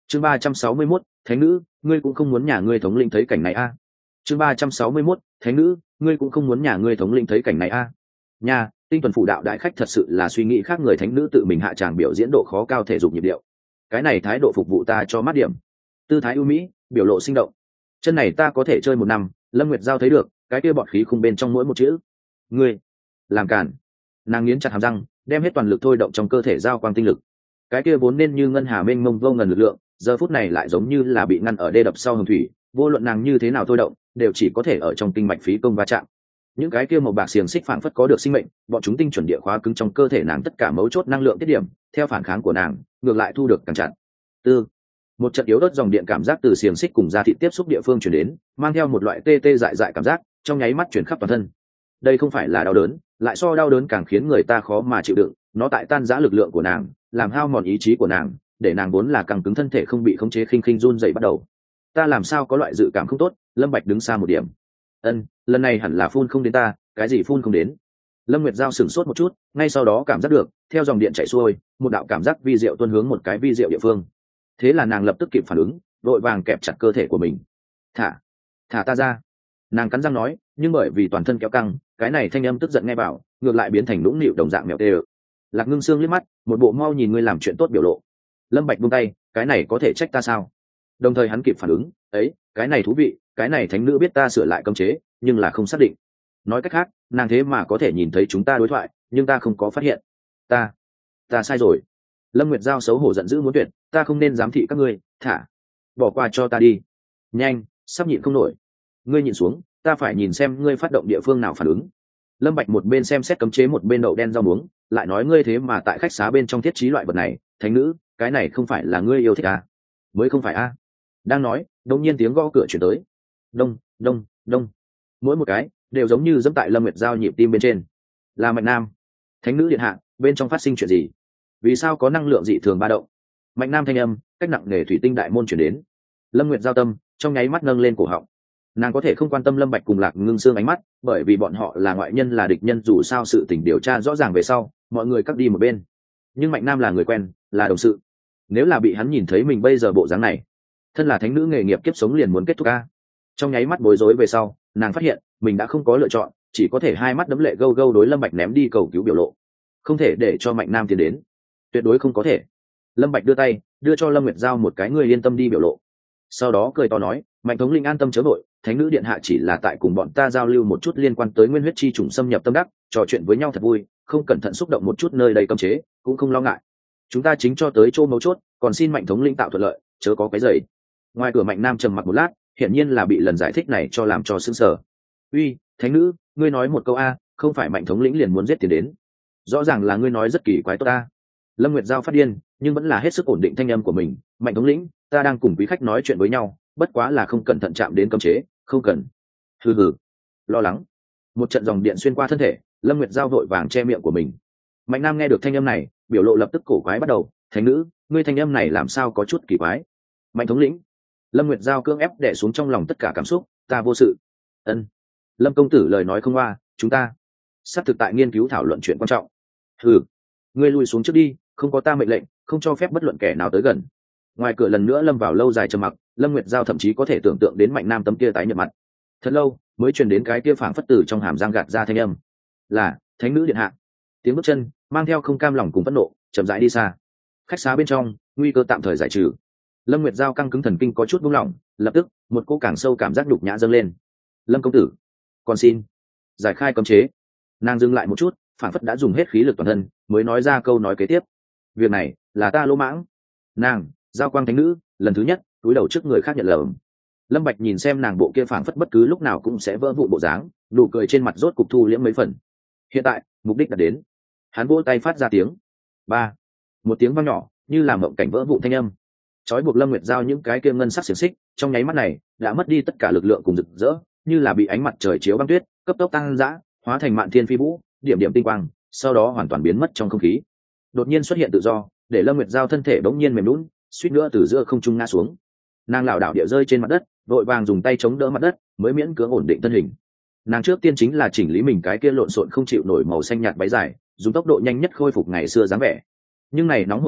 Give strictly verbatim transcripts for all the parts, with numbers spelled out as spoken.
chương ba trăm sáu mươi mốt thánh nữ ngươi cũng không muốn nhà ngươi thống lĩnh thấy cảnh này a chương ba trăm sáu mươi mốt thánh nữ ngươi cũng không muốn nhà ngươi thống lĩnh thấy cảnh này a nhà tinh tuần phủ đạo đại khách thật sự là suy nghĩ khác người, thánh nữ tự mình hạ tràng biểu diễn độ khó cao, thể dục nhịp điệu, cái này thái độ phục vụ ta cho mát điểm, tư thái ưu mỹ, biểu lộ sinh động, chân này ta có thể chơi một năm. Lâm Nguyệt Giao thấy được cái kia bọt khí khung bên trong mỗi một chữ ngươi làm cản, nàng nghiến chặt hàm răng, đem hết toàn lực thôi động trong cơ thể giao quang tinh lực, cái kia vốn nên như ngân hà mênh mông vô ngần lực lượng giờ phút này lại giống như là bị ngăn ở đê đập sau hồng thủy, vô luận nàng như thế nào thôi động đều chỉ có thể ở trong kinh mạch phí công va chạm. Những cái kia màu bạc xiềng xích phảng phất có được sinh mệnh, bọn chúng tinh chuẩn địa khóa cứng trong cơ thể nàng tất cả mấu chốt năng lượng tiết điểm, theo phản kháng của nàng ngược lại thu được càng chặt. Tư, một trận yếu ớt dòng điện cảm giác từ xiềng xích cùng da thịt tiếp xúc địa phương chuyển đến, mang theo một loại tê tê dại dại cảm giác, trong nháy mắt chuyển khắp toàn thân. Đây không phải là đau đớn, lại so đau đớn càng khiến người ta khó mà chịu đựng, nó tại tan rã lực lượng của nàng, làm hao mòn ý chí của nàng, để nàng vốn là càng cứng thân thể không bị khống chế khinh khinh run dậy bắt đầu. Ta làm sao có loại dự cảm không tốt? Lâm Bạch đứng xa một điểm. Ân, lần này hẳn là phun không đến ta, cái gì phun không đến? Lâm Nguyệt Giao sửng sốt một chút, ngay sau đó cảm giác được, theo dòng điện chảy xuôi, một đạo cảm giác vi diệu tuôn hướng một cái vi diệu địa phương. Thế là nàng lập tức kịp phản ứng, vội vàng kẹp chặt cơ thể của mình. Thả, thả ta ra! Nàng cắn răng nói, nhưng bởi vì toàn thân kéo căng, cái này thanh âm tức giận nghe bảo, ngược lại biến thành nũng nịu đồng dạng mèo tê. Lạc Ngưng Sương liếc mắt, một bộ mau nhìn ngươi làm chuyện tốt biểu lộ. Lâm Bạch buông tay, cái này có thể trách ta sao? Đồng thời hắn kịp phản ứng, ấy, cái này thú vị, cái này thánh nữ biết ta sửa lại cấm chế, nhưng là không xác định. Nói cách khác, nàng thế mà có thể nhìn thấy chúng ta đối thoại, nhưng ta không có phát hiện. Ta, ta sai rồi. Lâm Nguyệt Giao xấu hổ giận dữ muốn tuyệt, ta không nên giám thị các ngươi, thả, bỏ qua cho ta đi. Nhanh, sắp nhịn không nổi. Ngươi nhịn xuống, ta phải nhìn xem ngươi phát động địa phương nào phản ứng. Lâm Bạch một bên xem xét cấm chế một bên đậu đen rau muống, lại nói ngươi thế mà tại khách xá bên trong thiết trí loại vật này, thánh nữ, cái này không phải là ngươi yêu thích à? Mới không phải a. À? Đang nói, đột nhiên tiếng gõ cửa truyền tới. Đông, đông, đông. Mỗi một cái đều giống như dẫm tại Lâm Nguyệt Giao nhịp tim bên trên. Là Mạnh Nam. Thánh nữ điện hạ, bên trong phát sinh chuyện gì? Vì sao có năng lượng dị thường ba động? Mạnh Nam thanh âm, cách nặng nề thủy tinh đại môn truyền đến. Lâm Nguyệt Giao tâm trong nháy mắt nâng lên cổ họng. Nàng có thể không quan tâm Lâm Bạch cùng Lạc Ngưng Sương ánh mắt, bởi vì bọn họ là ngoại nhân là địch nhân, dù sao sự tình điều tra rõ ràng về sau, mọi người cắt đi một bên. Nhưng Mạnh Nam là người quen, là đồng sự. Nếu là bị hắn nhìn thấy mình bây giờ bộ dáng này, thân là thánh nữ nghề nghiệp kiếp sống liền muốn kết thúc a. Trong nháy mắt bối rối về sau, nàng phát hiện mình đã không có lựa chọn, chỉ có thể hai mắt đấm lệ gâu gâu đối Lâm Bạch ném đi cầu cứu biểu lộ. Không thể để cho Mạnh Nam tiến đến, tuyệt đối không có thể. Lâm Bạch đưa tay đưa cho Lâm Nguyệt Giao một cái ngươi yên tâm đi biểu lộ, sau đó cười to nói, Mạnh thống linh an tâm chớ vội, thánh nữ điện hạ chỉ là tại cùng bọn ta giao lưu một chút liên quan tới nguyên huyết chi trùng xâm nhập tâm đắc, trò chuyện với nhau thật vui, không cẩn thận xúc động một chút nơi đầy cấm chế, cũng không lo ngại. Chúng ta chính cho tới chỗ mấu chốt, còn xin Mạnh thống linh tạo thuận lợi, chớ có cái giày. Ngoài cửa Mạnh Nam trầm mặc một lát, hiển nhiên là bị lần giải thích này cho làm cho sững sờ. Uy, thánh nữ, ngươi nói một câu a, không phải Mạnh thống lĩnh liền muốn giết tiền đến? Rõ ràng là ngươi nói rất kỳ quái tốt ta. Lâm Nguyệt Giao phát điên, nhưng vẫn là hết sức ổn định thanh âm của mình. Mạnh thống lĩnh, ta đang cùng quý khách nói chuyện với nhau, bất quá là không cẩn thận chạm đến cấm chế, không cần. Hừ hừ, lo lắng. Một trận dòng điện xuyên qua thân thể, Lâm Nguyệt Giao vội vàng che miệng của mình. Mạnh Nam nghe được thanh âm này, biểu lộ lập tức cổ quái bắt đầu. Thánh nữ, ngươi thanh âm này làm sao có chút kỳ quái? Mạnh thống lĩnh. Lâm Nguyệt Giao cưỡng ép đè xuống trong lòng tất cả cảm xúc, ta vô sự. Ân. Lâm công tử lời nói không qua, chúng ta sắp thực tại nghiên cứu thảo luận chuyện quan trọng. Hừ, ngươi lui xuống trước đi, không có ta mệnh lệnh, không cho phép bất luận kẻ nào tới gần. Ngoài cửa lần nữa lâm vào lâu dài trầm mặc, Lâm Nguyệt Giao thậm chí có thể tưởng tượng đến Mạnh Nam tấm kia tái nhợt mặt. Thật lâu mới truyền đến cái kia phảng phất tử trong hàm răng gạt ra thanh âm, là thánh nữ điện hạ. Tiếng bước chân mang theo không cam lòng cùng phẫn nộ, chậm rãi đi xa. Khách xá bên trong, nguy cơ tạm thời giải trừ. Lâm Nguyệt Giao căng cứng thần kinh có chút buông lỏng, lập tức một cô càng sâu cảm giác nhục nhã dâng lên. Lâm công tử, còn xin giải khai cấm chế. Nàng dừng lại một chút, phảng phất đã dùng hết khí lực toàn thân mới nói ra câu nói kế tiếp. Việc này là ta lỗ mãng. Nàng Giao quang thánh nữ lần thứ nhất cúi đầu trước người khác nhận lầm. Lâm Bạch nhìn xem nàng bộ kia phảng phất bất cứ lúc nào cũng sẽ vỡ vụn bộ dáng, nụ cười trên mặt rốt cục thu liễm mấy phần. Hiện tại mục đích đã đến. Hắn vỗ tay phát ra tiếng ba, một tiếng vang nhỏ như là mộng cảnh vỡ vụn thanh âm, trói buộc Lâm Nguyệt Giao những cái kia ngân sắc xiềng xích trong nháy mắt này đã mất đi tất cả lực lượng cùng rực rỡ, như là bị ánh mặt trời chiếu băng tuyết cấp tốc tăng dã, hóa thành mạn thiên phi vũ, điểm điểm tinh quang, sau đó hoàn toàn biến mất trong không khí. Đột nhiên xuất hiện tự do, để Lâm Nguyệt Giao thân thể bỗng nhiên mềm nhũn, suýt nữa từ giữa không trung ngã xuống. Nàng lảo đảo địa rơi trên mặt đất, vội vàng dùng tay chống đỡ mặt đất mới miễn cưỡng ổn định thân hình. Nàng trước tiên chính là chỉnh lý mình cái kia lộn xộn không chịu nổi màu xanh nhạt váy dài, dùng tốc độ nhanh nhất khôi phục ngày xưa dáng vẻ. Nhưng này nóng hổi gương mặt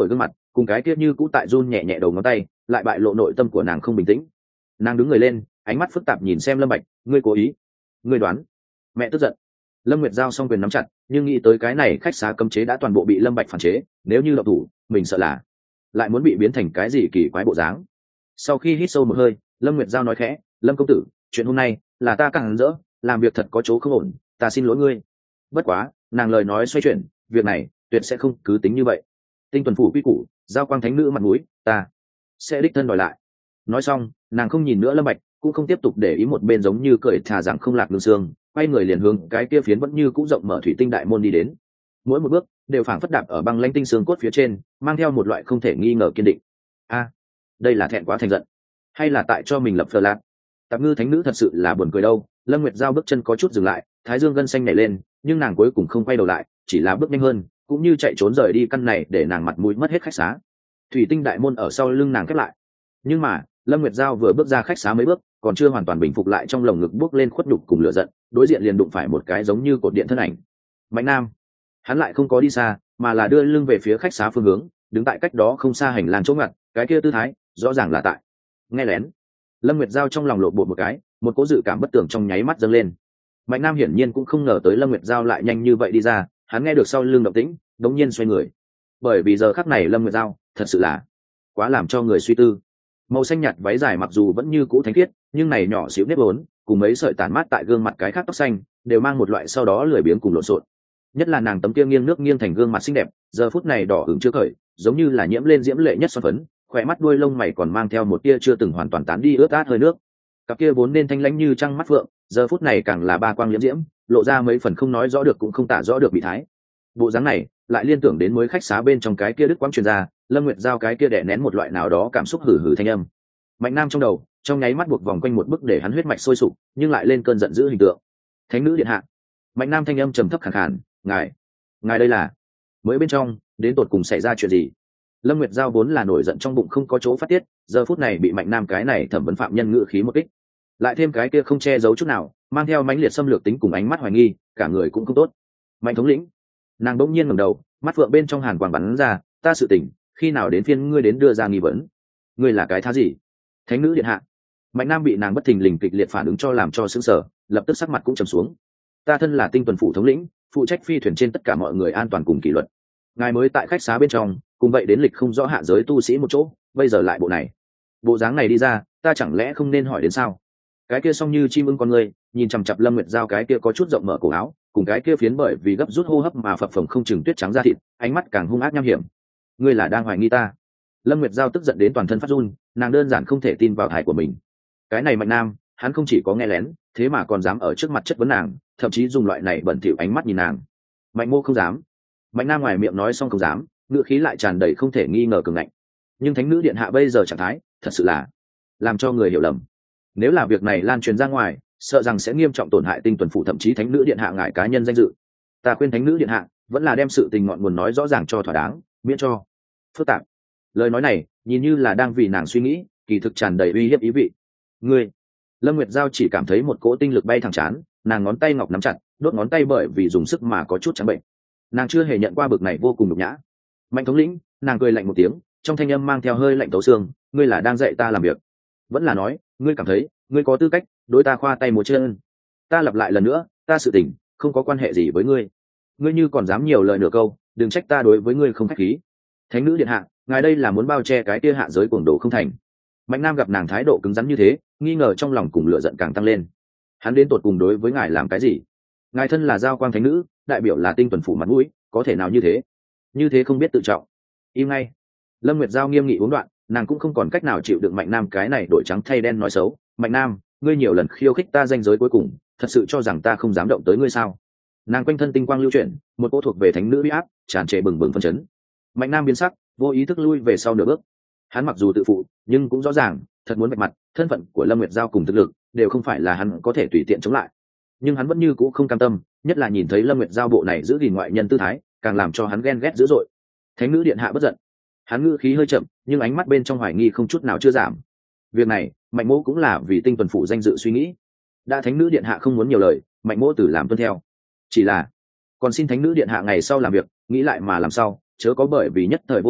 cùng cái tiết như cũ tại run nhẹ nhẹ đầu ngón tay lại bại lộ nội tâm của nàng không bình tĩnh. Nàng đứng người lên, ánh mắt phức tạp nhìn xem Lâm Bạch, ngươi cố ý, ngươi đoán. Mẹ tức giận. Lâm Nguyệt Giao song quyền nắm chặt, nhưng nghĩ tới cái này khách xá cấm chế đã toàn bộ bị Lâm Bạch phản chế, nếu như động thủ, mình sợ là lại muốn bị biến thành cái gì kỳ quái bộ dáng. Sau khi hít sâu một hơi, Lâm Nguyệt Giao nói khẽ, Lâm công tử, chuyện hôm nay là ta càng rỡ, làm việc thật có chỗ không ổn, ta xin lỗi ngươi. Bất quá, nàng lời nói xoay chuyển, việc này tuyệt sẽ không cứ tính như vậy. Tinh tuần phủ quy củ, giao quang thánh nữ mặt mũi, ta sẽ đích thân đòi lại. Nói xong, nàng không nhìn nữa Lâm Bạch, cũng không tiếp tục để ý một bên giống như cười thà rằng không lạc nương xương, quay người liền hướng cái kia phiến vẫn như cũ rộng mở thủy tinh đại môn đi đến. Mỗi một bước đều phảng phất đạp ở băng lãnh tinh xương cốt phía trên, mang theo một loại không thể nghi ngờ kiên định. A, đây là thẹn quá thành giận, hay là tại cho mình lập phờ lạc? Tạp ngư thánh nữ thật sự là buồn cười đâu. Lâm Nguyệt Giao bước chân có chút dừng lại, thái dương gân xanh nảy lên, nhưng nàng cuối cùng không quay đầu lại, chỉ là bước nhanh hơn, cũng như chạy trốn rời đi căn này để nàng mặt mũi mất hết khách xá. Thủy tinh đại môn ở sau lưng nàng khép lại. Nhưng mà Lâm Nguyệt Giao vừa bước ra khách xá mấy bước, còn chưa hoàn toàn bình phục lại trong lồng ngực bước lên khuất nhục cùng lửa giận, đối diện liền đụng phải một cái giống như cột điện thân ảnh. Mạnh Nam. Hắn lại không có đi xa, mà là đưa lưng về phía khách xá phương hướng, đứng tại cách đó không xa hành lang chỗ ngặt, cái kia tư thái rõ ràng là tại nghe lén. Lâm Nguyệt Giao trong lòng lộn bột một cái, một cố dự cảm bất tưởng trong nháy mắt dâng lên. Mạnh Nam hiển nhiên cũng không ngờ tới Lâm Nguyệt Giao lại nhanh như vậy đi ra, hắn nghe được sau lưng động tĩnh, đống nhiên xoay người. Bởi vì giờ khắc này Lâm Nguyệt Giao thật sự là quá làm cho người suy tư. Màu xanh nhạt váy dài mặc dù vẫn như cũ thánh khiết, nhưng này nhỏ xíu nếp vốn cùng mấy sợi tàn mát tại gương mặt cái khác tóc xanh đều mang một loại sau đó lười biếng cùng lộn xộn. Nhất là nàng tấm kia nghiêng nước nghiêng thành gương mặt xinh đẹp, giờ phút này đỏ ửng chưa khởi, giống như là nhiễm lên diễm lệ nhất son phấn, khỏe mắt đuôi lông mày còn mang theo một tia chưa từng hoàn toàn tán đi ướt át hơi nước. Cặp kia vốn nên thanh lãnh như trăng mắt phượng, giờ phút này càng là ba quang liễm diễm, lộ ra mấy phần không nói rõ được cũng không tả rõ được bị thái. Bộ dáng này lại liên tưởng đến mới khách xá bên trong cái kia đức quang truyền ra, Lâm Nguyệt Giao cái kia đè nén một loại nào đó cảm xúc hử hử thanh âm. Mạnh Nam trong đầu trong nháy mắt buộc vòng quanh một bức để hắn huyết mạch sôi sục, nhưng lại lên cơn giận dữ hình tượng. Thánh nữ điện hạ. Mạnh Nam thanh âm trầm thấp khàn khàn, ngài ngài đây là mới bên trong đến tột cùng xảy ra chuyện gì? Lâm Nguyệt Giao vốn là nổi giận trong bụng không có chỗ phát tiết, giờ phút này bị Mạnh Nam cái này thẩm vấn phạm nhân ngự khí một kích, lại thêm cái kia không che giấu chút nào, mang theo mãnh liệt xâm lược tính cùng ánh mắt hoài nghi, cả người cũng không tốt. Mạnh thống lĩnh. Nàng bỗng nhiên ngẩng đầu, mắt phượng bên trong hàn quang bắn ra, ta sự tỉnh, khi nào đến phiên ngươi đến đưa ra nghi vấn? Ngươi là cái thá gì? Thánh nữ điện hạ. Mạnh Nam bị nàng bất thình lình kịch liệt phản ứng cho làm cho sững sờ, lập tức sắc mặt cũng trầm xuống. Ta thân là Tinh tuần phủ thống lĩnh, phụ trách phi thuyền trên tất cả mọi người an toàn cùng kỷ luật. Ngài mới tại khách xá bên trong, cùng vậy đến lịch không rõ hạ giới tu sĩ một chỗ, bây giờ lại bộ này, bộ dáng này đi ra, ta chẳng lẽ không nên hỏi đến sao? Cái kia song như chim ưng con người, nhìn chằm chằm Lâm Nguyệt Giao cái kia có chút rộng mở cổ áo, cùng cái kia phiến bởi vì gấp rút hô hấp mà phập phồng không chừng tuyết trắng da thịt, ánh mắt càng hung ác nham hiểm. Ngươi là đang hoài nghi ta? Lâm Nguyệt Giao tức giận đến toàn thân phát run, nàng đơn giản không thể tin vào thải của mình. Cái này Mạnh Nam, hắn không chỉ có nghe lén, thế mà còn dám ở trước mặt chất vấn nàng, thậm chí dùng loại này bẩn thỉu ánh mắt nhìn nàng. Mạnh Mô không dám. Mạnh Nam ngoài miệng nói xong không dám, ngữ khí lại tràn đầy không thể nghi ngờ cường ngạnh. Nhưng thánh nữ điện hạ bây giờ trạng thái thật sự là làm cho người hiểu lầm. Nếu là việc này lan truyền ra ngoài, sợ rằng sẽ nghiêm trọng tổn hại Tinh tuần phủ thậm chí thánh nữ điện hạ ngài cá nhân danh dự. Ta khuyên thánh nữ điện hạ vẫn là đem sự tình ngọn nguồn nói rõ ràng cho thỏa đáng, miễn cho phức tạp. Lời nói này nhìn như là đang vì nàng suy nghĩ, kỳ thực tràn đầy uy hiếp ý vị. Ngươi. Lâm Nguyệt Giao chỉ cảm thấy một cỗ tinh lực bay thẳng chán, nàng ngón tay ngọc nắm chặt, đốt ngón tay bởi vì dùng sức mà có chút trắng bệnh. Nàng chưa hề nhận qua bực này vô cùng nhục nhã. Mạnh thống lĩnh, nàng cười lạnh một tiếng, trong thanh âm mang theo hơi lạnh tấu xương, ngươi là đang dạy ta làm việc, vẫn là nói ngươi cảm thấy ngươi có tư cách đối ta khoa tay múa chân? Ta lặp lại lần nữa, ta sự tình không có quan hệ gì với ngươi. Ngươi như còn dám nhiều lời nửa câu, đừng trách ta đối với ngươi không khách khí. Thánh nữ điện hạ, ngài đây là muốn bao che cái kia hạ giới cuồng đồ không thành? Mạnh Nam gặp nàng thái độ cứng rắn như thế, nghi ngờ trong lòng cùng lửa giận càng tăng lên. Hắn đến tột cùng đối với ngài làm cái gì? Ngài thân là giao quang thánh nữ, đại biểu là Tinh tuần phủ mặt mũi, có thể nào như thế? Như thế không biết tự trọng. Im ngay. Lâm Nguyệt Giao nghiêm nghị uống đoạn, nàng cũng không còn cách nào chịu đựng Mạnh Nam cái này đổi trắng thay đen nói xấu. Mạnh Nam, ngươi nhiều lần khiêu khích ta danh giới cuối cùng, thật sự cho rằng ta không dám động tới ngươi sao? Nàng quanh thân tinh quang lưu chuyển, một cỗ thuộc về thánh nữ uy áp tràn trề bừng bừng phân chấn. Mạnh Nam biến sắc, vô ý thức lui về sau nửa bước. Hắn mặc dù tự phụ, nhưng cũng rõ ràng, thật muốn vạch mặt, thân phận của Lâm Nguyệt Giao cùng thực lực đều không phải là hắn có thể tùy tiện chống lại. Nhưng hắn vẫn như cũ không cam tâm, nhất là nhìn thấy Lâm Nguyệt Giao bộ này giữ gìn ngoại nhân tư thái, càng làm cho hắn ghen ghét dữ dội. Thánh nữ điện hạ bất giận. Hắn ngữ khí hơi chậm, nhưng ánh mắt bên trong hoài nghi không chút nào chưa giảm. Việc này, Mạnh Mỗ cũng là vì Tinh tuần phủ danh dự suy nghĩ. Đã thánh nữ điện hạ không muốn nhiều lời, Mạnh Mỗ tử làm tuân theo. Chỉ là, còn xin thánh nữ điện hạ ngày sau làm việc, nghĩ lại mà làm sao, chớ có bởi vì nhất thời vô ý,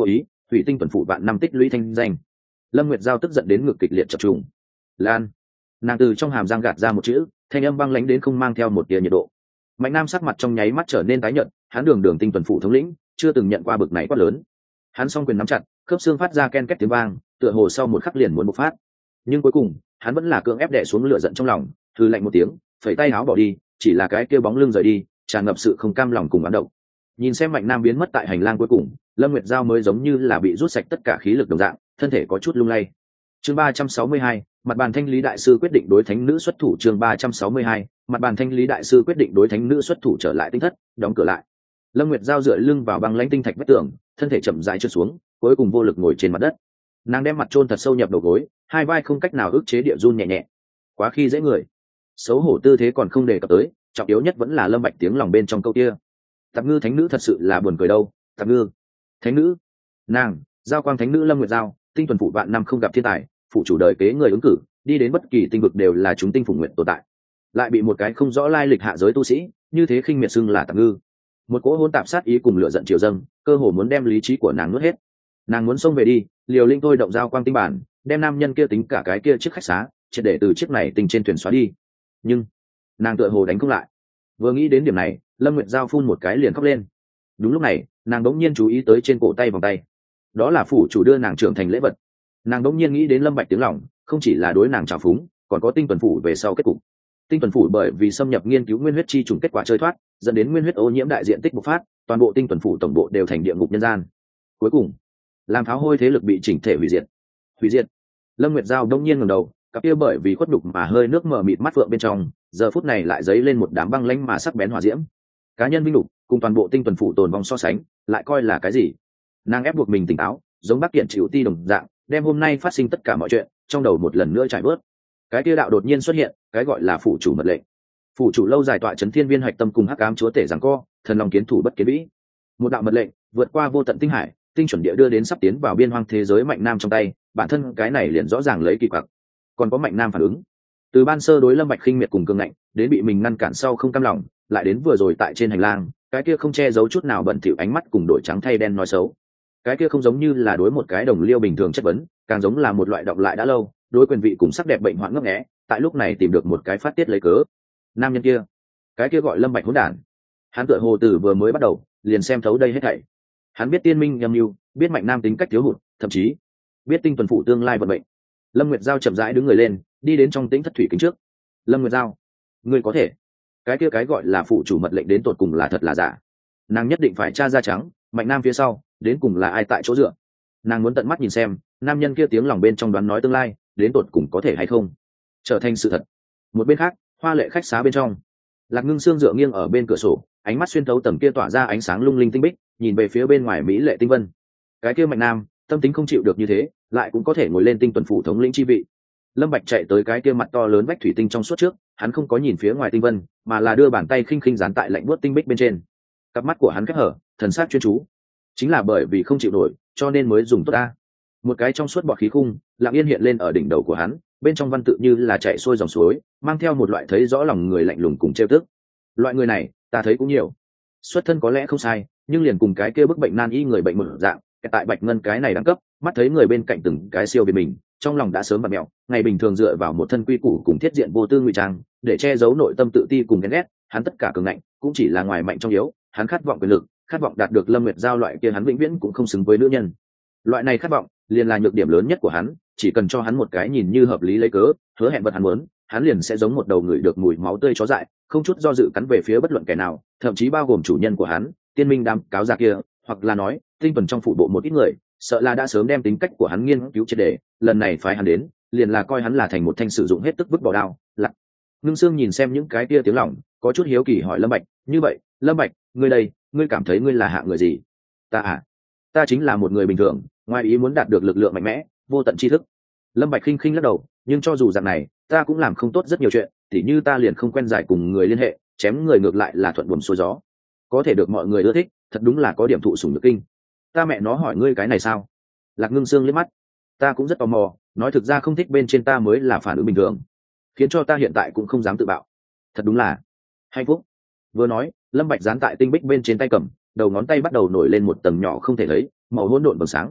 hủy tinh tuần phủ vạn năm tích lũy thanh danh. Lâm Nguyệt Giao tức giận đến ngực kịch liệt chập trùng. Lan. Nàng từ trong hàm răng gạt ra một chữ, thanh âm băng lãnh đến không mang theo một tia nhiệt độ. Mạnh Nam sắc mặt trong nháy mắt trở nên tái nhợt, hắn đường đường tinh tuần phủ thống lĩnh, chưa từng nhận qua bực này quá lớn. Hắn song quyền nắm chặt, khớp xương phát ra ken két tiếng vang, tựa hồ sau một khắc liền muốn bộc phát. Nhưng cuối cùng, hắn vẫn là cưỡng ép đè xuống lửa giận trong lòng, hừ lạnh một tiếng, phẩy tay áo bỏ đi, chỉ là cái kia bóng lưng rời đi, tràn ngập sự không cam lòng cùng oán độc. Nhìn xem Mạnh Nam biến mất tại hành lang cuối cùng, Lâm Nguyệt Giao mới giống như là bị rút sạch tất cả khí lực đồng dạng, thân thể có chút lung lay. Chương ba trăm sáu mươi hai, mặt bàn thanh lý đại sư quyết định đối thánh nữ xuất thủ. Chương ba trăm sáu mươi hai, mặt bàn thanh lý đại sư quyết định đối thánh nữ xuất thủ, trở lại tinh thất, đóng cửa lại. Lâm Nguyệt Giao dựa lưng vào băng lãnh tinh thạch vách tường, thân thể chậm rãi trượt xuống, cuối cùng vô lực ngồi trên mặt đất. Nàng đem mặt chôn thật sâu nhập đầu gối, hai vai không cách nào ức chế địa run nhẹ nhẹ. Quá khi dễ người. Xấu hổ tư thế còn không đề cập tới, trọng yếu nhất vẫn là Lâm Bạch tiếng lòng bên trong câu kia. Tạp Ngư thánh nữ thật sự là buồn cười đâu. Tạp Ngư thánh nữ, nàng Giao Quang thánh nữ Lâm Nguyệt Giao, tinh tuần phủ vạn năm không gặp thiên tài, phụ chủ đời kế người ứng cử, đi đến bất kỳ tinh vực đều là chúng tinh phủ nguyện tồn tại, lại bị một cái không rõ lai lịch hạ giới tu sĩ như thế khinh miệt xưng là Tạp Ngư. Một cỗ hỗn tạp sát ý cùng lửa giận triều dâng, cơ hồ muốn đem lý trí của nàng nuốt hết. Nàng muốn xông về đi, liều linh thôi động Giao Quang tinh bản, đem nam nhân kia tính cả cái kia chiếc khách xá triệt để từ chiếc này tình trên thuyền xóa đi. Nhưng nàng tựa hồ đánh không lại. Vừa nghĩ đến điểm này, Lâm Nguyệt Giao phun một cái liền khóc lên. Đúng lúc này, nàng đống nhiên chú ý tới trên cổ tay vòng tay, đó là phủ chủ đưa nàng trưởng thành lễ vật. Nàng đống nhiên nghĩ đến Lâm Bạch tiếng lòng, không chỉ là đối nàng trào phúng, còn có tinh tuần phủ về sau kết cục. Tinh tuần phủ bởi vì xâm nhập nghiên cứu nguyên huyết chi trùng kết quả chơi thoát, dẫn đến nguyên huyết ô nhiễm đại diện tích bộc phát, toàn bộ tinh tuần phủ tổng bộ đều thành địa ngục nhân gian. Cuối cùng, làm pháo hôi thế lực bị chỉnh thể hủy diệt. Hủy diệt. Lâm Nguyệt Giao đống nhiên ngẩng đầu, cặp kia bởi vì khuất đục mà hơi nước mờ mịt mắt vượng bên trong, giờ phút này lại dấy lên một đám băng lãnh mà sắc bén hỏa diễm. Cá nhân vinh lục cùng toàn bộ tinh tuần phủ tồn vong so sánh, lại coi là cái gì? Nàng ép buộc mình tỉnh táo, giống bác kiện chịu ti đồng dạng, đem hôm nay phát sinh tất cả mọi chuyện trong đầu một lần nữa trải bớt. Cái kia đạo đột nhiên xuất hiện, cái gọi là phủ chủ mật lệnh. Phủ chủ lâu dài tọa chấn thiên viên hạch tâm cùng hắc ám chúa tể giằng co, thần lòng kiến thủ bất kiến vĩ. Một đạo mật lệnh vượt qua vô tận tinh hải, tinh chuẩn địa đưa đến sắp tiến vào biên hoang thế giới Mạnh Nam trong tay, bản thân cái này liền rõ ràng lấy kỳ quặc. Còn có Mạnh Nam phản ứng, từ ban sơ đối Lâm Bạch khinh miệt cùng cường ngạnh, đến bị mình ngăn cản sau không cam lòng, lại đến vừa rồi tại trên hành lang, cái kia không che giấu chút nào bẩn thỉu ánh mắt cùng đổi trắng thay đen nói xấu. Cái kia không giống như là đối một cái đồng liêu bình thường chất vấn, càng giống là một loại đọc lại đã lâu, đối quyền vị cùng sắc đẹp bệnh hoạn ngấp nghé, tại lúc này tìm được một cái phát tiết lấy cớ. Nam nhân kia, cái kia gọi Lâm Bạch hỗn đản. Hắn tựa hồ từ vừa mới bắt đầu, liền xem thấu đây hết thảy. Hắn biết tiên minh âm mưu, biết Mạnh Nam tính cách thiếu hụt, thậm chí biết tinh tuần phụ tương lai vận mệnh. Lâm Nguyệt Giao chậm rãi đứng người lên, đi đến trong tĩnh thất thủy kính trước. Lâm Nguyệt Giao, ngươi có thể, cái kia cái gọi là phụ chủ mật lệnh đến tột cùng là thật là giả? Nàng nhất định phải tra ra trắng, Mạnh Nam phía sau đến cùng là ai tại chỗ dựa. Nàng muốn tận mắt nhìn xem nam nhân kia tiếng lòng bên trong đoán nói tương lai đến tột cùng có thể hay không trở thành sự thật. Một bên khác, hoa lệ khách xá bên trong, Lạc Ngưng Sương dựa nghiêng ở bên cửa sổ, ánh mắt xuyên thấu tầng kia tỏa ra ánh sáng lung linh tinh bích, nhìn về phía bên ngoài mỹ lệ tinh vân. Cái kia Mạnh Nam tâm tính không chịu được như thế, lại cũng có thể ngồi lên tinh tuần phủ thống lĩnh chi vị. Lâm Bạch chạy tới cái kia mặt to lớn vách thủy tinh trong suốt trước, hắn không có nhìn phía ngoài tinh vân, mà là đưa bàn tay khinh khinh dán tại lạnh buốt tinh bích bên trên. Cặp mắt của hắn khép hở, thần sắc chuyên chú. Chính là bởi vì không chịu nổi, cho nên mới dùng tốt a. Một cái trong suốt bọt khí khung, lặng yên hiện lên ở đỉnh đầu của hắn, bên trong văn tự như là chảy xuôi dòng suối, mang theo một loại thấy rõ lòng người lạnh lùng cùng trêu tức. Loại người này, ta thấy cũng nhiều. Xuất thân có lẽ không sai, nhưng liền cùng cái kia bức bệnh nan y người bệnh một dạng, tại Bạch Ngân cái này đẳng cấp, mắt thấy người bên cạnh từng cái siêu việt mình, trong lòng đã sớm bặm mèo, ngày bình thường dựa vào một thân quy củ cùng thiết diện vô tư ngụy trang, để che giấu nội tâm tự ti cùng ghen ghét, hắn tất cả cường ngạnh, cũng chỉ là ngoài mạnh trong yếu, hắn khát vọng quyền lực, khát vọng đạt được Lâm Nguyệt Giao loại kia hắn vĩnh viễn cũng không xứng với nữ nhân. Loại này khát vọng, liền là nhược điểm lớn nhất của hắn, chỉ cần cho hắn một cái nhìn như hợp lý lấy cớ, hứa hẹn vật hắn muốn, hắn liền sẽ giống một đầu người được mùi máu tươi chó dại, không chút do dự cắn về phía bất luận kẻ nào, thậm chí bao gồm chủ nhân của hắn, tiên minh đám cáo già kia, hoặc là nói, tinh tuần trong phụ bộ một ít người, sợ là đã sớm đem tính cách của hắn nghiên cứu triệt để, lần này phái hắn đến, liền là coi hắn là thành một thanh sử dụng hết tức vứt bỏ đao. Lạc Ngưng Sương nhìn xem những cái kia tiếng lòng, có chút hiếu kỳ hỏi Lâm Bạch, như vậy, Lâm Bạch, ngươi đây, ngươi cảm thấy ngươi là hạng người gì? Ta à, ta chính là một người bình thường, ngoài ý muốn đạt được lực lượng mạnh mẽ, vô tận tri thức. Lâm Bạch khinh khinh lắc đầu, nhưng cho dù dạng này, ta cũng làm không tốt rất nhiều chuyện, tỉ như ta liền không quen giải cùng người liên hệ, chém người ngược lại là thuận buồm xuôi gió, có thể được mọi người ưa thích, thật đúng là có điểm thụ sủng nhược kinh. Ta mẹ nó hỏi ngươi cái này sao? Lạc Ngưng Sương liếc mắt, ta cũng rất tò mò, nói thực ra không thích bên trên ta mới là phản ứng bình thường, khiến cho ta hiện tại cũng không dám tự bạo. Thật đúng là hạnh phúc. Vừa nói, Lâm Bạch dán tại tinh bích bên trên tay cầm, đầu ngón tay bắt đầu nổi lên một tầng nhỏ không thể thấy màu hỗn độn bằng sáng.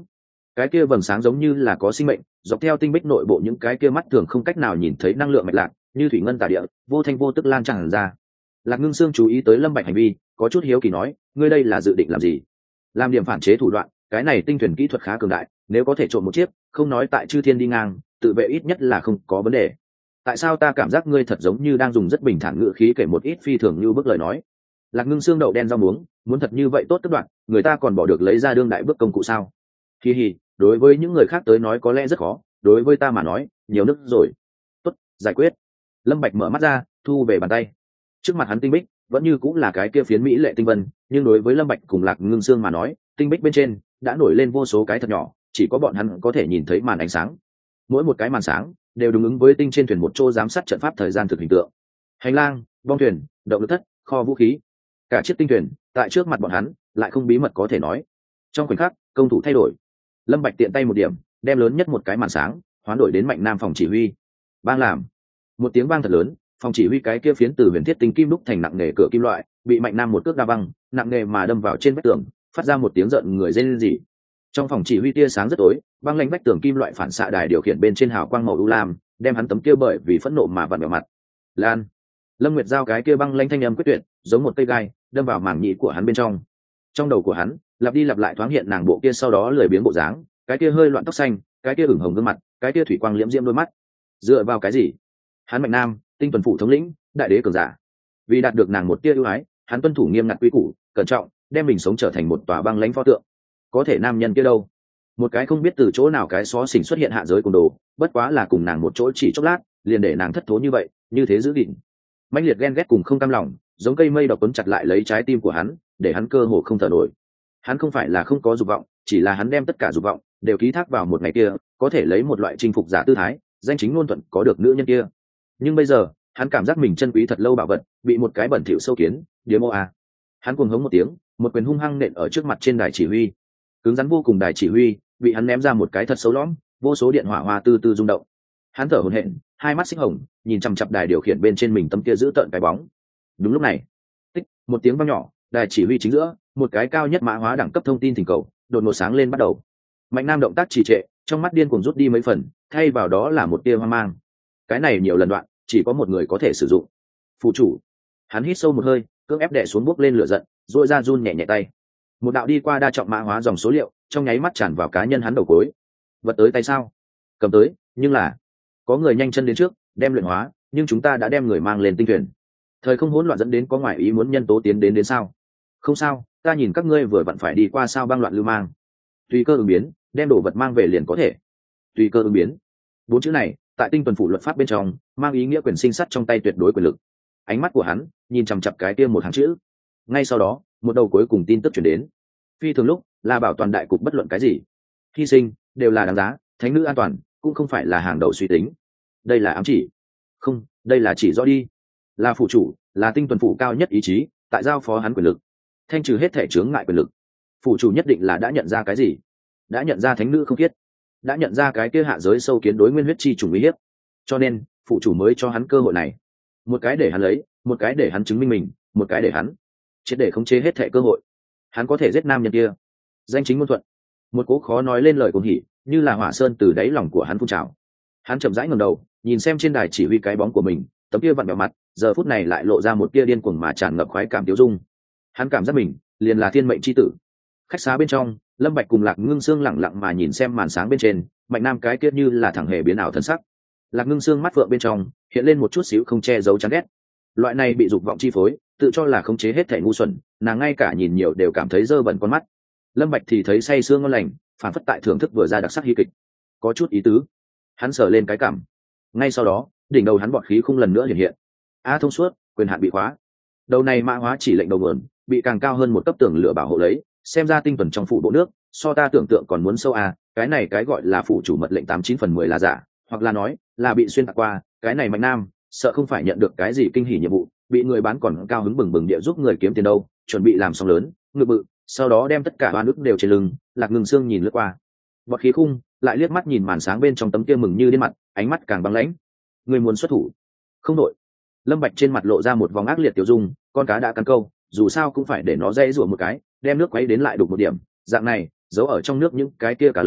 cái kia vầng sáng giống như là có sinh mệnh, dọc theo tinh bích nội bộ những cái kia mắt thường không cách nào nhìn thấy năng lượng mạch lạc, như thủy ngân tả địa, vô thanh vô tức lan tràn ra. Lạc Ngưng Sương chú ý tới Lâm Bạch hành vi, có chút hiếu kỳ nói, ngươi đây là dự định làm gì? Làm điểm phản chế thủ đoạn, cái này tinh thuyền kỹ thuật khá cường đại, nếu có thể trộm một chiếc, không nói tại chư thiên đi ngang, tự vệ ít nhất là không có vấn đề. Tại sao ta cảm giác ngươi thật giống như đang dùng rất bình thản ngữ khí kể một ít phi thường như bức lời nói? Lạc Ngưng Sương đậu đen rau muống, muốn thật như vậy tốt tất đoạn, người ta còn bỏ được lấy ra đương đại bước công cụ sao? Hi hi, đối với những người khác tới nói có lẽ rất khó, đối với ta mà nói, nhiều nước rồi. Tốt, giải quyết. Lâm Bạch mở mắt ra, thu về bàn tay. Trước mặt hắn tinh bích vẫn như cũng là cái kia phiến mỹ lệ tinh vân, nhưng đối với Lâm Bạch cùng Lạc Ngưng Sương mà nói, tinh bích bên trên đã nổi lên vô số cái thật nhỏ, chỉ có bọn hắn có thể nhìn thấy màn ánh sáng. Mỗi một cái màn sáng đều đúng ứng với tinh trên thuyền một chỗ giám sát trận pháp thời gian thực hình tượng. Hành lang, bong thuyền, động lực thất, kho vũ khí, cả chiếc tinh thuyền tại trước mặt bọn hắn lại không bí mật có thể nói. Trong khoảnh khắc, công thủ thay đổi. Lâm Bạch tiện tay một điểm, đem lớn nhất một cái màn sáng hoán đổi đến Mạnh Nam phòng chỉ huy. Bang làm. Một tiếng vang thật lớn, phòng chỉ huy cái kia phiến từ huyền thiết tinh kim đúc thành nặng nề cửa kim loại, bị Mạnh Nam một cước đá văng, nặng nề mà đâm vào trên vách tường, phát ra một tiếng giận người rên rỉ. Trong phòng chỉ huy tia sáng rất tối, băng lạnh vách tường kim loại phản xạ đài điều khiển bên trên hào quang màu u lam, đem hắn tấm kia bởi vì phẫn nộ mà vặn vẹo mặt. Lan. Lâm Nguyệt giao cái kia băng lanh thanh âm quyết tuyệt, giống một cây gai, đâm vào màng nhĩ của hắn bên trong. Trong đầu của hắn, lặp đi lặp lại thoáng hiện nàng bộ kia sau đó lười biếng bộ dáng, cái kia hơi loạn tóc xanh, cái kia ửng hồng gương mặt, cái kia thủy quang liễm diễm đôi mắt. Dựa vào cái gì? Hắn Mạnh Nam, tinh tuần phủ thống lĩnh, đại đế cường giả. Vì đạt được nàng một tia ưu ái, hắn tuân thủ nghiêm ngặt quy củ, cẩn trọng, đem mình sống trở thành một tòa băng lãnh pho tượng. Có thể nam nhân kia đâu? Một cái không biết từ chỗ nào cái xó xỉnh xuất hiện hạ giới cùng đồ, bất quá là cùng nàng một chỗ chỉ chốc lát, liền để nàng thất thố như vậy, như thế giữ gìn. Mãnh liệt ghen ghét cùng không cam lòng, giống cây mây độc cuốn chặt lại lấy trái tim của hắn, để hắn cơ hồ không thở nổi. Hắn không phải là không có dục vọng, chỉ là hắn đem tất cả dục vọng đều ký thác vào một ngày kia, có thể lấy một loại chinh phục giả tư thái, danh chính ngôn thuận có được nữ nhân kia. Nhưng bây giờ, hắn cảm giác mình chân quý thật lâu bảo vật, bị một cái bẩn thỉu sâu kiến, điếm ô a. Hắn cuồng hống một tiếng, một quyền hung hăng nện ở trước mặt trên đài chỉ huy. Cứng rắn vô cùng đài chỉ huy, bị hắn ném ra một cái thật xấu lõm, vô số điện hỏa hoa từ từ rung động. Hắn thở hổn hển, hai mắt xích hồng, nhìn chằm chằm đài điều khiển bên trên mình tấm kia giữ tợn cái bóng. Đúng lúc này, tích, một tiếng vang nhỏ, đài chỉ huy chính giữa, một cái cao nhất mã hóa đẳng cấp thông tin thỉnh cầu, đột ngột sáng lên bắt đầu. Mạnh Nam động tác trì trệ, trong mắt điên cuồng rút đi mấy phần, thay vào đó là một tia hoang mang. Cái này nhiều lần đoạn, chỉ có một người có thể sử dụng. Phụ chủ. Hắn hít sâu một hơi, cưỡng ép đè xuống bốc lên lửa giận, rồi ra run nhẹ nhẹ tay. Một đạo đi qua đa trọng mã hóa dòng số liệu, trong nháy mắt tràn vào cá nhân hắn đầu gối. Vật tới tay sao? Cầm tới, nhưng là có người nhanh chân đến trước, đem luyện hóa, nhưng chúng ta đã đem người mang lên tinh thuyền. Thời không hỗn loạn dẫn đến có ngoại ý muốn nhân tố tiến đến đến sao? Không sao, ta nhìn các ngươi vừa vặn phải đi qua sao băng loạn lưu mang. Tùy cơ ứng biến, đem đồ vật mang về liền có thể. Tùy cơ ứng biến. Bốn chữ này, tại tinh tuần phủ luật pháp bên trong, mang ý nghĩa quyền sinh sắt trong tay tuyệt đối quyền lực. Ánh mắt của hắn nhìn chằm chằm cái kia một hàng chữ. Ngay sau đó, một đầu cuối cùng tin tức truyền đến. Phi thường lúc, là bảo toàn đại cục bất luận cái gì. Hy sinh đều là đáng giá, thánh nữ an toàn cũng không phải là hàng đầu suy tính. Đây là ám chỉ. Không, đây là chỉ rõ đi. Là phụ chủ, là tinh tuần phủ cao nhất ý chí, tại giao phó hắn quyền lực, thanh trừ hết thể chướng ngại quyền lực. Phụ chủ nhất định là đã nhận ra cái gì, đã nhận ra thánh nữ không thiết, đã nhận ra cái kia hạ giới sâu kiến đối nguyên huyết chi trùng uy hiếp, cho nên phụ chủ mới cho hắn cơ hội này, một cái để hắn lấy, một cái để hắn chứng minh mình, một cái để hắn triệt để khống chế hết thể cơ hội. Hắn có thể giết nam nhân kia, danh chính ngôn thuận. Một cố khó nói lên lời cuồng hỉ, như là hỏa sơn từ đáy lòng của hắn phun trào. Hắn chậm rãi ngẩng đầu, nhìn xem trên đài chỉ huy cái bóng của mình, tấm kia vặn vẹo mặt, giờ phút này lại lộ ra một tia điên cuồng mà tràn ngập khoái cảm tiêu dung. Hắn cảm giác mình liền là thiên mệnh chi tử. Khách xá bên trong, Lâm Bạch cùng Lạc Ngưng Sương lặng lặng mà nhìn xem màn sáng bên trên, Mạnh Nam cái kia như là thẳng hề biến ảo thần sắc. Lạc Ngưng Sương mắt phượng bên trong hiện lên một chút xíu không che giấu chán ghét. Loại này bị dục vọng chi phối, tự cho là khống chế hết thảy ngu xuẩn, nàng ngay cả nhìn nhiều đều cảm thấy dơ bẩn con mắt. Lâm Bạch thì thấy say sương ngon lành, phản phất tại thưởng thức vừa ra đặc sắc hí kịch, có chút ý tứ. Hắn sờ lên cái cằm. Ngay sau đó, đỉnh đầu hắn bọt khí khung lần nữa hiện hiện. A thông suốt, quyền hạn bị khóa. Đầu này mã hóa chỉ lệnh đầu nguồn, bị càng cao hơn một cấp tường lửa bảo hộ lấy, xem ra tinh tuần trong phụ bộ nước, so ta tưởng tượng còn muốn sâu à, cái này cái gọi là phụ chủ mật lệnh tám chín phần mười là giả, hoặc là nói, là bị xuyên tạc qua, cái này Mạnh Nam, sợ không phải nhận được cái gì kinh hỉ nhiệm vụ, bị người bán còn cao hứng bừng bừng địa giúp người kiếm tiền đâu, chuẩn bị làm sóng lớn, ngự bự, sau đó đem tất cả oan ức đều trên lưng. Lạc Ngưng Sương nhìn lướt qua bọt khí khung, lại liếc mắt nhìn màn sáng bên trong tấm kia mừng như điên mặt, ánh mắt càng băng lãnh. Người muốn xuất thủ? Không đội. Lâm Bạch trên mặt lộ ra một vòng ác liệt tiêu dung, con cá đã cắn câu, dù sao cũng phải để nó dễ rủa một cái, đem nước quấy đến lại đục một điểm, dạng này, giấu ở trong nước những cái kia cá lớn,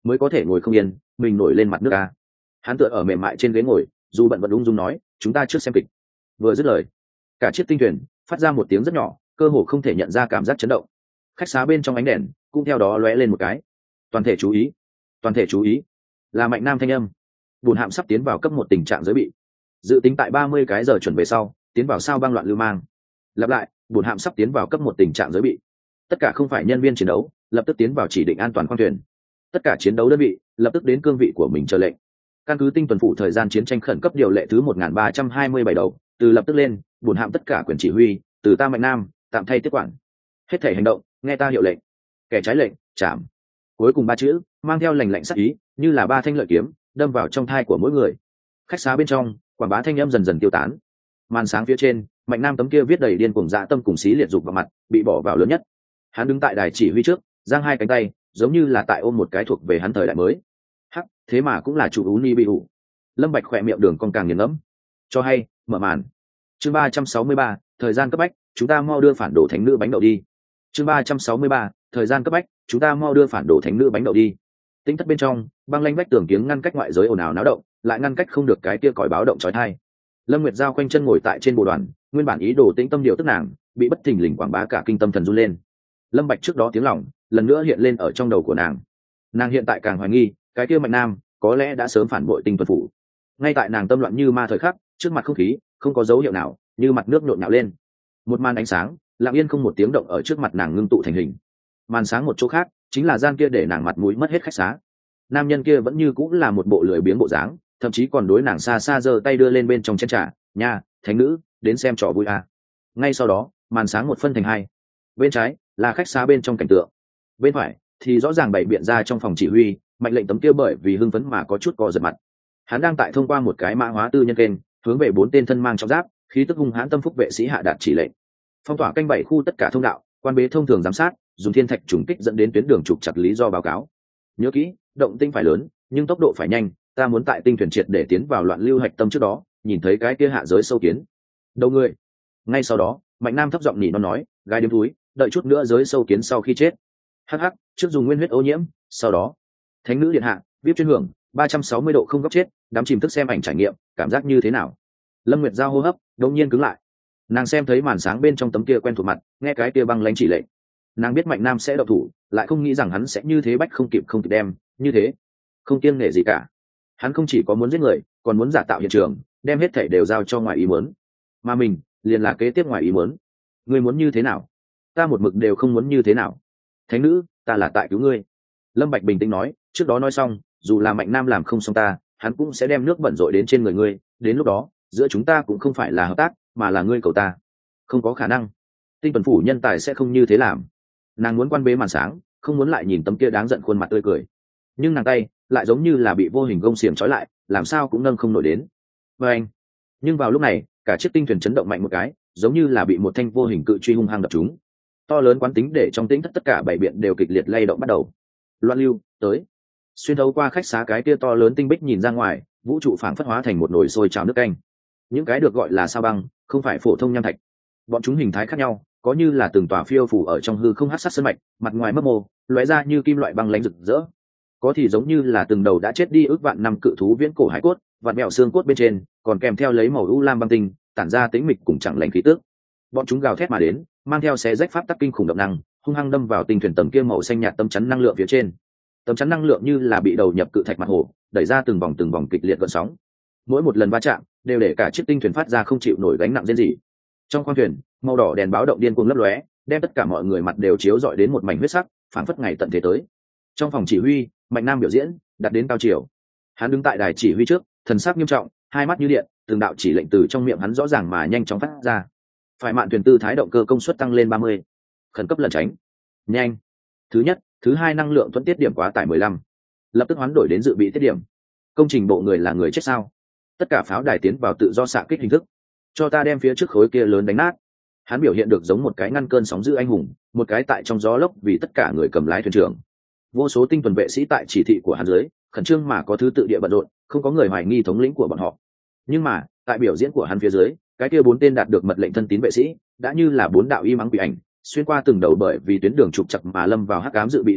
mới có thể ngồi không yên, mình nổi lên mặt nước a. Hắn tựa ở mềm mại trên ghế ngồi, dù bận vẫn ung dung nói, chúng ta trước xem kịch. Vừa dứt lời, cả chiếc tinh thuyền phát ra một tiếng rất nhỏ, cơ hồ không thể nhận ra cảm giác chấn động. Khách xá bên trong ánh đèn cũng theo đó lóe lên một cái. Toàn thể chú ý, toàn thể chú ý, là Mạnh Nam thanh âm. Buồn hạm sắp tiến vào cấp một tình trạng giới bị, dự tính tại ba mươi cái giờ chuẩn bị sau tiến vào sao băng loạn lưu mang. Lặp lại, buồn hạm sắp tiến vào cấp một tình trạng giới bị. Tất cả không phải nhân viên chiến đấu lập tức tiến vào chỉ định an toàn khoang thuyền. Tất cả chiến đấu đơn vị lập tức đến cương vị của mình chờ lệnh. Căn cứ tinh tuần phủ thời gian chiến tranh khẩn cấp điều lệ thứ một nghìn ba trăm hai mươi bảy đầu, từ lập tức lên, buồn hạm tất cả quyền chỉ huy từ ta Mạnh Nam tạm thay tiếp quản. Hết thể hành động nghe ta hiệu lệnh. Kẻ trái lệnh chạm. Cuối cùng ba chữ mang theo lệnh lệnh sắc ý, như là ba thanh lợi kiếm đâm vào trong thai của mỗi người. Khách xá bên trong quảng bá thanh âm dần dần tiêu tán. Màn sáng phía trên, Mạnh Nam tấm kia viết đầy điên cuồng dã tâm cùng xí liệt dục vào mặt bị bỏ vào lớn nhất. Hắn đứng tại đài chỉ huy trước, giang hai cánh tay, giống như là tại ôm một cái thuộc về hắn thời đại mới. Hắc, thế mà cũng là chủ uni bị ủ. Lâm Bạch khỏe miệng đường cong càng nghiền ngẫm. Cho hay, mở màn. Chương ba trăm sáu mươi ba, thời gian cấp bách, chúng ta mau đưa phản đồ thánh nữ bánh đậu đi. Chương ba trăm sáu mươi ba, thời gian cấp bách, chúng ta mau đưa phản đồ thánh nữ bánh đậu đi. Tính thất bên trong, băng lanh vách tường tiếng ngăn cách ngoại giới ồn ào náo động, lại ngăn cách không được cái kia còi báo động chói tai. Lâm Nguyệt Giao quanh chân ngồi tại trên bộ đoàn, nguyên bản ý đồ tĩnh tâm điều tức nàng, bị bất thình lình quảng bá cả kinh tâm thần run lên. Lâm Bạch trước đó tiếng lòng lần nữa hiện lên ở trong đầu của nàng. Nàng hiện tại càng hoài nghi, cái kia Mạnh Nam có lẽ đã sớm phản bội tinh tuần phủ. Ngay tại nàng tâm loạn như ma thời khắc, trước mặt không khí không có dấu hiệu nào, như mặt nước nhộn nhạo lên. Một màn ánh sáng lặng yên không một tiếng động ở trước mặt nàng ngưng tụ thành hình. Màn sáng một chỗ khác chính là gian kia để nàng mặt mũi mất hết khách xá. Nam nhân kia vẫn như cũng là một bộ lười biếng bộ dáng, thậm chí còn đối nàng xa xa giơ tay đưa lên bên trong chén trà, nha, thánh nữ đến xem trò vui à. Ngay sau đó màn sáng một phân thành hai, bên trái là khách xá bên trong cảnh tượng, bên phải thì rõ ràng bày biện ra trong phòng chỉ huy. Mệnh lệnh tấm kia bởi vì hưng phấn mà có chút co giật mặt. Hắn đang tại thông qua một cái mã hóa tư nhân kênh hướng về bốn tên thân mang trong giáp khí tức hung hãn tâm phúc vệ sĩ hạ đạt chỉ lệnh, phong tỏa canh bảy khu tất cả thông đạo, quan bế thông thường giám sát, dùng thiên thạch trùng kích dẫn đến tuyến đường trục chặt lý do báo cáo. Nhớ kỹ, động tinh phải lớn nhưng tốc độ phải nhanh, ta muốn tại tinh thuyền triệt để tiến vào loạn lưu hạch tâm trước đó nhìn thấy cái kia hạ giới sâu kiến đầu người. Ngay sau đó Mạnh Nam thấp giọng nỉ nó nói, gái điếm túi, đợi chút nữa giới sâu kiến sau khi chết, hắc hắc, trước dùng nguyên huyết ô nhiễm, sau đó thánh nữ điện hạ vip chuyên hưởng ba trăm sáu mươi độ không góc chết, đám chìm thức xem ảnh trải nghiệm cảm giác như thế nào? Lâm Nguyệt Giao hô hấp đột nhiên cứng lại. Nàng xem thấy màn sáng bên trong tấm kia quen thuộc mặt, nghe cái kia băng lãnh chỉ lệnh, nàng biết Mạnh Nam sẽ động thủ, lại không nghĩ rằng hắn sẽ như thế bách không kịp không kịp đem, như thế không kiêng nể gì cả. Hắn không chỉ có muốn giết người, còn muốn giả tạo hiện trường, đem hết thảy đều giao cho ngoài ý muốn, mà mình liền là kế tiếp ngoài ý muốn. Ngươi muốn như thế nào? Ta một mực đều không muốn như thế nào. Thánh nữ, ta là tại cứu ngươi. Lâm Bạch bình tĩnh nói, trước đó nói xong, dù là Mạnh Nam làm không xong ta, hắn cũng sẽ đem nước bẩn rội đến trên người ngươi, đến lúc đó giữa chúng ta cũng không phải là hợp tác, mà là ngươi cầu ta. Không có khả năng, tinh tuần phủ nhân tài sẽ không như thế làm. Nàng muốn quan bế màn sáng, không muốn lại nhìn tấm kia đáng giận khuôn mặt tươi cười, nhưng nàng tay lại giống như là bị vô hình gông xiềng trói lại, làm sao cũng nâng không nổi đến. Và anh, nhưng vào lúc này cả chiếc tinh thuyền chấn động mạnh một cái, giống như là bị một thanh vô hình cự truy hung hăng đập trúng. To lớn quán tính để trong tĩnh thất tất cả bảy biện đều kịch liệt lay động bắt đầu. Loạn lưu tới, xuyên thấu qua khách xá cái kia to lớn tinh bích nhìn ra ngoài, vũ trụ phảng phất hóa thành một nồi sôi trào nước canh. Những cái được gọi là sao băng không phải phổ thông nham thạch, bọn chúng hình thái khác nhau, có như là từng tòa phiêu phủ ở trong hư không hắc sát sơn mạch, mặt ngoài mấp mô lóe ra như kim loại băng lãnh rực rỡ, có thì giống như là từng đầu đã chết đi ước vạn năm cự thú viễn cổ hải cốt, vạt mẹo xương cốt bên trên còn kèm theo lấy màu u lam băng tinh, tản ra tĩnh mịch cùng chẳng lành khí tước. Bọn chúng gào thét mà đến, mang theo xé rách pháp tắc kinh khủng động năng, hung hăng đâm vào tinh thuyền tầm kia màu xanh nhạt tâm chắn năng lượng phía trên. Tấm chắn năng lượng như là bị đầu nhập cự thạch mặt hồ, đẩy ra từng vòng từng vòng kịch liệt gợn sóng. Mỗi một lần va chạm đều để cả chiếc tinh thuyền phát ra không chịu nổi gánh nặng rên rỉ. Trong khoang thuyền, màu đỏ đèn báo động điên cuồng lấp lóe, đem tất cả mọi người mặt đều chiếu rọi đến một mảnh huyết sắc, phảng phất ngày tận thế tới. Trong phòng chỉ huy, Mạnh Nam biểu diễn đạt đến cao chiều. Hắn đứng tại đài chỉ huy trước, thần sắc nghiêm trọng, hai mắt như điện, từng đạo chỉ lệnh từ trong miệng hắn rõ ràng mà nhanh chóng phát ra. Phải mạn thuyền tư thái động cơ công suất tăng lên ba mươi, khẩn cấp lẩn tránh, nhanh. Thứ nhất, thứ hai năng lượng thuận tiết điểm quá tải mười lăm, lập tức hoán đổi đến dự bị tiết điểm. Công trình bộ người là người chết sao? Tất cả pháo đài tiến vào tự do xạ kích hình thức, cho ta đem phía trước khối kia lớn đánh nát. Hắn biểu hiện được giống một cái ngăn cơn sóng dữ anh hùng, một cái tại trong gió lốc vì tất cả người cầm lái thuyền trưởng. Vô số tinh tuần vệ sĩ tại chỉ thị của hắn dưới khẩn trương mà có thứ tự địa bận rộn, không có người hoài nghi thống lĩnh của bọn họ. Nhưng mà tại biểu diễn của hắn phía dưới, cái kia bốn tên đạt được mật lệnh thân tín vệ sĩ đã như là bốn đạo y mắng quỷ ảnh, xuyên qua từng đầu bởi vì tuyến đường trục chặt mà lâm vào hắc ám dự bị thông đạo,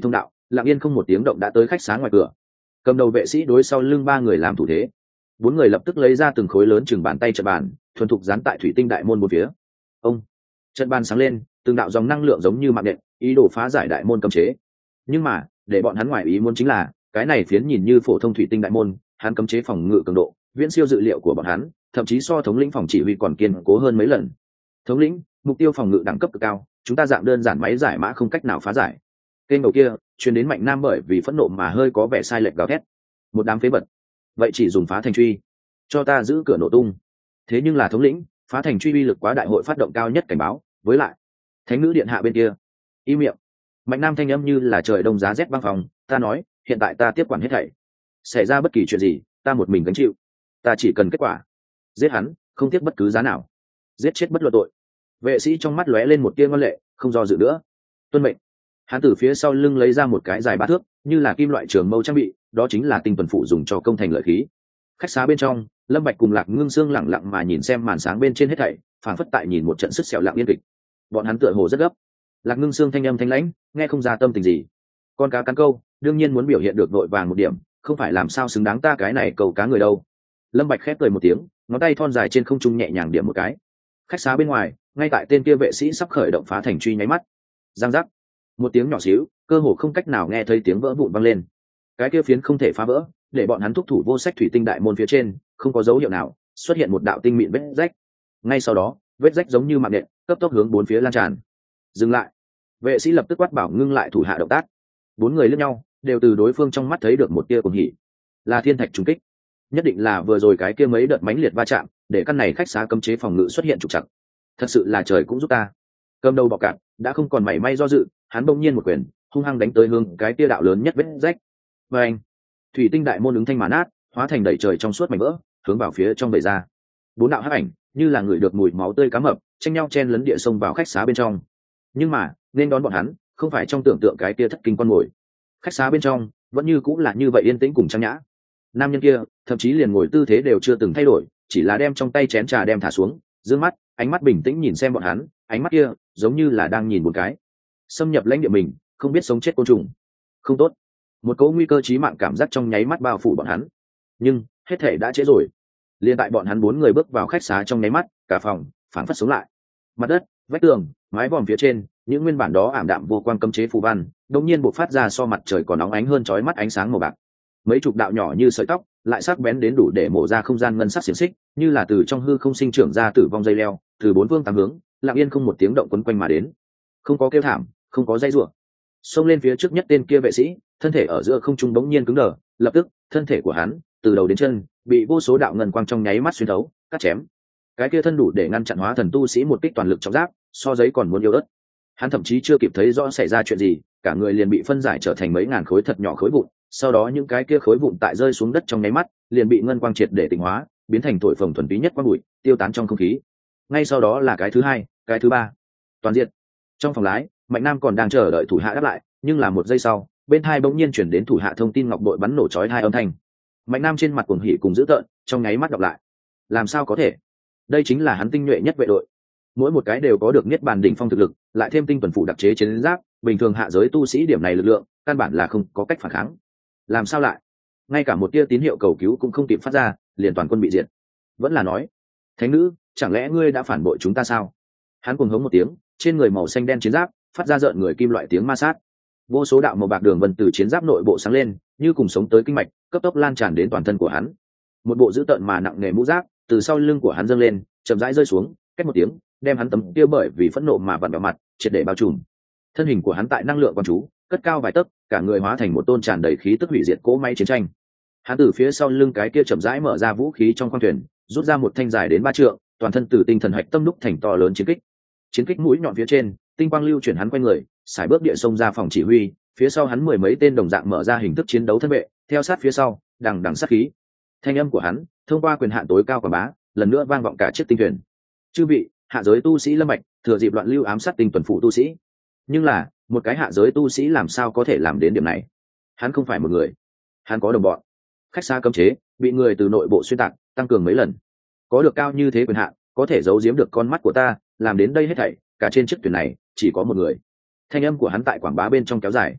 lặng yên không một tiếng động đã tới khách sạn ngoài cửa. Cầm đầu vệ sĩ đối sau lưng ba người làm thủ thế. Bốn người lập tức lấy ra từng khối lớn chừng bàn tay trận bàn, thuần thục dán tại thủy tinh đại môn bốn phía. Ông trận bàn sáng lên, từng đạo dòng năng lượng giống như mạng nện, ý đồ phá giải đại môn cấm chế. Nhưng mà để bọn hắn ngoài ý muốn chính là cái này phiến nhìn như phổ thông thủy tinh đại môn, hắn cấm chế phòng ngự cường độ viễn siêu dự liệu của bọn hắn, thậm chí so thống lĩnh phòng chỉ huy còn kiên cố hơn mấy lần. Thống lĩnh, mục tiêu phòng ngự đẳng cấp cực cao, chúng ta dạng đơn giản máy giải mã không cách nào phá giải. Kênh đầu kia truyền đến Mạnh Nam bởi vì phẫn nộ mà hơi có vẻ sai lệch gào thét. Một đám phế vật, vậy chỉ dùng phá thành truy, cho ta giữ cửa nổ tung. Thế nhưng là thống lĩnh, phá thành truy uy lực quá đại, hội phát động cao nhất cảnh báo, với lại thánh nữ điện hạ bên kia. Im miệng. Mạnh Nam thanh âm như là trời đông giá rét băng phòng. Ta nói, hiện tại ta tiếp quản hết thảy, xảy ra bất kỳ chuyện gì ta một mình gánh chịu, ta chỉ cần kết quả. Giết hắn, không tiếc bất cứ giá nào, giết chết bất luận tội. Vệ sĩ trong mắt lóe lên một tia ngoan lệ, không do dự nữa. Tuân mệnh. Hắn từ phía sau lưng lấy ra một cái dài ba thước, như là kim loại trường mâu trang bị, đó chính là tinh tuần phụ dùng cho công thành lợi khí. Khách xá bên trong, Lâm Bạch cùng Lạc Ngưng Sương lặng lặng mà nhìn xem màn sáng bên trên hết thảy, phảng phất tại nhìn một trận sứt sẹo lặng yên kịch. Bọn hắn tựa hồ rất gấp. Lạc Ngưng Sương thanh âm thanh lãnh, nghe không ra tâm tình gì. Con cá cắn câu, đương nhiên muốn biểu hiện được vội vàng một điểm, không phải làm sao xứng đáng ta cái này cầu cá người đâu. Lâm Bạch khép cười một tiếng, ngón tay thon dài trên không trung nhẹ nhàng điểm một cái. Khách xá bên ngoài, ngay tại tên kia vệ sĩ sắp khởi động phá thành truy nháy mắt, giang giác, một tiếng nhỏ xíu, cơ hồ không cách nào nghe thấy tiếng vỡ vụn vang lên. Cái kia phiến không thể phá vỡ, để bọn hắn thúc thủ vô sách thủy tinh đại môn phía trên không có dấu hiệu nào xuất hiện một đạo tinh mịn vết rách. Ngay sau đó, vết rách giống như mạng nện, cấp tốc hướng bốn phía lan tràn. Dừng lại. Vệ sĩ lập tức quát bảo ngưng lại thủ hạ động tác. Bốn người liếc nhau, đều từ đối phương trong mắt thấy được một tia cuồng hỉ. Là thiên thạch trùng kích, nhất định là vừa rồi cái kia mấy đợt mãnh liệt va chạm, để căn này khách xá cấm chế phòng ngự xuất hiện trục trặc. Thật sự là trời cũng giúp ta. Cầm đầu bọ cạp đã không còn mảy may do dự, hắn bỗng nhiên một quyền hung hăng đánh tới hướng cái tia đạo lớn nhất vết rách. Và anh, thủy tinh đại môn ứng thanh màn át, hóa thành đầy trời trong suốt mảnh vỡ, hướng vào phía trong vẩy ra. Bốn đạo hắc ảnh như là người được mùi máu tươi cá mập, tranh nhau chen lấn địa sông vào khách xá bên trong. Nhưng mà nên đón bọn hắn không phải trong tưởng tượng cái tia thất kinh con mồi. Khách xá bên trong vẫn như cũng là như vậy yên tĩnh cùng trang nhã. Nam nhân kia thậm chí liền ngồi tư thế đều chưa từng thay đổi, chỉ là đem trong tay chén trà đem thả xuống, dương mắt, ánh mắt bình tĩnh nhìn xem bọn hắn, ánh mắt kia giống như là đang nhìn một cái xâm nhập lãnh địa mình không biết sống chết côn trùng. Không tốt. Một cỗ nguy cơ chí mạng cảm giác trong nháy mắt bao phủ bọn hắn. Nhưng hết thể đã trễ rồi. Liên tại bọn hắn bốn người bước vào khách xá trong nháy mắt, cả phòng phảng phất sống lại. Mặt đất, vách tường, mái vòm phía trên, những nguyên bản đó ảm đạm vô quang cấm chế phù văn, đột nhiên bộc phát ra so mặt trời còn nóng ánh hơn chói mắt ánh sáng màu bạc. Mấy chục đạo nhỏ như sợi tóc, lại sắc bén đến đủ để mổ ra không gian ngân sắc xiển xích, như là từ trong hư không sinh trưởng ra tử vong dây leo, từ bốn phương tám hướng, lặng yên không một tiếng động quấn quanh mà đến. Không có kêu thảm, không có dây rủa. Xông lên phía trước nhất tên kia vệ sĩ, thân thể ở giữa không trung bỗng nhiên cứng đờ, lập tức, thân thể của hắn, từ đầu đến chân, bị vô số đạo ngân quang trong nháy mắt xuyên thấu, cắt chém. Cái kia thân đủ để ngăn chặn hóa thần tu sĩ một kích toàn lực trong giáp, so giấy còn muốn yếu ớt. Hắn thậm chí chưa kịp thấy rõ xảy ra chuyện gì, cả người liền bị phân giải trở thành mấy ngàn khối thật nhỏ khối vụn, sau đó những cái kia khối vụn tại rơi xuống đất trong nháy mắt, liền bị ngân quang triệt để tịnh hóa, biến thành thổi phồng thuần túy nhất quang bụi, tiêu tán trong không khí. Ngay sau đó là cái thứ hai, cái thứ ba, toàn diện. Trong phòng lái, Mạnh Nam còn đang chờ đợi thủ hạ đáp lại, nhưng là một giây sau, bên hai bỗng nhiên chuyển đến thủ hạ thông tin ngọc bội bắn nổ chói hai âm thanh. Mạnh Nam trên mặt cuồng hỉ cùng dữ tợn, trong nháy mắt đọc lại. Làm sao có thể? Đây chính là hắn tinh nhuệ nhất vệ đội, mỗi một cái đều có được niết bàn đỉnh phong thực lực, lại thêm tinh tuần phụ đặc chế chiến giáp, bình thường hạ giới tu sĩ điểm này lực lượng, căn bản là không có cách phản kháng. Làm sao lại? Ngay cả một tia tín hiệu cầu cứu cũng không kịp phát ra, liền toàn quân bị diệt. Vẫn là nói, thánh nữ, chẳng lẽ ngươi đã phản bội chúng ta sao? Hắn cuồng hống một tiếng, trên người màu xanh đen chiến giáp phát ra rợn người kim loại tiếng ma sát. Vô số đạo màu bạc đường vân từ chiến giáp nội bộ sáng lên, như cùng sống tới kinh mạch, cấp tốc lan tràn đến toàn thân của hắn. Một bộ dữ tợn mà nặng nề mũ giáp từ sau lưng của hắn dâng lên, chậm rãi rơi xuống, két một tiếng, đem hắn tấm kia bởi vì phẫn nộ mà vặn vẹo mặt triệt để bao trùm. Thân hình của hắn tại năng lượng quang chú cất cao vài tấc, cả người hóa thành một tôn tràn đầy khí tức hủy diệt cỗ máy chiến tranh. Hắn từ phía sau lưng cái kia chậm rãi mở ra vũ khí trong khoang thuyền, rút ra một thanh dài đến ba trượng, toàn thân từ tinh thần hạch tâm đúc thành to lớn chiến kích. Chiến kích mũi nhọn phía trên, tinh quang lưu chuyển hắn quanh người, sải bước địa sông ra phòng chỉ huy, phía sau hắn mười mấy tên đồng dạng mở ra hình thức chiến đấu thân vệ, theo sát phía sau, đằng đằng sát khí. Thanh âm của hắn thông qua quyền hạn tối cao của bá, lần nữa vang vọng cả chiếc tinh thuyền. Chư vị, hạ giới tu sĩ Lâm Bạch thừa dịp loạn lưu ám sát tinh tuần phụ tu sĩ. Nhưng là, một cái hạ giới tu sĩ làm sao có thể làm đến điểm này? Hắn không phải một người, hắn có đồng bọn. Khách xa cấm chế bị người từ nội bộ xuyên tạc, tăng cường mấy lần. Có được cao như thế quyền hạn, có thể giấu giếm được con mắt của ta, làm đến đây hết thảy, cả trên chiếc thuyền này chỉ có một người. Thanh âm của hắn tại quảng bá bên trong kéo dài.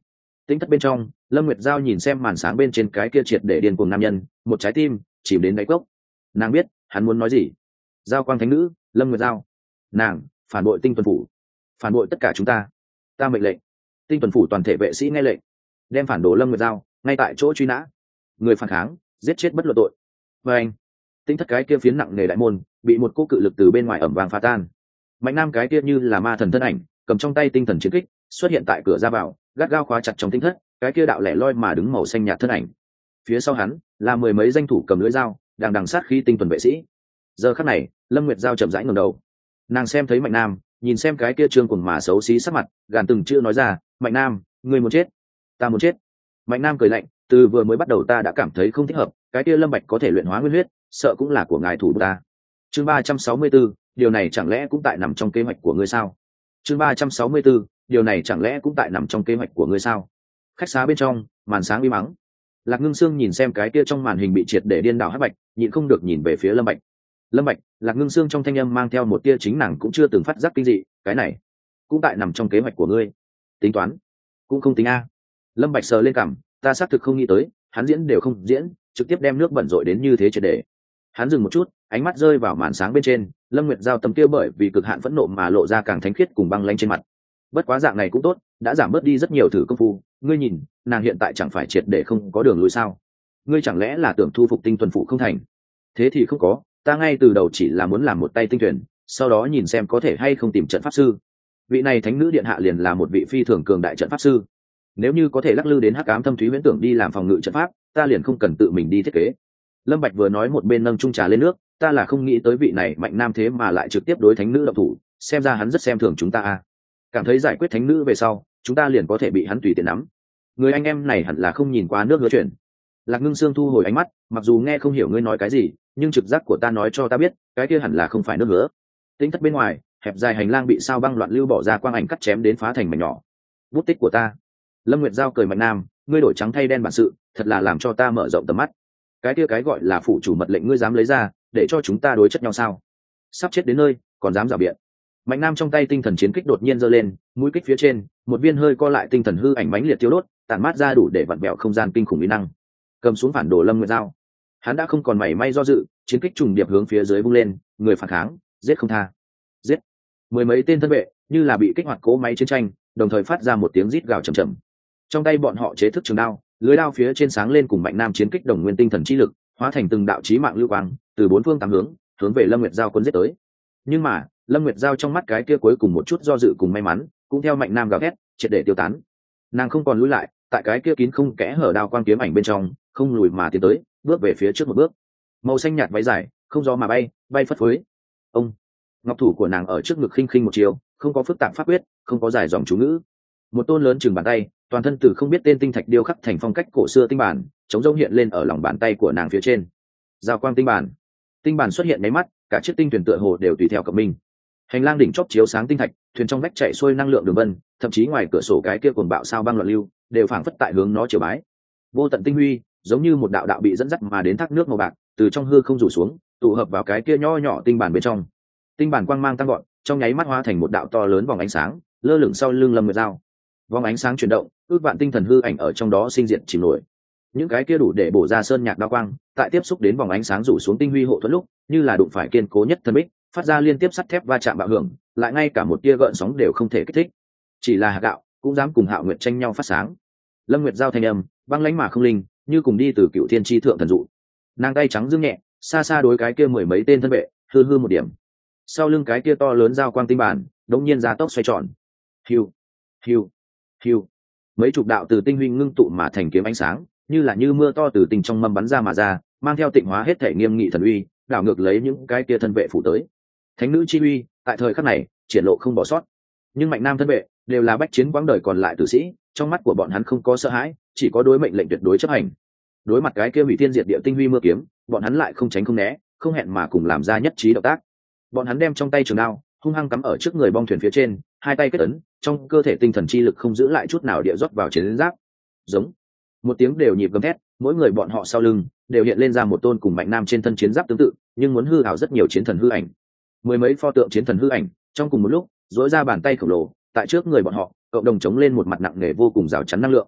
Tính thất bên trong, Lâm Nguyệt Giao nhìn xem màn sáng bên trên cái kia triệt để điên cuồng nam nhân, một trái tim chìm đến đáy cốc. Nàng biết hắn muốn nói gì. Giao quang thánh nữ, Lâm Nguyệt Giao, nàng phản bội Tinh Tuần phủ, phản bội tất cả chúng ta. Ta mệnh lệnh, Tinh Tuần phủ toàn thể vệ sĩ nghe lệnh, đem phản đồ Lâm Nguyệt Giao ngay tại chỗ truy nã, người phản kháng giết chết bất luận tội. Và anh, tinh thất cái kia phiến nặng nề đại môn bị một cỗ cự lực từ bên ngoài ẩm vàng phá tan. Mạnh Nam cái kia như là ma thần thân ảnh, cầm trong tay tinh thần chiến kích xuất hiện tại cửa ra vào, gắt gao khóa chặt trong tinh thất cái kia đạo lẻ loi mà đứng màu xanh nhạt thân ảnh. Phía sau hắn là mười mấy danh thủ cầm lưỡi dao đang đằng sát khí tinh tuần vệ sĩ. Giờ khắc này, Lâm Nguyệt Giao chậm rãi ngẩng đầu, nàng xem thấy Mạnh Nam, nhìn xem cái kia trương cuồng mà xấu xí sắc mặt, gàn từng chữ nói ra: Mạnh Nam, ngươi muốn chết, ta muốn chết. Mạnh Nam cười lạnh, từ vừa mới bắt đầu ta đã cảm thấy không thích hợp, cái kia Lâm Bạch có thể luyện hóa nguyên huyết, sợ cũng là của ngài thủ ta. Chương ba trăm sáu mươi 364, điều này chẳng lẽ cũng tại nằm trong kế hoạch của ngươi sao? Chương ba trăm sáu mươi 364, điều này chẳng lẽ cũng tại nằm trong kế hoạch của ngươi sao? Khách xá bên trong, màn sáng uy mắng. Lạc Ngưng Sương nhìn xem cái kia trong màn hình bị triệt để điên đảo hắc bạch, nhịn không được nhìn về phía Lâm Bạch. Lâm Bạch, Lạc Ngưng Sương trong thanh âm mang theo một tia chính nàng cũng chưa từng phát giác kinh dị, cái này cũng tại nằm trong kế hoạch của ngươi. Tính toán, cũng không tính a. Lâm Bạch sờ lên cằm, ta xác thực không nghĩ tới, hắn diễn đều không diễn, trực tiếp đem nước bẩn rội đến như thế triệt để. Hắn dừng một chút, ánh mắt rơi vào màn sáng bên trên, Lâm Nguyệt Giao tầm kia bởi vì cực hạn phẫn nộ mà lộ ra càng thánh khiết cùng băng lãnh trên mặt. Bất quá dạng này cũng tốt, đã giảm bớt đi rất nhiều thử công phu, ngươi nhìn, nàng hiện tại chẳng phải triệt để không có đường lui sao? Ngươi chẳng lẽ là tưởng thu phục Tinh Tuần phủ không thành? Thế thì không có, ta ngay từ đầu chỉ là muốn làm một tay tinh tuyển, sau đó nhìn xem có thể hay không tìm trận pháp sư. Vị này thánh nữ điện hạ liền là một vị phi thường cường đại trận pháp sư. Nếu như có thể lắc lư đến hắc ám thâm thúy huyễn tưởng đi làm phòng ngự trận pháp, ta liền không cần tự mình đi thiết kế. Lâm Bạch vừa nói một bên nâng chung trà lên nước, ta là không nghĩ tới vị này Mạnh Nam thế mà lại trực tiếp đối thánh nữ động thủ, xem ra hắn rất xem thường chúng ta a. Cảm thấy giải quyết thánh nữ về sau, chúng ta liền có thể bị hắn tùy tiện nắm. Người anh em này hẳn là không nhìn qua nước hứa chuyện. Lạc Ngưng Sương thu hồi ánh mắt, mặc dù nghe không hiểu ngươi nói cái gì, nhưng trực giác của ta nói cho ta biết, cái kia hẳn là không phải nước hứa. Tính thất bên ngoài, hẹp dài hành lang bị sao băng loạn lưu bỏ ra quang ảnh cắt chém đến phá thành mảnh nhỏ. Bút tích của ta. Lâm Nguyệt Giao cười Mạnh Nam, ngươi đổi trắng thay đen bản sự, thật là làm cho ta mở rộng tầm mắt. Cái kia cái gọi là phụ chủ mật lệnh ngươi dám lấy ra, để cho chúng ta đối chất nhau sao? Sắp chết đến nơi, còn dám rảo biện. Mạnh Nam trong tay tinh thần chiến kích đột nhiên giơ lên, mũi kích phía trên, một viên hơi co lại tinh thần hư ảnh mãnh liệt tiêu đốt, tản mát ra đủ để vặn vẹo không gian kinh khủng uy năng. Cầm xuống phản đồ Lâm Nguyệt Giao. Hắn đã không còn mảy may do dự, chiến kích trùng điệp hướng phía dưới vung lên, người phản kháng, giết không tha. Giết. Mười mấy tên thân vệ, như là bị kích hoạt cỗ máy chiến tranh, đồng thời phát ra một tiếng rít gào trầm trầm. Trong tay bọn họ chế thức trường đao, lưới đao phía trên sáng lên cùng Mạnh Nam chiến kích đồng nguyên tinh thần chi lực, hóa thành từng đạo chí mạng lưu quang, từ bốn phương tám hướng, hướng về Lâm Nguyệt Giao quân giết tới. Nhưng mà, Lâm Nguyệt Giao trong mắt cái kia cuối cùng một chút do dự cùng may mắn, cũng theo Mạnh Nam gào thét, triệt để tiêu tán. Nàng không còn lùi lại, tại cái kia kín không kẽ hở đao quang kiếm ảnh bên trong, không lùi mà tiến tới, bước về phía trước một bước. Màu xanh nhạt váy dài, không gió mà bay, bay phất phới. Ông, ngọc thủ của nàng ở trước ngực khinh khinh một chiều, không có phức tạp pháp quyết, không có dài dòng chú ngữ. Một tôn lớn chừng bàn tay, toàn thân từ không biết tên tinh thạch điêu khắc thành phong cách cổ xưa tinh bản, chống rỗng hiện lên ở lòng bàn tay của nàng phía trên. Giao quang tinh bản. Tinh bản xuất hiện mấy mắt, cả chiếc tinh thuyền tựa hồ đều tùy theo cộng minh. Hành lang đỉnh chóp chiếu sáng tinh thạch, thuyền trong vách chạy xuôi năng lượng đường vân, thậm chí ngoài cửa sổ cái kia cuồng bạo sao băng loạn lưu, đều phảng phất tại hướng nó chiều bái. Vô tận tinh huy, giống như một đạo đạo bị dẫn dắt mà đến thác nước màu bạc, từ trong hư không rủ xuống, tụ hợp vào cái kia nho nhỏ tinh bản bên trong. Tinh bản quang mang tăng gọn, trong nháy mắt hóa thành một đạo to lớn vòng ánh sáng, lơ lửng sau lưng Lâm Nguyệt Giao. Vòng ánh sáng chuyển động, ước vạn tinh thần hư ảnh ở trong đó sinh diệt chìm nổi. Những cái kia đủ để bổ ra sơn nhạc đao quang, tại tiếp xúc đến vòng ánh sáng rủ xuống tinh huy hộ thuẫn lúc, như là đụng phải kiên cố nhất thân bích, phát ra liên tiếp sắt thép va chạm bạo hưởng, lại ngay cả một tia gợn sóng đều không thể kích thích. Chỉ là Hạt Gạo cũng dám cùng Hạo Nguyệt tranh nhau phát sáng. Lâm Nguyệt Giao thanh âm, băng lãnh mà không linh, như cùng đi từ cựu thiên tri thượng thần dụ. Nàng tay trắng dương nhẹ, xa xa đối cái kia mười mấy tên thân vệ, hư hư một điểm. Sau lưng cái kia to lớn giao quang tinh bản, đột nhiên ra tốc xoay tròn. Hiu, hiu, hiu. Mấy chục đạo từ tinh huy ngưng tụ mà thành kiếm ánh sáng, như là như mưa to từ tinh trong mâm bắn ra mà ra, mang theo tịnh hóa hết thể nghiêm nghị thần uy, đảo ngược lấy những cái kia thân vệ phủ tới. Thánh nữ chi uy, tại thời khắc này, triển lộ không bỏ sót. Nhưng Mạnh Nam thân vệ đều là bách chiến quãng đời còn lại tử sĩ, trong mắt của bọn hắn không có sợ hãi, chỉ có đối mệnh lệnh tuyệt đối chấp hành. Đối mặt cái kia hủy thiên diệt địa tinh huy mưa kiếm, bọn hắn lại không tránh không né, không hẹn mà cùng làm ra nhất trí động tác. Bọn hắn đem trong tay trường đao hung hăng cắm ở trước người bong thuyền phía trên, hai tay kết ấn, trong cơ thể tinh thần chi lực không giữ lại chút nào địa rót vào chiến giáp. Giống một tiếng đều nhịp gầm thét, mỗi người bọn họ sau lưng đều hiện lên ra một tôn cùng Mạnh Nam trên thân chiến giáp tương tự, nhưng muốn hư hảo rất nhiều chiến thần hư ảnh. Mười mấy pho tượng chiến thần hư ảnh, trong cùng một lúc, duỗi ra bàn tay khổng lồ, tại trước người bọn họ, cộng đồng chống lên một mặt nặng nề vô cùng rào chắn năng lượng.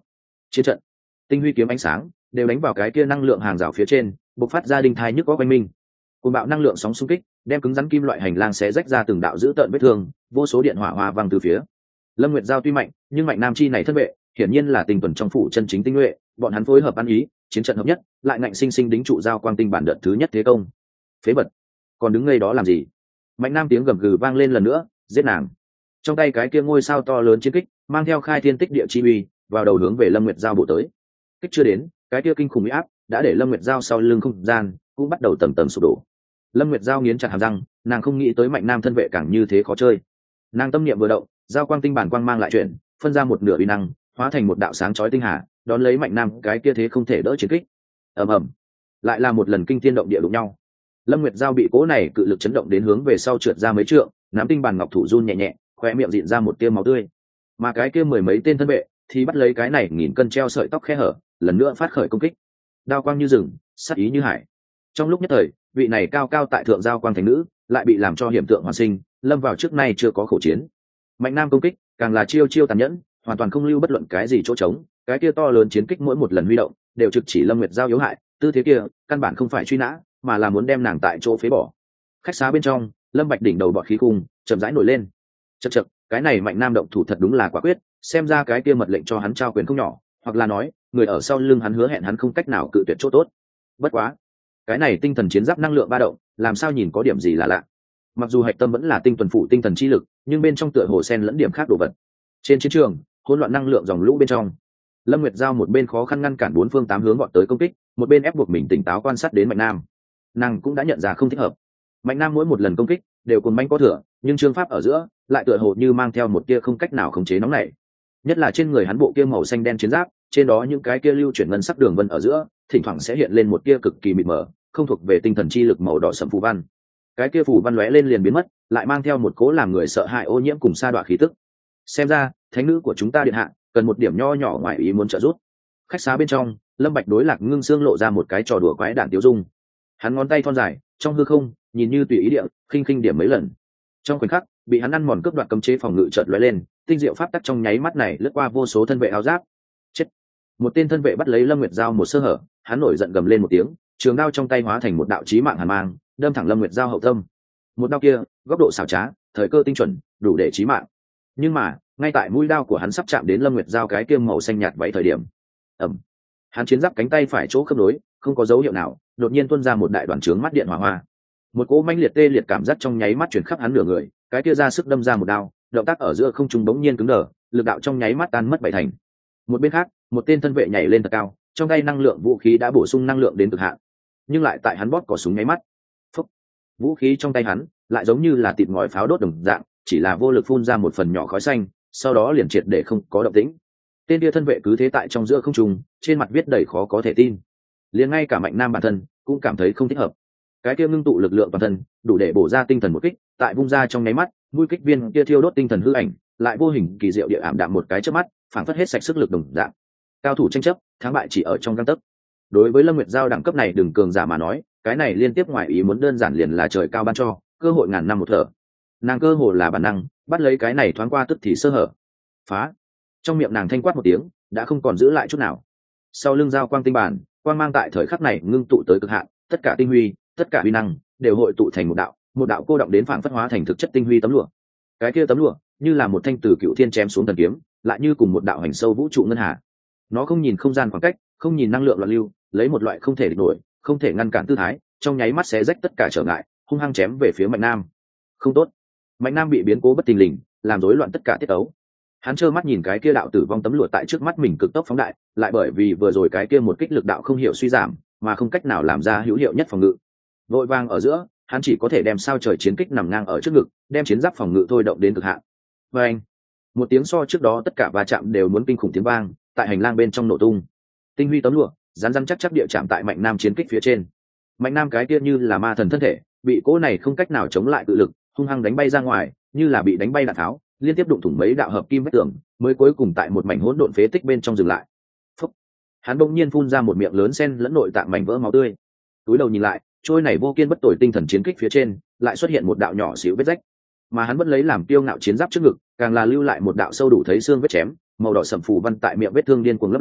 chiến trận, tinh huy kiếm ánh sáng đều đánh vào cái kia năng lượng hàng rào phía trên, bộc phát ra đinh thai nhức có quanh minh. Cùng bạo năng lượng sóng xung kích đem cứng rắn kim loại hành lang xé rách ra từng đạo dữ tợn vết thương, vô số điện hỏa hoa vang từ phía. Lâm Nguyệt Giao tuy mạnh, nhưng mạnh nam chi này thân vệ hiển nhiên là tinh tuần trong phủ chân chính tinh nhuệ, bọn hắn phối hợp ăn ý, chiến trận hợp nhất, lại ngạnh sinh sinh đính trụ Giao Quang tinh bản đợt thứ nhất thế công. Phế vật, còn đứng ngây đó làm gì? Mạnh nam tiếng gầm gừ vang lên lần nữa, giết nàng. Trong tay cái kia ngôi sao to lớn chiến kích mang theo khai thiên tích địa chi uy, vào đầu hướng về Lâm Nguyệt Giao bổ tới. Kích chưa đến, cái kia kinh khủng uy áp đã để Lâm Nguyệt Giao sau lưng không gian cũng bắt đầu tầng tầng sụp đổ. Lâm Nguyệt Giao nghiến chặt hàm răng, nàng không nghĩ tới mạnh nam thân vệ càng như thế khó chơi. Nàng tâm niệm vừa động, Giao Quang tinh bản quang mang lại chuyển, phân ra một nửa uy năng, hóa thành một đạo sáng chói tinh hà, đón lấy mạnh nam cái kia thế không thể đỡ chiến kích. Ầm ầm, lại là một lần kinh thiên động địa đụng nhau. Lâm Nguyệt Giao bị cố này cự lực chấn động đến hướng về sau trượt ra mấy trượng, nắm tinh bản ngọc thủ run nhẹ nhẹ, khóe miệng rịn ra một tia máu tươi. Mà cái kia mười mấy tên thân vệ thì bắt lấy cái này nghìn cân treo sợi tóc khe hở, lần nữa phát khởi công kích. Đao quang như rừng, sát ý như hải. Trong lúc nhất thời, vị này cao cao tại thượng Giao Quang thánh nữ lại bị làm cho hiểm tượng hoàn sinh, lâm vào trước nay chưa có khổ chiến. Mạnh nam công kích càng là chiêu chiêu tàn nhẫn, hoàn toàn không lưu bất luận cái gì chỗ trống, cái kia to lớn chiến kích mỗi một lần huy động đều trực chỉ Lâm Nguyệt Giao yếu hại, tư thế kia căn bản không phải truy nã, mà là muốn đem nàng tại chỗ phế bỏ. Khách xá bên trong, Lâm Bạch đỉnh đầu bọt khí khung chậm rãi nổi lên. Chậc chậc, cái này mạnh nam động thủ thật đúng là quả quyết, xem ra cái kia mật lệnh cho hắn trao quyền không nhỏ, hoặc là nói, người ở sau lưng hắn hứa hẹn hắn không cách nào cự tuyệt chỗ tốt. Bất quá, cái này tinh thần chiến giáp năng lượng ba động, làm sao nhìn có điểm gì là lạ. Mặc dù hạch tâm vẫn là tinh tuần phủ tinh thần chi lực, nhưng bên trong tựa hồ sen lẫn điểm khác đồ vật. Trên chiến trường, hỗn loạn năng lượng dòng lũ bên trong, Lâm Nguyệt Giao một bên khó khăn ngăn cản bốn phương tám hướng gọn tới công kích, một bên ép buộc mình tỉnh táo quan sát đến mạnh nam. Nàng cũng đã nhận ra không thích hợp. Mạnh nam mỗi một lần công kích đều cùng manh có thừa, nhưng chương pháp ở giữa lại tựa hồ như mang theo một tia không cách nào khống chế nóng nảy. Nhất là trên người hắn bộ kia màu xanh đen chiến giáp, trên đó những cái kia lưu chuyển ngân sắc đường vân ở giữa, thỉnh thoảng sẽ hiện lên một tia cực kỳ mịt mờ, không thuộc về tinh thần chi lực màu đỏ sẫm phù văn. Cái kia phù văn lóe lên liền biến mất, lại mang theo một cố làm người sợ hãi ô nhiễm cùng sa đọa khí tức. Xem ra, thánh nữ của chúng ta điện hạ cần một điểm nho nhỏ ngoài ý muốn trợ giúp. Khách xá bên trong, Lâm Bạch đối Lạc Ngưng Xương lộ ra một cái trò đùa quái đản tiêu dung. Hắn ngón tay thon dài, trong hư không, nhìn như tùy ý địa, khinh khinh điểm mấy lần. Trong khoảnh khắc, bị hắn ăn mòn cướp đoạt cấm chế phòng ngự chợt lóe lên, tinh diệu pháp tắc trong nháy mắt này lướt qua vô số thân vệ áo giáp. Chết! Một tên thân vệ bắt lấy Lâm Nguyệt Giao một sơ hở, hắn nổi giận gầm lên một tiếng, trường đao trong tay hóa thành một đạo chí mạng hàn mang, đâm thẳng Lâm Nguyệt Giao hậu tâm. Một đao kia, góc độ xảo trá, thời cơ tinh chuẩn, đủ để chí mạng. Nhưng mà, ngay tại mũi đao của hắn sắp chạm đến Lâm Nguyệt Giao cái kia màu xanh nhạt váy thời điểm, ầm, hắn chiến giáp cánh tay phải chỗ khớp nối, không có dấu hiệu nào, đột nhiên tuôn ra một đại đoàn chướng mắt điện hỏa hoa. Một cỗ manh liệt tê liệt cảm giác trong nháy mắt truyền khắp hắn nửa người, cái kia ra sức đâm ra một đao, động tác ở giữa không trung bỗng nhiên cứng đờ, lực đạo trong nháy mắt tan mất bảy thành. Một bên khác, một tên thân vệ nhảy lên thật cao, trong tay năng lượng vũ khí đã bổ sung năng lượng đến cực hạn, nhưng lại tại hắn bóp cò súng nháy mắt, phốc, vũ khí trong tay hắn lại giống như là tịt ngòi pháo đốt đồng dạng, chỉ là vô lực phun ra một phần nhỏ khói xanh, sau đó liền triệt để không có động tĩnh. Tên kia thân vệ cứ thế tại trong giữa không trung, trên mặt viết đầy khó có thể tin. Liền ngay cả Mạnh Nam bản thân cũng cảm thấy không thích hợp. Cái kia ngưng tụ lực lượng toàn thân, đủ để bổ ra tinh thần một kích, tại vung ra trong nháy mắt, mũi kích viên kia thiêu đốt tinh thần hư ảnh, lại vô hình kỳ diệu địa ảm đạm một cái chớp mắt, phản phất hết sạch sức lực đồng dạng. Cao thủ tranh chấp, thắng bại chỉ ở trong gang tấc. Đối với Lâm Nguyệt Giao đẳng cấp này đừng cường giả mà nói, cái này liên tiếp ngoài ý muốn đơn giản liền là trời cao ban cho, cơ hội ngàn năm một thở. Nàng cơ hồ là bản năng, bắt lấy cái này thoáng qua tức thì sơ hở. Phá! Trong miệng nàng thanh quát một tiếng, đã không còn giữ lại chút nào. Sau lưng Giao Quang tinh bản, quang mang tại thời khắc này ngưng tụ tới cực hạn, tất cả tinh huy, tất cả uy năng đều hội tụ thành một đạo, một đạo cô động đến phản phất hóa thành thực chất tinh huy tấm lụa. Cái kia tấm lụa, như là một thanh từ cựu thiên chém xuống thần kiếm, lại như cùng một đạo hành sâu vũ trụ ngân hà. Nó không nhìn không gian khoảng cách, không nhìn năng lượng loạn lưu, lấy một loại không thể địch nổi, không thể ngăn cản tư thái, trong nháy mắt xé rách tất cả trở ngại, hung hăng chém về phía Mạnh Nam. Không tốt! Mạnh Nam bị biến cố bất tình lình, làm rối loạn tất cả tiết ấu. Hắn trơ mắt nhìn cái kia đạo tử vong tấm lụa tại trước mắt mình cực tốc phóng đại, lại bởi vì vừa rồi cái kia một kích lực đạo không hiểu suy giảm, mà không cách nào làm ra hữu hiệu nhất phòng ngự. Vội vàng ở giữa, hắn chỉ có thể đem sao trời chiến kích nằm ngang ở trước ngực, đem chiến giáp phòng ngự thôi động đến cực hạn. Và anh, một tiếng so trước đó tất cả va chạm đều muốn kinh khủng tiếng vang, tại hành lang bên trong nổ tung. Tinh huy tấm lụa, rắn rắn chắc chắc địa chạm tại Mạnh Nam chiến kích phía trên. Mạnh Nam cái kia như là ma thần thân thể, bị cỗ này không cách nào chống lại cự lực, hung hăng đánh bay ra ngoài, như là bị đánh bay đạn tháo, liên tiếp đụng thủng mấy đạo hợp kim vách tường, mới cuối cùng tại một mảnh hỗn độn phế tích bên trong dừng lại. Phúc! Hắn bỗng nhiên phun ra một miệng lớn sen lẫn nội tạng mảnh vỡ máu tươi. Túi đầu nhìn lại, trôi này vô kiên bất tồi tinh thần chiến kích phía trên, lại xuất hiện một đạo nhỏ xíu vết rách. Mà hắn vẫn lấy làm kiêu ngạo chiến giáp trước ngực, càng là lưu lại một đạo sâu đủ thấy xương vết chém, màu đỏ sẫm phù văn tại miệng vết thương điên cuồng lấp lóe,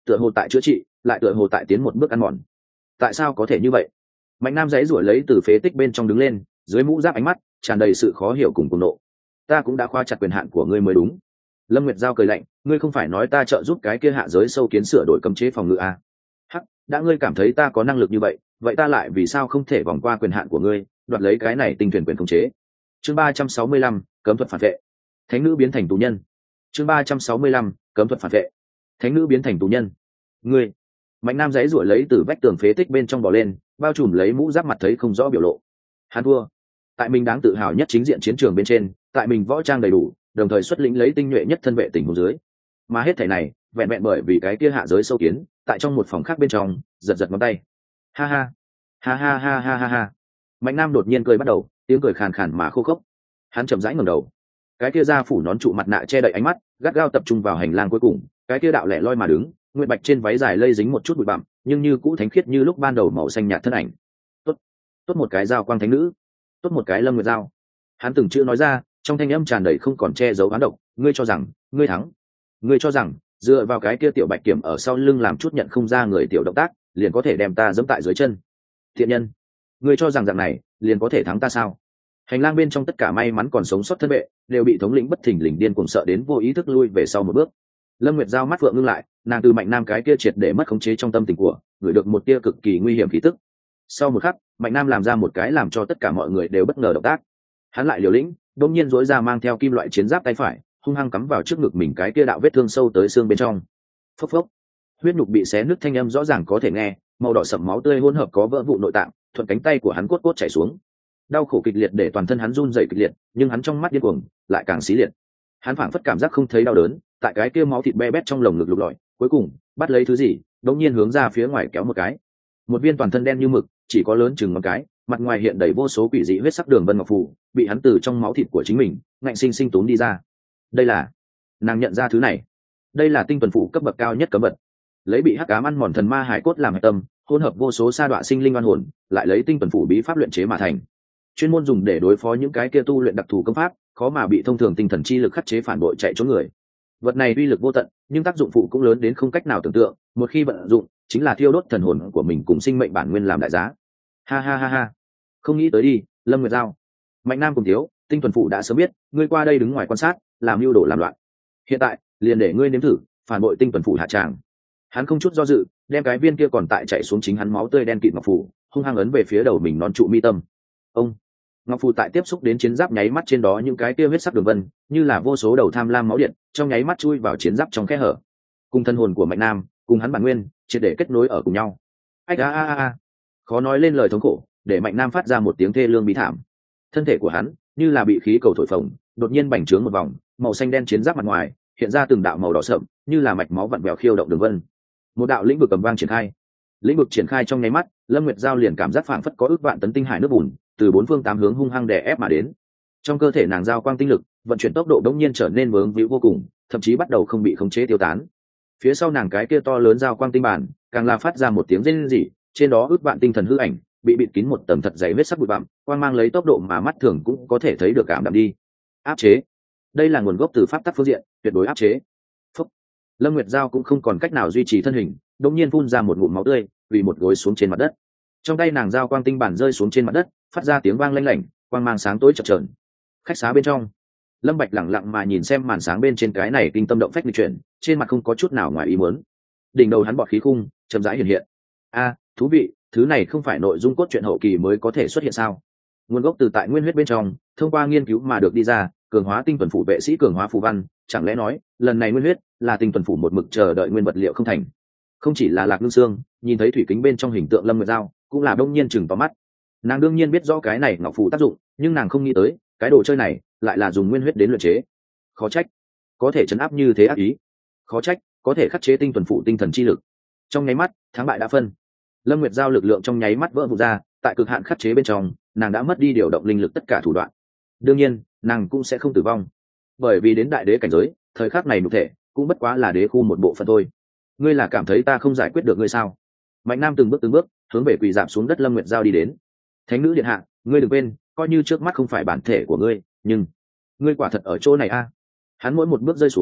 tựa hồ tại chữa trị, lại tựa hồ tại tiến một bước ăn mòn. Tại sao có thể như vậy? Mạnh Nam giãy giụa lấy từ phế tích bên trong đứng lên, dưới mũ giáp ánh mắt tràn đầy sự khó hiểu cùng cuồng nộ. Ta cũng đã khóa chặt quyền hạn của ngươi mới đúng. Lâm Nguyệt Giao cười lạnh, ngươi không phải nói ta trợ giúp cái kia hạ giới sâu kiến sửa đổi cấm chế phòng ngự à? Hắc, đã ngươi cảm thấy ta có năng lực như vậy, vậy ta lại vì sao không thể vòng qua quyền hạn của ngươi, đoạt lấy cái này tinh thuyền quyền khống chế? Chương ba trăm sáu mươi lăm, cấm thuật phản vệ. Thánh nữ biến thành tù nhân. Chương ba trăm sáu mươi lăm, cấm thuật phản vệ. Thánh nữ biến thành tù nhân. Ngươi. Mạnh Nam giãy giụa lấy từ vách tường phế tích bên trong bò lên, bao trùm lấy mũ giáp mặt thấy không rõ biểu lộ. Hắn thua. Tại mình đáng tự hào nhất chính diện chiến trường bên trên, tại mình võ trang đầy đủ, đồng thời xuất lĩnh lấy tinh nhuệ nhất thân vệ tình huống dưới. Mà hết thảy này, vẹn vẹn bởi vì cái kia hạ giới sâu kiến, tại trong một phòng khác bên trong, giật giật ngón tay. Ha ha, ha ha ha ha ha ha. Mạnh Nam đột nhiên cười bắt đầu, tiếng cười khàn khàn mà khô khốc. Hắn chậm rãi ngẩng đầu. Cái kia da phủ nón trụ mặt nạ che đậy ánh mắt, gắt gao tập trung vào hành lang cuối cùng, cái kia đạo lẻ loi mà đứng, nguyệt bạch trên váy dài lây dính một chút bụi bặm, nhưng như cũ thánh khiết như lúc ban đầu màu xanh nhạt thân ảnh. Tốt, tốt một cái giao quang thánh nữ, tốt một cái Lâm Nguyệt Giao. Hắn từng chữ nói ra, trong thanh âm tràn đầy không còn che giấu oán độc, ngươi cho rằng, ngươi thắng. Ngươi cho rằng, dựa vào cái kia tiểu bạch kiểm ở sau lưng làm chút nhận không ra người tiểu động tác, liền có thể đem ta giẫm tại dưới chân. Thiện nhân, ngươi cho rằng dạng này, liền có thể thắng ta sao? Hành lang bên trong tất cả may mắn còn sống sót thân vệ đều bị thống lĩnh bất thình lình điên cuồng sợ đến vô ý thức lui về sau một bước. Lâm Nguyệt Giao mắt phượng ngưng lại, nàng từ Mạnh Nam cái kia triệt để mất khống chế trong tâm tình của, ngửi được một tia cực kỳ nguy hiểm khí tức. Sau một khắc, Mạnh Nam làm ra một cái làm cho tất cả mọi người đều bất ngờ động tác. Hắn lại liều lĩnh, đột nhiên duỗi ra mang theo kim loại chiến giáp tay phải, hung hăng cắm vào trước ngực mình cái kia đạo vết thương sâu tới xương bên trong. Phốc phốc, huyết nhục bị xé nứt thanh âm rõ ràng có thể nghe, màu đỏ sẫm máu tươi hỗn hợp có vỡ vụ nội tạng, thuận cánh tay của hắn cốt cốt chảy xuống. Đau khổ kịch liệt để toàn thân hắn run rẩy kịch liệt, nhưng hắn trong mắt điên cuồng lại càng xí liệt. Hắn phảng phất cảm giác không thấy đau đớn, tại cái kia máu thịt be bét trong lồng ngực lục lọi, cuối cùng bắt lấy thứ gì, đột nhiên hướng ra phía ngoài kéo một cái. Một viên toàn thân đen như mực, chỉ có lớn chừng ngón cái, mặt ngoài hiện đầy vô số quỷ dị huyết sắc đường vân ngọc phù, bị hắn từ trong máu thịt của chính mình ngạnh sinh sinh túm đi ra. Đây là, nàng nhận ra thứ này, đây là tinh tuần phụ cấp bậc cao nhất cấm vật, lấy bị hắc ám ăn mòn thần ma hải cốt làm hạch tâm, hỗn hợp vô số sa đọa sinh linh oan hồn, lại lấy tinh tuần phụ bí pháp luyện chế mà thành, chuyên môn dùng để đối phó những cái kia tu luyện đặc thù công pháp, khó mà bị thông thường tinh thần chi lực khắc chế phản bội chạy trốn người. Vật này uy lực vô tận, nhưng tác dụng phụ cũng lớn đến không cách nào tưởng tượng, một khi vận dụng, chính là thiêu đốt thần hồn của mình cùng sinh mệnh bản nguyên làm đại giá. Ha ha ha ha, không nghĩ tới đi, Lâm Nguyệt Giao. Mạnh Nam cùng thiếu, tinh tuần phụ đã sớm biết, ngươi qua đây đứng ngoài quan sát, làm mưu đồ làm loạn. Hiện tại, liền để ngươi nếm thử, phản bội tinh tuần phụ hạ tràng. Hắn không chút do dự, đem cái viên kia còn tại chạy xuống chính hắn máu tươi đen kịt ngọc phù, hung hăng ấn về phía đầu mình nón trụ mi tâm. Ông ngọc phù tại tiếp xúc đến chiến giáp nháy mắt trên đó những cái kia huyết sắc đường vân, như là vô số đầu tham lam máu điện, trong nháy mắt chui vào chiến giáp trong khe hở. Cùng thân hồn của Mạnh Nam, cùng hắn bản nguyên, triệt để kết nối ở cùng nhau. Ách a a a, khó nói lên lời thống khổ, để Mạnh Nam phát ra một tiếng thê lương bí thảm. Thân thể của hắn, như là bị khí cầu thổi phồng, đột nhiên bành trướng một vòng, màu xanh đen chiến giáp mặt ngoài, hiện ra từng đạo màu đỏ sậm, như là mạch máu vặn vẹo khiêu động đường vân. Một đạo lĩnh vực cầm vang triển khai. Lĩnh vực triển khai trong nháy mắt, Lâm Nguyệt Giao liền cảm giác phảng phất có ước vạn tấn tinh hải nước bùn từ bốn phương tám hướng hung hăng đè ép mà đến. Trong cơ thể nàng giao quang tinh lực vận chuyển tốc độ đống nhiên trở nên vướng víu vô cùng, thậm chí bắt đầu không bị khống chế tiêu tán. Phía sau nàng cái kia to lớn giao quang tinh bản càng là phát ra một tiếng rên rỉ, trên đó ước vạn tinh thần hư ảnh bị bịt kín một tầng thật dày huyết sắc bụi bặm, quang mang lấy tốc độ mà mắt thường cũng có thể thấy được cảm đạm đi. Áp chế, đây là nguồn gốc từ pháp tắc phương diện, tuyệt đối áp chế. Phúc. Lâm Nguyệt Giao cũng không còn cách nào duy trì thân hình, đống nhiên phun ra một ngụm máu tươi, vì một gối xuống trên mặt đất. Trong tay nàng giao quang tinh bản rơi xuống trên mặt đất, phát ra tiếng vang lanh lảnh, quang mang sáng tối chập chờn. Khách xá bên trong, Lâm Bạch lặng lặng mà nhìn xem màn sáng bên trên cái này kinh tâm động phách lịch chuyển, trên mặt không có chút nào ngoài ý muốn. Đỉnh đầu hắn bọt khí khung chậm rãi hiện hiện. A, thú vị, thứ này không phải nội dung cốt truyện hậu kỳ mới có thể xuất hiện sao? Nguồn gốc từ tại nguyên huyết bên trong, thông qua nghiên cứu mà được đi ra, cường hóa tinh tuần phủ vệ sĩ cường hóa phù văn, chẳng lẽ nói, lần này nguyên huyết là tinh tuần phủ một mực chờ đợi nguyên vật liệu không thành? Không chỉ là Lạc Ngưng Sương, nhìn thấy thủy kính bên trong hình tượng Lâm Nguyệt Giao, cũng là đông nhiên chừng to mắt. Nàng đương nhiên biết rõ cái này ngọc phù tác dụng, nhưng nàng không nghĩ tới, cái đồ chơi này lại là dùng nguyên huyết đến luyện chế. Khó trách, có thể chấn áp như thế ác ý. Khó trách, có thể khắc chế tinh tuần phủ tinh thần chi lực. Trong nháy mắt, thắng bại đã phân. Lâm Nguyệt Giao lực lượng trong nháy mắt vỡ vụn ra, tại cực hạn khắc chế bên trong, nàng đã mất đi điều động linh lực tất cả thủ đoạn. Đương nhiên, nàng cũng sẽ không tử vong, bởi vì đến đại đế cảnh giới, thời khắc này nhục thể cũng bất quá là đế khu một bộ phận thôi. Ngươi là cảm thấy ta không giải quyết được ngươi sao? Mạnh Nam từng bước từng bước hướng về quỳ giảm xuống đất Lâm Nguyệt Giao đi đến. Thánh nữ điện hạ, ngươi đừng quên, coi như trước mắt không phải bản thể của ngươi, nhưng ngươi quả thật ở chỗ này a. Hắn mỗi một bước rơi xuống,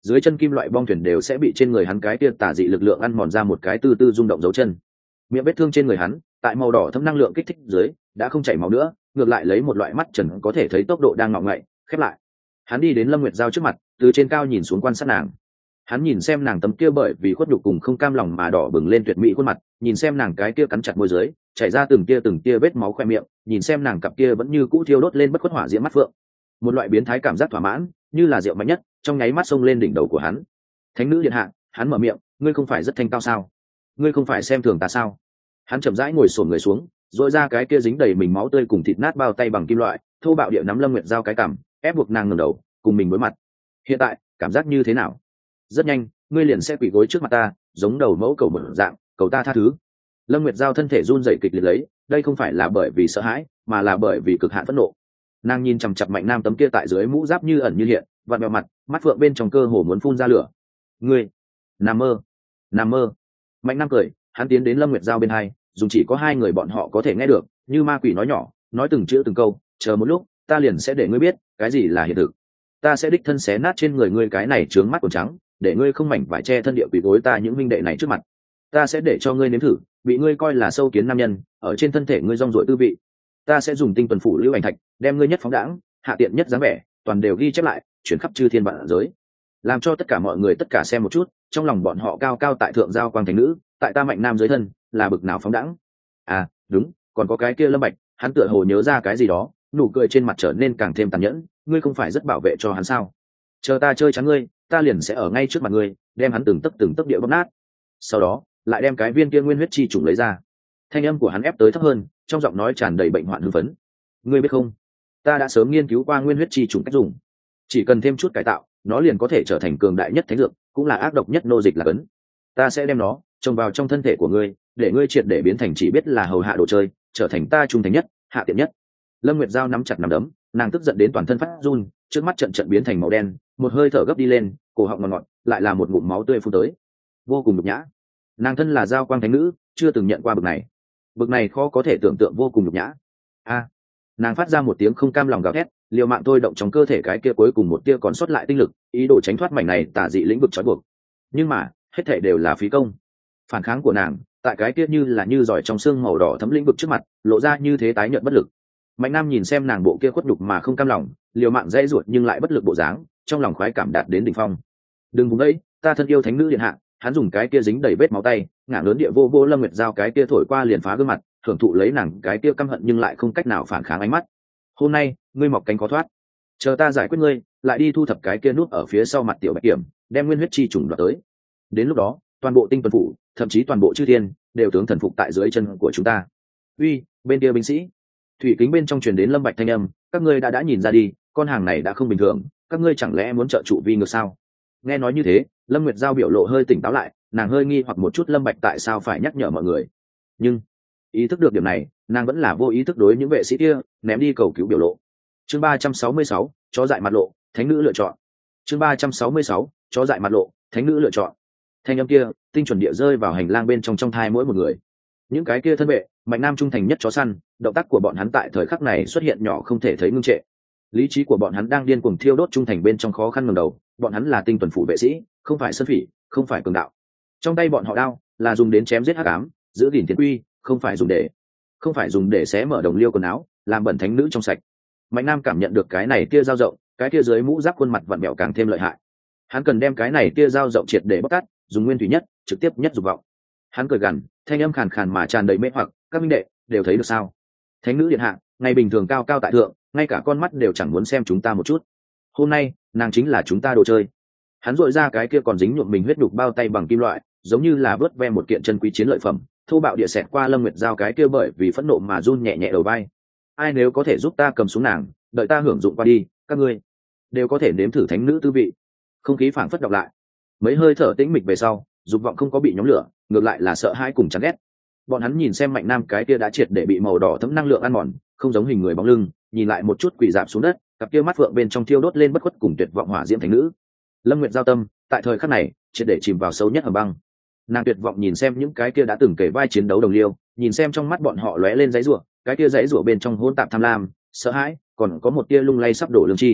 dưới chân kim loại bong thuyền đều sẽ bị trên người hắn cái tia tả dị lực lượng ăn mòn ra một cái tư tư rung động dấu chân. Miệng vết thương trên người hắn tại màu đỏ thấm năng lượng kích thích dưới đã không chảy máu nữa, ngược lại lấy một loại mắt trần có thể thấy tốc độ đang ngọ ngậy khép lại. Hắn đi đến Lâm Nguyệt Giao trước mặt, từ trên cao nhìn xuống quan sát nàng. Hắn nhìn xem nàng tấm kia bởi vì khuất nhục cùng không cam lòng mà đỏ bừng lên tuyệt mỹ khuôn mặt, nhìn xem nàng cái kia cắn chặt môi dưới chảy ra từng tia từng tia vết máu khoe miệng, nhìn xem nàng cặp kia vẫn như cũ thiêu đốt lên bất khuất hỏa diễm mắt phượng. Một loại biến thái cảm giác thỏa mãn như là rượu mạnh nhất trong nháy mắt xông lên đỉnh đầu của hắn. Thánh nữ điện hạ, hắn mở miệng, ngươi không phải rất thanh cao sao? Ngươi không phải xem thường ta sao? Hắn chậm rãi ngồi xổm người xuống, dội ra cái kia dính đầy mình máu tươi cùng thịt nát bao tay bằng kim loại, thô bạo địa nắm Lâm Nguyệt Giao cái cằm, ép buộc nàng ngẩng đầu cùng mình đối mặt. Hiện tại cảm giác như thế nào? Rất nhanh ngươi liền sẽ quỳ gối trước mặt ta, giống đầu mẫu cầu một dạng, cầu ta tha thứ. Lâm Nguyệt Giao thân thể run rẩy kịch liệt lấy, đây không phải là bởi vì sợ hãi, mà là bởi vì cực hạn phẫn nộ. Nàng nhìn chằm chằm Mạnh Nam tấm kia tại dưới mũ giáp như ẩn như hiện, vặn vẹo mặt, mắt phượng bên trong cơ hồ muốn phun ra lửa. Ngươi, nằm mơ, nằm mơ. Mạnh Nam cười, hắn tiến đến Lâm Nguyệt Giao bên hai, dùng chỉ có hai người bọn họ có thể nghe được, như ma quỷ nói nhỏ, nói từng chữ từng câu, chờ một lúc, ta liền sẽ để ngươi biết, cái gì là hiện thực. Ta sẽ đích thân xé nát trên người ngươi cái này trướng mắt của trắng, để ngươi không mảnh vải che thân địa quỷ gối ta những minh đệ này trước mặt. Ta sẽ để cho ngươi nếm thử, bị ngươi coi là sâu kiến nam nhân, ở trên thân thể ngươi rong ruổi tư vị. Ta sẽ dùng tinh tuần phủ lưu ảnh thạch, đem ngươi nhất phóng đãng, hạ tiện nhất dáng vẻ, toàn đều ghi chép lại, chuyển khắp chư thiên vạn giới, làm cho tất cả mọi người tất cả xem một chút, trong lòng bọn họ cao cao tại thượng giao quang thánh nữ, tại ta Mạnh Nam dưới thân, là bực nào phóng đãng. À, đúng, còn có cái kia Lâm Bạch, hắn tựa hồ nhớ ra cái gì đó, nụ cười trên mặt trở nên càng thêm tàn nhẫn, ngươi không phải rất bảo vệ cho hắn sao? Chờ ta chơi trắng ngươi, ta liền sẽ ở ngay trước mặt ngươi, đem hắn từng tấc từng tấc địa bóp nát. Sau đó, lại đem cái viên kia nguyên huyết chi trùng lấy ra. Thanh âm của hắn ép tới thấp hơn, trong giọng nói tràn đầy bệnh hoạn hưng phấn. Ngươi biết không, ta đã sớm nghiên cứu qua nguyên huyết chi trùng cách dùng, chỉ cần thêm chút cải tạo, nó liền có thể trở thành cường đại nhất thánh dược, cũng là ác độc nhất nô dịch là cấn. Ta sẽ đem nó trồng vào trong thân thể của ngươi, để ngươi triệt để biến thành chỉ biết là hầu hạ đồ chơi, trở thành ta trung thành nhất, hạ tiện nhất. Lâm Nguyệt Giao nắm chặt nắm đấm, nàng tức giận đến toàn thân phát run, trước mắt trận trận biến thành màu đen, một hơi thở gấp đi lên, cổ họng ngọt ngọt, lại là một ngụm máu tươi phun tới, vô cùng nhục nhã. Nàng thân là giao quang thánh nữ, chưa từng nhận qua bực này, bực này khó có thể tưởng tượng, vô cùng nhục nhã. A! Nàng phát ra một tiếng không cam lòng gào thét, liều mạng thôi động trong cơ thể cái kia cuối cùng một tia còn sót lại tinh lực, ý đồ tránh thoát mảnh này tà dị lĩnh vực trói buộc. Nhưng mà hết thảy đều là phí công. Phản kháng của nàng tại cái kia như là như giỏi trong xương màu đỏ thấm lĩnh vực trước mặt, lộ ra như thế tái nhợt bất lực. Mạnh Nam nhìn xem nàng bộ kia khuất nhục mà không cam lòng, liều mạng dãy ruột nhưng lại bất lực bộ dáng, trong lòng khoái cảm đạt đến đỉnh phong. Đừng vùng đấy, ta thân yêu thánh nữ điện hạ. Hắn dùng cái kia dính đầy vết máu tay, ngả lớn địa vô vô Lâm Nguyệt Giao cái kia thổi qua liền phá gương mặt, thưởng thụ lấy nàng cái kia căm hận nhưng lại không cách nào phản kháng ánh mắt. Hôm nay ngươi mọc cánh khó thoát, chờ ta giải quyết ngươi, lại đi thu thập cái kia nút ở phía sau mặt tiểu bạch kiểm, đem nguyên huyết chi trùng đoạt tới. Đến lúc đó toàn bộ tinh tuần phủ, thậm chí toàn bộ chư thiên đều tướng thần phục tại dưới chân của chúng ta. Uy, bên kia binh sĩ. Thủy kính bên trong truyền đến Lâm Bạch thanh âm, các ngươi đã đã nhìn ra đi, con hàng này đã không bình thường, các ngươi chẳng lẽ muốn trợ trụ vi ngược sao? Nghe nói như thế, Lâm Nguyệt Giao biểu lộ hơi tỉnh táo lại, nàng hơi nghi hoặc một chút Lâm Bạch tại sao phải nhắc nhở mọi người, nhưng ý thức được điểm này, nàng vẫn là vô ý thức đối những vệ sĩ kia ném đi cầu cứu biểu lộ. Chương ba trăm sáu mươi sáu, chó dại mặt lộ, thánh nữ lựa chọn. Chương ba trăm sáu mươi sáu, chó dại mặt lộ, thánh nữ lựa chọn. Thanh âm kia tinh chuẩn địa rơi vào hành lang bên trong trong thai mỗi một người. Những cái kia thân vệ, Mạnh Nam trung thành nhất chó săn, động tác của bọn hắn tại thời khắc này xuất hiện nhỏ không thể thấy ngưng trệ. Lý trí của bọn hắn đang điên cuồng thiêu đốt trung thành bên trong khó khăn ngẩng đầu, bọn hắn là tinh tuần phủ vệ sĩ, không phải sơn phỉ, không phải cường đạo. Trong tay bọn họ đao là dùng đến chém giết hắc ám, giữ gìn tiến quy, không phải dùng để không phải dùng để xé mở đồng liêu quần áo, làm bẩn thánh nữ trong sạch. Mạnh Nam cảm nhận được cái này tia dao rộng, cái tia dưới mũ giáp khuôn mặt vặn bẹo càng thêm lợi hại. Hắn cần đem cái này tia dao rộng triệt để bóc tát, dùng nguyên thủy nhất, trực tiếp nhất dục vọng. Hắn cười gằn, thanh âm khàn khàn mà tràn đầy mê hoặc, các minh đệ đều thấy được sao? Thánh nữ điện hạ, ngày bình thường cao cao tại thượng, ngay cả con mắt đều chẳng muốn xem chúng ta một chút. Hôm nay, nàng chính là chúng ta đồ chơi. Hắn dội ra cái kia còn dính nhuộm mình huyết đục bao tay bằng kim loại, giống như là vớt ve một kiện chân quý chiến lợi phẩm, thô bạo địa xẹt qua Lâm Nguyệt Giao cái kia bởi vì phẫn nộ mà run nhẹ nhẹ đầu vai. Ai nếu có thể giúp ta cầm xuống nàng, đợi ta hưởng dụng qua đi, các ngươi đều có thể nếm thử thánh nữ tư vị. Không khí phảng phất đọc lại. Mấy hơi thở tĩnh mịch về sau, dục vọng không có bị nhóm lửa, ngược lại là sợ hãi cùng chán ghét. Bọn hắn nhìn xem Mạnh Nam cái kia đã triệt để bị màu đỏ thấm năng lượng ăn mòn, không giống hình người bóng lưng, nhìn lại một chút quỳ dạp xuống đất, cặp kia mắt phượng bên trong thiêu đốt lên bất khuất cùng tuyệt vọng hỏa diễm thánh nữ. Lâm Nguyệt Giao tâm tại thời khắc này triệt để chìm vào sâu nhất hầm băng. Nàng tuyệt vọng nhìn xem những cái kia đã từng kể vai chiến đấu đồng liêu, nhìn xem trong mắt bọn họ lóe lên giấy rủa, cái kia giấy rủa bên trong hỗn tạp tham lam, sợ hãi, còn có một tia lung lay sắp đổ lương chi.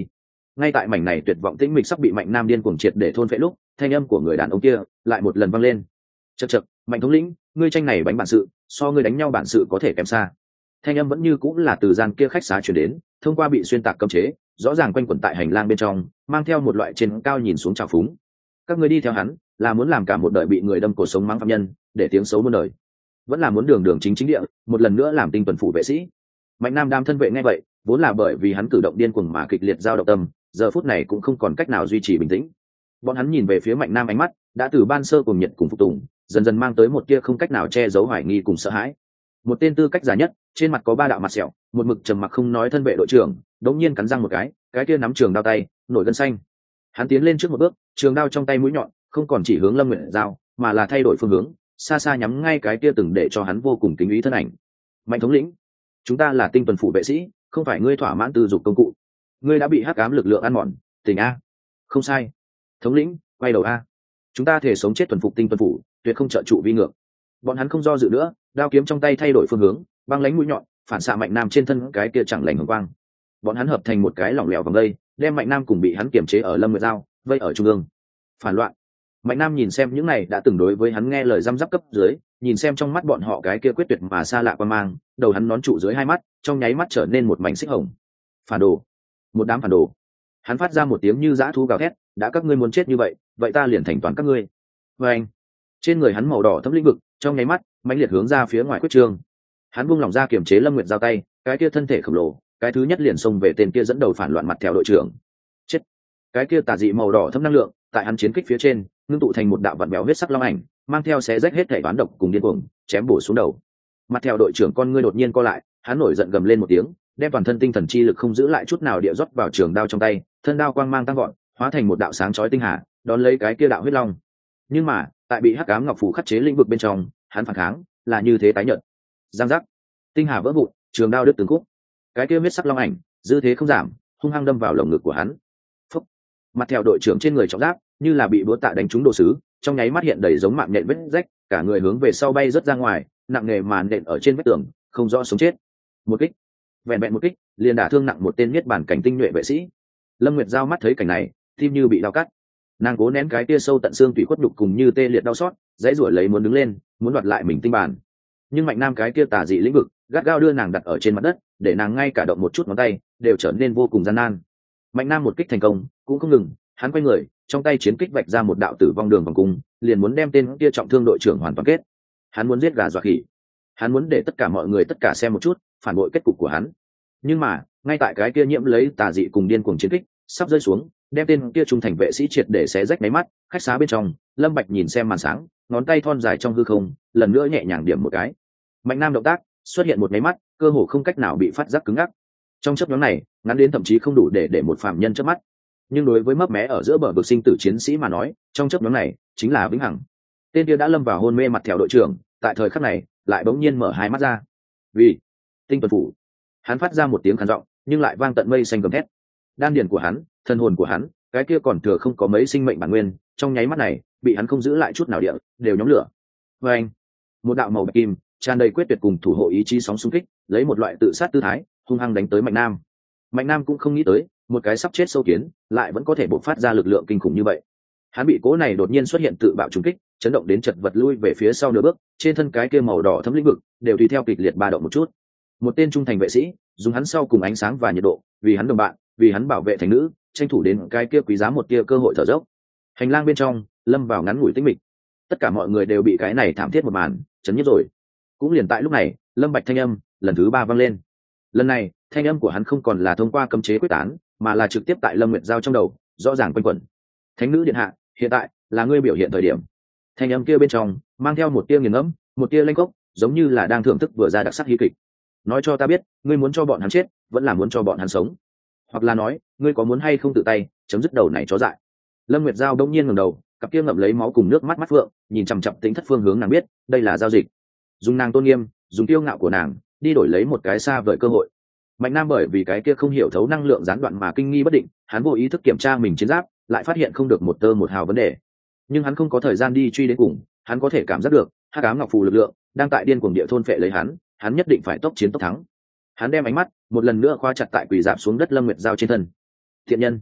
Ngay tại mảnh này tuyệt vọng tĩnh mịch sắp bị Mạnh Nam điên cuồng triệt để thôn phệ lúc, thanh âm của người đàn ông kia lại một lần vang lên. Chậc chậc, Mạnh thống lĩnh, ngươi tranh này bánh bản sự, so ngươi đánh nhau bản sự có thể kém xa. Thanh âm vẫn như cũng là từ gian kia khách xá truyền đến, thông qua bị xuyên tạc cấm chế, rõ ràng quanh quẩn tại hành lang bên trong, mang theo một loại trên cao nhìn xuống trào phúng. Các ngươi đi theo hắn, là muốn làm cả một đời bị người đâm cổ sống mắng phạm nhân, để tiếng xấu muôn đời, vẫn là muốn đường đường chính chính địa, một lần nữa làm tinh tuần phủ vệ sĩ. Mạnh Nam đam thân vệ nghe vậy, vốn là bởi vì hắn cử động điên cuồng mà kịch liệt dao động tâm, giờ phút này cũng không còn cách nào duy trì bình tĩnh. Bọn hắn nhìn về phía Mạnh Nam ánh mắt đã từ ban sơ cùng nhiệt cùng phục tùng, dần dần mang tới một tia không cách nào che giấu hoài nghi cùng sợ hãi. Một tên tư cách giả nhất, trên mặt có ba đạo mặt sẹo, một mực trầm mặc không nói thân vệ đội trưởng, đống nhiên cắn răng một cái, cái kia nắm trường đao tay nổi gân xanh. Hắn tiến lên trước một bước, trường đao trong tay mũi nhọn không còn chỉ hướng Lâm Nguyệt Giao, mà là thay đổi phương hướng, xa xa nhắm ngay cái kia từng để cho hắn vô cùng kính ý thân ảnh. Mạnh thống lĩnh, chúng ta là tinh tuần phủ vệ sĩ, không phải ngươi thỏa mãn tư dục công cụ. Ngươi đã bị hắc ám lực lượng ăn mòn, tỉnh a. Không sai. Thống lĩnh, quay đầu a. Chúng ta thể sống chết tuần phục tinh tuần phủ, tuyệt không trợ trụ vi ngược. Bọn hắn không do dự nữa, đao kiếm trong tay thay đổi phương hướng, băng lãnh mũi nhọn phản xạ Mạnh Nam trên thân cái kia chẳng lành hồng quang. Bọn hắn hợp thành một cái lỏng lẻo vòng dây, đem Mạnh Nam cùng bị hắn kiềm chế ở Lâm Nguyệt Giao vây ở trung ương. Phản loạn. Mạnh Nam nhìn xem những này đã từng đối với hắn nghe lời răm rắp cấp dưới, nhìn xem trong mắt bọn họ cái kia quyết tuyệt mà xa lạ quan mang, đầu hắn nón trụ dưới hai mắt, trong nháy mắt trở nên một mảnh xích hồng. Phản đồ, một đám phản đồ. Hắn phát ra một tiếng như dã thú gào thét, đã các ngươi muốn chết như vậy, vậy ta liền thành toàn các ngươi. Và anh, trên người hắn màu đỏ thấm lĩnh vực, trong nháy mắt, mãnh liệt hướng ra phía ngoài quyết trương. Hắn buông lỏng ra kiềm chế Lâm Nguyệt Giao tay, cái kia thân thể khổng lồ, cái thứ nhất liền xông về tên kia dẫn đầu phản loạn mặt theo đội trưởng. Chết. Cái kia tà dị màu đỏ thấm năng lượng, tại hắn chiến kích phía trên, ngưng tụ thành một đạo vặn béo huyết sắc long ảnh, mang theo xé rách hết thể bán độc cùng điên cuồng, chém bổ xuống đầu. Mặt theo đội trưởng con ngươi đột nhiên co lại, hắn nổi giận gầm lên một tiếng, đem toàn thân tinh thần chi lực không giữ lại chút nào địa rót vào trường đao trong tay, thân đao quang mang tăng gọn, hóa thành một đạo sáng chói tinh hà, đón lấy cái kia đạo huyết long. Nhưng mà, tại bị hắc ám ngọc phù khắc chế lĩnh vực bên trong, hắn phản kháng, là như thế tái nhợt. Giang giác, tinh hà vỡ vụn, trường đao đứt từng khúc. Cái kia huyết sắc long ảnh, dư thế không giảm, hung hăng đâm vào lồng ngực của hắn. Phúc. Mặt theo đội trưởng trên người trọng giáp, như là bị búa tạ đánh trúng đồ sứ, trong nháy mắt hiện đầy giống mạng nhện vết rách, cả người hướng về sau bay rất ra ngoài, nặng nề màn nện ở trên vách tường, không rõ sống chết. Một kích, vẹn vẹn một kích, liền đả thương nặng một tên niết bản cảnh tinh nhuệ vệ sĩ. Lâm Nguyệt Giao mắt thấy cảnh này, tim như bị đau cắt. Nàng cố nén cái tia sâu tận xương tủy khuất đục cùng như tê liệt đau xót, dãy rủa lấy muốn đứng lên, muốn đoạt lại mình tinh bản. Nhưng Mạnh Nam cái tia tà dị lĩnh vực, gắt gao đưa nàng đặt ở trên mặt đất, để nàng ngay cả động một chút ngón tay đều trở nên vô cùng gian nan. Mạnh Nam một kích thành công, cũng không ngừng, hắn quay người, trong tay chiến kích vạch ra một đạo tử vong đường vòng cung, liền muốn đem tên kia trọng thương đội trưởng hoàn toàn kết. Hắn muốn giết gà dọa khỉ, hắn muốn để tất cả mọi người tất cả xem một chút, phản bội kết cục của hắn. Nhưng mà, ngay tại cái kia nhiễm lấy tà dị cùng điên cuồng chiến kích sắp rơi xuống, đem tên kia trung thành vệ sĩ triệt để xé rách máy mắt, khách xá bên trong, Lâm Bạch nhìn xem màn sáng, ngón tay thon dài trong hư không, lần nữa nhẹ nhàng điểm một cái. Mạnh Nam động tác xuất hiện một máy mắt, cơ hồ không cách nào bị phát giác cứng ngắc. Trong chớp nhoáng này, ngắn đến thậm chí không đủ để để một phàm nhân chớp mắt. Nhưng đối với mấp mé ở giữa bờ vực sinh tử chiến sĩ mà nói, trong chớp nhoáng này chính là vĩnh hằng. Tên kia đã lâm vào hôn mê mặt theo đội trưởng, tại thời khắc này, lại bỗng nhiên mở hai mắt ra. Vì tinh tuần phủ, hắn phát ra một tiếng khàn giọng, nhưng lại vang tận mây xanh gầm thét. Đan điền của hắn, thân hồn của hắn, cái kia còn thừa không có mấy sinh mệnh bản nguyên, trong nháy mắt này, bị hắn không giữ lại chút nào địa, đều nhóm lửa. Và anh, một đạo màu bạch kim, tràn đầy quyết tuyệt cùng thủ hộ ý chí sóng xung kích, lấy một loại tự sát tư thái, hung hăng đánh tới Mạnh Nam. Mạnh Nam cũng không nghĩ tới, một cái sắp chết sâu kiến, lại vẫn có thể bộc phát ra lực lượng kinh khủng như vậy. Hắn bị cố này đột nhiên xuất hiện tự bạo trùng kích, chấn động đến chật vật lui về phía sau nửa bước, trên thân cái kia màu đỏ thấm lĩnh vực đều tùy theo kịch liệt ba động một chút. Một tên trung thành vệ sĩ, dùng hắn sau cùng ánh sáng và nhiệt độ, vì hắn đồng bạn, vì hắn bảo vệ thành nữ, tranh thủ đến cái kia quý giá một tia cơ hội thở dốc. Hành lang bên trong, lâm vào ngắn ngủi tĩnh mịch. Tất cả mọi người đều bị cái này thảm thiết một màn chấn nhiếp rồi. Cũng liền tại lúc này, Lâm Bạch thanh âm lần thứ ba vang lên. Lần này, thanh âm của hắn không còn là thông qua cấm chế quyết tán, mà là trực tiếp tại Lâm Nguyệt Giao trong đầu, rõ ràng quanh quẩn. Thánh nữ điện hạ, hiện tại là ngươi biểu hiện thời điểm. Thanh âm kia bên trong mang theo một tia nghiền ngẫm, một tia lanh cốc, giống như là đang thưởng thức vừa ra đặc sắc hí kịch. Nói cho ta biết, ngươi muốn cho bọn hắn chết, vẫn là muốn cho bọn hắn sống? Hoặc là nói, ngươi có muốn hay không tự tay chấm dứt đầu này chó dại? Lâm Nguyệt Giao đông nhiên ngẩng đầu, cặp kia ngậm lấy máu cùng nước mắt mắt phượng, nhìn chằm chằm Tính Thất phương hướng, nàng biết, đây là giao dịch. Dùng nàng tôn nghiêm, dùng tiêu ngạo của nàng, đi đổi lấy một cái xa vời cơ hội. Mạnh Nam bởi vì cái kia không hiểu thấu năng lượng gián đoạn mà kinh nghi bất định, hắn vô ý thức kiểm tra mình chiến giáp, lại phát hiện không được một tơ một hào vấn đề. Nhưng hắn không có thời gian đi truy đến cùng, hắn có thể cảm giác được, hắc ám ngọc phù lực lượng đang tại điên cuồng địa thôn phệ lấy hắn, hắn nhất định phải tốc chiến tốc thắng. Hắn đem ánh mắt một lần nữa khóa chặt tại quỳ dạp xuống đất Lâm Nguyệt Giao trên thân. Thiện nhân,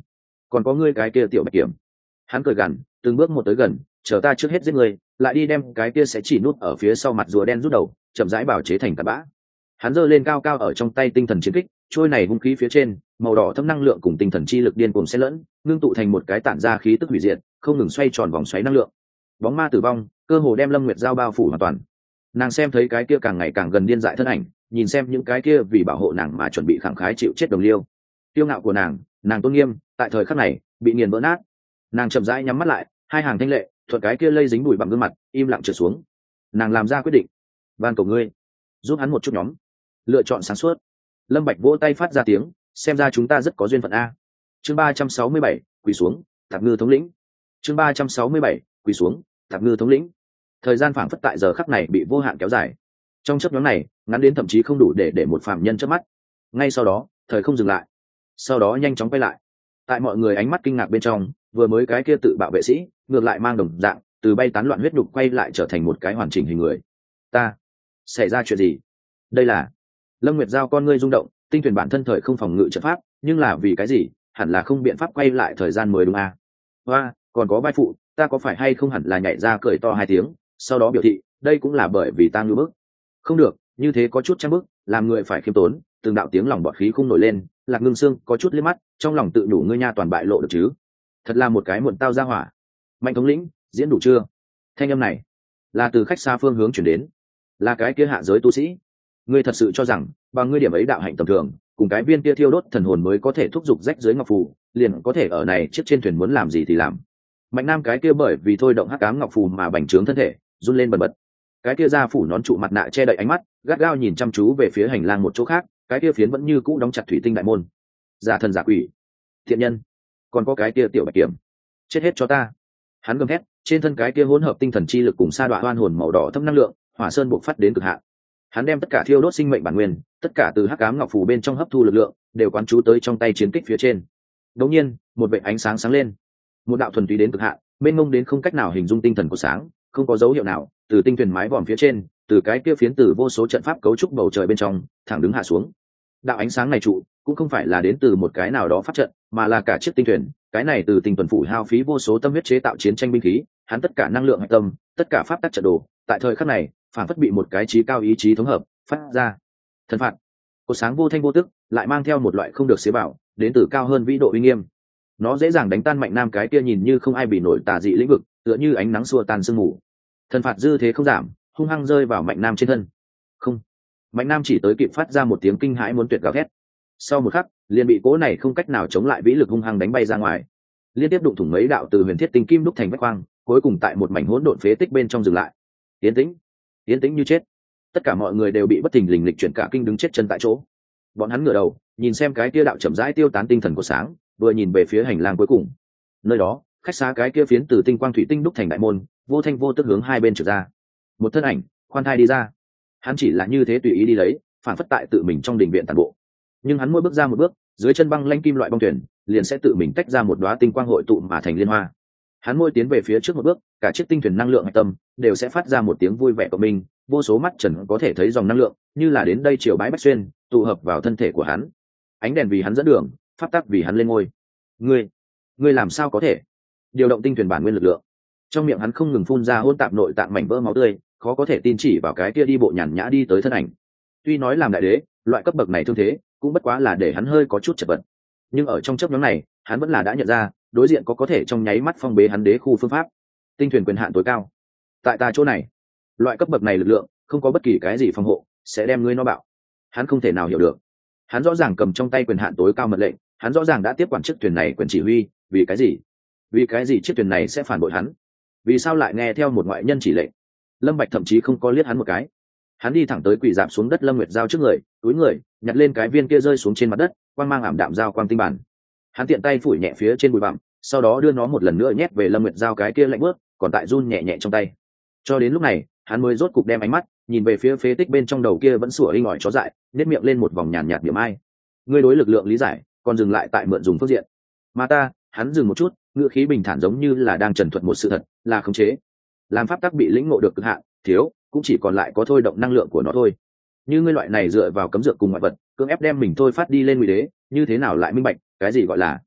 còn có ngươi cái kia tiểu bạch kiểm. Hắn cười gằn, từng bước một tới gần, chờ ta trước hết giết ngươi, lại đi đem cái kia sẽ chỉ nút ở phía sau mặt rùa đen rút đầu, chậm rãi bảo chế thành cát bã. Hắn giơ lên cao cao ở trong tay tinh thần chiến kích, trôi này hung khí phía trên, màu đỏ thâm năng lượng cùng tinh thần chi lực điên cuồng xen lẫn, ngưng tụ thành một cái tản ra khí tức hủy diệt, không ngừng xoay tròn vòng xoáy năng lượng. Bóng ma tử vong, cơ hồ đem Lâm Nguyệt Giao bao phủ hoàn toàn. Nàng xem thấy cái kia càng ngày càng gần điên dại thân ảnh, nhìn xem những cái kia vì bảo hộ nàng mà chuẩn bị khẳng khái chịu chết đồng liêu. Tiêu ngạo của nàng, nàng tôn nghiêm, tại thời khắc này bị nghiền vỡ nát. Nàng chậm rãi nhắm mắt lại, hai hàng thanh lệ thuận cái kia lây dính bụi bằng gương mặt im lặng trượt xuống. Nàng làm ra quyết định, van cầu ngươi giúp hắn một chút nhóm, lựa chọn sáng suốt. Lâm Bạch vỗ tay phát ra tiếng, xem ra chúng ta rất có duyên phận a. Chương ba trăm sáu mươi bảy, quỳ xuống, Tạp Ngư thống lĩnh. Chương ba trăm sáu mươi bảy, quỳ xuống, Tạp Ngư thống lĩnh. Thời gian phảng phất tại giờ khắc này bị vô hạn kéo dài. Trong chớp nhoáng này, ngắn đến thậm chí không đủ để để một phàm nhân chớp mắt. Ngay sau đó, thời không dừng lại. Sau đó nhanh chóng quay lại. Tại mọi người ánh mắt kinh ngạc bên trong, vừa mới cái kia tự bạo vệ sĩ, ngược lại mang đồng dạng, từ bay tán loạn huyết nhục quay lại trở thành một cái hoàn chỉnh hình người. Ta, xảy ra chuyện gì? Đây là Lâm Nguyệt Giao con ngươi rung động, tinh thuyền bản thân thời không phòng ngự trận pháp, nhưng là vì cái gì? Hẳn là không biện pháp quay lại thời gian mới đúng à? Hoa, còn có vai phụ, ta có phải hay không hẳn là nhảy ra cười to hai tiếng, sau đó biểu thị, đây cũng là bởi vì ta ngư bức. Không được, như thế có chút trang bức, làm người phải khiêm tốn. Từng đạo tiếng lòng bọt khí không nổi lên, Lạc Ngưng Sương có chút liếc mắt, trong lòng tự đủ ngươi nha toàn bại lộ được chứ? Thật là một cái muộn tao ra hỏa. Mạnh thống lĩnh, diễn đủ chưa? Thanh âm này là từ khách xa phương hướng chuyển đến, là cái kia hạ giới tu sĩ. Ngươi thật sự cho rằng bằng ngươi điểm ấy đạo hạnh tầm thường, cùng cái viên kia thiêu đốt thần hồn mới có thể thúc giục rách dưới ngọc phù, liền có thể ở này chiếc trên thuyền muốn làm gì thì làm? Mạnh Nam cái kia bởi vì thôi động hắc ám ngọc phù mà bành trướng thân thể, run lên bần bật. Cái kia ra phủ nón trụ mặt nạ che đậy ánh mắt, gắt gao nhìn chăm chú về phía hành lang một chỗ khác, cái kia phiến vẫn như cũ đóng chặt thủy tinh đại môn. Giả thần giả quỷ, thiện nhân, còn có cái kia tiểu bạch kiểm, chết hết cho ta! Hắn gầm thét, trên thân cái kia hỗn hợp tinh thần chi lực cùng sa đọa hoan hồn màu đỏ thâm năng lượng, hỏa sơn bộc phát đến cực hạn. Hắn đem tất cả thiêu đốt sinh mệnh bản nguyên, tất cả từ hắc ám ngọc phù bên trong hấp thu lực lượng, đều quán chú tới trong tay chiến kích phía trên. Đột nhiên, một vệt ánh sáng sáng lên, một đạo thuần túy đến cực hạn, mênh mông đến không cách nào hình dung tinh thần của sáng, không có dấu hiệu nào, từ tinh thuyền mái vòm phía trên, từ cái kia phiến từ vô số trận pháp cấu trúc bầu trời bên trong, thẳng đứng hạ xuống. Đạo ánh sáng này trụ, cũng không phải là đến từ một cái nào đó pháp trận, mà là cả chiếc tinh thuyền, cái này từ tinh tuần phủ hao phí vô số tâm huyết chế tạo chiến tranh binh khí, hắn tất cả năng lượng hạch tâm, tất cả pháp tắc trận đồ, tại thời khắc này, phản phất bị một cái trí cao ý chí thống hợp, phát ra. Thần phạt, cột sáng vô thanh vô tức, lại mang theo một loại không được xế bảo, đến từ cao hơn vĩ độ uy nghiêm. Nó dễ dàng đánh tan Mạnh Nam cái kia nhìn như không ai bị nổi tà dị lĩnh vực, tựa như ánh nắng xua tan sương mù. Thần phạt dư thế không giảm, hung hăng rơi vào Mạnh Nam trên thân. Không, Mạnh Nam chỉ tới kịp phát ra một tiếng kinh hãi muốn tuyệt gào thét. Sau một khắc, liền bị cố này không cách nào chống lại vĩ lực hung hăng đánh bay ra ngoài, liên tiếp đụng thủng mấy đạo từ huyền thiết tinh kim đúc thành vách quang, cuối cùng tại một mảnh hỗn độn phế tích bên trong dừng lại. Yên tĩnh, yên tĩnh như chết. Tất cả mọi người đều bị bất thình lình lịch chuyển cả kinh đứng chết chân tại chỗ. Bọn hắn ngửa đầu nhìn xem cái kia đạo chậm rãi tiêu tán tinh thần của sáng, vừa nhìn về phía hành lang cuối cùng. Nơi đó, khách xá cái kia phiến từ tinh quang thủy tinh đúc thành đại môn, vô thanh vô tức hướng hai bên trượt ra. Một thân ảnh khoan thai đi ra. Hắn chỉ là như thế tùy ý đi lấy, phản phất tại tự mình trong đình viện tàn bộ. Nhưng hắn mỗi bước ra một bước, dưới chân băng lanh kim loại bong thuyền liền sẽ tự mình tách ra một đóa tinh quang hội tụ mà thành liên hoa. Hắn mỗi tiến về phía trước một bước, cả chiếc tinh thuyền năng lượng hạch tâm đều sẽ phát ra một tiếng vui vẻ của mình, vô số mắt trần có thể thấy dòng năng lượng như là đến đây chiều bái bách xuyên, tụ hợp vào thân thể của hắn. Ánh đèn vì hắn dẫn đường, pháp tắc vì hắn lên ngôi. Ngươi, ngươi làm sao có thể điều động tinh thuyền bản nguyên lực lượng? Trong miệng hắn không ngừng phun ra hỗn tạp nội tạng mảnh vỡ máu tươi, khó có thể tin chỉ vào cái kia đi bộ nhàn nhã đi tới thân ảnh. Tuy nói làm đại đế, loại cấp bậc này thương thế cũng bất quá là để hắn hơi có chút chật vật, nhưng ở trong chớp nhoáng này, hắn vẫn là đã nhận ra, đối diện có có thể trong nháy mắt phong bế hắn đế khu phương pháp. Tinh thuyền quyền hạn tối cao, tại ta chỗ này, loại cấp bậc này lực lượng không có bất kỳ cái gì phòng hộ, sẽ đem ngươi nó bạo. Hắn không thể nào hiểu được. Hắn rõ ràng cầm trong tay quyền hạn tối cao mật lệnh, hắn rõ ràng đã tiếp quản chiếc thuyền này quyền chỉ huy, vì cái gì? Vì cái gì chiếc thuyền này sẽ phản bội hắn? Vì sao lại nghe theo một ngoại nhân chỉ lệnh? Lâm Bạch thậm chí không có liếc hắn một cái. Hắn đi thẳng tới quỳ dạp xuống đất Lâm Nguyệt Giao trước người, túi người nhặt lên cái viên kia rơi xuống trên mặt đất, quang mang ảm đạm giao quang tinh bản. Hắn tiện tay phủi nhẹ phía trên bụi bặm, sau đó đưa nó một lần nữa nhét về Lâm Nguyệt Giao cái kia lạnh bước, còn tại run nhẹ nhẹ trong tay. Cho đến lúc này, hắn mới rốt cục đem ánh mắt nhìn về phía phế tích bên trong đầu kia vẫn sủa inh ỏi chó dại, nét miệng lên một vòng nhàn nhạt niệm ai. Ngươi đối lực lượng lý giải, còn dừng lại tại mượn dùng phương diện. Mà ta, hắn dừng một chút, ngữ khí bình thản giống như là đang trần thuật một sự thật, là khống chế. Làm pháp tắc bị lĩnh ngộ được cực hạn, thiếu, cũng chỉ còn lại có thôi động năng lượng của nó thôi. Như ngươi loại này dựa vào cấm dược cùng ngoại vật, cưỡng ép đem mình thôi phát đi lên ngụy đế, như thế nào lại minh bạch, cái gì gọi là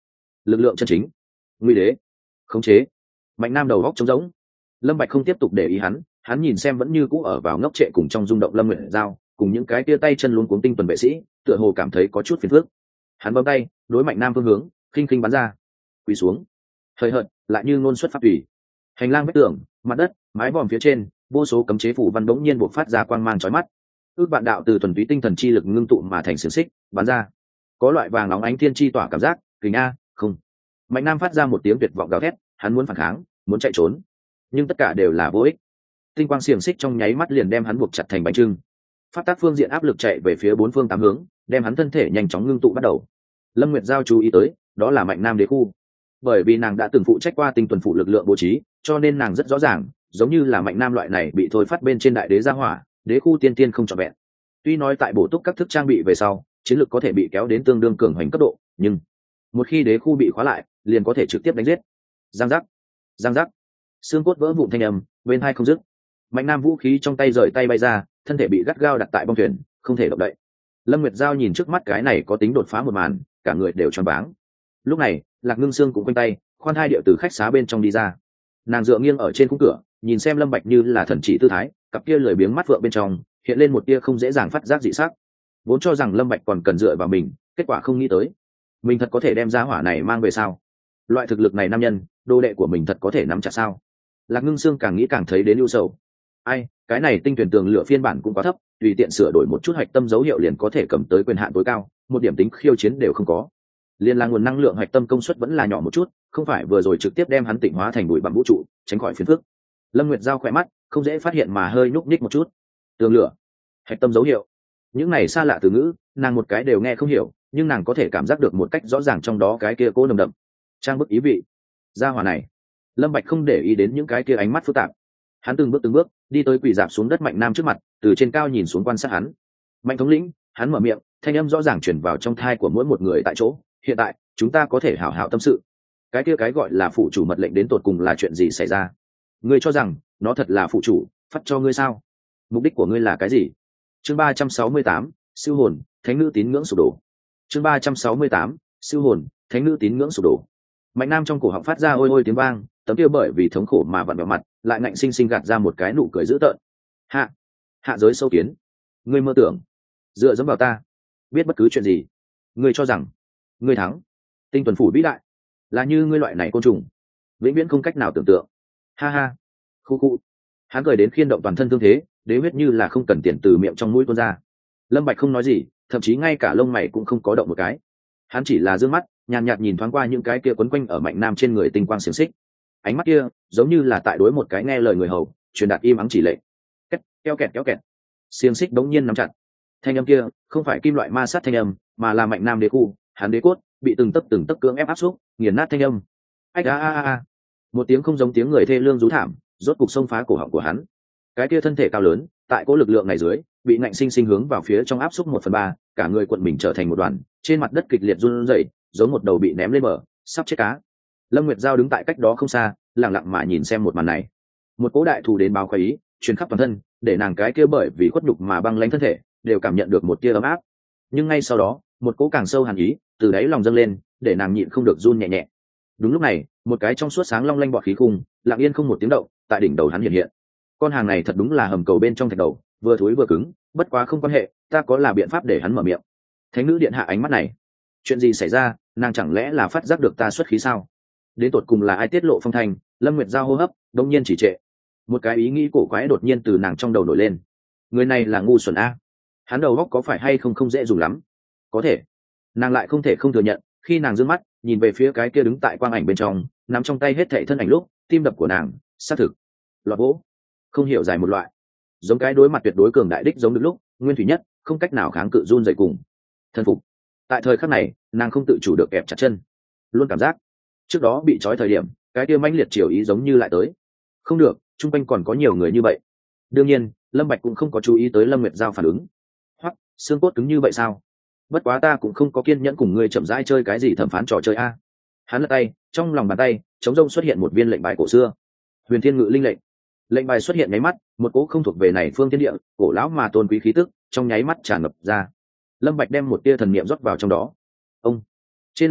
lực lượng chân chính, nguy đế, khống chế. Mạnh Nam đầu góc trống rỗng. Lâm Bạch không tiếp tục để ý hắn, hắn nhìn xem vẫn như cũ ở vào ngốc trệ cùng trong rung động Lâm Nguyệt Giao, cùng những cái tia tay chân luống cuống tinh tuần vệ sĩ, tựa hồ cảm thấy có chút phiền phức. Hắn bấm tay, đối Mạnh Nam phương hướng, khinh khinh bắn ra. Quỳ xuống. Hơi hợt, lại như ngôn xuất pháp tùy. Hành lang vách tường, mặt đất, mái vòm phía trên, vô số cấm chế phủ văn bỗng nhiên bộc phát ra quang mang chói mắt. Ước vạn đạo từ thuần túy tinh thần chi lực ngưng tụ mà thành xiềng xích, bắn ra. Có loại vàng nóng ánh thiên chi tỏa cảm giác, kình a, không. Mạnh Nam phát ra một tiếng tuyệt vọng gào thét, hắn muốn phản kháng, muốn chạy trốn, nhưng tất cả đều là vô ích. Tinh quang xiềng xích trong nháy mắt liền đem hắn buộc chặt thành bánh trưng. Pháp tác phương diện áp lực chạy về phía bốn phương tám hướng, đem hắn thân thể nhanh chóng ngưng tụ bắt đầu. Lâm Nguyệt Giao chú ý tới, đó là Mạnh Nam đế khu. Bởi vì nàng đã từng phụ trách qua tinh tuần phụ lực lượng bố trí, cho nên nàng rất rõ ràng, giống như là Mạnh Nam loại này bị thôi phát bên trên đại đế gia hỏa, đế khu tiên tiên không trọn vẹn. Tuy nói tại bổ túc các thức trang bị về sau, chiến lược có thể bị kéo đến tương đương cường hoành cấp độ, nhưng một khi đế khu bị khóa lại, liền có thể trực tiếp đánh giết. Giang giác, giang giác, xương cốt vỡ vụn thanh âm, bên hai không dứt. Mạnh Nam vũ khí trong tay rời tay bay ra, thân thể bị gắt gao đặt tại bong thuyền, không thể động đậy. Lâm Nguyệt Giao nhìn trước mắt cái này có tính đột phá một màn, cả người đều choáng váng. Lúc này, Lạc Ngưng Sương cũng quanh tay, khoan hai điệu từ khách xá bên trong đi ra. Nàng dựa nghiêng ở trên khung cửa, nhìn xem Lâm Bạch như là thần chỉ tư thái, cặp kia lười biếng mắt vượng bên trong hiện lên một tia không dễ dàng phát giác dị sắc. Vốn cho rằng Lâm Bạch còn cần dựa vào mình, kết quả không nghĩ tới, mình thật có thể đem giá hỏa này mang về sao? Loại thực lực này nam nhân, đô đệ của mình thật có thể nắm chặt sao? Lạc Ngưng Sương càng nghĩ càng thấy đến ưu sầu. Ai, cái này tinh tuyển tường lửa phiên bản cũng quá thấp, tùy tiện sửa đổi một chút hạch tâm dấu hiệu liền có thể cầm tới quyền hạn tối cao, một điểm tính khiêu chiến đều không có. Liên là nguồn năng lượng hạch tâm công suất vẫn là nhỏ một chút, không phải vừa rồi trực tiếp đem hắn tịnh hóa thành bụi bặm vũ trụ, tránh khỏi phiền phức. Lâm Nguyệt Giao khỏe mắt, không dễ phát hiện mà hơi nhúc nhích một chút. Tường lửa, hạch tâm dấu hiệu, những này xa lạ từ ngữ, nàng một cái đều nghe không hiểu, nhưng nàng có thể cảm giác được một cách rõ ràng trong đó cái kia cố nồng đậm trang bức ý vị. Gia hỏa này, Lâm Bạch không để ý đến những cái kia ánh mắt phức tạp, hắn từng bước từng bước đi tới quỳ dạp xuống đất Mạnh Nam trước mặt, từ trên cao nhìn xuống quan sát hắn. Mạnh thống lĩnh, hắn mở miệng, thanh âm rõ ràng truyền vào trong tai của mỗi một người tại chỗ. Hiện tại, chúng ta có thể hảo hảo tâm sự. Cái kia cái gọi là phụ chủ mật lệnh đến tột cùng là chuyện gì xảy ra? Ngươi cho rằng nó thật là phụ chủ phát cho ngươi sao? Mục đích của ngươi là cái gì? Chương ba trăm sáu mươi tám, siêu hồn, thánh nữ tín ngưỡng sụp đổ. Chương ba trăm sáu mươi tám, siêu hồn, thánh nữ tín ngưỡng sụp đổ. Mạnh Nam trong cổ họng phát ra ôi ôi tiếng vang, tấm kia bởi vì thống khổ mà vặn vẹo mặt, lại ngạnh sinh sinh gạt ra một cái nụ cười dữ tợn. Hạ, hạ giới sâu kiến, ngươi mơ tưởng dựa dẫm vào ta, biết bất cứ chuyện gì? Ngươi cho rằng ngươi thắng? Tinh tuần phủ vĩ đại là như ngươi loại này côn trùng, vĩnh viễn không cách nào tưởng tượng. Ha ha, khu khu. Hắn cười đến khiên động toàn thân thương thế, đế huyết như là không cần tiền từ miệng trong mũi tuôn ra. Lâm Bạch không nói gì, thậm chí ngay cả lông mày cũng không có động một cái. Hắn chỉ là dương mắt nhàn nhạt nhìn thoáng qua những cái kia quấn quanh ở Mạnh Nam trên người tinh quang xiềng xích. Ánh mắt kia giống như là tại đối một cái nghe lời người hầu truyền đạt im ắng chỉ lệnh. Két, kéo kẹt kéo kẹt, xiềng xích đống nhiên nắm chặt. Thanh âm kia không phải kim loại ma sát thanh âm, mà là Mạnh Nam đế khu, hắn đế cốt bị từng tấc từng tấc cưỡng ép áp xúc, nghiền nát thanh âm. Ách a a a, một tiếng không giống tiếng người thê lương rú thảm, rốt cục xông phá cổ họng của hắn. Cái kia thân thể cao lớn, tại cỗ lực lượng này dưới, bị ngạnh sinh sinh hướng vào phía trong áp xúc một phần ba, cả người cuộn mình trở thành một đoàn, trên mặt đất kịch liệt run rẩy, giống một đầu bị ném lên bờ, sắp chết cá. Lâm Nguyệt Giao đứng tại cách đó không xa, lặng lặng mà nhìn xem một màn này. Một cỗ đại thù đến báo khoái ý, truyền khắp toàn thân, để nàng cái kia bởi vì khuất nhục mà băng lãnh thân thể, đều cảm nhận được một tia ấm áp. Nhưng ngay sau đó, một cỗ càng sâu hàn ý, từ đáy lòng dâng lên, để nàng nhịn không được run nhẹ nhẹ. Đúng lúc này, một cái trong suốt sáng long lanh bọt khí khung, lặng yên không một tiếng động, tại đỉnh đầu hắn hiện hiện. Con hàng này thật đúng là hầm cầu bên trong thạch đầu, vừa thối vừa cứng, bất quá không quan hệ, ta có là biện pháp để hắn mở miệng. Thánh nữ điện hạ ánh mắt này, chuyện gì xảy ra? Nàng chẳng lẽ là phát giác được ta xuất khí sao? Đến tột cùng là ai tiết lộ phong thanh? Lâm Nguyệt Giao hô hấp đột nhiên chỉ trệ, một cái ý nghĩ cổ quái đột nhiên từ nàng trong đầu nổi lên. Người này là ngu xuẩn a, hắn đầu óc có phải hay không không dễ dùng lắm? Có thể, nàng lại không thể không thừa nhận. Khi nàng dương mắt nhìn về phía cái kia đứng tại quang ảnh bên trong, nắm trong tay hết thảy thân ảnh lúc, tim đập của nàng xác thực loạt vỗ, không hiểu dài một loại, giống cái đối mặt tuyệt đối cường đại đích giống được lúc nguyên thủy nhất không cách nào kháng cự run dậy cùng thân phục. Tại thời khắc này, nàng không tự chủ được ép chặt chân, luôn cảm giác trước đó bị trói thời điểm cái kia mãnh liệt chiều ý giống như lại tới. Không được, chung quanh còn có nhiều người như vậy. Đương nhiên Lâm Bạch cũng không có chú ý tới Lâm Nguyệt Giao phản ứng. Hoắc, xương cốt cứng như vậy sao? Bất quá ta cũng không có kiên nhẫn cùng ngươi chậm rãi chơi cái gì thẩm phán trò chơi a. Hắn lật tay, trong lòng bàn tay chống rông xuất hiện một viên lệnh bài cổ xưa, Huyền Thiên Ngự Linh lệnh. Lệnh bài xuất hiện nháy mắt, một cỗ không thuộc về này phương thiên địa, cổ lão mà tôn quý khí tức trong nháy mắt tràn ngập ra. Lâm Bạch đem một tia thần niệm rót vào trong đó. Ông, trên lệnh bài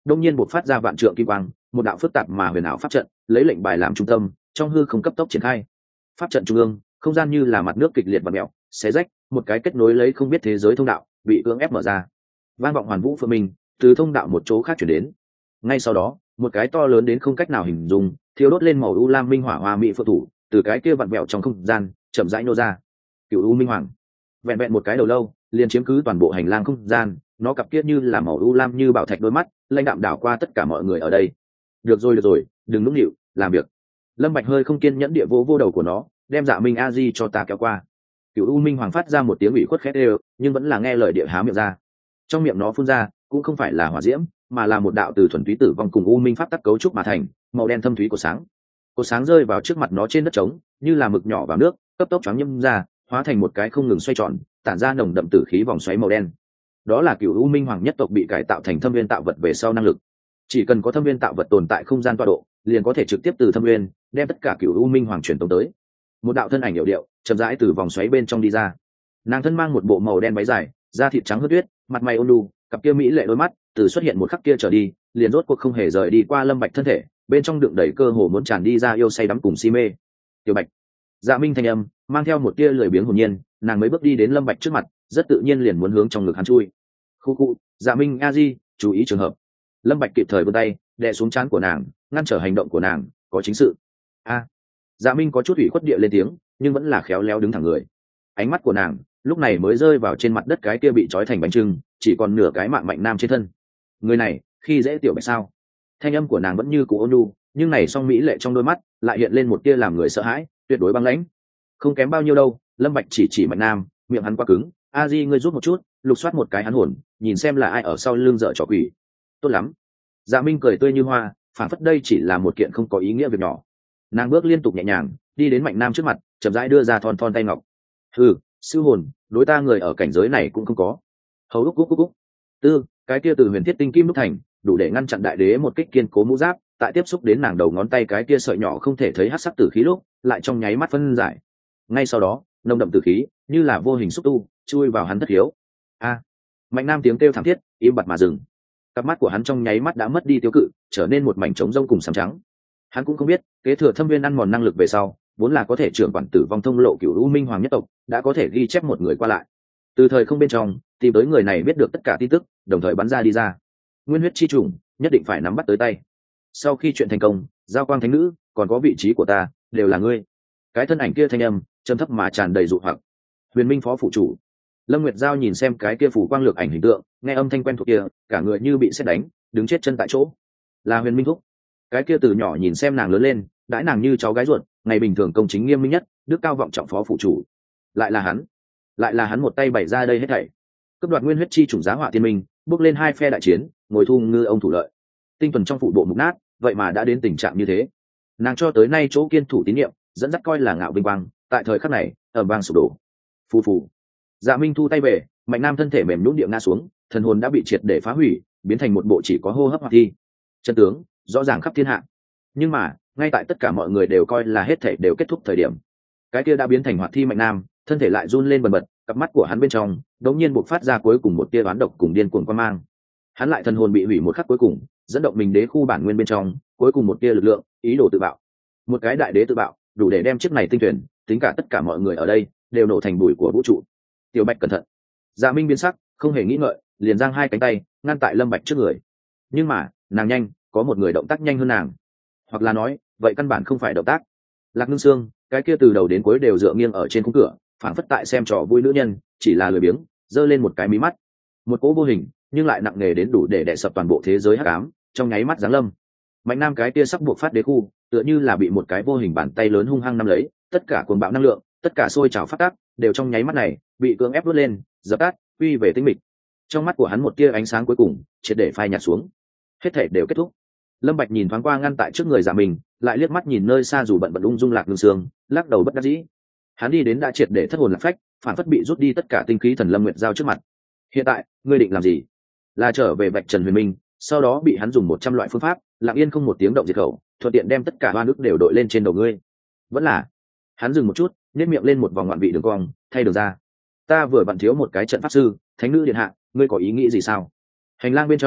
đông nhiên buộc phát ra vạn trượng kim quang, một đạo phức tạp mà huyền ảo pháp trận lấy lệnh bài làm trung tâm, trong hư không cấp tốc triển khai. Pháp trận trung ương, không gian như là mặt nước kịch liệt và mèo xé rách, một cái kết nối lấy không biết thế giới thông đạo bị cưỡng ép mở ra. Vang vọng hoàn vũ phượng minh từ thông đạo một chỗ khác chuyển đến. Ngay sau đó, một cái to lớn đến không cách nào hình dung, thiêu đốt lên màu u lam minh hỏa hoa mỹ phượng thủ từ cái kia vặn vẹo trong không gian chậm rãi nô ra. Cựu u minh hoàng, vẹn vẹn một cái đầu lâu liền chiếm cứ toàn bộ hành lang không gian, nó cặp kia như là màu u lam như bảo thạch đôi mắt lãnh đạm đảo qua tất cả mọi người ở đây. Được rồi được rồi, đừng nũng nịu, làm việc. Lâm Bạch hơi không kiên nhẫn địa vô vô đầu của nó, đem Dạ Minh a di cho ta kéo qua. Cựu u minh hoàng phát ra một tiếng ủy khuất khét đều, nhưng vẫn là nghe lời địa há miệng ra. Trong miệng nó phun ra cũng không phải là hỏa diễm, mà là một đạo từ thuần túy tử vong cùng u minh pháp tắc cấu trúc mà thành, màu đen thâm thúy của sáng. Cột sáng rơi vào trước mặt nó trên đất trống, như là mực nhỏ vào nước, cấp tốc choáng nhâm ra, hóa thành một cái không ngừng xoay tròn, tản ra nồng đậm tử khí vòng xoáy màu đen. Đó là cựu u minh hoàng nhất tộc bị cải tạo thành thâm viên tạo vật về sau năng lực. Chỉ cần có thâm viên tạo vật tồn tại không gian tọa độ, liền có thể trực tiếp từ thâm viên đem tất cả cựu u minh hoàng truyền tống tới. Một đạo thân ảnh hiệu điệu chậm rãi từ vòng xoáy bên trong đi ra. Nàng thân mang một bộ màu đen váy dài, da thịt trắng hớt tuyết, mặt mày ôn nhu, cặp kia mỹ lệ đôi mắt từ xuất hiện một khắc kia trở đi liền rốt cuộc không hề rời đi qua Lâm Bạch thân thể, bên trong đựng đầy cơ hồ muốn tràn đi ra yêu say đắm cùng si mê. Tiểu Bạch, Dạ Minh thanh âm mang theo một tia lười biếng hồn nhiên, nàng mới bước đi đến Lâm Bạch trước mặt, rất tự nhiên liền muốn hướng trong ngực hắn chui. Khu khu, Dạ Minh a di, chú ý trường hợp. Lâm Bạch kịp thời vươn tay đè xuống trán của nàng, ngăn trở hành động của nàng, có chính sự. A. Dạ Minh có chút ủy khuất địa lên tiếng, nhưng vẫn là khéo léo đứng thẳng người. Ánh mắt của nàng lúc này mới rơi vào trên mặt đất cái kia bị trói thành bánh trưng, chỉ còn nửa cái mạng Mạnh Nam trên thân. Người này khi dễ Tiểu Bạch sao? Thanh âm của nàng vẫn như cũ ôn nhu, nhưng này song mỹ lệ trong đôi mắt lại hiện lên một tia làm người sợ hãi, tuyệt đối băng lãnh. Không kém bao nhiêu đâu. Lâm Bạch chỉ chỉ Mạnh Nam, miệng hắn quá cứng. A di ngươi rút một chút, lục soát một cái hắn hồn, nhìn xem là ai ở sau lưng dở trò quỷ. Tốt lắm. Dạ Minh cười tươi như hoa, phản phất đây chỉ là một kiện không có ý nghĩa việc nhỏ. Nàng bước liên tục nhẹ nhàng đi đến Mạnh Nam trước mặt, chậm rãi đưa ra thon thon tay ngọc. Ừ, sư hồn, đối ta người ở cảnh giới này cũng không có. Hầu úc úc úc úc. Tư, cái kia từ huyền thiết tinh kim đúc thành, đủ để ngăn chặn đại đế một kích kiên cố mũ giáp, tại tiếp xúc đến nàng đầu ngón tay cái kia sợi nhỏ không thể thấy hắc sắc tử khí lúc, lại trong nháy mắt phân giải. Ngay sau đó, nồng đậm tử khí, như là vô hình xúc tu, chui vào hắn thất hiếu. A. Mạnh Nam tiếng kêu thảm thiết, im bặt mà dừng. Cặp mắt của hắn trong nháy mắt đã mất đi tiêu cự, trở nên một mảnh trống rông cùng sám trắng. Hắn cũng không biết, kế thừa thâm viên ăn mòn năng lực về sau, vốn là có thể trưởng quản tử vong thông lộ cửu u minh hoàng nhất tộc, đã có thể ghi chép một người qua lại. Từ thời không bên trong, tìm tới người này biết được tất cả tin tức, đồng thời bắn ra đi ra. Nguyên huyết chi trùng, nhất định phải nắm bắt tới tay. Sau khi chuyện thành công, giao quang thánh nữ, còn có vị trí của ta, đều là ngươi. Cái thân ảnh kia thanh âm, trầm thấp mà tràn đầy dụ hoặc. Huyền Minh phó phụ chủ. Lâm Nguyệt Giao nhìn xem cái kia phủ quang lược ảnh hình tượng, nghe âm thanh quen thuộc kia, cả người như bị sét đánh, đứng chết chân tại chỗ. Là Huyền Minh thúc. Cái kia từ nhỏ nhìn xem nàng lớn lên, đãi nàng như cháu gái ruột, ngày bình thường công chính nghiêm minh nhất, đức cao vọng trọng phó phụ chủ. Lại là hắn, lại là hắn một tay bày ra đây hết thảy. Cấp đoạt nguyên huyết chi chủng giá họa thiên minh, bước lên hai phe đại chiến, ngồi thu ngư ông thủ lợi. Tinh tuần trong phụ bộ mục nát, vậy mà đã đến tình trạng như thế. Nàng cho tới nay chỗ kiên thủ tín nhiệm, dẫn dắt coi là ngạo vinh quang, tại thời khắc này, ầm vang sụp đổ. Phù phù. Dạ Minh thu tay về, Mạnh Nam thân thể mềm nhũn địa ngã xuống, thần hồn đã bị triệt để phá hủy, biến thành một bộ chỉ có hô hấp hoạt thi. Chân tướng rõ ràng khắp thiên hạ. Nhưng mà, ngay tại tất cả mọi người đều coi là hết thể đều kết thúc thời điểm, cái kia đã biến thành hoạt thi Mạnh Nam, thân thể lại run lên bần bật, cặp mắt của hắn bên trong đột nhiên bộc phát ra cuối cùng một tia oán độc cùng điên cuồng quan mang. Hắn lại thần hồn bị hủy một khắc cuối cùng, dẫn động mình đế khu bản nguyên bên trong, cuối cùng một tia lực lượng, ý đồ tự bạo. Một cái đại đế tự bạo, đủ để đem chiếc này tinh thuyền, tính cả tất cả mọi người ở đây, đều nổ thành bụi của vũ trụ. Tiểu Bạch cẩn thận. Dạ Minh biến sắc, không hề nghĩ ngợi, liền giang hai cánh tay, ngăn tại Lâm Bạch trước người. Nhưng mà, nàng nhanh, có một người động tác nhanh hơn nàng. Hoặc là nói, vậy căn bản không phải động tác. Lạc Ngưng Sương, cái kia từ đầu đến cuối đều dựa nghiêng ở trên khung cửa, phảng phất tại xem trò vui nữ nhân, chỉ là lười biếng, giơ lên một cái mí mắt. Một cỗ vô hình, nhưng lại nặng nề đến đủ để đè sập toàn bộ thế giới hắc ám, trong nháy mắt giáng lâm. Mạnh Nam cái kia sắp buộc phát đế khu, tựa như là bị một cái vô hình bàn tay lớn hung hăng nắm lấy, tất cả cuồng bạo năng lượng, tất cả sôi trào phát tác, đều trong nháy mắt này bị cưỡng ép đốt lên, dập tắt, quy về tĩnh mịch. Trong mắt của hắn một tia ánh sáng cuối cùng, triệt để phai nhạt xuống. Hết thảy đều kết thúc. Lâm Bạch nhìn thoáng qua ngăn tại trước người Dạ mình, lại liếc mắt nhìn nơi xa dù bận bận ung dung Lạc Ngưng Sương, lắc đầu bất đắc dĩ. Hắn đi đến đã triệt để thất hồn lạc phách, phản phất bị rút đi tất cả tinh khí thần Lâm Nguyệt Giao trước mặt. Hiện tại, ngươi định làm gì? Là trở về vạch trần Huyền Minh, sau đó bị hắn dùng một trăm loại phương pháp, lặng yên không một tiếng động diệt khẩu, thuận tiện đem tất cả oan ức đều đội lên trên đầu ngươi. Vẫn là. Hắn dừng một chút, nhếch miệng lên một vòng ngoạn vị đường cong, thay đường ra. Ta vừa vặn thiếu một cái trận pháp sư, thánh nữ điện hạ, ngươi có ý nghĩ gì sao? Hành lang bên trong,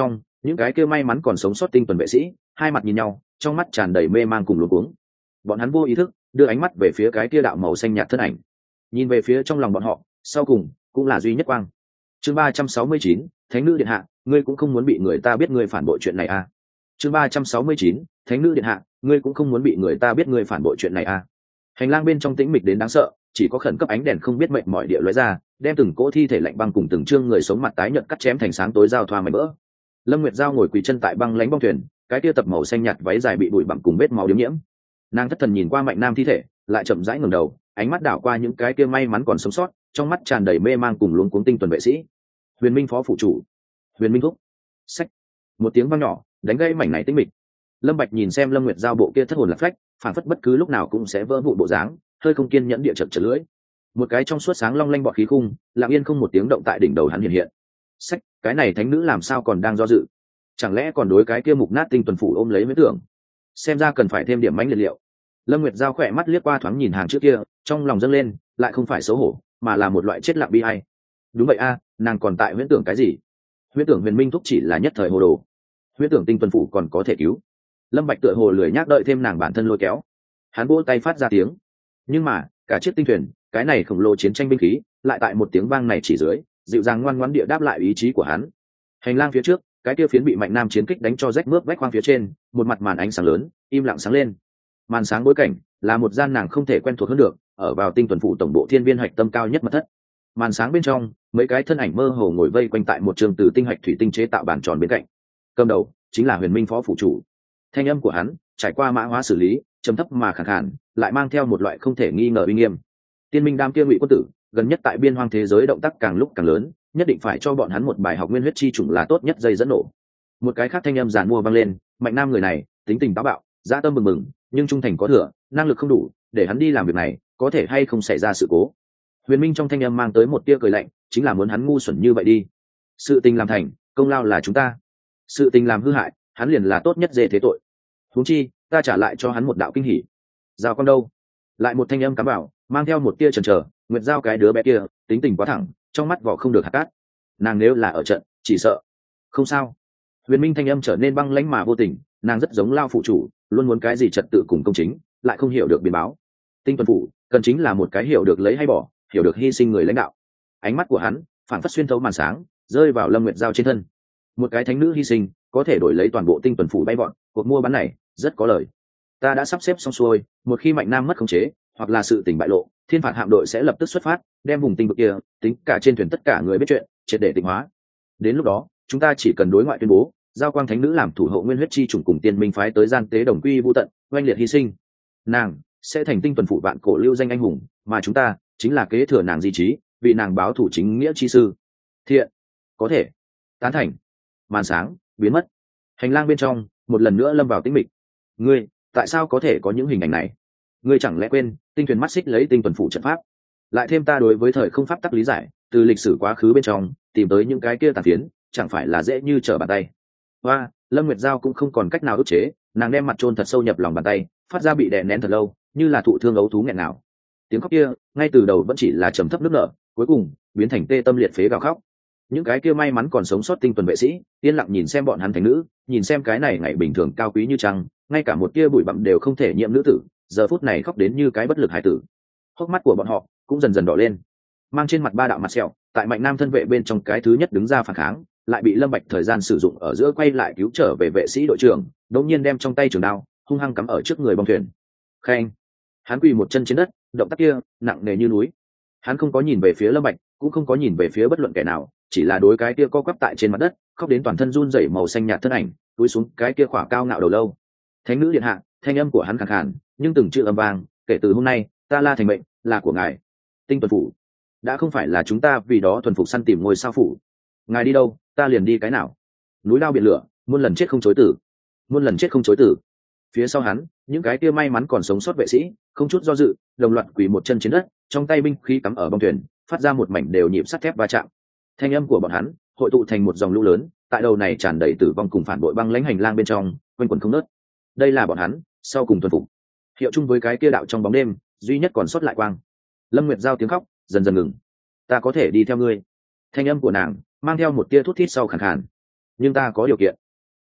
những cái kia may mắn còn sống sót tinh tuần vệ sĩ hai mặt nhìn nhau, trong mắt tràn đầy mê man cùng luống cuống. Bọn hắn vô ý thức đưa ánh mắt về phía cái kia đạo màu xanh nhạt thân ảnh, nhìn về phía trong lòng bọn họ sau cùng cũng là duy nhất quang. Chương ba trăm sáu mươi chín, Thánh nữ điện hạ, ngươi cũng không muốn bị người ta biết ngươi phản bội chuyện này à? Chương ba trăm sáu mươi chín, Thánh nữ điện hạ, ngươi cũng không muốn bị người ta biết ngươi phản bội chuyện này à? Hành lang bên trong tĩnh mịch đến đáng sợ, chỉ có khẩn cấp ánh đèn không biết mệnh mọi địa lóe ra, đem từng cỗ thi thể lạnh băng cùng từng trương người sống mặt tái nhợt cắt chém thành sáng tối giao thoa mảnh vỡ. Lâm Nguyệt Giao ngồi quỳ chân tại băng lánh bong thuyền, cái tia tập màu xanh nhạt váy dài bị bụi bặm cùng vết máu điếm nhiễm. Nàng thất thần nhìn qua Mạnh Nam thi thể, lại chậm rãi ngẩng đầu, ánh mắt đảo qua những cái kia may mắn còn sống sót, trong mắt tràn đầy mê mang cùng luống cuống tinh tuần vệ sĩ. Huyền Minh phó phụ chủ, Huyền Minh thúc. Sách. Một tiếng vang nhỏ, đánh gãy mảnh này tĩnh mịch. Lâm Bạch nhìn xem Lâm Nguyệt Giao bộ kia thất hồn lạc phách, phản phất bất cứ lúc nào cũng sẽ vỡ vụn bộ dáng, hơi không kiên nhẫn địa chật chật lưỡi. Một cái trong suốt sáng long lanh bọt khí khung, lặng yên không một tiếng động tại đỉnh đầu hắn hiện hiện. Sách, cái này thánh nữ làm sao còn đang do dự? Chẳng lẽ còn đối cái kia mục nát tinh tuần phủ ôm lấy mấy tưởng? Xem ra cần phải thêm điểm mãnh liệt liệu. Lâm Nguyệt Giao khỏe mắt liếc qua thoáng nhìn hàng trước kia, trong lòng dâng lên, lại không phải xấu hổ, mà là một loại chết lặng bi ai. Đúng vậy a, nàng còn tại huyễn tưởng cái gì? Huyễn tưởng Huyền Minh thúc chỉ là nhất thời hồ đồ. Huyễn tưởng tinh tuần phủ còn có thể cứu. Lâm Bạch tựa hồ lười nhác đợi thêm nàng bản thân lôi kéo. Hắn vỗ tay phát ra tiếng. Nhưng mà, cả chiếc tinh thuyền, cái này khổng lồ chiến tranh binh khí, lại tại một tiếng vang này chỉ dưới, dịu dàng ngoan ngoãn địa đáp lại ý chí của hắn. Hành lang phía trước, cái kia phiến bị Mạnh Nam chiến kích đánh cho rách mướp vách khoang phía trên, một mặt màn ánh sáng lớn, im lặng sáng lên. Màn sáng bối cảnh là một gian nàng không thể quen thuộc hơn được, ở vào tinh tuần phủ tổng bộ thiên viên hạch tâm cao nhất mật thất. Màn sáng bên trong, mấy cái thân ảnh mơ hồ ngồi vây quanh tại một trường từ tinh hạch thủy tinh chế tạo bàn tròn bên cạnh. Cầm đầu chính là Huyền Minh phó phủ chủ. Thanh âm của hắn trải qua mã hóa xử lý, trầm thấp mà khàn khàn, lại mang theo một loại không thể nghi ngờ uy nghiêm. Tiên minh đam kia ngụy quân tử, gần nhất tại biên hoang thế giới động tác càng lúc càng lớn, nhất định phải cho bọn hắn một bài học nguyên huyết chi chủng là tốt nhất dây dẫn nổ. Một cái khác thanh âm giàn mua vang lên, Mạnh Nam người này tính tình táo bạo, dã tâm bừng bừng, nhưng trung thành có thừa, năng lực không đủ, để hắn đi làm việc này có thể hay không xảy ra sự cố. Huyền Minh trong thanh âm mang tới một tia cười lạnh, chính là muốn hắn ngu xuẩn như vậy đi. Sự tình làm thành, công lao là chúng ta. Sự tình làm hư hại, hắn liền là tốt nhất dễ thế tội. Huống chi, ta trả lại cho hắn một đạo kinh hỉ. Giao con đâu? Lại một thanh âm cắm vào, mang theo một tia chần chờ. Nguyệt Giao cái đứa bé kia, tính tình quá thẳng, trong mắt vỏ không được hạt cát. Nàng nếu là ở trận, chỉ sợ. Không sao. Huyền Minh thanh âm trở nên băng lãnh mà vô tình, nàng rất giống Lao phụ chủ, luôn muốn cái gì trật tự cùng công chính, lại không hiểu được biến báo. Tinh tuần phủ cần chính là một cái hiểu được lấy hay bỏ, hiểu được hy sinh người lãnh đạo. Ánh mắt của hắn phản phất xuyên thấu màn sáng, rơi vào Lâm Nguyệt Giao trên thân. Một cái thánh nữ hy sinh, có thể đổi lấy toàn bộ tinh tuần phủ bay bọn, cuộc mua bán này rất có lời. Ta đã sắp xếp xong xuôi, một khi Mạnh Nam mất khống chế, hoặc là sự tình bại lộ, thiên phạt hạm đội sẽ lập tức xuất phát, đem vùng tinh vực kia, tính cả trên thuyền tất cả người biết chuyện, triệt để tịnh hóa. Đến lúc đó, chúng ta chỉ cần đối ngoại tuyên bố, giao quang thánh nữ làm thủ hộ nguyên huyết chi chủng cùng tiên minh phái tới gian tế đồng quy vô tận, oanh liệt hy sinh. Nàng sẽ thành tinh tuần phụ vạn cổ lưu danh anh hùng, mà chúng ta chính là kế thừa nàng di trí, vì nàng báo thủ chính nghĩa chi sư. Thiện, có thể, tán thành. Màn sáng biến mất, hành lang bên trong một lần nữa lâm vào tĩnh mịch. Ngươi tại sao có thể có những hình ảnh này? Ngươi chẳng lẽ quên tinh thuyền mắt xích lấy tinh tuần phụ trận pháp, lại thêm ta đối với thời không pháp tắc lý giải, từ lịch sử quá khứ bên trong tìm tới những cái kia tàn phiến, chẳng phải là dễ như trở bàn tay. Hoa, Lâm Nguyệt Giao cũng không còn cách nào ức chế, nàng đem mặt chôn thật sâu nhập lòng bàn tay, phát ra bị đè nén thật lâu, như là thụ thương ấu thú nghẹn nào. Tiếng khóc kia ngay từ đầu vẫn chỉ là trầm thấp nước nở, cuối cùng biến thành tê tâm liệt phế gào khóc. Những cái kia may mắn còn sống sót tinh tuần vệ sĩ yên lặng nhìn xem bọn hắn thành nữ, nhìn xem cái này ngày bình thường cao quý như trăng, ngay cả một tia bụi bặm đều không thể nhiễm nữ tử, giờ phút này khóc đến như cái bất lực hải tử. Hốc mắt của bọn họ cũng dần dần đỏ lên, mang trên mặt ba đạo mặt sẹo. Tại Mạnh Nam thân vệ bên trong cái thứ nhất đứng ra phản kháng, lại bị Lâm Bạch thời gian sử dụng ở giữa quay lại cứu trở về vệ sĩ đội trưởng, đột nhiên đem trong tay trường đao hung hăng cắm ở trước người bong thuyền. Khen, hắn quỳ một chân trên đất, động tác kia nặng nề như núi. Hắn không có nhìn về phía Lâm Bạch, cũng không có nhìn về phía bất luận kẻ nào, chỉ là đối cái kia co quắp tại trên mặt đất, khóc đến toàn thân run rẩy màu xanh nhạt thân ảnh, cúi xuống cái kia khỏa cao ngạo đầu lâu. Thánh nữ điện hạ, thanh âm của hắn khàn khàn, nhưng từng chữ âm vang, kể từ hôm nay, ta La thành mệnh là của ngài. Tinh tuần phủ đã không phải là chúng ta vì đó thuần phục săn tìm ngôi sao phủ. Ngài đi đâu, ta liền đi cái nào. Núi lao biển lửa, muôn lần chết không chối tử, muôn lần chết không chối tử. Phía sau hắn, những cái kia may mắn còn sống sót vệ sĩ, không chút do dự, đồng loạt quỳ một chân trên đất, trong tay binh khí cắm ở bong thuyền, phát ra một mảnh đều nhịp sắt thép va chạm. Thanh âm của bọn hắn hội tụ thành một dòng lũ lớn, tại đầu này tràn đầy tử vong cùng phản bội băng lãnh hành lang bên trong, quanh quẩn không nớt. Đây là bọn hắn sau cùng thuần phục, hiệu chung với cái kia đạo trong bóng đêm duy nhất còn sót lại quang. Lâm Nguyệt Giao tiếng khóc dần dần ngừng. Ta có thể đi theo ngươi. Thanh âm của nàng mang theo một tia thút thít sau khàn khàn. Nhưng ta có điều kiện.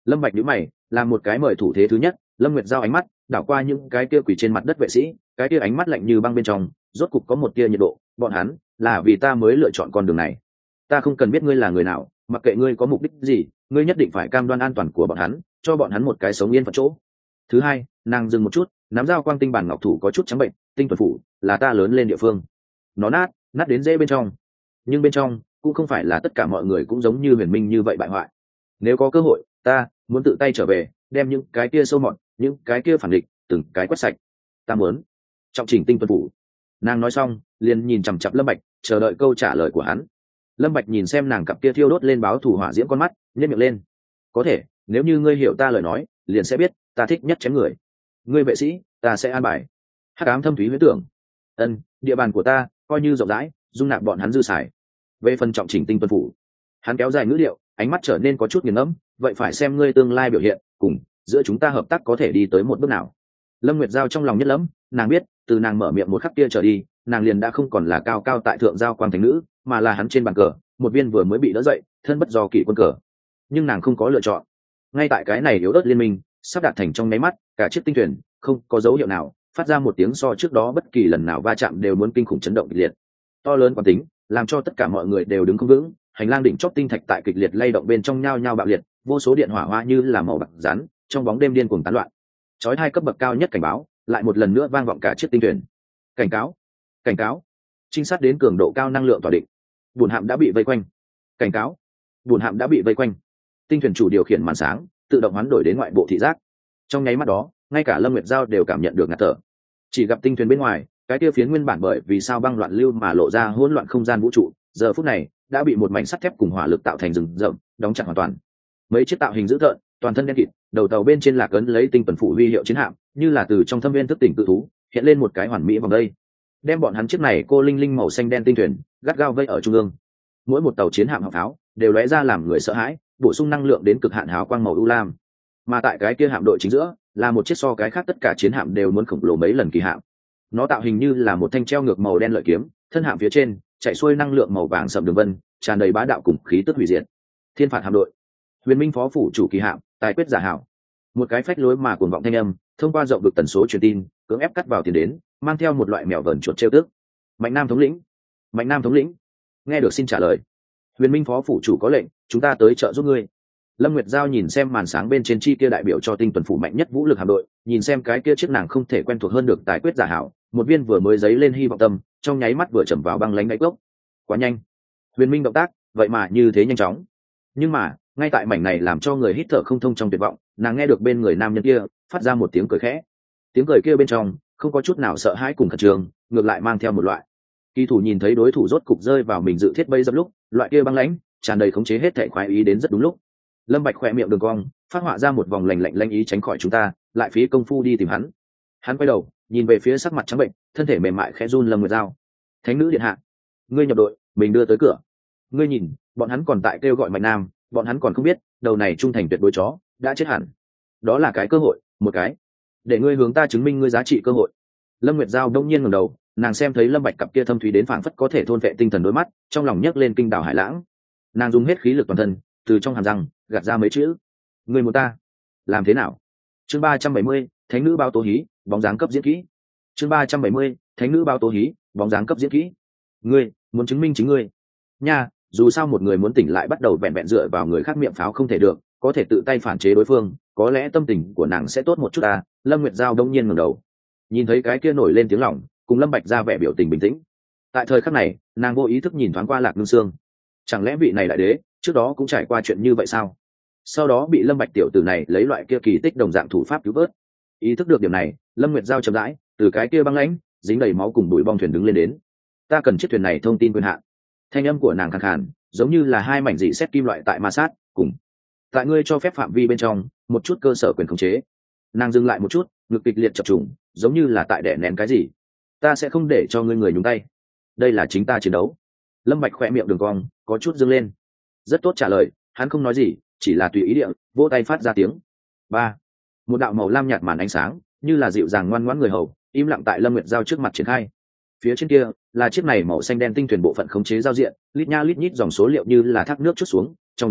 Lâm Bạch nhíu mày, làm một cái mời thủ thế thứ nhất. Lâm Nguyệt Giao ánh mắt đảo qua những cái kia quỳ trên mặt đất vệ sĩ, cái kia ánh mắt lạnh như băng bên trong rốt cục có một tia nhiệt độ. Bọn hắn là vì ta mới lựa chọn con đường này. Ta không cần biết ngươi là người nào, mặc kệ ngươi có mục đích gì, ngươi nhất định phải cam đoan an toàn của bọn hắn, cho bọn hắn một cái sống yên phận chỗ. Thứ hai, nàng dừng một chút, nắm dao quang tinh bản ngọc thủ có chút trắng bệnh. Tinh tuần phủ là ta lớn lên địa phương, nó nát nát đến dễ bên trong, nhưng bên trong cũng không phải là tất cả mọi người cũng giống như Huyền Minh như vậy bại hoại. Nếu có cơ hội, ta muốn tự tay trở về, đem những cái kia sâu mọt, những cái kia phản địch từng cái quét sạch. Ta muốn trọng chỉnh tinh tuần phủ. Nàng nói xong liền nhìn chằm chằm Lâm Bạch, chờ đợi câu trả lời của hắn. Lâm Bạch nhìn xem nàng cặp kia thiêu đốt lên báo thù hỏa diễm con mắt, nhếch miệng lên. Có thể, nếu như ngươi hiểu ta lời nói, liền sẽ biết ta thích nhất chém người. Ngươi vệ sĩ, ta sẽ an bài. Hắc ám thâm thúy huyễn tưởng. Ân, địa bàn của ta coi như rộng rãi, dung nạp bọn hắn dư xài. Về phần trọng chỉnh tinh tuần phủ, hắn kéo dài ngữ điệu, ánh mắt trở nên có chút nghiền ngẫm. Vậy phải xem ngươi tương lai biểu hiện, cùng giữa chúng ta hợp tác có thể đi tới một bước nào. Lâm Nguyệt Giao trong lòng nhất lắm, nàng biết, từ nàng mở miệng một khắc kia trở đi, nàng liền đã không còn là cao cao tại thượng giao quang thánh nữ, mà là hắn trên bàn cờ một viên vừa mới bị đỡ dậy thân bất do kỷ quân cờ. Nhưng nàng không có lựa chọn. Ngay tại cái này yếu ớt liên minh sắp đạt thành trong nháy mắt, cả chiếc tinh thuyền không có dấu hiệu nào phát ra một tiếng so trước đó bất kỳ lần nào va chạm đều muốn kinh khủng chấn động kịch liệt, to lớn quán tính làm cho tất cả mọi người đều đứng không vững. Hành lang đỉnh chóp tinh thạch tại kịch liệt lay động bên trong nhao nhao bạo liệt, vô số điện hỏa hoa như là màu bạc rắn trong bóng đêm điên cuồng tán loạn. Chói hai cấp bậc cao nhất cảnh báo lại một lần nữa vang vọng cả chiếc tinh thuyền. Cảnh cáo, cảnh cáo, trinh sát đến cường độ cao năng lượng tỏa định, buồn hạm đã bị vây quanh. Cảnh cáo, buồn hạm đã bị vây quanh. Tinh thuyền chủ điều khiển màn sáng tự động hoán đổi đến ngoại bộ thị giác. Trong nháy mắt đó, ngay cả Lâm Nguyệt Giao đều cảm nhận được ngạt thở. Chỉ gặp tinh thuyền bên ngoài, cái kia phiến nguyên bản bởi vì sao băng loạn lưu mà lộ ra hỗn loạn không gian vũ trụ, giờ phút này đã bị một mảnh sắt thép cùng hỏa lực tạo thành rừng rậm, đóng chặt hoàn toàn. Mấy chiếc tạo hình dữ tợn, toàn thân đen kịt, đầu tàu bên trên lạc ấn lấy tinh tuần phủ huy hiệu chiến hạm, như là từ trong thâm viên thức tỉnh tự thú, hiện lên một cái hoàn mỹ vòng đây, đem bọn hắn chiếc này cô linh linh màu xanh đen tinh thuyền gắt gao vây ở trung ương. Mỗi một tàu chiến hạm họng pháo đều lóe ra làm người sợ hãi, bổ sung năng lượng đến cực hạn hào quang màu u lam. Mà tại cái kia hạm đội chính giữa là một chiếc so cái khác tất cả chiến hạm đều muốn khổng lồ mấy lần kỳ hạm. Nó tạo hình như là một thanh treo ngược màu đen lợi kiếm, thân hạm phía trên chạy xuôi năng lượng màu vàng sậm đường vân, tràn đầy bá đạo cùng khí tức hủy diệt. Thiên phạt hạm đội, Huyền Minh phó phủ chủ kỳ hạm, tài quyết giả hảo. Một cái phách lối mà cuồng vọng thanh âm thông qua rộng được tần số truyền tin cưỡng ép cắt vào tiền đến, mang theo một loại mèo vờn chuột trêu tức. Mạnh Nam thống lĩnh, Mạnh Nam thống lĩnh. Nghe được xin trả lời. Huyền Minh phó phủ chủ có lệnh, chúng ta tới trợ giúp ngươi. Lâm Nguyệt Giao nhìn xem màn sáng bên trên chi kia đại biểu cho tinh tuần phủ mạnh nhất vũ lực hạm đội, nhìn xem cái kia chiếc nàng không thể quen thuộc hơn được tài quyết giả hảo, một viên vừa mới dấy lên hy vọng tâm, trong nháy mắt vừa chầm vào băng lãnh đáy cốc. Quá nhanh. Huyền Minh động tác, vậy mà như thế nhanh chóng. Nhưng mà, ngay tại mảnh này làm cho người hít thở không thông trong tuyệt vọng, nàng nghe được bên người nam nhân kia phát ra một tiếng cười khẽ. Tiếng cười kia bên trong không có chút nào sợ hãi cùng khẩn trương, ngược lại mang theo một loại kỳ thủ nhìn thấy đối thủ rốt cục rơi vào mình dự thiết bây dập lúc, loại kia băng lãnh tràn đầy khống chế hết thảy khoái ý đến rất đúng lúc. Lâm Bạch khỏe miệng đường cong phát họa ra một vòng lạnh lạnh lanh ý tránh khỏi chúng ta, lại phí công phu đi tìm hắn. Hắn quay đầu nhìn về phía sắc mặt trắng bệnh, thân thể mềm mại khẽ run Lâm Nguyệt Giao. Thánh nữ điện hạ, ngươi nhập đội, mình đưa tới cửa. Ngươi nhìn, bọn hắn còn tại kêu gọi Mạnh Nam, bọn hắn còn không biết, đầu này trung thành tuyệt đối chó đã chết hẳn. Đó là cái cơ hội, một cái để ngươi hướng ta chứng minh ngươi giá trị cơ hội. Lâm Nguyệt Giao đông nhiên ngẩng đầu, nàng xem thấy Lâm Bạch cặp kia thâm thúy đến phảng phất có thể thôn vệ tinh thần đôi mắt, trong lòng nhấc lên kinh đảo hải lãng. Nàng dùng hết khí lực toàn thân, từ trong hàm răng gạt ra mấy chữ: ngươi muốn ta làm thế nào? Chương ba trăm bảy mươi, thánh nữ bao tố hí, bóng dáng cấp diễn kỹ. Chương ba trăm bảy mươi, thánh nữ bao tố hí, bóng dáng cấp diễn kỹ. Ngươi muốn chứng minh chính ngươi nha, dù sao một người muốn tỉnh lại bắt đầu vẹn vẹn dựa vào người khác miệng pháo không thể được, có thể tự tay phản chế đối phương, có lẽ tâm tình của nàng sẽ tốt một chút à. Lâm Nguyệt Giao đông nhiên ngẩng đầu, nhìn thấy cái kia nổi lên tiếng lòng, cùng Lâm Bạch ra vẻ biểu tình bình tĩnh. Tại thời khắc này, nàng vô ý thức nhìn thoáng qua Lạc Nương Sương. Chẳng lẽ vị này đại đế trước đó cũng trải qua chuyện như vậy sao? Sau đó bị Lâm Bạch tiểu tử này lấy loại kia kỳ tích đồng dạng thủ pháp cứu vớt. Ý thức được điểm này, Lâm Nguyệt Giao chậm rãi từ cái kia băng lãnh dính đầy máu cùng bụi bong thuyền đứng lên đến. Ta cần chiếc thuyền này thông tin quyền hạn. Thanh âm của nàng khàn khàn, giống như là hai mảnh dị sét kim loại tại ma sát, cùng tại ngươi cho phép phạm vi bên trong một chút cơ sở quyền khống chế. Nàng dừng lại một chút, ngực kịch liệt chập trùng, giống như là tại đè nén cái gì. Ta sẽ không để cho ngươi người nhúng tay, đây là chính ta chiến đấu. Lâm Bạch khẽ miệng đường cong có chút dương lên. Rất tốt trả lời, hắn không nói gì, chỉ là tùy ý địa vỗ tay phát ra tiếng. Ba, một đạo màu lam nhạt màn ánh sáng, như là dịu dàng ngoan ngoãn người hầu, im lặng tại Lâm Nguyệt Giao trước mặt triển khai. Phía trên kia là chiếc này màu xanh đen tinh thuyền bộ phận khống chế giao diện, lít nha lít nhít dòng số liệu như là thác nước chút xuống, trong đó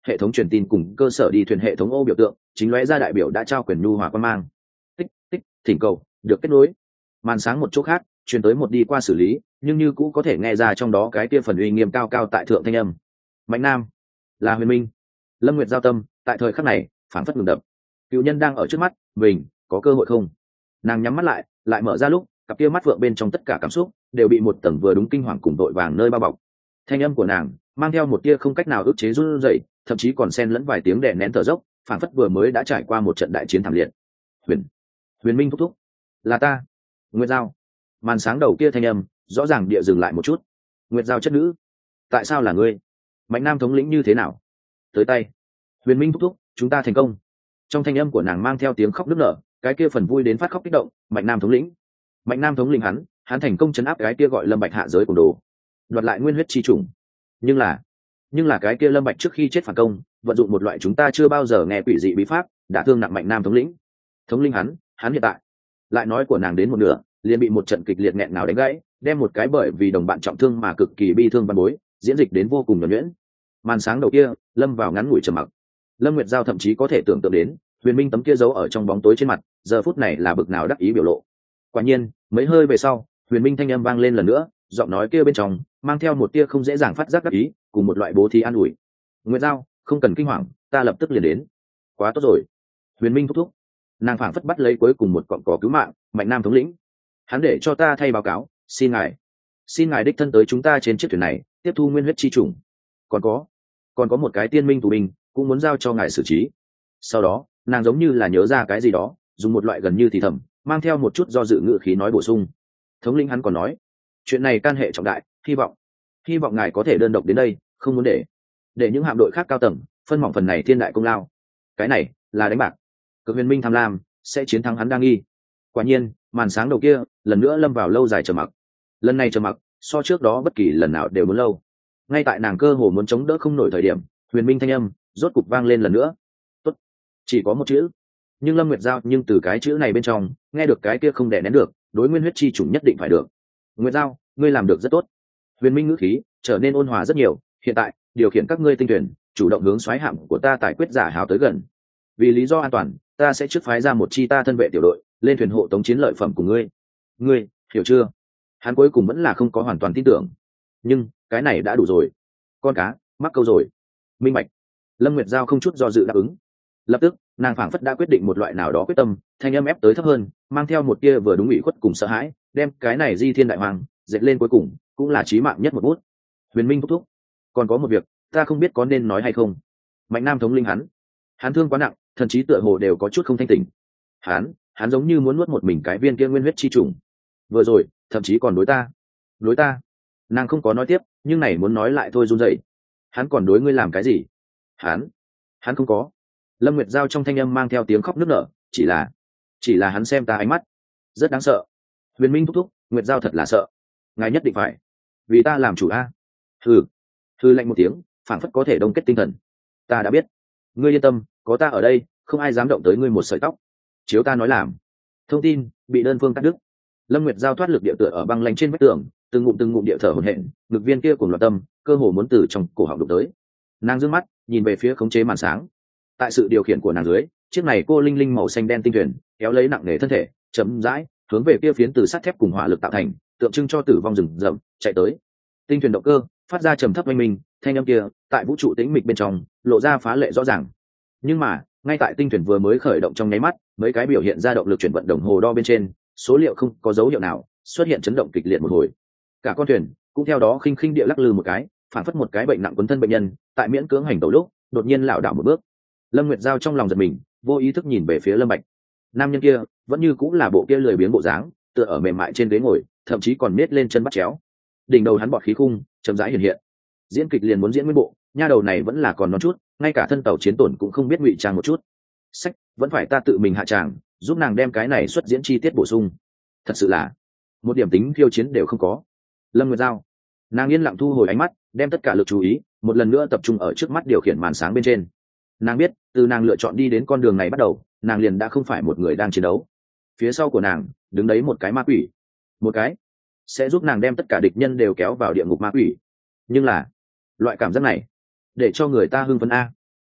hệ thống truyền tin cùng cơ sở đi thuyền hệ thống ô biểu tượng chính lóe ra đại biểu đã trao quyền nhu hòa quan mang. Tích tích thỉnh cầu được kết nối. Màn sáng một chỗ khác truyền tới một đi qua xử lý, nhưng như cũ có thể nghe ra trong đó cái kia phần uy nghiêm cao cao tại thượng thanh âm. Mạnh Nam là Huyền Minh. Lâm Nguyệt giao tâm tại thời khắc này phảng phất ngừng đập. Cựu nhân đang ở trước mắt mình, có cơ hội không? Nàng nhắm mắt lại, lại mở ra lúc cặp kia mắt vượng bên trong tất cả cảm xúc đều bị một tầng vừa đúng kinh hoàng cùng đội vàng nơi bao bọc. Thanh âm của nàng mang theo một tia không cách nào ức chế run rẩy, thậm chí còn xen lẫn vài tiếng đè nén thở dốc, phảng phất vừa mới đã trải qua một trận đại chiến thảm liệt. Huyền, Huyền Minh thúc thúc, là ta, Nguyệt Giao. Màn sáng đầu kia thanh âm rõ ràng địa dừng lại một chút. Nguyệt Giao chất nữ, tại sao là ngươi? Mạnh Nam thống lĩnh như thế nào? Tới tay. Huyền Minh thúc thúc, chúng ta thành công. Trong thanh âm của nàng mang theo tiếng khóc nức nở, cái kia phần vui đến phát khóc kích động. Mạnh Nam thống lĩnh, Mạnh Nam thống lĩnh hắn, hắn thành công chấn áp cái kia gọi Lâm Bạch hạ giới cùng đồ, đoạt lại nguyên huyết chi trùng. Nhưng là, nhưng là cái kia Lâm Bạch trước khi chết phản công, vận dụng một loại chúng ta chưa bao giờ nghe quỷ dị bí pháp, đã thương nặng Mạnh Nam thống lĩnh. Thống lĩnh hắn, hắn hiện tại, lại nói của nàng đến một nửa, liền bị một trận kịch liệt nghẹn ngào đánh gãy, đem một cái bởi vì đồng bạn trọng thương mà cực kỳ bi thương văn bối, diễn dịch đến vô cùng nhuần nhuyễn. Màn sáng đầu kia, lâm vào ngắn ngủi trầm mặc. Lâm Nguyệt Giao thậm chí có thể tưởng tượng đến, Huyền Minh tấm kia giấu ở trong bóng tối trên mặt, giờ phút này là bực nào đắc ý biểu lộ. Quả nhiên, mấy hơi về sau, Huyền Minh thanh âm vang lên lần nữa, giọng nói kia bên trong mang theo một tia không dễ dàng phát giác đắc ý, cùng một loại bố thí an ủi. Nguyệt Giao, không cần kinh hoàng, ta lập tức liền đến. Quá tốt rồi. Huyền Minh thúc thúc. Nàng phảng phất bắt lấy cuối cùng một cọng cỏ cứu mạng, Mạnh Nam thống lĩnh. Hắn để cho ta thay báo cáo, xin ngài, xin ngài đích thân tới chúng ta trên chiếc thuyền này, tiếp thu nguyên huyết chi trùng. Còn có, còn có một cái tiên minh tù binh, cũng muốn giao cho ngài xử trí. Sau đó, nàng giống như là nhớ ra cái gì đó, dùng một loại gần như thì thầm, mang theo một chút do dự ngữ khí nói bổ sung. Thống lĩnh hắn còn nói, chuyện này can hệ trọng đại, hy vọng, hy vọng ngài có thể đơn độc đến đây, không muốn để, để những hạm đội khác cao tầng phân mỏng phần này thiên đại công lao. Cái này là đánh bạc. Cực Huyền Minh tham lam sẽ chiến thắng hắn đang nghi. Quả nhiên, màn sáng đầu kia lần nữa lâm vào lâu dài trầm mặc. Lần này trầm mặc so trước đó bất kỳ lần nào đều muốn lâu. Ngay tại nàng cơ hồ muốn chống đỡ không nổi thời điểm, Huyền Minh thanh âm rốt cục vang lên lần nữa. Tốt. Chỉ có một chữ, nhưng Lâm Nguyệt Giao nhưng từ cái chữ này bên trong nghe được cái kia không đè nén được, đối nguyên huyết chi chủng nhất định phải được. Nguyệt Giao, ngươi làm được rất tốt. Huyền Minh ngữ khí trở nên ôn hòa rất nhiều. Hiện tại điều khiển các ngươi tinh tuyển chủ động hướng xoáy hạm của ta tài quyết giả hào tới gần. Vì lý do an toàn, ta sẽ trước phái ra một chi ta thân vệ tiểu đội lên thuyền hộ tống chiến lợi phẩm của ngươi. Ngươi hiểu chưa? Hắn cuối cùng vẫn là không có hoàn toàn tin tưởng, nhưng cái này đã đủ rồi. Con cá mắc câu rồi. Minh bạch. Lâm Nguyệt Giao không chút do dự đáp ứng. Lập tức nàng phảng phất đã quyết định một loại nào đó quyết tâm, thanh âm ép tới thấp hơn, mang theo một kia vừa đúng ủy khuất cùng sợ hãi, đem cái này di thiên đại hoàng dệt lên cuối cùng cũng là chí mạng nhất một bút. Huyền Minh thúc thúc, còn có một việc ta không biết có nên nói hay không. Mạnh Nam thống linh hắn, hắn thương quá nặng, thậm chí tựa hồ đều có chút không thanh tỉnh. Hắn, hắn giống như muốn nuốt một mình cái viên kia nguyên huyết chi trùng. Vừa rồi, thậm chí còn đối ta, đối ta. Nàng không có nói tiếp, nhưng này muốn nói lại thôi run rẩy. Hắn còn đối ngươi làm cái gì? Hắn, hắn không có. Lâm Nguyệt Giao trong thanh âm mang theo tiếng khóc nức nở, chỉ là, chỉ là hắn xem ta ánh mắt, rất đáng sợ. Huyền Minh thúc thúc, Nguyệt Giao thật là sợ. Ngài nhất định phải, vì ta làm chủ a. Hừ, hừ lạnh một tiếng, phảng phất có thể đông kết tinh thần. Ta đã biết. Ngươi yên tâm, có ta ở đây, không ai dám động tới ngươi một sợi tóc. Chiếu ta nói làm. Thông tin bị đơn phương cắt đứt. Lâm Nguyệt Giao thoát lực địa tựa ở băng lạnh trên vách tường, từng ngụm từng ngụm địa thở hổn hển, ngực viên kia cùng loạn tâm, cơ hồ muốn từ trong cổ họng đụng tới. Nàng dương mắt, nhìn về phía khống chế màn sáng. Tại sự điều khiển của nàng dưới, chiếc này cô linh linh màu xanh đen tinh thuyền kéo lấy nặng nề thân thể, chậm rãi hướng về kia phiến từ sắt thép cùng hỏa lực tạo thành, tượng trưng cho tử vong rừng rậm chạy tới. Tinh thuyền động cơ phát ra trầm thấp oanh minh, thanh âm kia tại vũ trụ tĩnh mịch bên trong lộ ra phá lệ rõ ràng. Nhưng mà ngay tại tinh thuyền vừa mới khởi động trong nháy mắt, mấy cái biểu hiện ra động lực chuyển vận đồng hồ đo bên trên số liệu không có dấu hiệu nào xuất hiện chấn động kịch liệt một hồi. Cả con thuyền cũng theo đó khinh khinh địa lắc lư một cái, phản phất một cái bệnh nặng quấn thân bệnh nhân tại miễn cưỡng hành tẩu lúc đột nhiên lảo đảo một bước. Lâm Nguyệt Giao trong lòng giật mình, vô ý thức nhìn về phía Lâm Bạch. Nam nhân kia vẫn như cũng là bộ kia lười biếng bộ dáng, tựa ở mềm mại trên ghế ngồi, thậm chí còn nết lên chân bắt chéo. Đỉnh đầu hắn bọt khí khung chậm rãi hiện hiện. Diễn kịch liền muốn diễn nguyên bộ, nha đầu này vẫn là còn non chút, ngay cả thân tàu chiến tổn cũng không biết ngụy trang một chút. Sách, vẫn phải ta tự mình hạ tràng, giúp nàng đem cái này xuất diễn chi tiết bổ sung. Thật sự là một điểm tính khiêu chiến đều không có. Lâm Nguyệt Giao, nàng yên lặng thu hồi ánh mắt, đem tất cả lực chú ý một lần nữa tập trung ở trước mắt điều khiển màn sáng bên trên. Nàng biết, từ nàng lựa chọn đi đến con đường này bắt đầu, nàng liền đã không phải một người đang chiến đấu. Phía sau của nàng đứng đấy một cái ma quỷ, một cái sẽ giúp nàng đem tất cả địch nhân đều kéo vào địa ngục ma quỷ. Nhưng là loại cảm giác này để cho người ta hưng phấn a.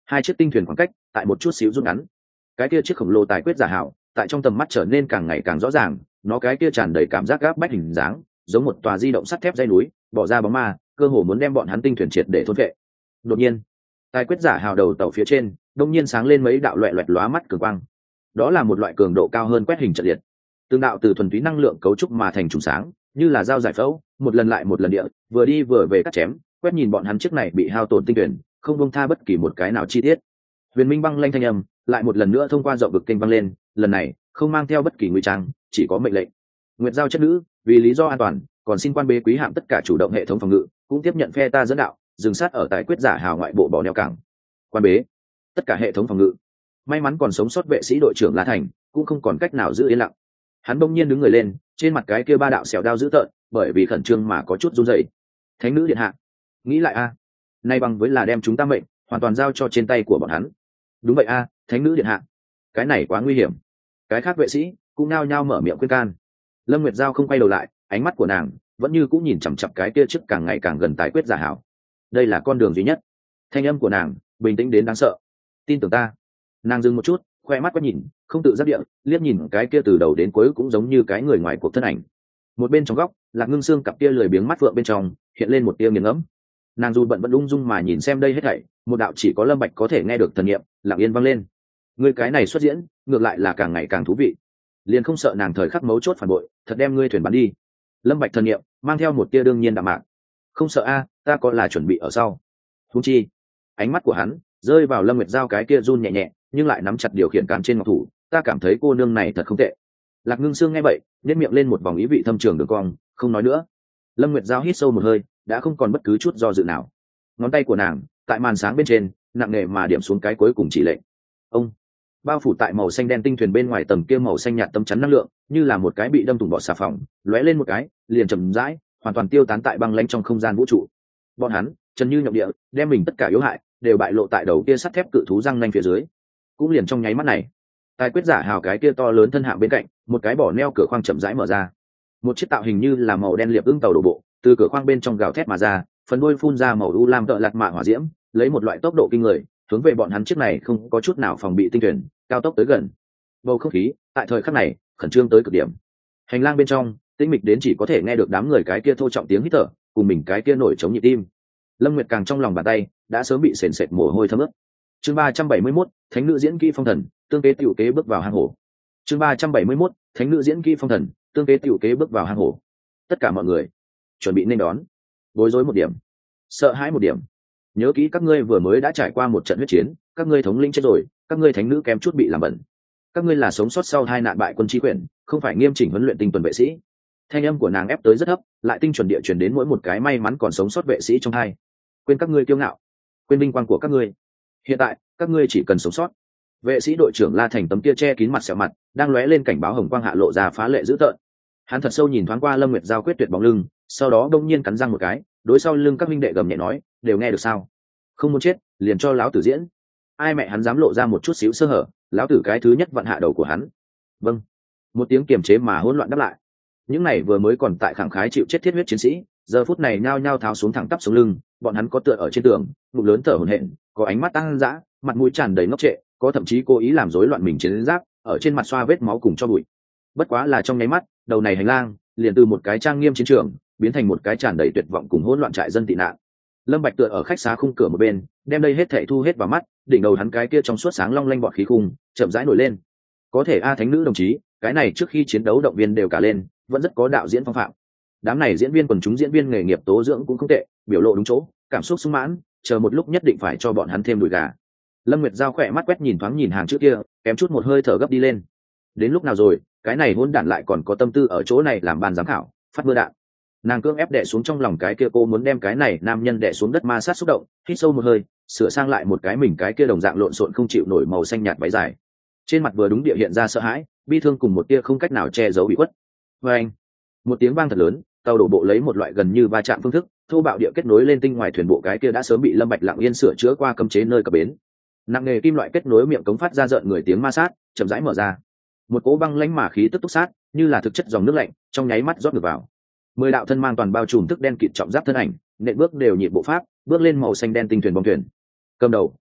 Hai chiếc tinh thuyền khoảng cách tại một chút xíu rút ngắn. Cái kia chiếc khổng lồ tài quyết giả hảo tại trong tầm mắt trở nên càng ngày càng rõ ràng, nó cái kia tràn đầy cảm giác gáp bách hình dáng, giống một tòa di động sắt thép dây núi, bỏ ra bóng ma, cơ hồ muốn đem bọn hắn tinh thuyền triệt để thôn vệ. Đột nhiên, tài quyết giả hào đầu tàu phía trên, đông nhiên sáng lên mấy đạo loẹt loẹt lóa mắt cường quang. Đó là một loại cường độ cao hơn quét hình trận liệt. Từng đạo từ thuần túy năng lượng cấu trúc mà thành trùng sáng, như là dao giải phẫu, một lần lại một lần địa, vừa đi vừa về cắt chém, quét nhìn bọn hắn chiếc này bị hao tổn tinh thuyền, không buông tha bất kỳ một cái nào chi tiết. Huyền Minh băng lanh thanh âm lại một lần nữa thông qua rộng vực kênh vang lên, lần này không mang theo bất kỳ ngụy trang, chỉ có mệnh lệnh. Nguyệt giao chất nữ, vì lý do an toàn, còn xin quan bế quý hạm tất cả chủ động hệ thống phòng ngự, cũng tiếp nhận phe ta dẫn đạo, dừng sát ở tại quyết giả hào ngoại bộ bỏ neo cảng. Quan bế tất cả hệ thống phòng ngự. May mắn còn sống sót vệ sĩ đội trưởng La Thành cũng không còn cách nào giữ yên lặng. Hắn bỗng nhiên đứng người lên, trên mặt cái kia ba đạo sẹo đao dữ tợn, bởi vì khẩn trương mà có chút run rẩy. Thánh nữ điện hạ, nghĩ lại a, nay bằng với là đem chúng ta mệnh hoàn toàn giao cho trên tay của bọn hắn. Đúng vậy a, thánh nữ điện hạ, cái này quá nguy hiểm. Cái khác vệ sĩ cũng nao nhao mở miệng khuyên can. Lâm Nguyệt Giao không quay đầu lại, ánh mắt của nàng vẫn như cũng nhìn chằm chằm cái kia trước càng ngày càng gần tài quyết giả hảo. Đây là con đường duy nhất. Thanh âm của nàng bình tĩnh đến đáng sợ. Tin tưởng ta. Nàng dừng một chút, khoe mắt quét nhìn, không tự giác địa liếc nhìn cái kia từ đầu đến cuối cũng giống như cái người ngoài cuộc thân ảnh. Một bên trong góc, Lạc Ngưng Xương cặp kia lười biếng mắt vượng bên trong hiện lên một tia nghiền ngẫm. Nàng dù bận vẫn ung dung mà nhìn xem đây hết thảy, một đạo chỉ có Lâm Bạch có thể nghe được thần niệm lặng yên vang lên. Ngươi cái này xuất diễn, ngược lại là càng ngày càng thú vị. Liền không sợ nàng thời khắc mấu chốt phản bội, thật đem ngươi thuyền bắn đi. Lâm Bạch thần niệm mang theo một tia đương nhiên đạm mạc. Không sợ a, ta có là chuẩn bị ở sau. Huống chi, ánh mắt của hắn rơi vào Lâm Nguyệt Giao cái kia run nhẹ nhẹ, nhưng lại nắm chặt điều khiển cán trên ngọc thủ, ta cảm thấy cô nương này thật không tệ. Lạc Ngưng Xương nghe vậy, nhếch miệng lên một vòng ý vị thâm trường đường cong, không nói nữa. Lâm Nguyệt Giao hít sâu một hơi, đã không còn bất cứ chút do dự nào. Ngón tay của nàng tại màn sáng bên trên nặng nề mà điểm xuống cái cuối cùng chỉ lệnh. Ông bao phủ tại màu xanh đen tinh thuyền bên ngoài tầng kia màu xanh nhạt tấm chắn năng lượng, như là một cái bị đâm thủng bọt xà phòng, lóe lên một cái, liền chậm rãi, hoàn toàn tiêu tán tại băng lãnh trong không gian vũ trụ. Bọn hắn chân như nhộng địa, đem mình tất cả yếu hại đều bại lộ tại đầu kia sắt thép cự thú răng nanh phía dưới. Cũng liền trong nháy mắt này, tài quyết giả hào cái kia to lớn thân hạng bên cạnh, một cái bỏ neo cửa khoang chậm rãi mở ra. Một chiếc tạo hình như là màu đen liệp ưng tàu đổ bộ, từ cửa khoang bên trong gào thét mà ra, phần đuôi phun ra màu u lam tợ lạt mạ hỏa diễm, lấy một loại tốc độ kinh người, hướng về bọn hắn chiếc này không có chút nào phòng bị tinh thuyền, cao tốc tới gần. Bầu không khí tại thời khắc này khẩn trương tới cực điểm. Hành lang bên trong tĩnh mịch đến chỉ có thể nghe được đám người cái kia thô trọng tiếng hít thở, cùng mình cái kia nổi trống nhịp tim. Lâm Nguyệt càng trong lòng bàn tay đã sớm bị sền sệt mồ hôi thấm ướt. Chương ba trăm bảy mươi mốt, thánh nữ diễn kỹ phong thần, tương kế tiểu kế bước vào hang hổ. Chương ba trăm bảy mươi mốt, thánh nữ diễn kỹ phong thần, tương kế tiểu kế bước vào hang hổ. Tất cả mọi người chuẩn bị nên đón. Bối rối một điểm, sợ hãi một điểm. Nhớ kỹ các ngươi vừa mới đã trải qua một trận huyết chiến, các ngươi thống lĩnh chết rồi, các ngươi thánh nữ kém chút bị làm bẩn. Các ngươi là sống sót sau hai nạn bại quân chi quyển, không phải nghiêm chỉnh huấn luyện tinh tuần vệ sĩ. Thanh âm của nàng ép tới rất thấp, lại tinh chuẩn địa truyền đến mỗi một cái may mắn còn sống sót vệ sĩ trong hai. Quên các ngươi kiêu ngạo, quên vinh quang của các ngươi. Hiện tại, các ngươi chỉ cần sống sót. Vệ sĩ đội trưởng La Thành tấm kia che kín mặt sẹo mặt, đang lóe lên cảnh báo hồng quang hạ lộ ra phá lệ dữ tợn. Hắn thật sâu nhìn thoáng qua Lâm Nguyệt Giao quyết tuyệt bóng lưng, sau đó đông nhiên cắn răng một cái, đối sau lưng các minh đệ gầm nhẹ nói, đều nghe được sao? Không muốn chết, liền cho lão tử diễn. Ai mẹ hắn dám lộ ra một chút xíu sơ hở, lão tử cái thứ nhất vặn hạ đầu của hắn. Vâng. Một tiếng kiềm chế mà hỗn loạn đáp lại. Những này vừa mới còn tại khẳng khái chịu chết thiết huyết chiến sĩ, giờ phút này nhao nhao tháo xuống thẳng tắp sống lưng, bọn hắn có tựa ở trên tường, ngụm lớn thở hổn hển, có ánh mắt tăng dã, mặt mũi tràn đầy ngốc trệ, có thậm chí cố ý làm rối loạn mình chiến giáp, ở trên mặt xoa vết máu cùng cho bụi. Bất quá là trong nháy mắt, đầu này hành lang liền từ một cái trang nghiêm chiến trường biến thành một cái tràn đầy tuyệt vọng cùng hỗn loạn trại dân tị nạn. Lâm Bạch tựa ở khách xá khung cửa một bên, đem đây hết thảy thu hết vào mắt, đỉnh đầu hắn cái kia trong suốt sáng long lanh bọt khí khung chậm rãi nổi lên. Có thể a thánh nữ đồng chí, cái này trước khi chiến đấu động viên đều cả lên, vẫn rất có đạo diễn phong phạm. Đám này diễn viên quần chúng diễn viên nghề nghiệp tố dưỡng cũng không tệ, biểu lộ đúng chỗ, cảm xúc sung mãn, chờ một lúc nhất định phải cho bọn hắn thêm đùi gà. Lâm Nguyệt Giao khỏe mắt quét nhìn thoáng nhìn hàng trước kia, kém chút một hơi thở gấp đi lên. Đến lúc nào rồi, cái này hỗn đản lại còn có tâm tư ở chỗ này làm ban giám khảo, phát mưa đạn. Nàng cưỡng ép đè xuống trong lòng cái kia cô muốn đem cái này nam nhân đè xuống đất ma sát xúc động, hít sâu một hơi, sửa sang lại một cái mình cái kia đồng dạng lộn xộn không chịu nổi màu xanh nhạt váy dài. Trên mặt vừa đúng địa hiện ra sợ hãi, bi thương cùng một tia không cách nào che giấu bị khuất. Và anh, một tiếng vang thật lớn, tàu đổ bộ lấy một loại gần như va chạm phương thức, thô bạo địa kết nối lên tinh ngoài thuyền bộ cái kia đã sớm bị Lâm Bạch lặng yên sửa chữa qua cấm chế nơi cập bến. Nặng nghề kim loại kết nối miệng cống phát ra rợn người tiếng ma sát, chậm rãi mở ra. Một cỗ băng lãnh mà khí tức túc sát, như là thực chất dòng nước lạnh, trong nháy mắt rót ngược vào. Mười đạo thân mang toàn bao trùm thức đen kịt trọng giáp thân ảnh, nện bước đều nhịp bộ pháp, bước lên màu xanh đen tinh thuyền bong thuyền. Cầm đầu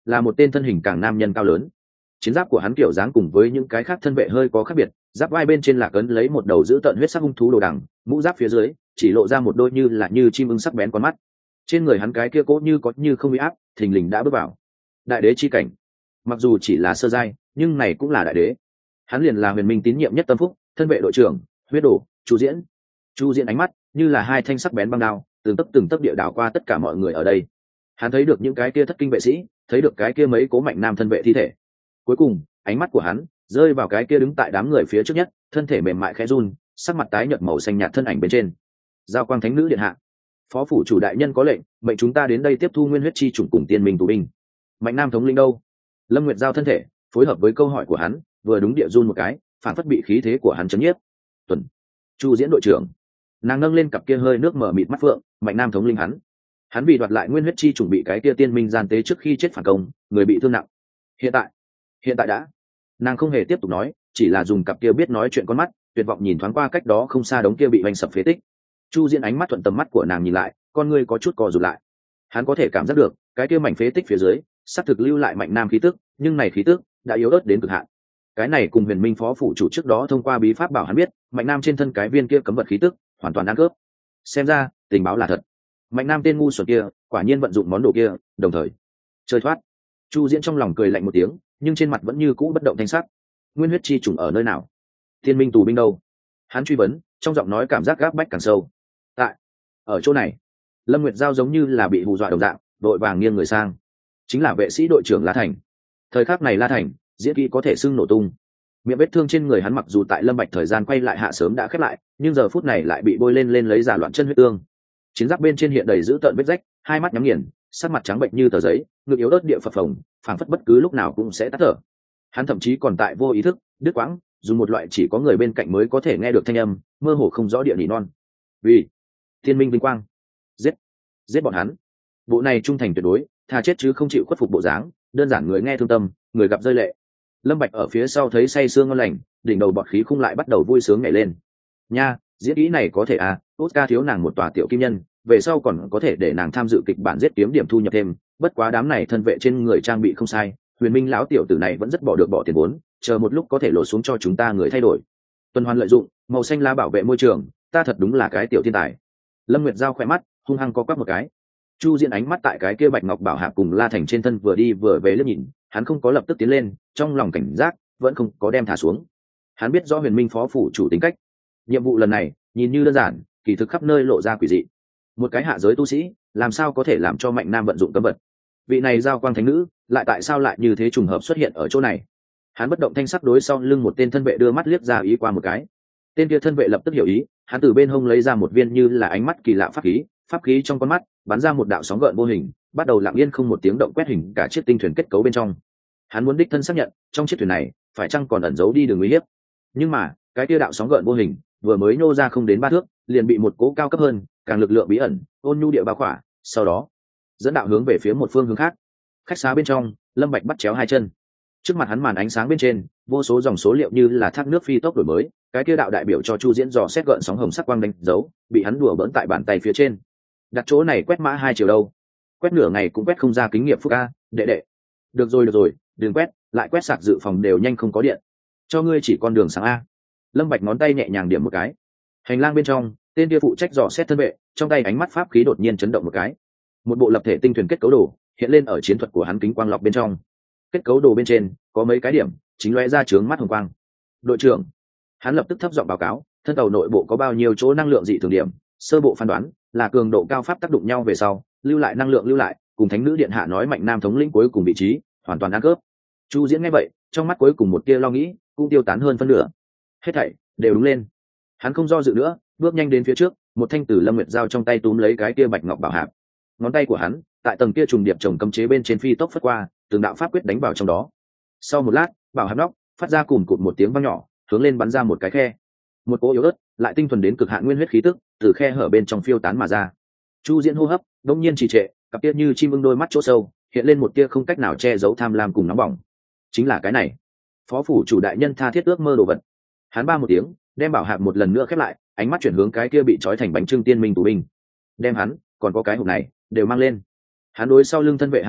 là một tên thân hình càng nam nhân cao lớn. Chiến giáp của hắn kiểu dáng cùng với những cái khác thân vệ hơi có khác biệt, giáp vai bên trên là cấn lấy một đầu giữ tợn huyết sắc hung thú đồ đằng, mũ giáp phía dưới chỉ lộ ra một đôi như là như chim ưng sắc bén con mắt. Trên người hắn cái kia cỗ như có như không bị áp, thình lình đã bước vào đại đế chi cảnh. Mặc dù chỉ là sơ giai, nhưng này cũng là đại đế. Hắn liền là huyền minh tín nhiệm nhất tâm phúc, thân vệ đội trưởng huyết đổ Chu Diễn. Chu Diễn ánh mắt như là hai thanh sắc bén băng đao, từng tấc từng tấc địa đảo qua tất cả mọi người ở đây. Hắn thấy được những cái kia thất kinh vệ sĩ, thấy được cái kia mấy cố mạnh nam thân vệ thi thể. Cuối cùng ánh mắt của hắn rơi vào cái kia đứng tại đám người phía trước nhất, thân thể mềm mại khẽ run, sắc mặt tái nhợt màu xanh nhạt thân ảnh bên trên. Giao Quang Thánh Nữ điện hạ, phó phủ chủ đại nhân có lệnh, mệnh chúng ta đến đây tiếp thu nguyên huyết chi chủng cùng tiên minh tù binh. Mạnh nam thống lĩnh đâu? Lâm Nguyệt Giao thân thể phối hợp với câu hỏi của hắn, vừa đúng địa run một cái, phản phất bị khí thế của hắn chấn nhiếp. Tuần, Chu Diễn đội trưởng, nàng nâng lên cặp kia hơi nước mở mịt mắt phượng. Mạnh nam thống lĩnh hắn, hắn vì đoạt lại nguyên huyết chi chủng bị cái kia tiên minh gian tế trước khi chết phản công, người bị thương nặng. Hiện tại, hiện tại đã. Nàng không hề tiếp tục nói, chỉ là dùng cặp kia biết nói chuyện con mắt tuyệt vọng nhìn thoáng qua cách đó không xa đống kia bị vành sập phế tích. Chu Diễn ánh mắt thuận tầm mắt của nàng nhìn lại, con ngươi có chút co rụt lại. Hắn có thể cảm giác được cái kia mảnh phế tích phía dưới xác thực lưu lại mạnh nam khí tức, nhưng này khí tức đã yếu ớt đến cực hạn. Cái này cùng huyền minh phó phủ chủ trước đó thông qua bí pháp bảo hắn biết, mạnh nam trên thân cái viên kia cấm vật khí tức hoàn toàn ăn cướp. Xem ra tình báo là thật, mạnh nam tên ngu xuẩn kia quả nhiên vận dụng món đồ kia, đồng thời chơi thoát. Chu Diễn trong lòng cười lạnh một tiếng, nhưng trên mặt vẫn như cũ bất động thanh sắc. Nguyên huyết chi chủng ở nơi nào? Thiên minh tù binh đâu? Hắn truy vấn, trong giọng nói cảm giác gáp bách càng sâu. Tại ở chỗ này. Lâm Nguyệt Giao giống như là bị hù dọa đồng dạng, đội vàng nghiêng người sang. Chính là vệ sĩ đội trưởng La Thành. Thời khắc này La Thành diễn kỹ có thể xưng nổ tung. Miệng vết thương trên người hắn mặc dù tại Lâm Bạch thời gian quay lại hạ sớm đã khép lại, nhưng giờ phút này lại bị bôi lên lên lấy giả loạn chân huyết tương. Chiến giáp bên trên hiện đầy dữ tợn vết rách, hai mắt nhắm nghiền, sắc mặt trắng bệnh như tờ giấy, ngực yếu ớt địa phập phồng, phảng phất bất cứ lúc nào cũng sẽ tắt thở. Hắn thậm chí còn tại vô ý thức đứt quãng dùng một loại chỉ có người bên cạnh mới có thể nghe được thanh âm, mơ hồ không rõ địa nỉ non. Vì thiên minh vinh quang, giết giết bọn hắn. Bộ này trung thành tuyệt đối, thà chết chứ không chịu khuất phục bộ dáng, đơn giản người nghe thương tâm, người gặp rơi lệ. Lâm Bạch ở phía sau thấy say sương ngon lành, đỉnh đầu bọt khí khung lại bắt đầu vui sướng nhảy lên. Nha, diễn kỹ này có thể à, Oscar thiếu nàng một tòa tiểu kim nhân, về sau còn có thể để nàng tham dự kịch bản giết kiếm điểm thu nhập thêm. Bất quá đám này thân vệ trên người trang bị không sai, huyền minh lão tiểu tử này vẫn rất bỏ được bỏ tiền vốn, chờ một lúc có thể lộ xuống cho chúng ta người thay đổi. Tuần hoàn lợi dụng màu xanh lá bảo vệ môi trường, ta thật đúng là cái tiểu thiên tài. Lâm Nguyệt Giao khỏe mắt hung hăng co quắp một cái. Chu Diễn ánh mắt tại cái kia bạch ngọc bảo hạp cùng La Thành trên thân vừa đi vừa về liếc nhìn, hắn không có lập tức tiến lên, trong lòng cảnh giác vẫn không có đem thả xuống. Hắn biết rõ huyền minh phó phủ chủ tính cách, nhiệm vụ lần này nhìn như đơn giản, kỳ thực khắp nơi lộ ra quỷ dị. Một cái hạ giới tu sĩ làm sao có thể làm cho mạnh nam vận dụng cấm vật? Vị này Giao Quang Thánh Nữ lại tại sao lại như thế trùng hợp xuất hiện ở chỗ này? Hắn bất động thanh sắc đối sau lưng một tên thân vệ đưa mắt liếc ra ý qua một cái. Tên kia thân vệ lập tức hiểu ý, hắn từ bên hông lấy ra một viên như là ánh mắt kỳ lạ pháp khí, pháp khí trong con mắt bắn ra một đạo sóng gợn vô hình, bắt đầu lặng yên không một tiếng động quét hình cả chiếc tinh thuyền kết cấu bên trong. Hắn muốn đích thân xác nhận trong chiếc thuyền này phải chăng còn ẩn giấu đi đường nguy hiểm. Nhưng mà cái kia đạo sóng gợn vô hình vừa mới nhô ra không đến ba thước, liền bị một cố cao cấp hơn, càng lực lượng bí ẩn, ôn nhu địa bao khỏa, sau đó dẫn đạo hướng về phía một phương hướng khác. Khách xá bên trong, Lâm Bạch bắt chéo hai chân. Trước mặt hắn màn ánh sáng bên trên, vô số dòng số liệu như là thác nước phi tốc đổi mới, cái kia đạo đại biểu cho Chu Diễn dò xét gợn sóng hồng sắc quang đánh dấu, bị hắn đùa bỡn tại bàn tay phía trên. Đặt chỗ này quét mã hai chiều đâu? Quét nửa ngày cũng quét không ra kính nghiệp phúc a, đệ đệ. Được rồi được rồi, đừng quét, lại quét sạc dự phòng đều nhanh không có điện. Cho ngươi chỉ con đường sáng a. Lâm Bạch ngón tay nhẹ nhàng điểm một cái. Hành lang bên trong, tên kia phụ trách dò xét thân vệ, trong tay ánh mắt pháp khí đột nhiên chấn động một cái. Một bộ lập thể tinh thuyền kết cấu đồ hiện lên ở chiến thuật của hắn kính quang lọc bên trong. Kết cấu đồ bên trên có mấy cái điểm chính lóe ra chướng mắt hồng quang. Đội trưởng, hắn lập tức thấp giọng báo cáo, thân tàu nội bộ có bao nhiêu chỗ năng lượng dị thường điểm, sơ bộ phán đoán là cường độ cao pháp tác động nhau về sau, lưu lại năng lượng lưu lại, cùng thánh nữ điện hạ nói mạnh nam thống lĩnh cuối cùng vị trí hoàn toàn ăn cướp. Chu Diễn nghe vậy, trong mắt cuối cùng một tia lo nghĩ cũng tiêu tán hơn phân nửa. Hết thảy đều đúng lên. Hắn không do dự nữa, bước nhanh đến phía trước, một thanh tử Lâm Nguyệt Giao trong tay túm lấy cái kia bạch ngọc bảo hạp. Ngón tay của hắn tại tầng kia trùng điệp trồng cấm chế bên trên phi tốc phất qua, từng đạo pháp quyết đánh vào trong đó. Sau một lát, bảo hạp nóc phát ra cùm cụt một tiếng vang nhỏ, hướng lên bắn ra một cái khe. Một cỗ yếu ớt lại tinh thuần đến cực hạn nguyên huyết khí tức từ khe hở bên trong phiêu tán mà ra. Chu Diễn hô hấp đột nhiên trì trệ, cặp kia như chim ưng đôi mắt chỗ sâu hiện lên một tia không cách nào che giấu tham lam cùng nóng bỏng. Chính là cái này, phó phủ chủ đại nhân tha thiết ước mơ đồ vật. Hắn ba một tiếng, đem bảo hạp một lần nữa khép lại, ánh mắt chuyển hướng cái kia bị trói thành bánh trưng tiên minh tù binh. Đem hắn, còn có cái hộp này, đều mang lên. Hắn đối sau lưng thân vệ hạ lệnh,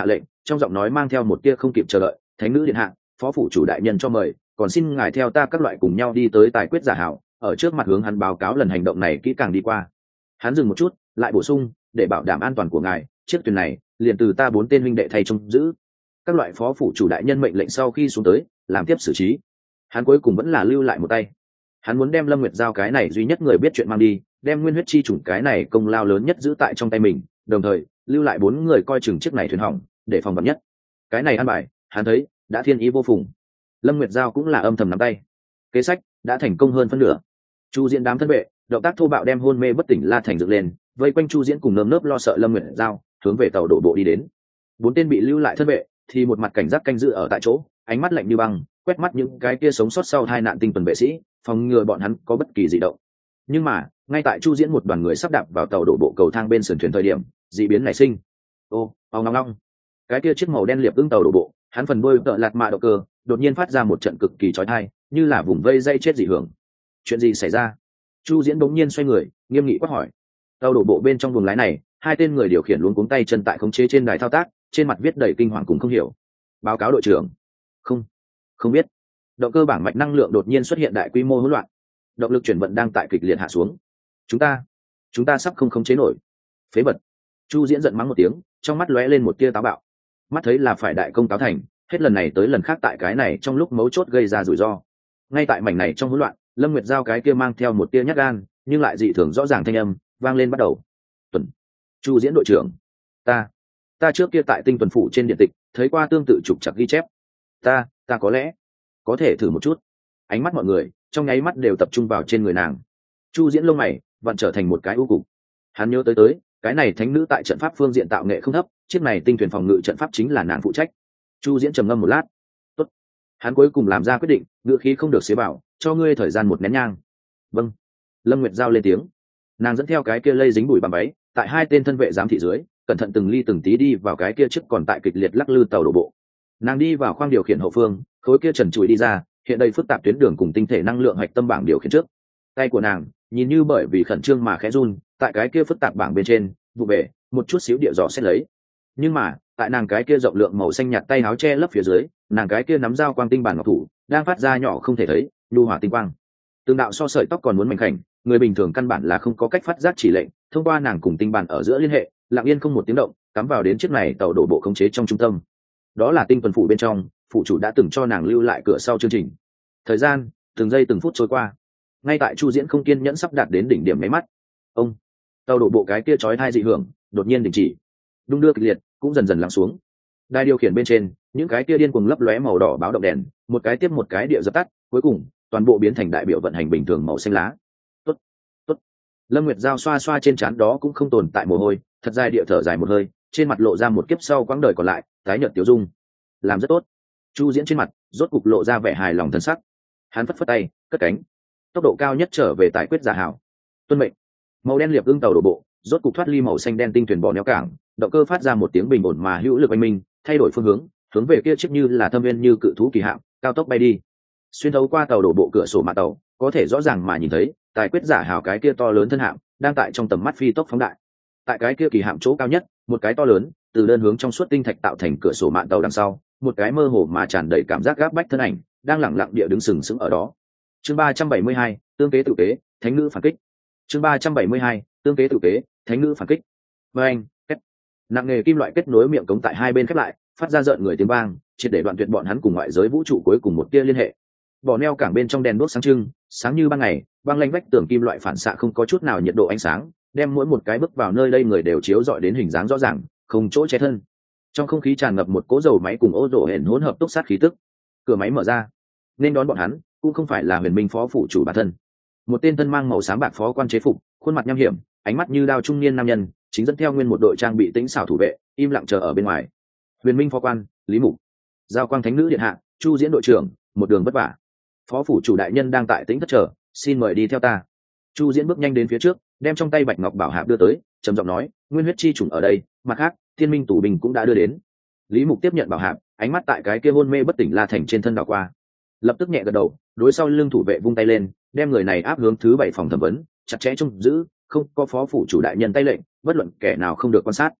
trong giọng nói mang theo một tia không kịp chờ đợi. Thánh nữ điện hạ, phó phủ chủ đại nhân cho mời, còn xin ngài theo ta các loại cùng nhau đi tới tài quyết giả hảo. Ở trước mặt hướng hắn báo cáo lần hành động này kỹ càng đi qua. Hắn dừng một chút, lại bổ sung, để bảo đảm an toàn của ngài, chiếc thuyền này liền từ ta bốn tên huynh đệ thay trông giữ. Các loại phó phủ chủ đại nhân mệnh lệnh sau khi xuống tới, làm tiếp xử trí. Hắn cuối cùng vẫn là lưu lại một tay. Hắn muốn đem Lâm Nguyệt Giao cái này duy nhất người biết chuyện mang đi, đem nguyên huyết chi chủng cái này công lao lớn nhất giữ tại trong tay mình, đồng thời lưu lại bốn người coi chừng chiếc này thuyền hỏng, để phòng vạn nhất. Cái này an bài, hắn thấy đã thiên ý vô phùng. Lâm Nguyệt Giao cũng là âm thầm nắm tay. Kế sách đã thành công hơn phân nửa. Chu Diễn đám thân vệ, động tác thô bạo đem hôn mê bất tỉnh La Thành dựng lên, vây quanh Chu Diễn cùng nơm nớp lo sợ Lâm Nguyệt Giao, hướng về tàu đổ bộ đi đến. Bốn tên bị lưu lại thân vệ thì một mặt cảnh giác canh giữ ở tại chỗ, ánh mắt lạnh như băng, quét mắt những cái kia sống sót sau hai nạn tinh tuần vệ sĩ, phòng ngừa bọn hắn có bất kỳ dị động. Nhưng mà ngay tại Chu Diễn một đoàn người sắp đạp vào tàu đổ bộ cầu thang bên sườn thuyền thời điểm, dị biến nảy sinh. Ô, ong ong ong, cái kia chiếc màu đen liệp ưng tàu đổ bộ, hắn phần đuôi tợ lạt mạ động cơ đột nhiên phát ra một trận cực kỳ chói tai, như là vùng vây dây chết dị hưởng. Chuyện gì xảy ra? Chu Diễn bỗng nhiên xoay người, nghiêm nghị quát hỏi. Tàu đổ bộ bên trong buồng lái này, hai tên người điều khiển luống cuống tay chân tại khống chế trên đài thao tác, trên mặt viết đầy kinh hoàng cùng không hiểu. Báo cáo đội trưởng. Không, không biết. Động cơ bảng mạch năng lượng đột nhiên xuất hiện đại quy mô hỗn loạn. Động lực chuyển vận đang tại kịch liệt hạ xuống. Chúng ta, chúng ta sắp không khống chế nổi. Phế vật. Chu Diễn giận mắng một tiếng, trong mắt lóe lên một tia táo bạo. Mắt thấy là phải đại công cáo thành, hết lần này tới lần khác tại cái này trong lúc mấu chốt gây ra rủi ro. Ngay tại mảnh này trong hỗn loạn, Lâm Nguyệt Giao cái kia mang theo một tia nhát gan, nhưng lại dị thường rõ ràng thanh âm vang lên bắt đầu. Tuần. Chu Diễn đội trưởng. Ta, ta trước kia tại Tinh Tuần phủ trên điện tịch thấy qua tương tự trục trặc ghi chép. Ta, ta có lẽ có thể thử một chút. Ánh mắt mọi người trong nháy mắt đều tập trung vào trên người nàng. Chu Diễn lông mày vặn trở thành một cái u cục. Hắn nhớ tới tới, cái này thánh nữ tại trận pháp phương diện tạo nghệ không thấp, chiếc này tinh thuyền phòng ngự trận pháp chính là nàng phụ trách. Chu Diễn trầm ngâm một lát. Tốt. Hắn cuối cùng làm ra quyết định, ngữ khí không được xế bảo, cho ngươi thời gian một nén nhang. Vâng. Lâm Nguyệt Giao lên tiếng. Nàng dẫn theo cái kia lây dính bụi bằng váy, tại hai tên thân vệ giám thị dưới, cẩn thận từng ly từng tí đi vào cái kia chiếc còn tại kịch liệt lắc lư tàu đổ bộ. Nàng đi vào khoang điều khiển hậu phương, khối kia trần trụi đi ra, hiện đây phức tạp tuyến đường cùng tinh thể năng lượng hạch tâm bảng điều khiển trước. Tay của nàng nhìn như bởi vì khẩn trương mà khẽ run, tại cái kia phức tạp bảng bên trên vụ bể một chút xíu địa dò xét lấy. Nhưng mà tại nàng cái kia rộng lượng màu xanh nhạt tay áo che lấp phía dưới, nàng cái kia nắm dao quang tinh bản ngọc thủ đang phát ra nhỏ không thể thấy nhu hòa tinh quang. Từng đạo so sợi tóc còn muốn mảnh khảnh, người bình thường căn bản là không có cách phát giác chỉ lệnh, thông qua nàng cùng tinh bản ở giữa liên hệ, lặng yên không một tiếng động cắm vào đến chiếc này tàu đổ bộ khống chế trong trung tâm. Đó là Tinh Tuần phủ bên trong, phụ chủ đã từng cho nàng lưu lại cửa sau chương trình. Thời gian từng giây từng phút trôi qua, ngay tại Chu Diễn không kiên nhẫn sắp đạt đến đỉnh điểm mấy mắt, ông tàu đổ bộ cái kia chói tai dị hưởng đột nhiên đình chỉ, đung đưa kịch liệt cũng dần dần lắng xuống. Đài điều khiển bên trên những cái kia điên cuồng lấp lóe màu đỏ báo động đèn, một cái tiếp một cái địa dập tắt, cuối cùng toàn bộ biến thành đại biểu vận hành bình thường màu xanh lá. Tốt, tốt. Lâm Nguyệt Giao xoa xoa trên trán đó cũng không tồn tại mồ hôi, thật dài địa thở dài một hơi, trên mặt lộ ra một kiếp sau quãng đời còn lại tái nhợt tiêu dung. Làm rất tốt. Chu Diễn trên mặt rốt cục lộ ra vẻ hài lòng thân sắc. Hắn phất phất tay, cất cánh, tốc độ cao nhất trở về tài quyết giả hảo. Tuân mệnh. Màu đen liệp ưng tàu đổ bộ rốt cục thoát ly màu xanh đen tinh thuyền bò neo cảng, động cơ phát ra một tiếng bình ổn mà hữu lực oanh minh, thay đổi phương hướng, hướng về kia chiếc như là thâm viên như cự thú kỳ hạm, cao tốc bay đi. Xuyên thấu qua tàu đổ bộ cửa sổ mạn tàu, có thể rõ ràng mà nhìn thấy tài quyết giả hào cái kia to lớn thân hạm đang tại trong tầm mắt phi tốc phóng đại. Tại cái kia kỳ hạm chỗ cao nhất, một cái to lớn từ đơn hướng trong suốt tinh thạch tạo thành cửa sổ mạn tàu đằng sau, một cái mơ hồ mà tràn đầy cảm giác gáp bách thân ảnh đang lẳng lặng địa đứng sừng sững ở đó. Chương ba trăm bảy mươi hai, tương kế tự kế, thánh nữ phản kích. Chương ba trăm bảy mươi hai, tương kế tự kế, thánh nữ phản kích. Với anh, kết. Nặng nghề kim loại kết nối miệng cống tại hai bên khép lại, phát ra rợn người tiếng vang, triệt để đoạn tuyệt bọn hắn cùng ngoại giới vũ trụ cuối cùng một tia liên hệ. Bỏ neo cảng bên trong đèn đuốc sáng trưng, sáng như ban ngày, băng lanh vách tường kim loại phản xạ không có chút nào nhiệt độ ánh sáng, đem mỗi một cái bước vào nơi đây người đều chiếu rọi đến hình dáng rõ ràng, không chỗ che thân. Trong không khí tràn ngập một cỗ dầu máy cùng ô rổ hển hỗn hợp túc sát khí tức. Cửa máy mở ra, nên đón bọn hắn cũng không phải là Huyền Minh phó phủ chủ bản thân, một tên thân mang màu xám bạc phó quan chế phục, khuôn mặt nham hiểm, ánh mắt như đao trung niên nam nhân, chính dẫn theo nguyên một đội trang bị tĩnh xảo thủ vệ, im lặng chờ ở bên ngoài. Huyền Minh phó quan, Lý Mục, Giao Quang thánh nữ điện hạ, Chu Diễn đội trưởng, một đường vất vả. Phó phủ chủ đại nhân đang tại tĩnh thất chờ, xin mời đi theo ta. Chu Diễn bước nhanh đến phía trước, đem trong tay bạch ngọc bảo hạp đưa tới, trầm giọng nói, nguyên huyết chi trùng ở đây, mặt khác thiên minh tủ bình cũng đã đưa đến. Lý Mục tiếp nhận bảo hạp, ánh mắt tại cái kia hôn mê bất tỉnh La Thành trên thân đảo qua, lập tức nhẹ gật đầu, đối sau lưng thủ vệ vung tay lên, đem người này áp hướng thứ bảy phòng thẩm vấn, chặt chẽ trông giữ, không có phó phủ chủ đại nhân tay lệnh, bất luận kẻ nào không được quan sát.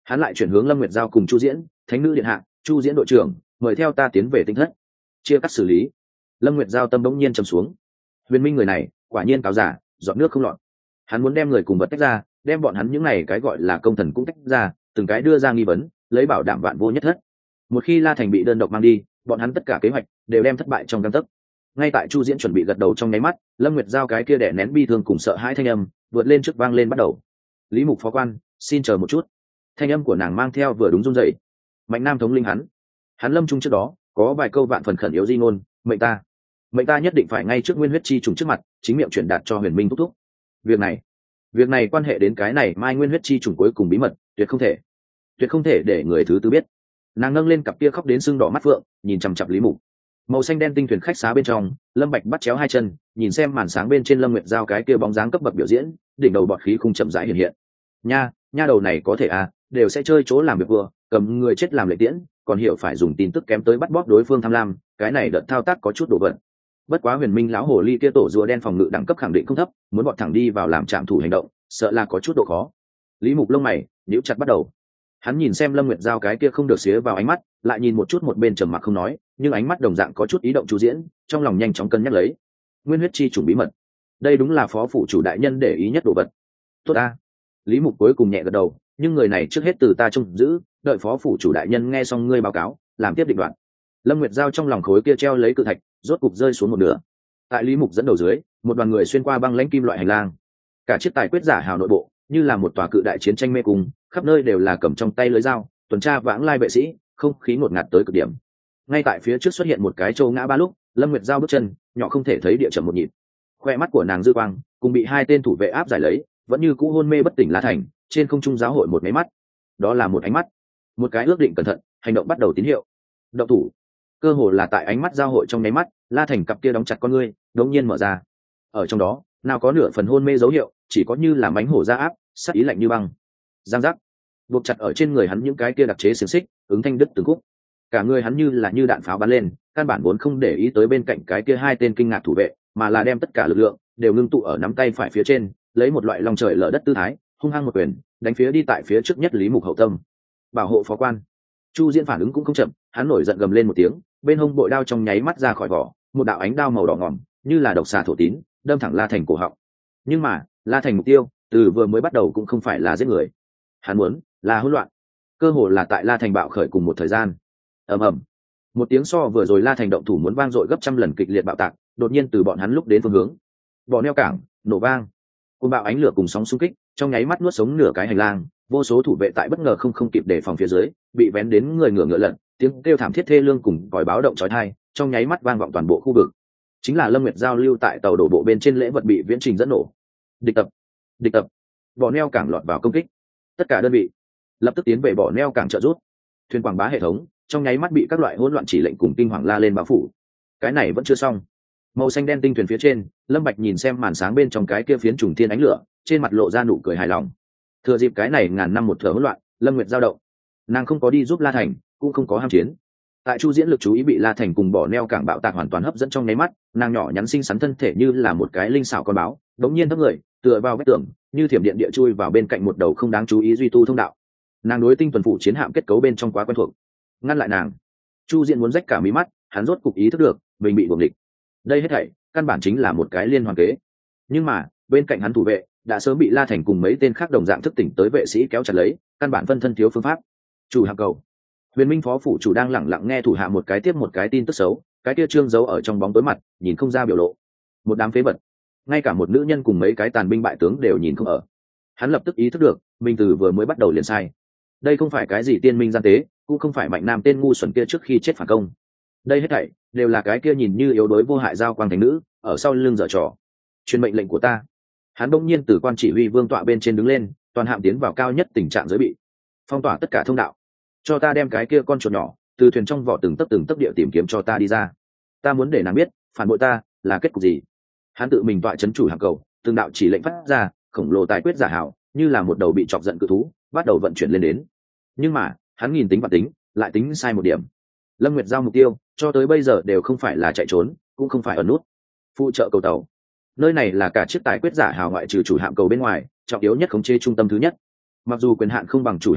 Hắn lại chuyển hướng Lâm Nguyệt Giao cùng Chu Diễn, thánh nữ điện hạ, Chu Diễn đội trưởng, mời theo ta tiến về tinh thất. Chia cắt xử lý. Lâm Nguyệt Giao tâm bỗng nhiên trầm xuống. Huyền Minh người này quả nhiên cáo giả, dọn nước không lọt. Hắn muốn đem người cùng vật tách ra, đem bọn hắn những này cái gọi là công thần cũng tách ra, từng cái đưa ra nghi vấn, lấy bảo đảm vạn vô nhất thất. Một khi La Thành bị đơn độc mang đi, bọn hắn tất cả kế hoạch đều đem thất bại trong gang tấc. Ngay tại Chu Diễn chuẩn bị gật đầu trong nháy mắt, Lâm Nguyệt Giao cái kia đè nén bi thương cùng sợ hãi thanh âm vượt lên trước vang lên bắt đầu. Lý Mục phó quan, xin chờ một chút. Thanh âm của nàng mang theo vừa đúng run rẩy. Mạnh Nam thống linh hắn, hắn lâm trung trước đó có vài câu vạn phần khẩn yếu di ngôn, mệnh ta, mệnh ta nhất định phải ngay trước nguyên huyết chi trùng trước mặt, chính miệng truyền đạt cho Huyền Minh thúc thúc. Việc này, việc này quan hệ đến cái này mai nguyên huyết chi trùng cuối cùng bí mật, tuyệt không thể, tuyệt không thể để người thứ tư biết. Nàng nâng lên cặp kia khóc đến sưng đỏ mắt phượng, nhìn chằm chằm Lý Mục. Màu xanh đen tinh thuyền khách xá bên trong, Lâm Bạch bắt chéo hai chân, nhìn xem màn sáng bên trên Lâm Nguyệt Giao cái kia bóng dáng cấp bậc biểu diễn, đỉnh đầu bọt khí khung chậm rãi hiện hiện. Nha, nha đầu này có thể à, đều sẽ chơi chỗ làm việc vừa, cầm người chết làm lệ tiễn, còn hiểu phải dùng tin tức kém tới bắt bóp đối phương tham lam, cái này đợt thao tác có chút đồ vật. Bất quá Huyền Minh lão hồ ly kia tổ rùa đen phòng ngự đẳng cấp khẳng định không thấp, muốn bọn thẳng đi vào làm trạm thủ hành động, sợ là có chút độ khó. Lý Mục lông mày nhíu chặt bắt đầu. Hắn nhìn xem Lâm Nguyệt Giao cái kia không được xía vào ánh mắt, lại nhìn một chút một bên trầm mặc không nói, nhưng ánh mắt đồng dạng có chút ý động Chu Diễn, trong lòng nhanh chóng cân nhắc lấy. Nguyên huyết chi chủng bí mật, đây đúng là phó phủ chủ đại nhân để ý nhất đồ vật. Tốt a. Lý Mục cuối cùng nhẹ gật đầu, nhưng người này trước hết từ ta trông giữ, đợi phó phủ chủ đại nhân nghe xong ngươi báo cáo, làm tiếp định đoạn. Lâm Nguyệt Giao trong lòng khối kia treo lấy cự thạch, rốt cục rơi xuống một nửa. Tại Lý Mục dẫn đầu dưới, một đoàn người xuyên qua băng lãnh kim loại hành lang. Cả chiếc tài quyết giả hào nội bộ, như là một tòa cự đại chiến tranh mê cung, khắp nơi đều là cầm trong tay lưới dao, tuần tra vãng lai vệ sĩ, không khí ngột ngạt tới cực điểm. Ngay tại phía trước xuất hiện một cái châu ngã ba lúc, Lâm Nguyệt Giao bước chân nhỏ không thể thấy địa chậm một nhịp. Khoe mắt của nàng dư quang cùng bị hai tên thủ vệ áp giải lấy, vẫn như cũ hôn mê bất tỉnh La Thành, trên không trung giáo hội một máy mắt. Đó là một ánh mắt, một cái ước định cẩn thận, hành động bắt đầu tín hiệu. Động thủ. Cơ hồ là tại ánh mắt giao hội trong nháy mắt, La Thành cặp kia đóng chặt con ngươi, đột nhiên mở ra. Ở trong đó, nào có nửa phần hôn mê dấu hiệu, chỉ có như là mánh hổ ra áp, sát ý lạnh như băng. Giang giác. Buộc chặt ở trên người hắn những cái kia đặc chế xiềng xích, ứng thanh đứt từng khúc. Cả người hắn như là như đạn pháo bắn lên, căn bản vốn không để ý tới bên cạnh cái kia hai tên kinh ngạc thủ vệ, mà là đem tất cả lực lượng đều ngưng tụ ở nắm tay phải phía trên, lấy một loại lòng trời lở đất tư thái, hung hăng một quyền, đánh phía đi tại phía trước nhất Lý Mục hậu tâm. Bảo hộ phó quan. Chu Diễn phản ứng cũng không chậm, hắn nổi giận gầm lên một tiếng, bên hông bội đao trong nháy mắt ra khỏi vỏ, một đạo ánh đao màu đỏ ngòm, như là độc xà thổ tín, đâm thẳng La Thành cổ họng. Nhưng mà, La Thành mục tiêu, từ vừa mới bắt đầu cũng không phải là giết người. Hắn muốn là hỗn loạn. Cơ hồ là tại La Thành bạo khởi cùng một thời gian. Ầm ầm. Một tiếng so vừa rồi La Thành động thủ muốn vang dội gấp trăm lần kịch liệt bạo tạc, đột nhiên từ bọn hắn lúc đến phương hướng. Bỏ neo cảng, nổ vang. Cùng bạo ánh lửa cùng sóng xung kích, trong nháy mắt nuốt sống nửa cái hành lang, vô số thủ vệ tại bất ngờ không không kịp đề phòng phía dưới, bị vén đến người ngửa ngựa lật, tiếng kêu thảm thiết thê lương cùng còi báo động chói tai, trong nháy mắt vang vọng toàn bộ khu vực. Chính là Lâm Nguyệt giao lưu tại tàu đổ bộ bên trên lễ vật bị viễn trình dẫn nổ. Địch tập, địch tập, bỏ neo cảng lọt vào công kích. Tất cả đơn vị lập tức tiến về bỏ neo cảng trợ rút. Thuyền quảng bá hệ thống trong nháy mắt bị các loại hỗn loạn chỉ lệnh cùng kinh hoàng la lên bao phủ. Cái này vẫn chưa xong. Màu xanh đen tinh thuyền phía trên, Lâm Bạch nhìn xem màn sáng bên trong cái kia phiến trùng thiên ánh lửa, trên mặt lộ ra nụ cười hài lòng. Thừa dịp cái này ngàn năm một thở hỗn loạn, Lâm Nguyệt giao động. Nàng không có đi giúp La Thành, cũng không có ham chiến. Tại Chu Diễn lực chú ý bị La Thành cùng bỏ neo cảng bạo tạc hoàn toàn hấp dẫn trong nháy mắt, nàng nhỏ nhắn xinh xắn thân thể như là một cái linh xảo con báo, đống nhiên thấp người, tựa vào vách tường, như thiểm điện địa chui vào bên cạnh một đầu không đáng chú ý duy tu thông đạo. Nàng đối tinh tuần phủ chiến hạm kết cấu bên trong quá quen thuộc, ngăn lại nàng. Chu Diễn muốn rách cả mí mắt, hắn rốt cục ý thức được mình bị buồng địch. Đây hết thảy căn bản chính là một cái liên hoàn kế. Nhưng mà bên cạnh hắn thủ vệ đã sớm bị La Thành cùng mấy tên khác đồng dạng thức tỉnh tới vệ sĩ kéo chặt lấy, căn bản phân thân thiếu phương pháp. Chủ hạm cầu, Huyền Minh phó phủ chủ đang lẳng lặng nghe thủ hạ một cái tiếp một cái tin tức xấu, cái kia trương giấu ở trong bóng tối mặt, nhìn không ra biểu lộ. Một đám phế vật, ngay cả một nữ nhân cùng mấy cái tàn binh bại tướng đều nhìn không ở. Hắn lập tức ý thức được, mình từ vừa mới bắt đầu liền sai. Đây không phải cái gì tiên minh gian tế, cũng không phải Mạnh Nam tên ngu xuẩn kia trước khi chết phản công. Đây hết thảy đều là cái kia nhìn như yếu đuối vô hại giao quang thành nữ ở sau lưng giở trò. Truyền mệnh lệnh của ta. Hắn bỗng nhiên từ quan chỉ huy vương tọa bên trên đứng lên, toàn hạm tiến vào cao nhất tình trạng giới bị, phong tỏa tất cả thông đạo. Cho ta đem cái kia con chuột nhỏ từ thuyền trong vỏ từng tấc từng tấc địa tìm kiếm cho ta đi ra. Ta muốn để nàng biết phản bội ta là kết cục gì. Hắn tự mình tọa chấn chủ hạm cầu, từng đạo chỉ lệnh phát ra, khổng lồ tài quyết giả hảo như là một đầu bị chọc giận cự thú, bắt đầu vận chuyển lên đến. Nhưng mà hắn nghìn tính và tính, lại tính sai một điểm. Lâm Nguyệt giao mục tiêu cho tới bây giờ đều không phải là chạy trốn, cũng không phải ở nút phụ trợ cầu tàu. Nơi này là cả chiếc tài quyết giả hào ngoại trừ chủ hạm cầu bên ngoài trọng yếu nhất khống chế trung tâm thứ nhất. Mặc dù quyền hạn không bằng chủ hạm cầu,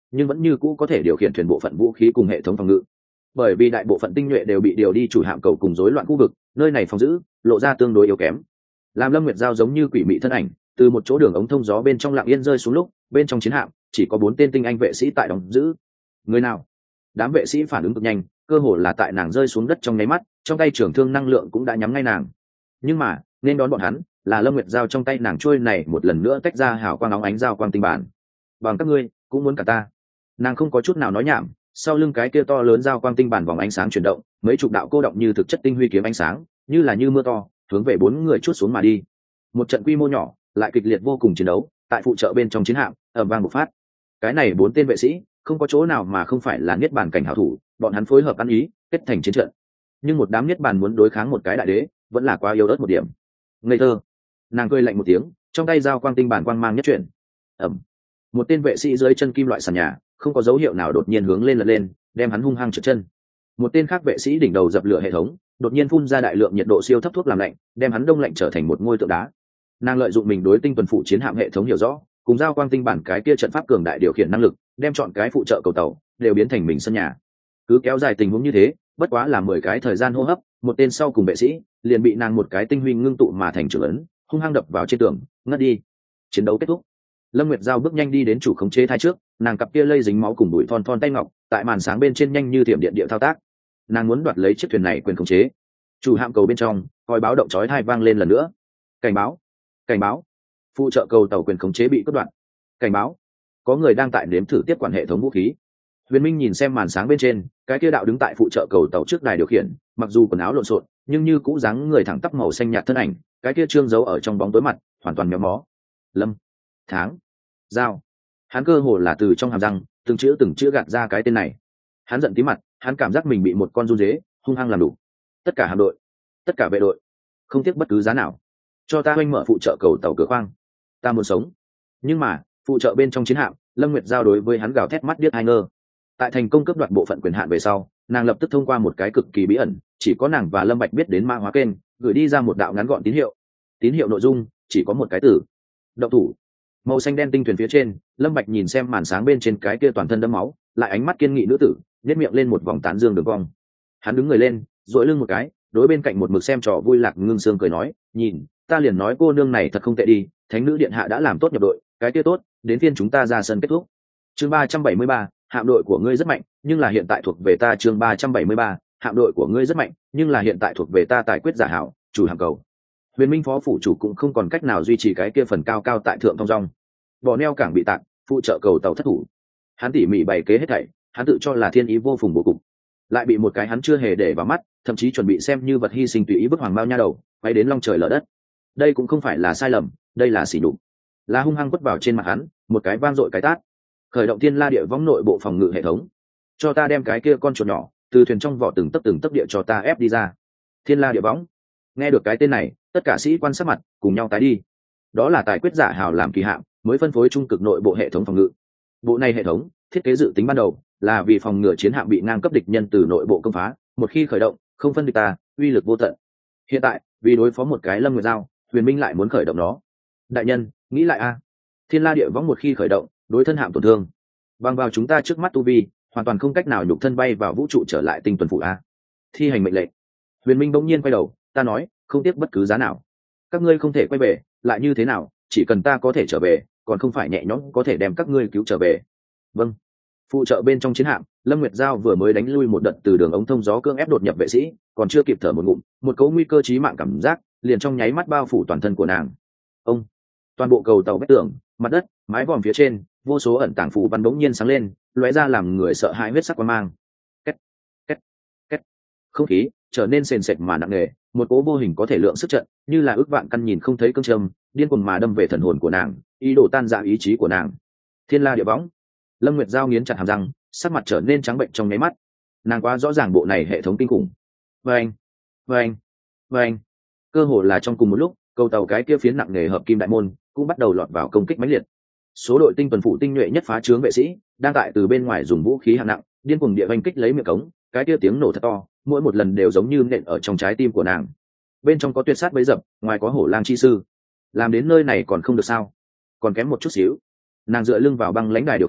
nhưng vẫn như cũ có thể điều khiển thuyền bộ phận vũ khí cùng hệ thống phòng ngự. Bởi vì đại bộ phận tinh nhuệ đều bị điều đi chủ hạm cầu cùng rối loạn khu vực, nơi này phòng giữ lộ ra tương đối yếu kém. Làm Lâm Nguyệt Giao giống như quỷ mị thân ảnh từ một chỗ đường ống thông gió bên trong lặng yên rơi xuống lúc, bên trong chiến hạm chỉ có bốn tên tinh anh vệ sĩ tại đóng giữ. Người nào? Đám vệ sĩ phản ứng cực nhanh, cơ hồ là tại nàng rơi xuống đất trong nháy mắt, trong tay trường thương năng lượng cũng đã nhắm ngay nàng. Nhưng mà nên đón bọn hắn là Lâm Nguyệt Giao trong tay nàng trôi này một lần nữa tách ra hào quang óng ánh giao quang tinh bản. Bằng các ngươi cũng muốn cả ta. Nàng không có chút nào nói nhảm, sau lưng cái kia to lớn giao quang tinh bản vòng ánh sáng chuyển động, mấy chục đạo cô động như thực chất tinh huy kiếm ánh sáng, như là như mưa to, hướng về bốn người chuốt xuống mà đi. Một trận quy mô nhỏ, lại kịch liệt vô cùng chiến đấu, tại phụ trợ bên trong chiến hạm, ầm vang bộc phát. Cái này bốn tên vệ sĩ, không có chỗ nào mà không phải là niết bàn cảnh hảo thủ, bọn hắn phối hợp ăn ý, kết thành chiến trận. Nhưng một đám niết bàn muốn đối kháng một cái đại đế, vẫn là quá yếu ớt một điểm. Ngây thơ. Nàng cười lạnh một tiếng, trong tay giao quang tinh bản quang mang nhất chuyển. Ầm. Một tên vệ sĩ dưới chân kim loại sàn nhà, không có dấu hiệu nào đột nhiên hướng lên lật lên, đem hắn hung hăng trượt chân. Một tên khác vệ sĩ đỉnh đầu dập lửa hệ thống, đột nhiên phun ra đại lượng nhiệt độ siêu thấp thuốc làm lạnh, đem hắn đông lạnh trở thành một ngôi tượng đá. Nàng lợi dụng mình đối tinh tuần phụ chiến hạm hệ thống hiểu rõ, cùng giao quang tinh bản cái kia trận pháp cường đại điều khiển năng lực, đem chọn cái phụ trợ cầu tàu đều biến thành mình sân nhà. Cứ kéo dài tình huống như thế, bất quá là mười cái thời gian hô hấp, một tên sau cùng vệ sĩ liền bị nàng một cái tinh huy ngưng tụ mà thành trưởng ấn, hung hăng đập vào trên tường, ngất đi. Chiến đấu kết thúc. Lâm Nguyệt Giao bước nhanh đi đến chủ khống chế thai trước, nàng cặp kia lây dính máu cùng bụi thon thon tay ngọc, tại màn sáng bên trên nhanh như thiểm điện địa thao tác. Nàng muốn đoạt lấy chiếc thuyền này quyền khống chế. Chủ hạm cầu bên trong, còi báo động chói tai vang lên lần nữa. Cảnh báo, cảnh báo, phụ trợ cầu tàu quyền khống chế bị cắt đoạn. Cảnh báo, có người đang tại nếm thử tiếp quản hệ thống vũ khí. Huyền Minh nhìn xem màn sáng bên trên, cái kia đạo đứng tại phụ trợ cầu tàu trước đài điều khiển, mặc dù quần áo lộn xộn, nhưng như cũ dáng người thẳng tắp màu xanh nhạt thân ảnh, cái kia trương giấu ở trong bóng tối mặt, hoàn toàn méo mó. Lâm, Tháng, Giao. Hắn cơ hồ là từ trong hàm răng, từng chữ từng chữ gạt ra cái tên này. Hắn giận tí mặt, hắn cảm giác mình bị một con run dế hung hăng làm đủ. Tất cả hạm đội, tất cả vệ đội, không tiếc bất cứ giá nào, cho ta oanh mở phụ trợ cầu tàu cửa khoang. Ta muốn sống. Nhưng mà, phụ trợ bên trong chiến hạm, Lâm Nguyệt Giao đối với hắn gào thét mắt điếc hai ngơ. Tại thành công cướp đoạt bộ phận quyền hạn về sau, nàng lập tức thông qua một cái cực kỳ bí ẩn, chỉ có nàng và Lâm Bạch biết đến mã hóa kênh, gửi đi ra một đạo ngắn gọn tín hiệu. Tín hiệu nội dung chỉ có một cái từ: động thủ. Màu xanh đen tinh thuyền phía trên, Lâm Bạch nhìn xem màn sáng bên trên cái kia toàn thân đẫm máu, lại ánh mắt kiên nghị nữ tử, nhếch miệng lên một vòng tán dương đường cong. Hắn đứng người lên, duỗi lưng một cái, đối bên cạnh một mực xem trò vui Lạc Ngưng Sương cười nói, nhìn, ta liền nói cô nương này thật không tệ đi, thánh nữ điện hạ đã làm tốt nhập đội, cái kia tốt, đến phiên chúng ta ra sân kết thúc. Chương ba trăm bảy mươi ba, hạm đội của ngươi rất mạnh, nhưng là hiện tại thuộc về ta. Chương ba trăm bảy mươi ba, hạm đội của ngươi rất mạnh, nhưng là hiện tại thuộc về ta. Tài quyết giả hảo, chủ hạm cầu. Huyền Minh phó phủ chủ cũng không còn cách nào duy trì cái kia phần cao cao tại thượng thông dong. Bỏ neo cảng bị tạc, phụ trợ cầu tàu thất thủ. Hắn tỉ mỉ bày kế hết thảy, hắn tự cho là thiên ý vô phùng bố cục, lại bị một cái hắn chưa hề để vào mắt, thậm chí chuẩn bị xem như vật hy sinh tùy ý bức hoàng bao nha đầu, bay đến long trời lở đất. Đây cũng không phải là sai lầm, đây là sỉ nhục, là hung hăng quất vào trên mặt hắn, một cái vang dội cái tát. Khởi động thiên la địa võng nội bộ phòng ngự hệ thống, cho ta đem cái kia con chuột nhỏ từ thuyền trong vỏ từng tấc từng tấc địa cho ta ép đi ra. Thiên la địa võng. Nghe được cái tên này, tất cả sĩ quan sát mặt cùng nhau tái đi. Đó là tài quyết giả hào làm kỳ hạm mới phân phối trung cực nội bộ hệ thống phòng ngự. Bộ này hệ thống thiết kế dự tính ban đầu là vì phòng ngừa chiến hạm bị ngang cấp địch nhân từ nội bộ công phá, một khi khởi động không phân địch ta, uy lực vô tận. Hiện tại vì đối phó một cái Lâm Nguyệt Giao, Huyền Minh lại muốn khởi động nó. Đại nhân nghĩ lại a, thiên la địa võng một khi khởi động, đối thân hạm tổn thương bằng vào chúng ta trước mắt tu vi, hoàn toàn không cách nào nhục thân bay vào vũ trụ trở lại tinh tuần phủ a. Thi hành mệnh lệnh. Huyền Minh bỗng nhiên quay đầu, ta nói không tiếc bất cứ giá nào. Các ngươi không thể quay về lại như thế nào, chỉ cần ta có thể trở về, còn không phải nhẹ nhõm có thể đem các ngươi cứu trở về. Vâng. Phụ trợ bên trong chiến hạm, Lâm Nguyệt Giao vừa mới đánh lui một đợt từ đường ống thông gió cưỡng ép đột nhập vệ sĩ, còn chưa kịp thở một ngụm, một cấu nguy cơ chí mạng cảm giác liền trong nháy mắt bao phủ toàn thân của nàng. Ông, toàn bộ cầu tàu vách tường, mặt đất, mái vòm phía trên, vô số ẩn tàng phù văn bỗng nhiên sáng lên, lóe ra làm người sợ hãi huyết sắc quang mang. Két, két, két. Không khí trở nên sền sệt mà nặng nề, một cỗ vô hình có thể lượng sức trận, như là ước vạn căn nhìn không thấy cương châm, điên cuồng mà đâm về thần hồn của nàng, ý đồ tan rã ý chí của nàng. Thiên la địa võng. Lâm Nguyệt Giao nghiến chặt hàm răng, sắc mặt trở nên trắng bệnh trong nháy mắt. Nàng quá rõ ràng bộ này hệ thống kinh khủng. Vâng, vâng, vâng. Cơ hồ là trong cùng một lúc, cầu tàu cái kia phiến nặng nề hợp kim đại môn cũng bắt đầu lọt vào công kích mãnh liệt. Số đội tinh tuần phụ tinh nhuệ nhất phá trướng vệ sĩ đang tại từ bên ngoài dùng vũ khí hạng nặng điên cuồng địa vanh kích lấy miệng cống, cái kia tiếng nổ thật to, mỗi một lần đều giống như nện ở trong trái tim của nàng. Bên trong có tuyệt sát bấy dập, ngoài có hổ lang chi sư. Làm đến nơi này còn không được sao? Còn kém một chút xíu. Nàng dựa lưng vào băng lãnh đài điều khiển,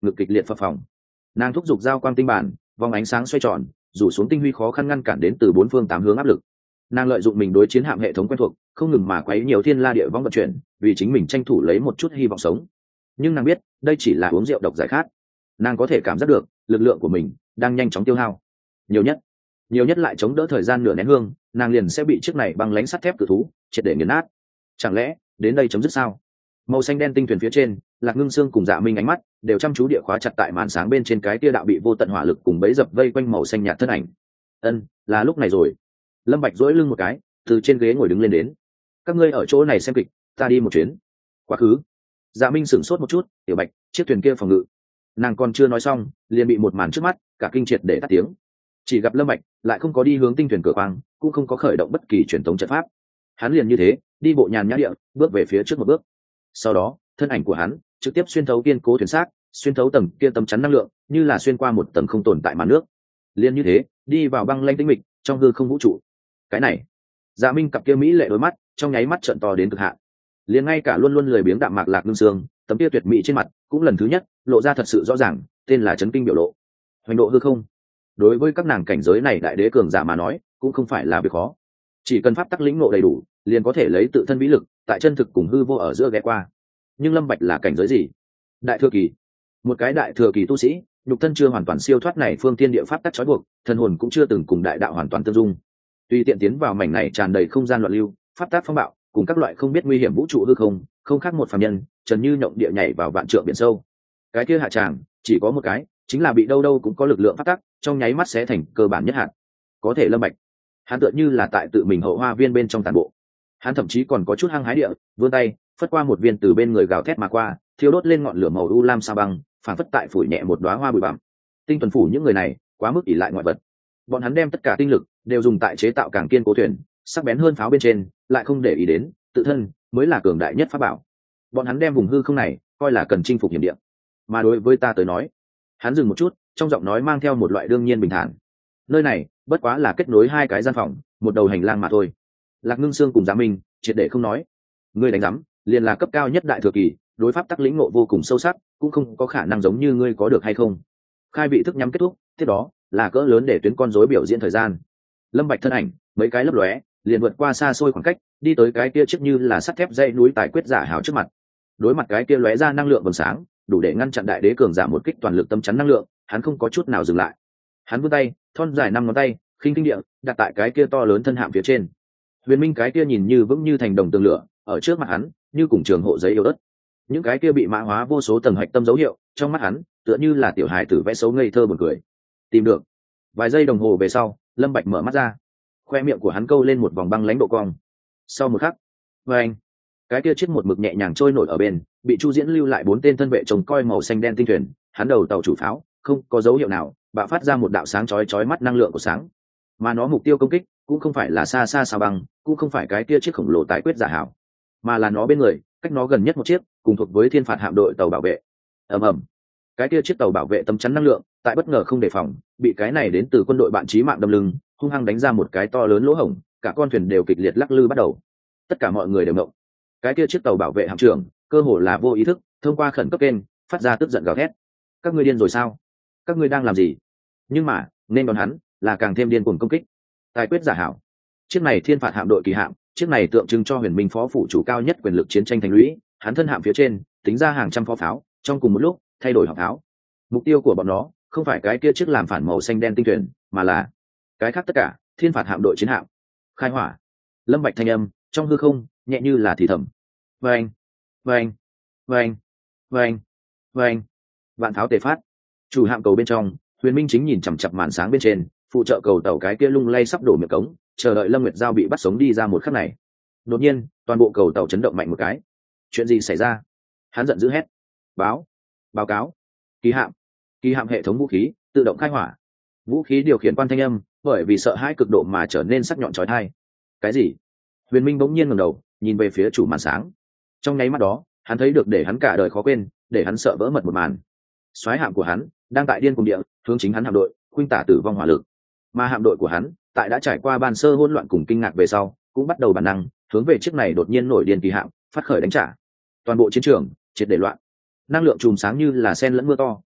ngực kịch liệt phập phồng. Nàng thúc giục giao quang tinh bản, vòng ánh sáng xoay tròn, rủ xuống tinh huy khó khăn ngăn cản đến từ bốn phương tám hướng áp lực. Nàng lợi dụng mình đối chiến hạm hệ thống quen thuộc, không ngừng mà quấy nhiều thiên la địa võng vận chuyển, vì chính mình tranh thủ lấy một chút hy vọng sống. Nhưng nàng biết đây chỉ là uống rượu độc giải khát. Nàng có thể cảm giác được lực lượng của mình đang nhanh chóng tiêu hao, nhiều nhất nhiều nhất lại chống đỡ thời gian nửa nén hương, nàng liền sẽ bị chiếc này băng lãnh sắt thép cự thú triệt để nghiền nát. Chẳng lẽ đến đây chấm dứt sao? Màu xanh đen tinh thuyền phía trên, Lạc Ngưng Sương cùng Dạ Minh ánh mắt đều chăm chú địa khóa chặt tại màn sáng bên trên cái tia đạo bị vô tận hỏa lực cùng bấy dập vây quanh màu xanh nhạt thân ảnh. Ân, là lúc này rồi. Lâm Bạch duỗi lưng một cái, từ trên ghế ngồi đứng lên đến. Các ngươi ở chỗ này xem kịch, ta đi một chuyến. Quá khứ. Dạ Minh sửng sốt một chút, Tiểu Bạch, chiếc thuyền kia phòng ngự. Nàng còn chưa nói xong, liền bị một màn trước mắt cả kinh triệt để tắt tiếng. Chỉ gặp Lâm Bạch lại không có đi hướng tinh thuyền cửa khoang, cũng không có khởi động bất kỳ truyền thống trận pháp. Hắn liền như thế, đi bộ nhàn nhã địa, bước về phía trước một bước. Sau đó, thân ảnh của hắn trực tiếp xuyên thấu kiên cố thuyền xác, xuyên thấu tầng kia tấm chắn năng lượng, như là xuyên qua một tầng không tồn tại màn nước. Liền như thế, đi vào băng lãnh tĩnh mịch, trong hư không vũ trụ. Cái này, Dạ Minh cặp kia mỹ lệ đôi mắt, trong nháy mắt trợn to đến cực hạn. Liền ngay cả luôn luôn lười biếng đạm mạc Lạc Ngưng Sương, tấm kia tuyệt mỹ trên mặt, cũng lần thứ nhất lộ ra thật sự rõ ràng, tên là chấn kinh biểu lộ. Hoành độ hư không. Đối với các nàng cảnh giới này đại đế cường giả mà nói, cũng không phải là việc khó. Chỉ cần pháp tắc lĩnh ngộ đầy đủ, liền có thể lấy tự thân vĩ lực, tại chân thực cùng hư vô ở giữa ghé qua. Nhưng Lâm Bạch là cảnh giới gì? Đại thừa kỳ. Một cái đại thừa kỳ tu sĩ, nhục thân chưa hoàn toàn siêu thoát này phương thiên địa pháp tắc trói buộc, thần hồn cũng chưa từng cùng đại đạo hoàn toàn tương dung. Tùy tiện tiến vào mảnh này tràn đầy không gian loạn lưu, pháp tắc phong bạo, cùng các loại không biết nguy hiểm vũ trụ hư không, không khác một phàm nhân, trần như nhộng địa nhảy vào vạn trượng biển sâu. Cái kia hạ tràng, chỉ có một cái, chính là bị đâu đâu cũng có lực lượng pháp tắc, trong nháy mắt sẽ thành cơ bản nhất hạn. Có thể Lâm Bạch, hắn tựa như là tại tự mình hậu hoa viên bên trong tàn bộ. Hắn thậm chí còn có chút hăng hái địa, vươn tay, phất qua một viên từ bên người gào thét mà qua, thiêu đốt lên ngọn lửa màu u lam sao băng, phản phất tại phủi nhẹ một đóa hoa bụi bặm. Tinh tuần phủ những người này, quá mức ỷ lại ngoại vật. Bọn hắn đem tất cả tinh lực đều dùng tại chế tạo càng kiên cố thuyền, sắc bén hơn pháo bên trên, lại không để ý đến, tự thân mới là cường đại nhất pháp bảo. Bọn hắn đem vùng hư không này coi là cần chinh phục hiểm địa. Mà đối với ta tới nói, hắn dừng một chút, trong giọng nói mang theo một loại đương nhiên bình thản. Nơi này bất quá là kết nối hai cái gian phòng, một đầu hành lang mà thôi. Lạc Ngưng Sương cùng Dạ Minh triệt để không nói. Ngươi đánh rắm, liền là cấp cao nhất đại thừa kỳ, đối pháp tắc lĩnh ngộ vô cùng sâu sắc, cũng không có khả năng giống như ngươi có được hay không. Khai vị thức nhắm kết thúc, tiếp đó là cỡ lớn để tuyến con rối biểu diễn thời gian. Lâm Bạch thân ảnh mấy cái lấp lóe, liền vượt qua xa xôi khoảng cách, đi tới cái kia chiếc như là sắt thép dây núi tài quyết giả hào trước mặt. Đối mặt cái kia lóe ra năng lượng vầng sáng, đủ để ngăn chặn đại đế cường giả một kích toàn lực tâm chắn năng lượng, hắn không có chút nào dừng lại. Hắn vươn tay, thon dài năm ngón tay, khinh kinh địa đặt tại cái kia to lớn thân hạm phía trên. Huyền Minh cái kia nhìn như vững như thành đồng tường lửa, ở trước mặt hắn, như cùng trường hộ giấy yêu đất. Những cái kia bị mã hóa vô số tầng hạch tâm dấu hiệu, trong mắt hắn, tựa như là tiểu hài tử vẽ xấu ngây thơ buồn cười. Tìm được. Vài giây đồng hồ về sau, Lâm Bạch mở mắt ra. Khoe miệng của hắn câu lên một vòng băng lãnh độ cong. Sau một khắc, anh, cái kia chiếc một mực nhẹ nhàng trôi nổi ở bên, bị Chu Diễn lưu lại bốn tên thân vệ trông coi màu xanh đen tinh thuyền, hắn đầu tàu chủ pháo, không có dấu hiệu nào, bạo phát ra một đạo sáng chói chói mắt năng lượng của sáng. Mà nó mục tiêu công kích cũng không phải là xa xa sao băng, cũng không phải cái kia chiếc khổng lồ tài quyết giả hảo, mà là nó bên người, cách nó gần nhất một chiếc, cùng thuộc với Thiên phạt hạm đội tàu bảo vệ. Ầm ầm. Cái kia chiếc tàu bảo vệ tấm chắn năng lượng, tại bất ngờ không đề phòng, bị cái này đến từ quân đội bạn chí mạng đâm lưng, hung hăng đánh ra một cái to lớn lỗ hổng, cả con thuyền đều kịch liệt lắc lư bắt đầu. Tất cả mọi người đều ngộng. Cái kia chiếc tàu bảo vệ hạm trưởng, cơ hồ là vô ý thức, thông qua khẩn cấp kênh, phát ra tức giận gào thét. Các ngươi điên rồi sao? Các ngươi đang làm gì? Nhưng mà, nên đón hắn, là càng thêm điên cuồng công kích. Tài quyết giả hảo. Chiếc này Thiên phạt hạm đội kỳ hạm, chiếc này tượng trưng cho Huyền Minh phó phủ chủ cao nhất quyền lực chiến tranh thành lũy, hắn thân hạm phía trên, tính ra hàng trăm phó pháo, trong cùng một lúc, thay đổi họng pháo. Mục tiêu của bọn nó, không phải cái kia chiếc làm phản màu xanh đen tinh thuyền, mà là cái khác tất cả, Thiên phạt hạm đội chiến hạm. Khai hỏa. Lâm Bạch thanh âm, trong hư không, nhẹ như là thì thầm. Vâng, vâng, vâng, vâng, vâng. Vạn pháo tề phát. Chủ hạm cầu bên trong, Huyền Minh chính nhìn chằm chằm màn sáng bên trên, phụ trợ cầu tàu cái kia lung lay sắp đổ miệng cống, chờ đợi Lâm Nguyệt Giao bị bắt sống đi ra một khắc này. Đột nhiên, toàn bộ cầu tàu chấn động mạnh một cái. Chuyện gì xảy ra? Hắn giận dữ hét. Báo, báo cáo. Kỳ hạm, kỳ hạm hệ thống vũ khí tự động khai hỏa. Vũ khí điều khiển quan thanh âm, bởi vì sợ hãi cực độ mà trở nên sắc nhọn chói tai. Cái gì? Huyền Minh bỗng nhiên ngẩng đầu, nhìn về phía chủ màn sáng. Trong nháy mắt đó, hắn thấy được để hắn cả đời khó quên, để hắn sợ vỡ mật một màn. Soái hạm của hắn đang tại điên cuồng địa hướng chính hắn hạm đội khuynh tả tử vong hỏa lực, mà hạm đội của hắn tại đã trải qua ban sơ hỗn loạn cùng kinh ngạc về sau, cũng bắt đầu bản năng hướng về chiếc này đột nhiên nổi điên kỳ hạm phát khởi đánh trả. Toàn bộ chiến trường triệt để loạn, năng lượng chùm sáng như là sen lẫn mưa to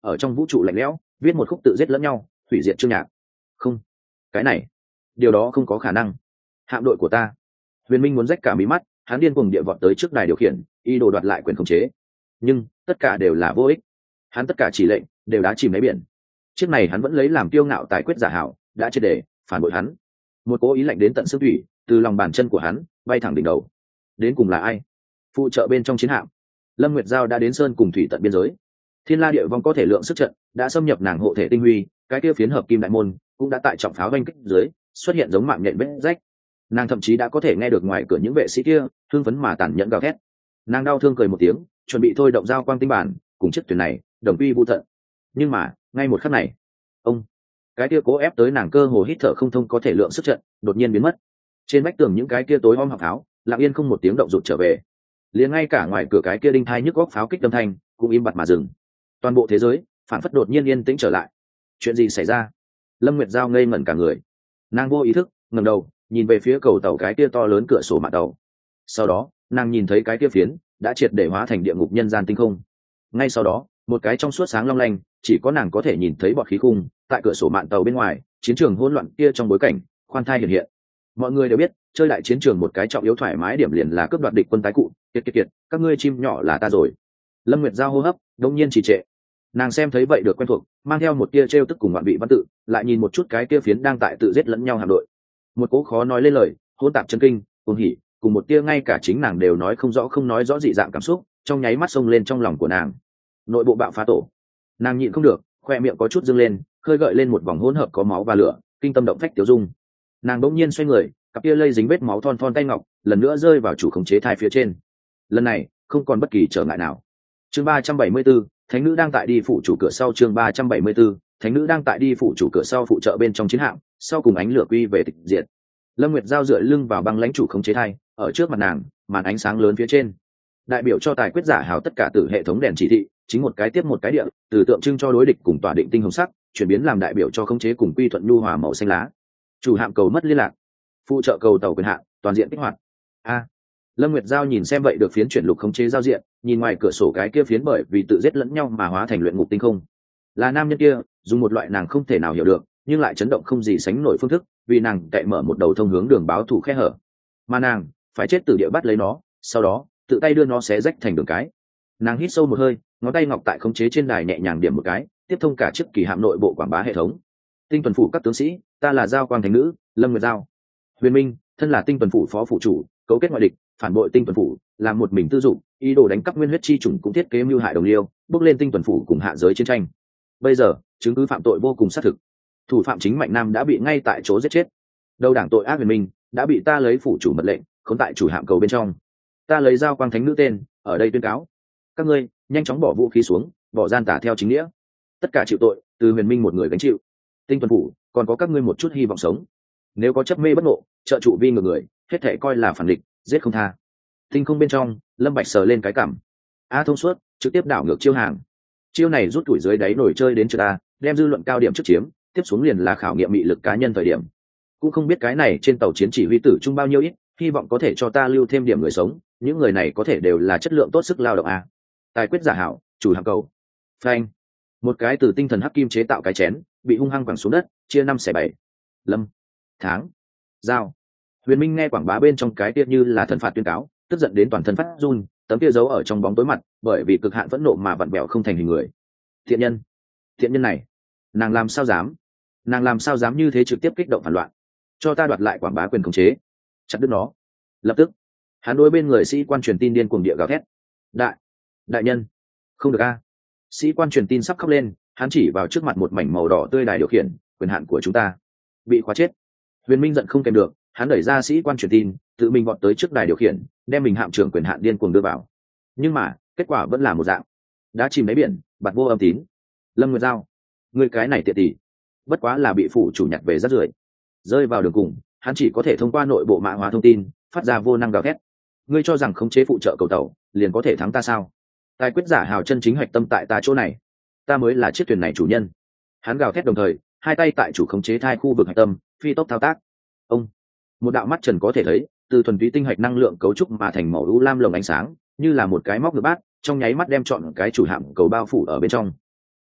ở trong vũ trụ lạnh lẽo viết một khúc tự giết lẫn nhau hủy diệt chương nhạc. Không, cái này điều đó không có khả năng. Hạm đội của ta. Huyền Minh muốn rách cả mí mắt, hắn điên cuồng địa vọt tới trước đài điều khiển, ý đồ đoạt lại quyền khống chế, nhưng tất cả đều là vô ích. Hắn tất cả chỉ lệnh đều đã chìm đáy biển. Chiếc này hắn vẫn lấy làm kiêu ngạo tài quyết giả hảo đã triệt để phản bội hắn. Một cố ý lạnh đến tận xương thủy từ lòng bàn chân của hắn bay thẳng đỉnh đầu. Đến cùng là ai? Phụ trợ bên trong chiến hạm. Lâm Nguyệt Giao đã đến sơn cùng thủy tận biên giới. Thiên La Địa Vong có thể lượng sức trận đã xâm nhập nàng hộ thể tinh huy, cái kia phiến hợp kim đại môn cũng đã tại trọng pháo vanh kích dưới xuất hiện giống mạng nhện vết rách. Nàng thậm chí đã có thể nghe được ngoài cửa những vệ sĩ kia thương phấn mà tàn nhẫn gào thét. Nàng đau thương cười một tiếng, chuẩn bị thôi động giao quang tinh bản cùng chiếc thuyền này đồng quy vu tận. Nhưng mà ngay một khắc này, ông cái kia cố ép tới nàng cơ hồ hít thở không thông có thể lượng sức trận đột nhiên biến mất. Trên vách tường những cái kia tối om học pháo lặng yên không một tiếng động rụt trở về, liền ngay cả ngoài cửa cái kia đinh thai nhức góc pháo kích âm thanh cũng im bặt mà dừng. Toàn bộ thế giới phản phất đột nhiên yên tĩnh trở lại. Chuyện gì xảy ra? Lâm Nguyệt Giao ngây ngẩn cả người. Nàng vô ý thức ngẩng đầu nhìn về phía cầu tàu cái kia to lớn cửa sổ mạn tàu. Sau đó nàng nhìn thấy cái kia phiến đã triệt để hóa thành địa ngục nhân gian tinh không. Ngay sau đó một cái trong suốt sáng long lanh chỉ có nàng có thể nhìn thấy bọt khí khung tại cửa sổ mạn tàu bên ngoài, chiến trường hỗn loạn kia trong bối cảnh khoan thai hiện hiện. Mọi người đều biết chơi đại chiến trường một cái trọng yếu thoải mái điểm liền là cướp đoạt địch quân tái cụ. Kiệt kiệt kiệt, các ngươi chim nhỏ là ta rồi. Lâm Nguyệt Giao hô hấp đống nhiên trì trệ. Nàng xem thấy vậy được quen thuộc, mang theo một tia trêu tức cùng ngoạn vị văn tự, lại nhìn một chút cái kia phiến đang tại tự giết lẫn nhau hạm đội. Một cố khó nói lên lời, hỗn tạp chân kinh, cuồng hỉ, cùng một tia ngay cả chính nàng đều nói không rõ không nói rõ dị dạng cảm xúc, trong nháy mắt xông lên trong lòng của nàng. Nội bộ bạo phá tổ. Nàng nhịn không được, khoe miệng có chút dâng lên, khơi gợi lên một vòng hỗn hợp có máu và lửa, kinh tâm động phách tiểu dung. Nàng bỗng nhiên xoay người, cặp kia lây dính vết máu thon thon tay ngọc, lần nữa rơi vào chủ khống chế thai phía trên. Lần này, không còn bất kỳ trở ngại nào. Chương ba trăm bảy mươi 74, thánh nữ đang tại đi phụ chủ cửa sau. Chương ba trăm bảy mươi 74, thánh nữ đang tại đi phụ chủ cửa sau phụ trợ bên trong chiến hạm, sau cùng ánh lửa quy về tịch diệt. Lâm Nguyệt Giao dựa lưng vào băng lãnh chủ khống chế thai, ở trước mặt nàng, màn ánh sáng lớn phía trên, đại biểu cho tài quyết giả hào tất cả từ hệ thống đèn chỉ thị, chính một cái tiếp một cái địa, từ tượng trưng cho đối địch cùng tỏa định tinh hồng sắc, chuyển biến làm đại biểu cho khống chế cùng quy thuận nhu hòa màu xanh lá. Chủ hạm cầu mất liên lạc, phụ trợ cầu tàu quyền hạn toàn diện kích hoạt. A. Lâm Nguyệt Giao nhìn xem vậy được phiến chuyển lục khống chế giao diện, nhìn ngoài cửa sổ cái kia phiến bởi vì tự giết lẫn nhau mà hóa thành luyện ngục tinh không. Là nam nhân kia, dùng một loại nàng không thể nào hiểu được, nhưng lại chấn động không gì sánh nổi phương thức, vì nàng cậy mở một đầu thông hướng đường báo thủ khe hở. Mà nàng phải chết từ địa bắt lấy nó, sau đó tự tay đưa nó xé rách thành đường cái. Nàng hít sâu một hơi, ngón tay ngọc tại khống chế trên đài nhẹ nhàng điểm một cái, tiếp thông cả chiếc kỳ hạm nội bộ quảng bá hệ thống. Tinh tuần phủ các tướng sĩ, ta là Giao Quang thánh nữ, Lâm Nguyệt Giao. Huyền Minh, thân là tinh tuần phủ phó phủ chủ, cấu kết ngoại địch, phản bội tinh tuần phủ, làm một mình tư dụng, ý đồ đánh cắp nguyên huyết chi chủng cũng thiết kế mưu hại đồng liêu, bước lên tinh tuần phủ cùng hạ giới chiến tranh. Bây giờ chứng cứ phạm tội vô cùng xác thực, thủ phạm chính Mạnh Nam đã bị ngay tại chỗ giết chết. Đầu đảng tội ác Huyền Minh đã bị ta lấy phủ chủ mật lệnh khốn tại chủ hạm cầu bên trong. Ta lấy Giao Quang thánh nữ tên ở đây tuyên cáo, các ngươi nhanh chóng bỏ vũ khí xuống, bỏ gian tả theo chính nghĩa, tất cả chịu tội từ Huyền Minh một người gánh chịu. Tinh tuần phủ còn có các ngươi một chút hy vọng sống, nếu có chấp mê bất ngộ, trợ trụ vi ngược người, hết thể coi là phản địch, giết không tha. Tinh không bên trong, Lâm Bạch sờ lên cái cằm. A thông suốt, trực tiếp đảo ngược chiêu hàng. Chiêu này rút tuổi dưới đáy nổi chơi đến chưa ta, đem dư luận cao điểm trước chiếm, tiếp xuống liền là khảo nghiệm mị lực cá nhân thời điểm. Cũng không biết cái này trên tàu chiến chỉ huy tử trung bao nhiêu ít, hy vọng có thể cho ta lưu thêm điểm người sống, những người này có thể đều là chất lượng tốt sức lao động a. Tài quyết giả hảo, chủ hạm cầu. Phanh. Một cái từ tinh thần hắc kim chế tạo cái chén, bị hung hăng quẳng xuống đất, chia năm xẻ bảy. Lâm, Tháng, Giao. Huyền Minh nghe quảng bá bên trong cái kia như là thần phạt tuyên cáo, tức giận đến toàn thân phát run, tấm kia giấu ở trong bóng tối mặt, bởi vì cực hạn phẫn nộ mà vặn bẹo không thành hình người. Thiện nhân, thiện nhân này, nàng làm sao dám? Nàng làm sao dám như thế trực tiếp kích động phản loạn? Cho ta đoạt lại quảng bá quyền khống chế, chặt đứt nó. Lập tức, hắn đối bên người sĩ quan truyền tin điên cuồng địa gào thét. Đại, đại nhân, không được a! Sĩ quan truyền tin sắp khóc lên, hắn chỉ vào trước mặt một mảnh màu đỏ tươi đài điều khiển, quyền hạn của chúng ta bị khóa chết. Huyền Minh giận không kèm được, hắn đẩy ra sĩ quan truyền tin, tự mình vọt tới trước đài điều khiển, đem mình hạm trưởng quyền hạn điên cuồng đưa vào. Nhưng mà kết quả vẫn là một dạng, đã chìm đáy biển, bạt vô âm tín. Lâm Nguyệt Giao, người cái này tiện tỷ, bất quá là bị phủ chủ nhặt về rất rưởi. Rơi vào đường cùng, hắn chỉ có thể thông qua nội bộ mã hóa thông tin, phát ra vô năng gào thét. Ngươi cho rằng khống chế phụ trợ cầu tàu liền có thể thắng ta sao? Tài quyết giả hào chân chính hoạch tâm tại ta chỗ này, ta mới là chiếc thuyền này chủ nhân. Hắn gào thét đồng thời, hai tay tại chủ khống chế thai khu vực hạch tâm, phi tốc thao tác. Ông, một đạo mắt trần có thể thấy, từ thuần túy tinh hạch năng lượng cấu trúc mà thành màu u lam lồng ánh sáng, như là một cái móc ngược bát, trong nháy mắt đem trọn cái chủ hạm cầu bao phủ ở bên trong.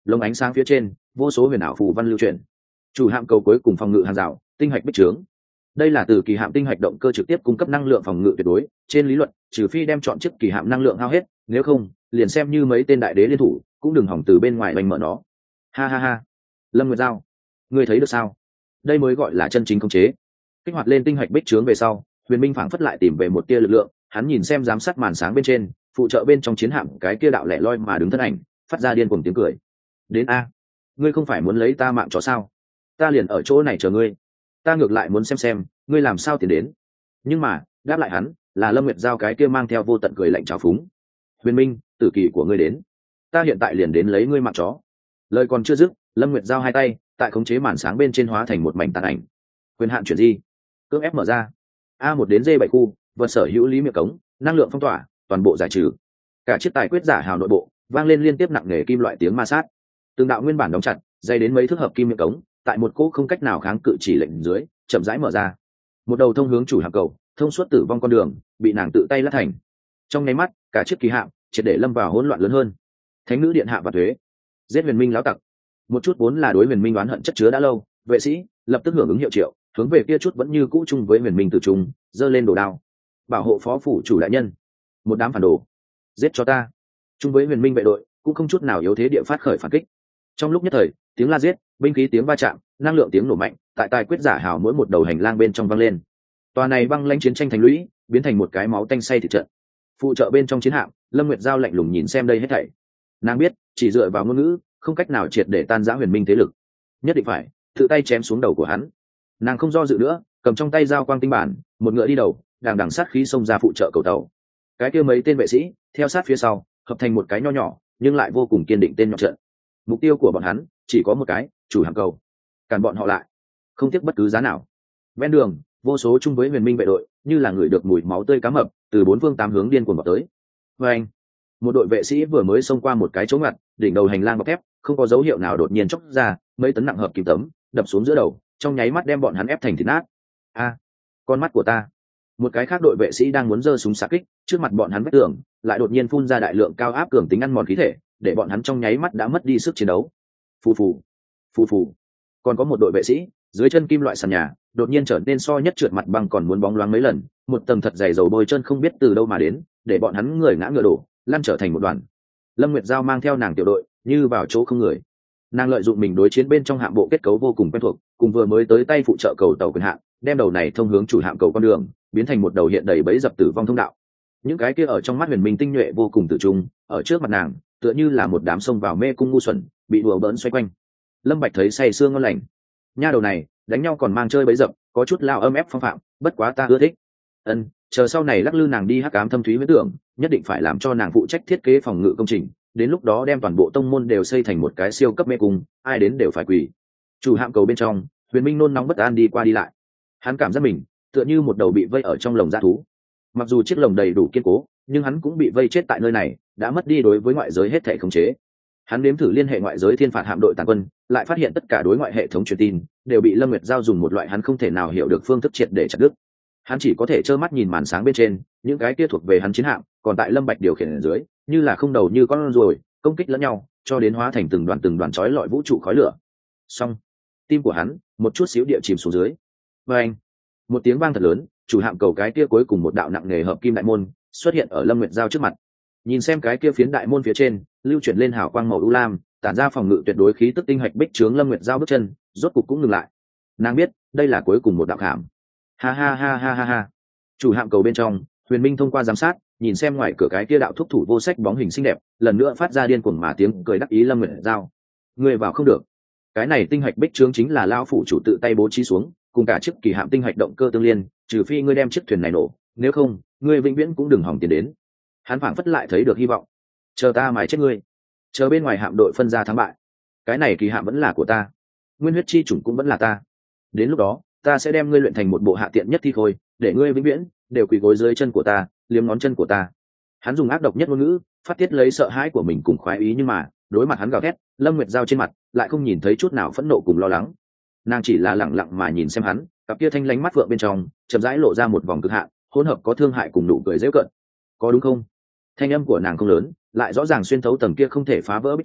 lồng ánh sáng phía trên vô số huyền ảo phù văn lưu chuyển. Chủ hạm cầu cuối cùng phòng ngự hàng rào tinh hạch bích trướng. Đây là từ kỳ hạm tinh hạch động cơ trực tiếp cung cấp năng lượng phòng ngự tuyệt đối, trên lý luận trừ phi đem chọn chiếc kỳ hạm năng lượng hao hết, nếu không liền xem như mấy tên đại đế liên thủ cũng đừng hỏng từ bên ngoài oanh mở nó. Ha ha ha, Lâm Nguyệt Giao, ngươi thấy được sao? Đây mới gọi là chân chính khống chế. Kích hoạt lên tinh hạch bích trướng về sau, Huyền Minh phảng phất lại tìm về một tia lực lượng, hắn nhìn xem giám sát màn sáng bên trên, phụ trợ bên trong chiến hạm cái kia đạo lẻ loi mà đứng thân ảnh, phát ra điên cuồng tiếng cười. Đến a, ngươi không phải muốn lấy ta mạng chó sao? Ta liền ở chỗ này chờ ngươi. Ta ngược lại muốn xem xem ngươi làm sao tiến đến. Nhưng mà đáp lại hắn là Lâm Nguyệt Giao cái kia mang theo vô tận cười lạnh trào phúng. Huyền Minh, tử kỳ của ngươi đến, ta hiện tại liền đến lấy ngươi mạng chó. Lời còn chưa dứt, Lâm Nguyệt Giao hai tay tại khống chế màn sáng bên trên hóa thành một mảnh tàn ảnh. Quyền hạn chuyển di, cưỡng ép mở ra. A một đến D bảy khu, vật sở hữu lý miệng cống, năng lượng phong tỏa, toàn bộ giải trừ. Cả chiếc tài quyết giả hào nội bộ vang lên liên tiếp nặng nề kim loại tiếng ma sát. Từng đạo nguyên bản đóng chặt, dày đến mấy thước hợp kim miệng cống, tại một cỗ không cách nào kháng cự chỉ lệnh dưới, chậm rãi mở ra. Một đầu thông hướng chủ hạm cầu, thông suốt tử vong con đường, bị nàng tự tay lát thành. Trong nháy mắt, cả chiếc kỳ hạm triệt để lâm vào hỗn loạn lớn hơn. Thánh nữ điện hạ và thuế, giết Huyền Minh láo tặc. Một chút vốn là đối Huyền Minh oán hận chất chứa đã lâu, vệ sĩ lập tức hưởng ứng hiệu triệu, hướng về kia chút vẫn như cũ chung với Huyền Minh tử trung, giơ lên đồ đao. Bảo hộ phó phủ chủ đại nhân, một đám phản đồ, giết cho ta. Chung với Huyền Minh vệ đội cũng không chút nào yếu thế địa phát khởi phản kích. Trong lúc nhất thời, tiếng la giết, binh khí tiếng va chạm, năng lượng tiếng nổ mạnh, tại tài quyết giả hào mỗi một đầu hành lang bên trong vang lên. Tòa này băng lãnh chiến tranh thành lũy, biến thành một cái máu tanh say thịt trận. Phụ trợ bên trong chiến hạm, Lâm Nguyệt Giao lạnh lùng nhìn xem đây hết thảy. Nàng biết, chỉ dựa vào ngôn ngữ, không cách nào triệt để tan rã Huyền Minh thế lực. Nhất định phải tự tay chém xuống đầu của hắn. Nàng không do dự nữa, cầm trong tay dao quang tinh bản, một ngựa đi đầu, đằng đằng sát khí xông ra phụ trợ cầu tàu. Cái kia mấy tên vệ sĩ theo sát phía sau, hợp thành một cái nho nhỏ nhưng lại vô cùng kiên định tên nhọn trận. Mục tiêu của bọn hắn chỉ có một cái, chủ hạm cầu. Cản bọn họ lại, không tiếc bất cứ giá nào. Ven đường, vô số chung với Huyền Minh vệ đội, như là người được mùi máu tươi cá mập, từ bốn phương tám hướng điên cuồng vào tới. Và anh, một đội vệ sĩ vừa mới xông qua một cái chỗ ngặt, đỉnh đầu hành lang bọc thép, không có dấu hiệu nào đột nhiên chốc ra, mấy tấn nặng hợp kim tấm, đập xuống giữa đầu, trong nháy mắt đem bọn hắn ép thành thịt nát. A, con mắt của ta! Một cái khác đội vệ sĩ đang muốn giơ súng xạ kích, trước mặt bọn hắn vách tường, lại đột nhiên phun ra đại lượng cao áp cường tính ăn mòn khí thể, để bọn hắn trong nháy mắt đã mất đi sức chiến đấu. Phù phù, phù phù. Còn có một đội vệ sĩ, dưới chân kim loại sàn nhà, đột nhiên trở nên so nhất trượt mặt băng còn muốn bóng loáng mấy lần, một tầng thật dày dầu bôi chân không biết từ đâu mà đến, để bọn hắn người ngã ngựa đổ, lăn trở thành một đoàn. Lâm Nguyệt Giao mang theo nàng tiểu đội, như vào chỗ không người. Nàng lợi dụng mình đối chiến bên trong hạm bộ kết cấu vô cùng quen thuộc, cùng vừa mới tới tay phụ trợ cầu tàu quyền hạn, đem đầu này thông hướng chủ hạm cầu con đường, biến thành một đầu hiện đầy bẫy dập tử vong thông đạo. Những cái kia ở trong mắt Huyền Minh tinh nhuệ vô cùng tự trung, ở trước mặt nàng, tựa như là một đám sông vào mê cung ngu xuẩn, bị đùa bỡn xoay quanh. Lâm Bạch thấy say sương ngon lành. Nha đầu này, đánh nhau còn mang chơi bẫy dập, có chút lao âm ép phong phạm, bất quá ta ưa thích. Ân, chờ sau này lắc lư nàng đi hắc ám thâm thúy huyễn tưởng, nhất định phải làm cho nàng phụ trách thiết kế phòng ngự công trình, đến lúc đó đem toàn bộ tông môn đều xây thành một cái siêu cấp mê cung, ai đến đều phải quỳ. Chủ hạm cầu bên trong, Huyền Minh nôn nóng bất an đi qua đi lại. Hắn cảm giác mình tựa như một đầu bị vây ở trong lồng dã thú. Mặc dù chiếc lồng đầy đủ kiên cố, nhưng hắn cũng bị vây chết tại nơi này, đã mất đi đối với ngoại giới hết thể khống chế. Hắn nếm thử liên hệ ngoại giới thiên phạt hạm đội tàn quân, lại phát hiện tất cả đối ngoại hệ thống truyền tin đều bị Lâm Nguyệt Giao dùng một loại hắn không thể nào hiểu được phương thức triệt để chặt đứt. Hắn chỉ có thể trơ mắt nhìn màn sáng bên trên, những cái kia thuộc về hắn chiến hạm, còn tại Lâm Bạch điều khiển ở dưới, như là không đầu như con ruồi, công kích lẫn nhau, cho đến hóa thành từng đoàn từng đoàn chói lọi vũ trụ khói lửa. Xong, tim của hắn một chút xíu địa chìm xuống dưới. Và anh, một tiếng vang thật lớn, chủ hạm cầu cái kia cuối cùng một đạo nặng nề hợp kim đại môn xuất hiện ở Lâm Nguyệt Giao trước mặt. Nhìn xem cái kia phiến đại môn phía trên, lưu chuyển lên hào quang màu u lam, tản ra phòng ngự tuyệt đối khí tức tinh hạch bích trướng. Lâm Nguyệt Giao bước chân, rốt cục cũng ngừng lại. Nàng biết, đây là cuối cùng một đạo khảm. Ha ha ha ha ha ha. Chủ hạm cầu bên trong, Huyền Minh thông qua giám sát, nhìn xem ngoài cửa cái kia đạo thúc thủ vô sách bóng hình xinh đẹp, lần nữa phát ra điên cuồng mà tiếng cười đắc ý. Lâm Nguyệt Giao, người vào không được. Cái này tinh hạch bích trướng chính là lão phủ chủ tự tay bố trí xuống, cùng cả chiếc kỳ hạm tinh hạch động cơ tương liên, trừ phi ngươi đem chiếc thuyền này nổ, nếu không, ngươi vĩnh viễn cũng đừng hòng tiến đến. Hắn phảng phất lại thấy được hy vọng. Chờ ta mài chết ngươi, chờ bên ngoài hạm đội phân ra thắng bại, cái này kỳ hạm vẫn là của ta, nguyên huyết chi chủng cũng vẫn là ta. Đến lúc đó, ta sẽ đem ngươi luyện thành một bộ hạ tiện nhất thi khôi, để ngươi vĩnh viễn đều quỳ gối dưới chân của ta, liếm ngón chân của ta. Hắn dùng ác độc nhất ngôn ngữ, phát tiết lấy sợ hãi của mình cùng khoái ý, nhưng mà đối mặt hắn gào thét, Lâm Nguyệt Giao trên mặt lại không nhìn thấy chút nào phẫn nộ cùng lo lắng. Nàng chỉ là lặng lặng mà nhìn xem hắn, cặp kia thanh lánh mắt vượng bên trong chậm rãi lộ ra một vòng cực hạn, hỗn hợp có thương hại cùng nụ cười giễu cợt. Có đúng không? Thanh âm của nàng không lớn, lại rõ ràng xuyên thấu tầng kia không thể phá vỡ bích trướng,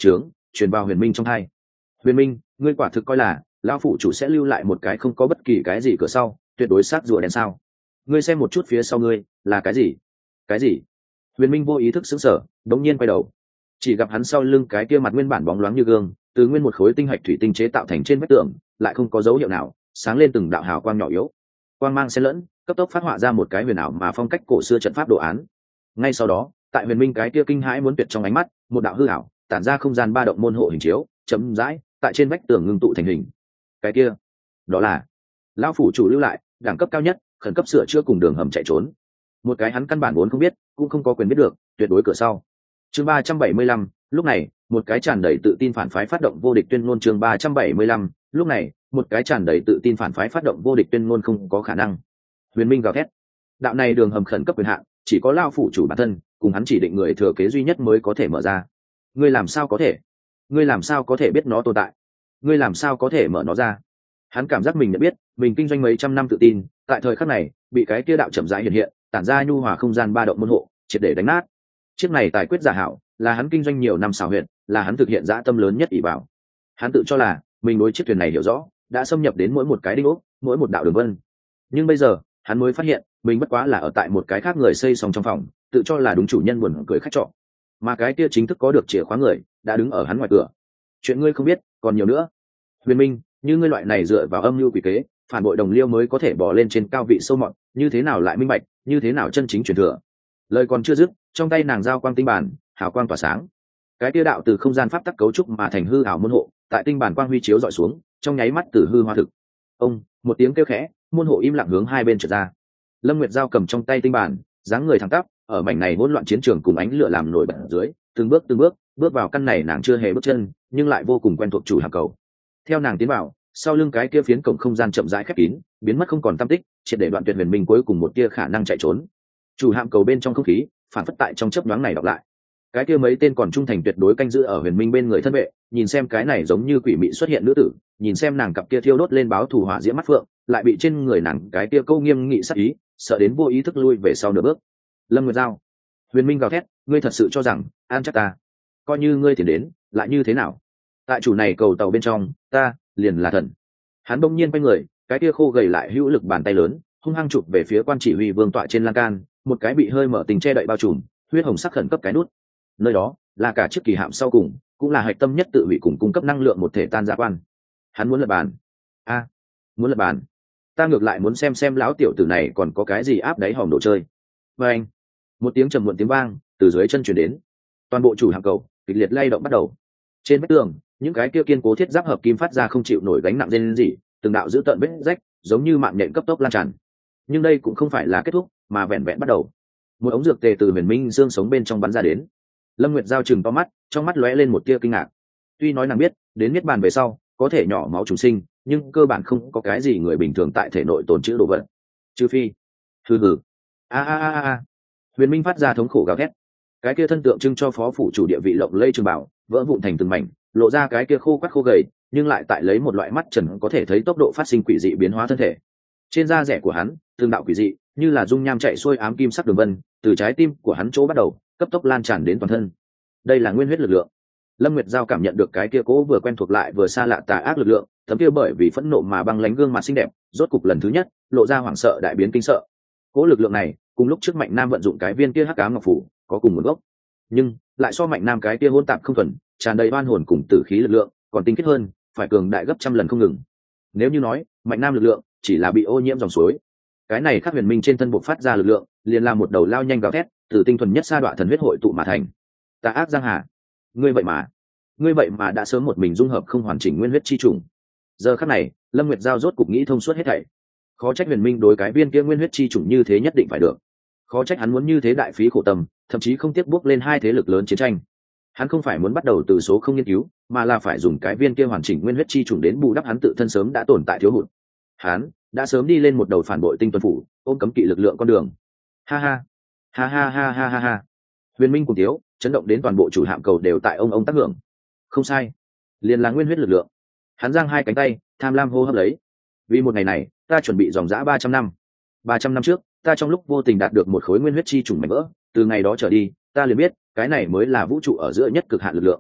truyền vào huyền minh trong hai. Huyền minh, ngươi quả thực coi là lão phụ chủ sẽ lưu lại một cái không có bất kỳ cái gì cửa sau, tuyệt đối xác rùa đen sao? Ngươi xem một chút phía sau ngươi là cái gì? Cái gì? Huyền minh vô ý thức sững sờ, đống nhiên quay đầu, chỉ gặp hắn sau lưng cái kia mặt nguyên bản bóng loáng như gương, từ nguyên một khối tinh hạch thủy tinh chế tạo thành trên vách tường, lại không có dấu hiệu nào, sáng lên từng đạo hào quang nhỏ yếu, quang mang xen lẫn, cấp tốc phát họa ra một cái huyền ảo mà phong cách cổ xưa trận pháp đồ án. Ngay sau đó, tại huyền minh cái kia kinh hãi muốn tuyệt trong ánh mắt, một đạo hư ảo tản ra không gian ba động môn hộ hình chiếu, chấm dãi tại trên vách tường ngưng tụ thành hình. Cái kia, đó là lão phủ chủ lưu lại đẳng cấp cao nhất, khẩn cấp sửa chữa cùng đường hầm chạy trốn, một cái hắn căn bản vốn không biết, cũng không có quyền biết được, tuyệt đối cửa sau. Chương ba trăm bảy mươi lăm, lúc này, một cái tràn đầy tự tin phản phái phát động vô địch tuyên ngôn. Chương ba trăm bảy mươi lăm, lúc này, một cái tràn đầy tự tin phản phái phát động vô địch tuyên ngôn không có khả năng. Huyền Minh gào thét, đạo này đường hầm khẩn cấp quyền hạn, chỉ có lão phủ chủ bản thân, cùng hắn chỉ định người thừa kế duy nhất mới có thể mở ra. Ngươi làm sao có thể? Ngươi làm sao có thể biết nó tồn tại? Ngươi làm sao có thể mở nó ra? Hắn cảm giác mình đã biết, mình kinh doanh mấy trăm năm tự tin, tại thời khắc này, bị cái kia đạo chậm rãi hiện hiện, tản ra nhu hòa không gian ba động môn hộ, triệt để đánh nát. Chiếc này tài quyết giả hảo, là hắn kinh doanh nhiều năm xảo huyệt, là hắn thực hiện dã tâm lớn nhất ỷ bảo. Hắn tự cho là mình đối chiếc thuyền này hiểu rõ, đã xâm nhập đến mỗi một cái đinh ốc, mỗi một đạo đường vân. Nhưng bây giờ, hắn mới phát hiện, mình bất quá là ở tại một cái khác người xây xong trong phòng, tự cho là đúng chủ nhân buồn cười khách trọ. Mà cái kia chính thức có được chìa khóa người, đã đứng ở hắn ngoài cửa. Chuyện ngươi không biết, còn nhiều nữa. Huyền Minh, như ngươi loại này dựa vào âm mưu quỷ kế, phản bội đồng liêu mới có thể bỏ lên trên cao vị sâu mọt, như thế nào lại minh bạch, như thế nào chân chính truyền thừa. Lời còn chưa dứt, trong tay nàng giao quang tinh bản, hào quang tỏa sáng. Cái tiêu đạo từ không gian pháp tắc cấu trúc mà thành hư ảo môn hộ, tại tinh bản quang huy chiếu dọi xuống, trong nháy mắt từ hư hóa thực. Ông, một tiếng kêu khẽ, môn hộ im lặng hướng hai bên trượt ra. Lâm Nguyệt giao cầm trong tay tinh bản, dáng người thẳng tắp, ở mảnh này hỗn loạn chiến trường cùng ánh lửa làm nổi bật dưới, từng bước từng bước, bước vào căn này nàng chưa hề bước chân, nhưng lại vô cùng quen thuộc chủ hàm cầu. Theo nàng tiến vào, sau lưng cái kia phiến cổng không gian chậm rãi khép kín, biến mất không còn tăm tích, triệt để đoạn tuyệt huyền minh cuối cùng một tia khả năng chạy trốn. Chủ hạm cầu bên trong không khí, phản phất tại trong chớp nhoáng này đọc lại. Cái kia mấy tên còn trung thành tuyệt đối canh giữ ở huyền minh bên người thân vệ, nhìn xem cái này giống như quỷ mị xuất hiện nữ tử, nhìn xem nàng cặp kia thiêu đốt lên báo thù hỏa diễm mắt phượng, lại bị trên người nàng cái kia câu nghiêm nghị sát ý, sợ đến vô ý thức lui về sau nửa bước. Lâm Nguyệt Giao, huyền minh gào thét, ngươi thật sự cho rằng an chắc ta, coi như ngươi tiền đến, lại như thế nào? Tại chủ này cầu tàu bên trong, ta liền là thần. Hắn bỗng nhiên quay người, cái kia khô gầy lại hữu lực bàn tay lớn, hung hăng chụp về phía quan chỉ huy vương tọa trên lan can, một cái bị hơi mở tình che đậy bao trùm, huyết hồng sắc khẩn cấp cái nút. Nơi đó là cả chiếc kỳ hạm sau cùng, cũng là hạch tâm nhất tự hủy cùng cung cấp năng lượng một thể tan ra quan. Hắn muốn lật bàn. A, muốn lật bàn. Ta ngược lại muốn xem xem lão tiểu tử này còn có cái gì áp đáy hòm đồ chơi. Và anh, một tiếng trầm muộn tiếng vang từ dưới chân truyền đến. Toàn bộ chủ hạm cầu kịch liệt lay động bắt đầu. Trên vách tường, những cái kia kiên cố thiết giáp hợp kim phát ra không chịu nổi gánh nặng rên rỉ, từng đạo giữ tợn vết rách, giống như mạng nhện cấp tốc lan tràn. Nhưng đây cũng không phải là kết thúc, mà vẹn vẹn bắt đầu. Một ống dược tề từ huyền minh xương sống bên trong bắn ra đến. Lâm Nguyệt giao chừng to mắt, trong mắt lóe lên một tia kinh ngạc. Tuy nói nàng biết, đến niết bàn về sau, có thể nhỏ máu trùng sinh, nhưng cơ bản không có cái gì người bình thường tại thể nội tồn trữ đồ vật. Trừ phi, hừ hừ. A a a a. Huyền Minh phát ra thống khổ gào thét. Cái kia thân tượng trưng cho phó phủ chủ địa vị lộng lây trường bảo, vỡ vụn thành từng mảnh, lộ ra cái kia khô quắt khô gầy, nhưng lại tại lấy một loại mắt trần có thể thấy tốc độ phát sinh quỷ dị biến hóa thân thể. Trên da rẻ của hắn, từng đạo quỷ dị, như là dung nham chạy xuôi ám kim sắc đường vân, từ trái tim của hắn chỗ bắt đầu, cấp tốc lan tràn đến toàn thân. Đây là nguyên huyết lực lượng. Lâm Nguyệt giao cảm nhận được cái kia cố vừa quen thuộc lại vừa xa lạ tà ác lực lượng, tấm kia bởi vì phẫn nộ mà băng lãnh gương mặt xinh đẹp, rốt cục lần thứ nhất, lộ ra hoảng sợ đại biến kinh sợ. Cố lực lượng này, cùng lúc trước Mạnh Nam vận dụng cái viên kia hắc ám ngọc phủ, có cùng nguồn gốc, nhưng lại so Mạnh Nam cái kia hỗn tạp không thuần, tràn đầy oan hồn cùng tử khí lực lượng, còn tinh khiết hơn, phải cường đại gấp trăm lần không ngừng. Nếu như nói, Mạnh Nam lực lượng chỉ là bị ô nhiễm dòng suối, cái này Khắc Huyền Minh trên thân bộc phát ra lực lượng, liền là một đầu lao nhanh gào thét, từ tinh thuần nhất sa đọa thần huyết hội tụ mà thành. Tà ác Giang Hà, ngươi vậy mà, ngươi vậy mà đã sớm một mình dung hợp không hoàn chỉnh nguyên huyết chi trùng. Giờ khắc này, Lâm Nguyệt giao rốt cục nghĩ thông suốt hết thảy. Khó trách Huyền Minh đối cái viên kia nguyên huyết chi trùng như thế nhất định phải được. Khó trách hắn muốn như thế đại phí khổ tâm, thậm chí không tiếc bước lên hai thế lực lớn chiến tranh. Hắn không phải muốn bắt đầu từ số không nghiên cứu, mà là phải dùng cái viên kia hoàn chỉnh nguyên huyết chi trùng đến bù đắp hắn tự thân sớm đã tồn tại thiếu hụt. Hắn đã sớm đi lên một đầu phản bội tinh tuần phủ, ôm cấm kỵ lực lượng con đường. Ha ha, ha ha ha ha ha ha. Huyền Minh cùng thiếu, chấn động đến toàn bộ chủ hạm cầu đều tại ông ông tác hưởng. Không sai, liền là nguyên huyết lực lượng. Hắn giang hai cánh tay, tham lam hô hấp lấy. Vì một ngày này, ta chuẩn bị dòng dã ba trăm năm. Ba trăm năm trước, ta trong lúc vô tình đạt được một khối nguyên huyết chi trùng mảnh vỡ, từ ngày đó trở đi, ta liền biết, cái này mới là vũ trụ ở giữa nhất cực hạn lực lượng.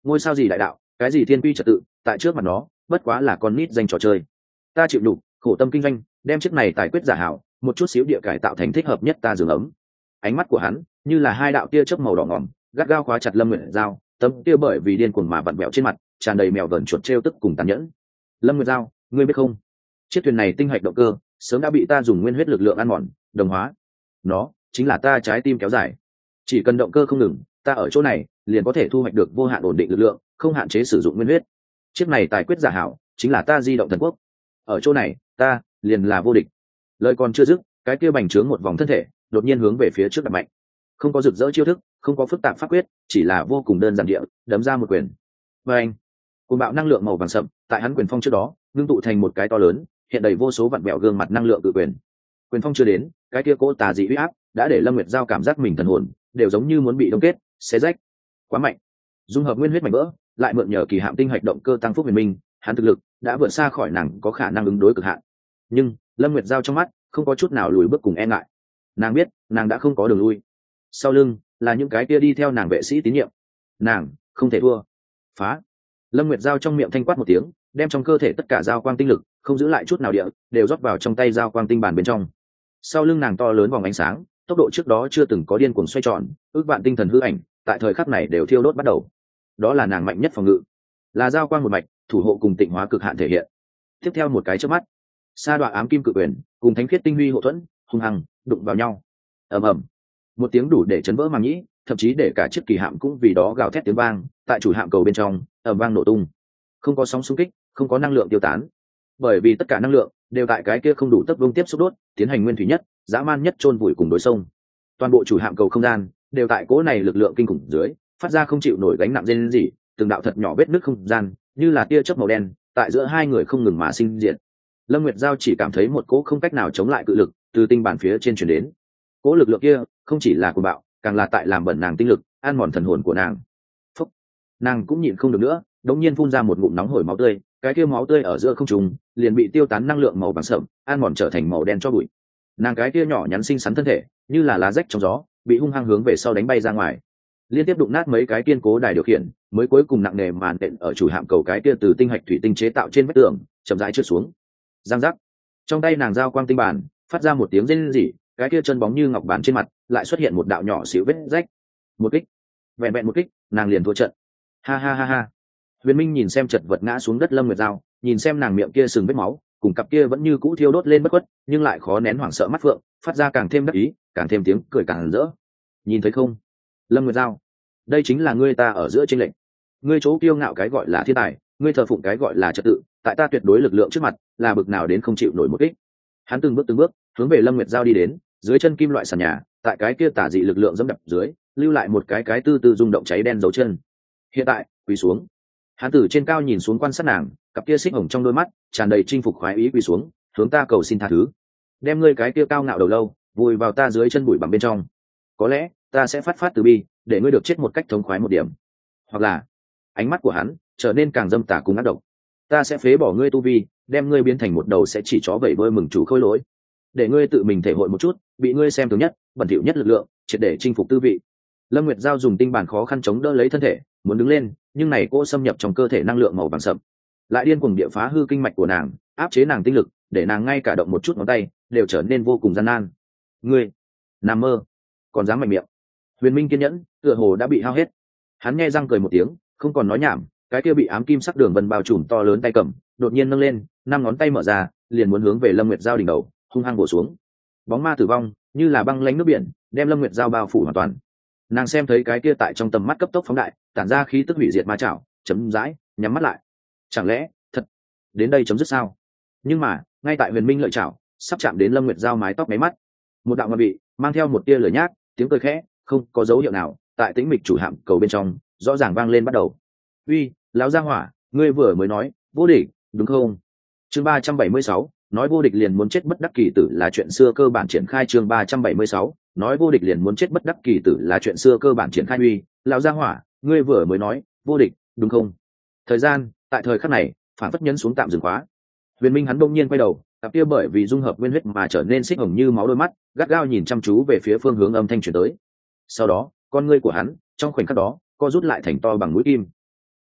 ngôi sao gì đại đạo, cái gì thiên quy trật tự, tại trước mặt nó bất quá là con nít danh trò chơi. Ta chịu đủ khổ tâm kinh doanh, đem chiếc này tài quyết giả hảo một chút xíu địa cải tạo thành thích hợp nhất ta giường ấm. Ánh mắt của hắn như là hai đạo tia chớp màu đỏ ngỏm gắt gao khóa chặt Lâm Nguyệt Giao, tấm tia bởi vì điên cuồng mà vặn vẹo trên mặt tràn đầy mèo vờn chuột trêu tức cùng tàn nhẫn. Lâm Nguyệt Giao, ngươi biết không, chiếc thuyền này tinh hạch động cơ sớm đã bị ta dùng nguyên huyết lực lượng ăn mòn đồng hóa, nó chính là ta trái tim kéo dài. Chỉ cần động cơ không ngừng, ta ở chỗ này liền có thể thu hoạch được vô hạn ổn định lực lượng, không hạn chế sử dụng nguyên huyết. Chiếc này tài quyết giả hảo chính là ta di động thần quốc, ở chỗ này ta liền là vô địch. Lời còn chưa dứt, cái kia bành trướng một vòng thân thể đột nhiên hướng về phía trước đập mạnh, không có rực rỡ chiêu thức, không có phức tạp pháp quyết, chỉ là vô cùng đơn giản địa đấm ra một quyền. Và anh cùng bạo năng lượng màu vàng sậm tại hắn quyền phong trước đó ngưng tụ thành một cái to lớn, hiện đầy vô số vặn bẹo gương mặt năng lượng tự quyền. Quyền phong chưa đến, cái kia cỗ tà dị uy áp đã để Lâm Nguyệt Giao cảm giác mình thần hồn đều giống như muốn bị đông kết xé rách. Quá mạnh, dung hợp nguyên huyết mạnh vỡ, lại mượn nhờ kỳ hạm tinh hạch động cơ tăng phúc huyền minh, hắn thực lực đã vượt xa khỏi nàng có khả năng ứng đối cực hạn. Nhưng Lâm Nguyệt Giao trong mắt không có chút nào lùi bước cùng e ngại, nàng biết nàng đã không có đường lui, sau lưng là những cái kia đi theo nàng vệ sĩ tín nhiệm, nàng không thể thua. Phá! Lâm Nguyệt Giao trong miệng thanh quát một tiếng, đem trong cơ thể tất cả giao quang tinh lực không giữ lại chút nào địa đều rót vào trong tay giao quang tinh bàn bên trong. Sau lưng nàng to lớn vòng ánh sáng, tốc độ trước đó chưa từng có điên cuồng xoay tròn, ước vạn tinh thần hư ảnh tại thời khắc này đều thiêu đốt bắt đầu. Đó là nàng mạnh nhất phòng ngự, là giao quang một mạch thủ hộ cùng tịnh hóa cực hạn thể hiện. Tiếp theo một cái chớp mắt, sa đoạ ám kim cự quyền cùng thánh khiết tinh huy hộ thuẫn hung hăng đụng vào nhau. Ầm ầm, một tiếng đủ để chấn vỡ màng nhĩ, thậm chí để cả chiếc kỳ hạm cũng vì đó gào thét tiếng vang, tại chủ hạm cầu bên trong ầm vang nổ tung. Không có sóng xung kích, không có năng lượng tiêu tán, bởi vì tất cả năng lượng đều tại cái kia không đủ tấc vương tiếp xúc đốt tiến hành nguyên thủy nhất dã man nhất chôn vùi cùng đối sông. Toàn bộ chủ hạm cầu không gian đều tại cỗ này lực lượng kinh khủng dưới phát ra không chịu nổi gánh nặng dên gì, từng đạo thật nhỏ vết nứt không gian như là tia chớp màu đen tại giữa hai người không ngừng mà sinh diệt. Lâm Nguyệt Giao chỉ cảm thấy một cỗ không cách nào chống lại cự lực từ tinh bản phía trên truyền đến. Cỗ lực lượng kia không chỉ là cuồng bạo, càng là tại làm bẩn nàng tinh lực, ăn mòn thần hồn của nàng. Phúc, nàng cũng nhịn không được nữa, đống nhiên phun ra một ngụm nóng hổi máu tươi, cái kia máu tươi ở giữa không trung liền bị tiêu tán năng lượng màu vàng sậm ăn mòn trở thành màu đen cho bụi. Nàng cái kia nhỏ nhắn xinh xắn thân thể như là lá rách trong gió bị hung hăng hướng về sau đánh bay ra ngoài, liên tiếp đụng nát mấy cái kiên cố đài điều khiển, mới cuối cùng nặng nề màn đệm ở chủ hạm cầu cái kia từ tinh hạch thủy tinh chế tạo trên vách tường chậm rãi trượt xuống. Giang giác, trong tay nàng giao quang tinh bản phát ra một tiếng rên rỉ, cái kia chân bóng như ngọc bàn trên mặt lại xuất hiện một đạo nhỏ xíu vết rách. Một kích, vẹn vẹn một kích, nàng liền thua trận. Ha ha ha ha. Huyền Minh nhìn xem chật vật ngã xuống đất Lâm Nguyệt Giao, nhìn xem nàng miệng kia sừng vết máu, cùng cặp kia vẫn như cũ thiêu đốt lên bất khuất, nhưng lại khó nén hoảng sợ mắt phượng, phát ra càng thêm đắc ý, càng thêm tiếng cười càng rỡ. Nhìn thấy không, Lâm Nguyệt Giao, đây chính là ngươi ta ở giữa chênh lệch. Ngươi chỗ kiêu ngạo cái gọi là thiên tài, ngươi thờ phụng cái gọi là trật tự, tại ta tuyệt đối lực lượng trước mặt, là bực nào đến không chịu nổi một kích. Hắn từng bước từng bước hướng về Lâm Nguyệt Giao đi đến, dưới chân kim loại sàn nhà, tại cái kia tả dị lực lượng dẫm đập dưới, lưu lại một cái cái tư tư rung động cháy đen dấu chân. Hiện tại, quỳ xuống. Hắn từ trên cao nhìn xuống quan sát nàng, cặp kia xích hồng trong đôi mắt tràn đầy chinh phục khoái ý, quỳ xuống, hướng ta cầu xin tha thứ. Đem ngươi cái kia cao ngạo đầu lâu vùi vào ta dưới chân bụi bằng bên trong. Có lẽ ta sẽ phát phát từ bi, để ngươi được chết một cách thống khoái một điểm. Hoặc là, ánh mắt của hắn trở nên càng dâm tà cùng ác độc. Ta sẽ phế bỏ ngươi tu vi, đem ngươi biến thành một đầu sẽ chỉ chó vẩy bơi mừng chủ khôi lỗi, để ngươi tự mình thể hội một chút bị ngươi xem thường nhất, bẩn thỉu nhất lực lượng, triệt để chinh phục tư vị. Lâm Nguyệt Giao dùng tinh bản khó khăn chống đỡ lấy thân thể, muốn đứng lên, nhưng này cô xâm nhập trong cơ thể năng lượng màu vàng sậm, lại điên cuồng địa phá hư kinh mạch của nàng, áp chế nàng tinh lực, để nàng ngay cả động một chút ngón tay đều trở nên vô cùng gian nan. Ngươi nằm mơ, còn dám mạnh miệng. Huyền Minh kiên nhẫn tựa hồ đã bị hao hết, hắn nghe răng cười một tiếng, không còn nói nhảm, cái kia bị ám kim sắc đường vân bao trùm to lớn tay cầm đột nhiên nâng lên, năm ngón tay mở ra, liền muốn hướng về Lâm Nguyệt Giao đỉnh đầu hung hăng bổ xuống. Bóng ma tử vong như là băng lãnh nước biển, đem Lâm Nguyệt Giao bao phủ hoàn toàn. Nàng xem thấy cái kia tại trong tầm mắt cấp tốc phóng đại, tản ra khí tức hủy diệt ma chảo, chấm dãi nhắm mắt lại. Chẳng lẽ thật đến đây chấm dứt sao? Nhưng mà ngay tại Huyền Minh lợi chảo sắp chạm đến Lâm Nguyệt Giao mái tóc máy mắt, một đạo ma vị mang theo một tia lửa nhác, tiếng cười khẽ không có dấu hiệu nào tại tĩnh mịch chủ hạm cầu bên trong rõ ràng vang lên bắt đầu. Uy, lão gia hỏa, ngươi vừa mới nói vô địch đúng không? Chương ba trăm bảy mươi sáu, nói vô địch liền muốn chết bất đắc kỳ tử là chuyện xưa cơ bản triển khai. Chương ba trăm bảy mươi sáu, nói vô địch liền muốn chết bất đắc kỳ tử là chuyện xưa cơ bản triển khai. Uy, lão gia hỏa, ngươi vừa mới nói vô địch đúng không? Thời gian tại thời khắc này phản phất nhấn xuống tạm dừng khóa. Huyền Minh hắn đông nhiên quay đầu, cặp kia bởi vì dung hợp nguyên huyết mà trở nên xích hồng như máu đôi mắt gắt gao nhìn chăm chú về phía phương hướng âm thanh truyền tới. Sau đó con ngươi của hắn trong khoảnh khắc đó co rút lại thành to bằng mũi kim,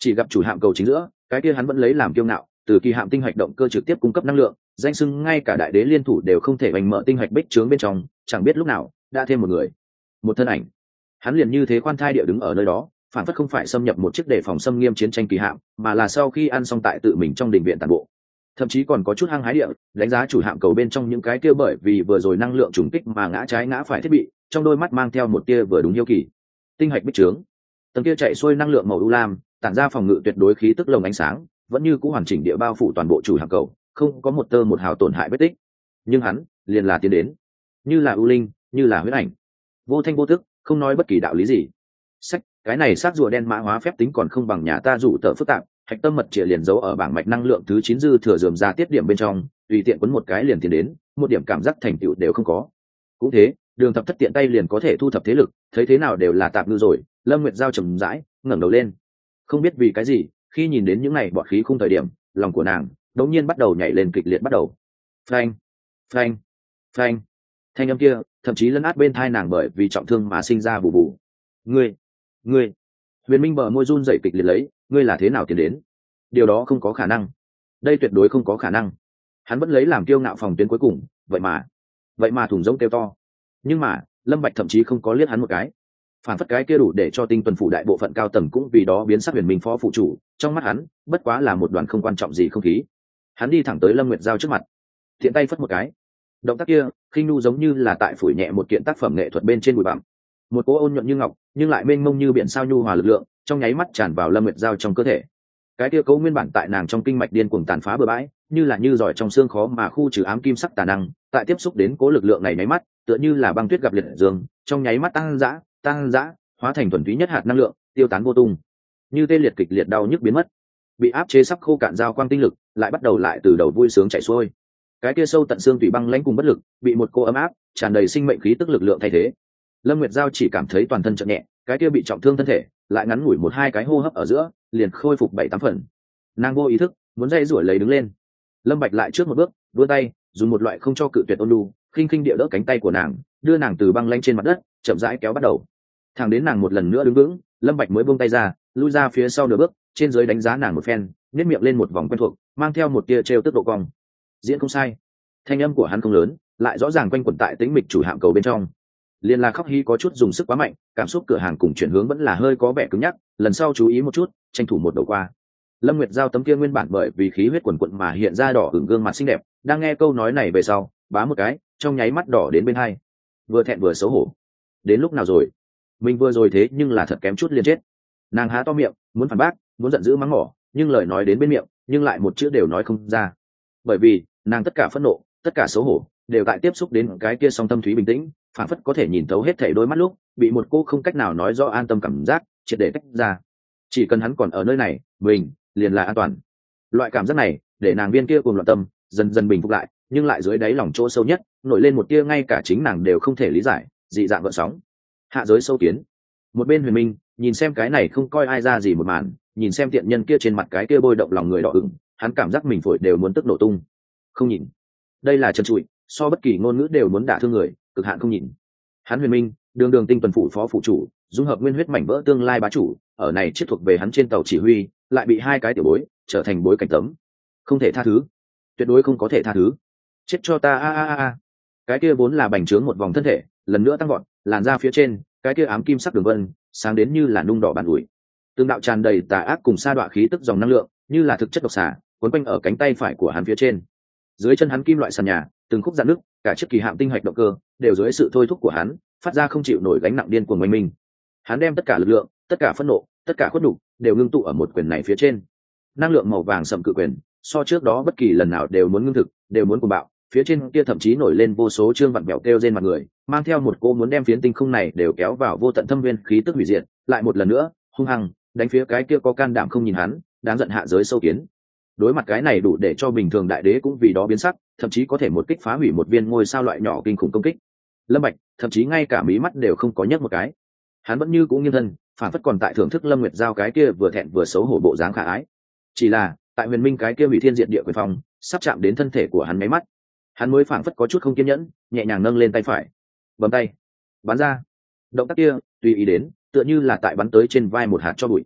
Chỉ gặp chủ hạm cầu chính giữa, cái kia hắn vẫn lấy làm kiêu ngạo, từ kỳ hạm tinh hạch động cơ trực tiếp cung cấp năng lượng, danh sưng ngay cả đại đế liên thủ đều không thể bành mở tinh hạch bích trướng bên trong, chẳng biết lúc nào đã thêm một người, một thân ảnh. Hắn liền như thế khoan thai địa đứng ở nơi đó, phản phất không phải xâm nhập một chiếc đề phòng xâm nghiêm chiến tranh kỳ hạm, mà là sau khi ăn xong tại tự mình trong đình viện tàn bộ. Thậm chí còn có chút hăng hái địa đánh giá chủ hạm cầu bên trong những cái kia bởi vì vừa rồi năng lượng trùng kích mà ngã trái ngã phải thiết bị, trong đôi mắt mang theo một tia vừa đúng hiếu kỳ. Tinh hạch bích trướng, tầng kia chạy xuôi năng lượng màu u lam, tản ra phòng ngự tuyệt đối khí tức lồng ánh sáng, vẫn như cũ hoàn chỉnh địa bao phủ toàn bộ chủ hạm cầu, không có một tơ một hào tổn hại vết tích. Nhưng hắn liền là tiến đến, như là ưu linh, như là huyết ảnh, vô thanh vô tức, không nói bất kỳ đạo lý gì. Sách, cái này xác rùa đen mã hóa phép tính còn không bằng nhà ta dụ tờ phức tạp, hạch tâm mật trịa liền giấu ở bảng mạch năng lượng thứ chín dư thừa dườm ra tiết điểm bên trong, tùy tiện quấn một cái liền tiến đến, một điểm cảm giác thành tựu đều không có. Cũng thế, đường thập thất tiện tay liền có thể thu thập thế lực, thấy thế nào đều là tạp ngư rồi. Lâm Nguyệt Giao trầm rãi ngẩng đầu lên, không biết vì cái gì, khi nhìn đến những này bọt khí khung thời điểm, lòng của nàng đột nhiên bắt đầu nhảy lên kịch liệt bắt đầu. Phanh, phanh, phanh. Thanh âm kia thậm chí lấn át bên tai nàng bởi vì trọng thương mà sinh ra bù bù. Ngươi, ngươi. Huyền Minh bờ môi run rẩy kịch liệt lấy, ngươi là thế nào tiến đến? Điều đó không có khả năng. Đây tuyệt đối không có khả năng. Hắn vẫn lấy làm kiêu ngạo phòng tuyến cuối cùng, vậy mà, vậy mà thùng rỗng kêu to. Nhưng mà, Lâm Bạch thậm chí không có liếc hắn một cái. Phản phất cái kia đủ để cho tinh tuần phủ đại bộ phận cao tầng cũng vì đó biến sắc Huyền Minh phó phụ chủ, trong mắt hắn, bất quá là một đoàn không quan trọng gì không khí. Hắn đi thẳng tới Lâm Nguyệt Giao trước mặt, thiện tay phất một cái. Động tác kia, khinh nu giống như là tại phủi nhẹ một kiện tác phẩm nghệ thuật bên trên bụi bặm. Một cỗ ôn nhuận như ngọc, nhưng lại mênh mông như biển sao nhu hòa lực lượng, trong nháy mắt tràn vào Lâm Nguyệt Giao trong cơ thể. Cái kia cấu nguyên bản tại nàng trong kinh mạch điên cuồng tàn phá bừa bãi, như là như giỏi trong xương khó mà khu trừ ám kim sắc tà năng, tại tiếp xúc đến cỗ lực lượng này nháy mắt, tựa như là băng tuyết gặp liệt dương, trong nháy mắt tăng dã, tăng dã, hóa thành thuần túy nhất hạt năng lượng, tiêu tán vô tung. Như tê liệt kịch liệt đau nhức biến mất, bị áp chế sắp khô cạn giao quang tinh lực, lại bắt đầu lại từ đầu vui sướng chảy xuôi. Cái kia sâu tận xương tủy băng lãnh cùng bất lực, bị một cô ấm áp, tràn đầy sinh mệnh khí tức lực lượng thay thế. Lâm Nguyệt Giao chỉ cảm thấy toàn thân chợt nhẹ, cái kia bị trọng thương thân thể, lại ngắn ngủi một hai cái hô hấp ở giữa, liền khôi phục bảy tám phần. Nàng vô ý thức, muốn dây rủi lấy đứng lên. Lâm Bạch lại trước một bước, vươn tay, dùng một loại không cho cự tuyệt ôn nhu, khinh khinh địa đỡ cánh tay của nàng, đưa nàng từ băng lãnh trên mặt đất, chậm rãi kéo bắt đầu. Thẳng đến nàng một lần nữa đứng vững, Lâm Bạch mới buông tay ra, lui ra phía sau nửa bước, trên dưới đánh giá nàng một phen, nhếch miệng lên một vòng quen thuộc, mang theo một tia trêu tức độ cong. Diễn không sai. Thanh âm của hắn không lớn, lại rõ ràng quanh quẩn tại tĩnh mịch chủ hạm cầu bên trong. Liên là khóc hí có chút dùng sức quá mạnh, cảm xúc cửa hàng cùng chuyển hướng vẫn là hơi có vẻ cứng nhắc, lần sau chú ý một chút, tranh thủ một đầu qua. Lâm Nguyệt Giao tấm kia nguyên bản bởi vì khí huyết quần quận mà hiện ra đỏ ửng gương mặt xinh đẹp, đang nghe câu nói này về sau, bá một cái, trong nháy mắt đỏ đến bên hai. Vừa thẹn vừa xấu hổ. Đến lúc nào rồi? Mình vừa rồi thế nhưng là thật kém chút liền chết. Nàng há to miệng, muốn phản bác, muốn giận dữ mắng mỏ, nhưng lời nói đến bên miệng, nhưng lại một chữ đều nói không ra. Bởi vì, nàng tất cả phẫn nộ, tất cả xấu hổ, đều tại tiếp xúc đến cái kia song tâm thúy bình tĩnh, phản phất có thể nhìn thấu hết thảy đôi mắt lúc, bị một cô không cách nào nói rõ an tâm cảm giác triệt để tách ra. Chỉ cần hắn còn ở nơi này, mình liền là an toàn. Loại cảm giác này, để nàng viên kia cuồng loạn tâm dần dần bình phục lại, nhưng lại dưới đáy lòng chỗ sâu nhất, nổi lên một tia ngay cả chính nàng đều không thể lý giải, dị dạng gợn sóng. Hạ giới sâu kiến. Một bên Huyền Minh, nhìn xem cái này không coi ai ra gì một màn, nhìn xem tiện nhân kia trên mặt cái kia bôi động lòng người đỏ ửng, hắn cảm giác mình phổi đều muốn tức nổ tung. Không nhìn. Đây là trần trụi, so bất kỳ ngôn ngữ đều muốn đả thương người, cực hạn không nhìn. Hắn Huyền Minh, đường đường tinh tuần phủ phó phụ chủ, dung hợp nguyên huyết mảnh vỡ tương lai bá chủ, ở này chiết thuộc về hắn trên tàu chỉ huy, lại bị hai cái tiểu bối trở thành bối cảnh tấm. Không thể tha thứ, tuyệt đối không có thể tha thứ. Chết cho ta a a a. Cái kia vốn là bành trướng một vòng thân thể, lần nữa tăng vọt, làn ra phía trên, cái kia ám kim sắc đường vân, sáng đến như là nung đỏ bàn ủi. Tương đạo tràn đầy tà ác cùng sa đọa khí tức dòng năng lượng, như là thực chất độc xà, cuốn quanh ở cánh tay phải của hắn phía trên. Dưới chân hắn kim loại sàn nhà, từng khúc rạn nước, cả chiếc kỳ hạm tinh hạch động cơ đều dưới sự thôi thúc của hắn, phát ra không chịu nổi gánh nặng điên cuồng oanh minh. Hắn đem tất cả lực lượng, tất cả phẫn nộ, tất cả khuất nhục đều ngưng tụ ở một quyền này phía trên. Năng lượng màu vàng sậm cự quyền, so trước đó bất kỳ lần nào đều muốn ngưng thực, đều muốn cuồng bạo. Phía trên kia thậm chí nổi lên vô số trương vặn bẹo kêu trên mặt người, mang theo một cô muốn đem phiến tinh không này đều kéo vào vô tận thâm nguyên khí tức hủy diệt, lại một lần nữa, hung hăng đánh phía cái kia có can đảm không nhìn hắn, đáng giận hạ giới sâu kiến. Đối mặt cái này đủ để cho bình thường đại đế cũng vì đó biến sắc, thậm chí có thể một kích phá hủy một viên ngôi sao loại nhỏ kinh khủng công kích. Lâm Bạch thậm chí ngay cả mí mắt đều không có nhấc một cái, hắn vẫn như cũng nghiêng thân, phản phất còn tại thưởng thức Lâm Nguyệt Giao cái kia vừa thẹn vừa xấu hổ bộ dáng khả ái. Chỉ là tại Huyền Minh cái kia hủy thiên diệt địa quyền phòng sắp chạm đến thân thể của hắn mấy mắt, hắn mới phảng phất có chút không kiên nhẫn, nhẹ nhàng nâng lên tay phải, bấm tay, bắn ra. Động tác kia tùy ý đến, tựa như là tại bắn tới trên vai một hạt cho bụi.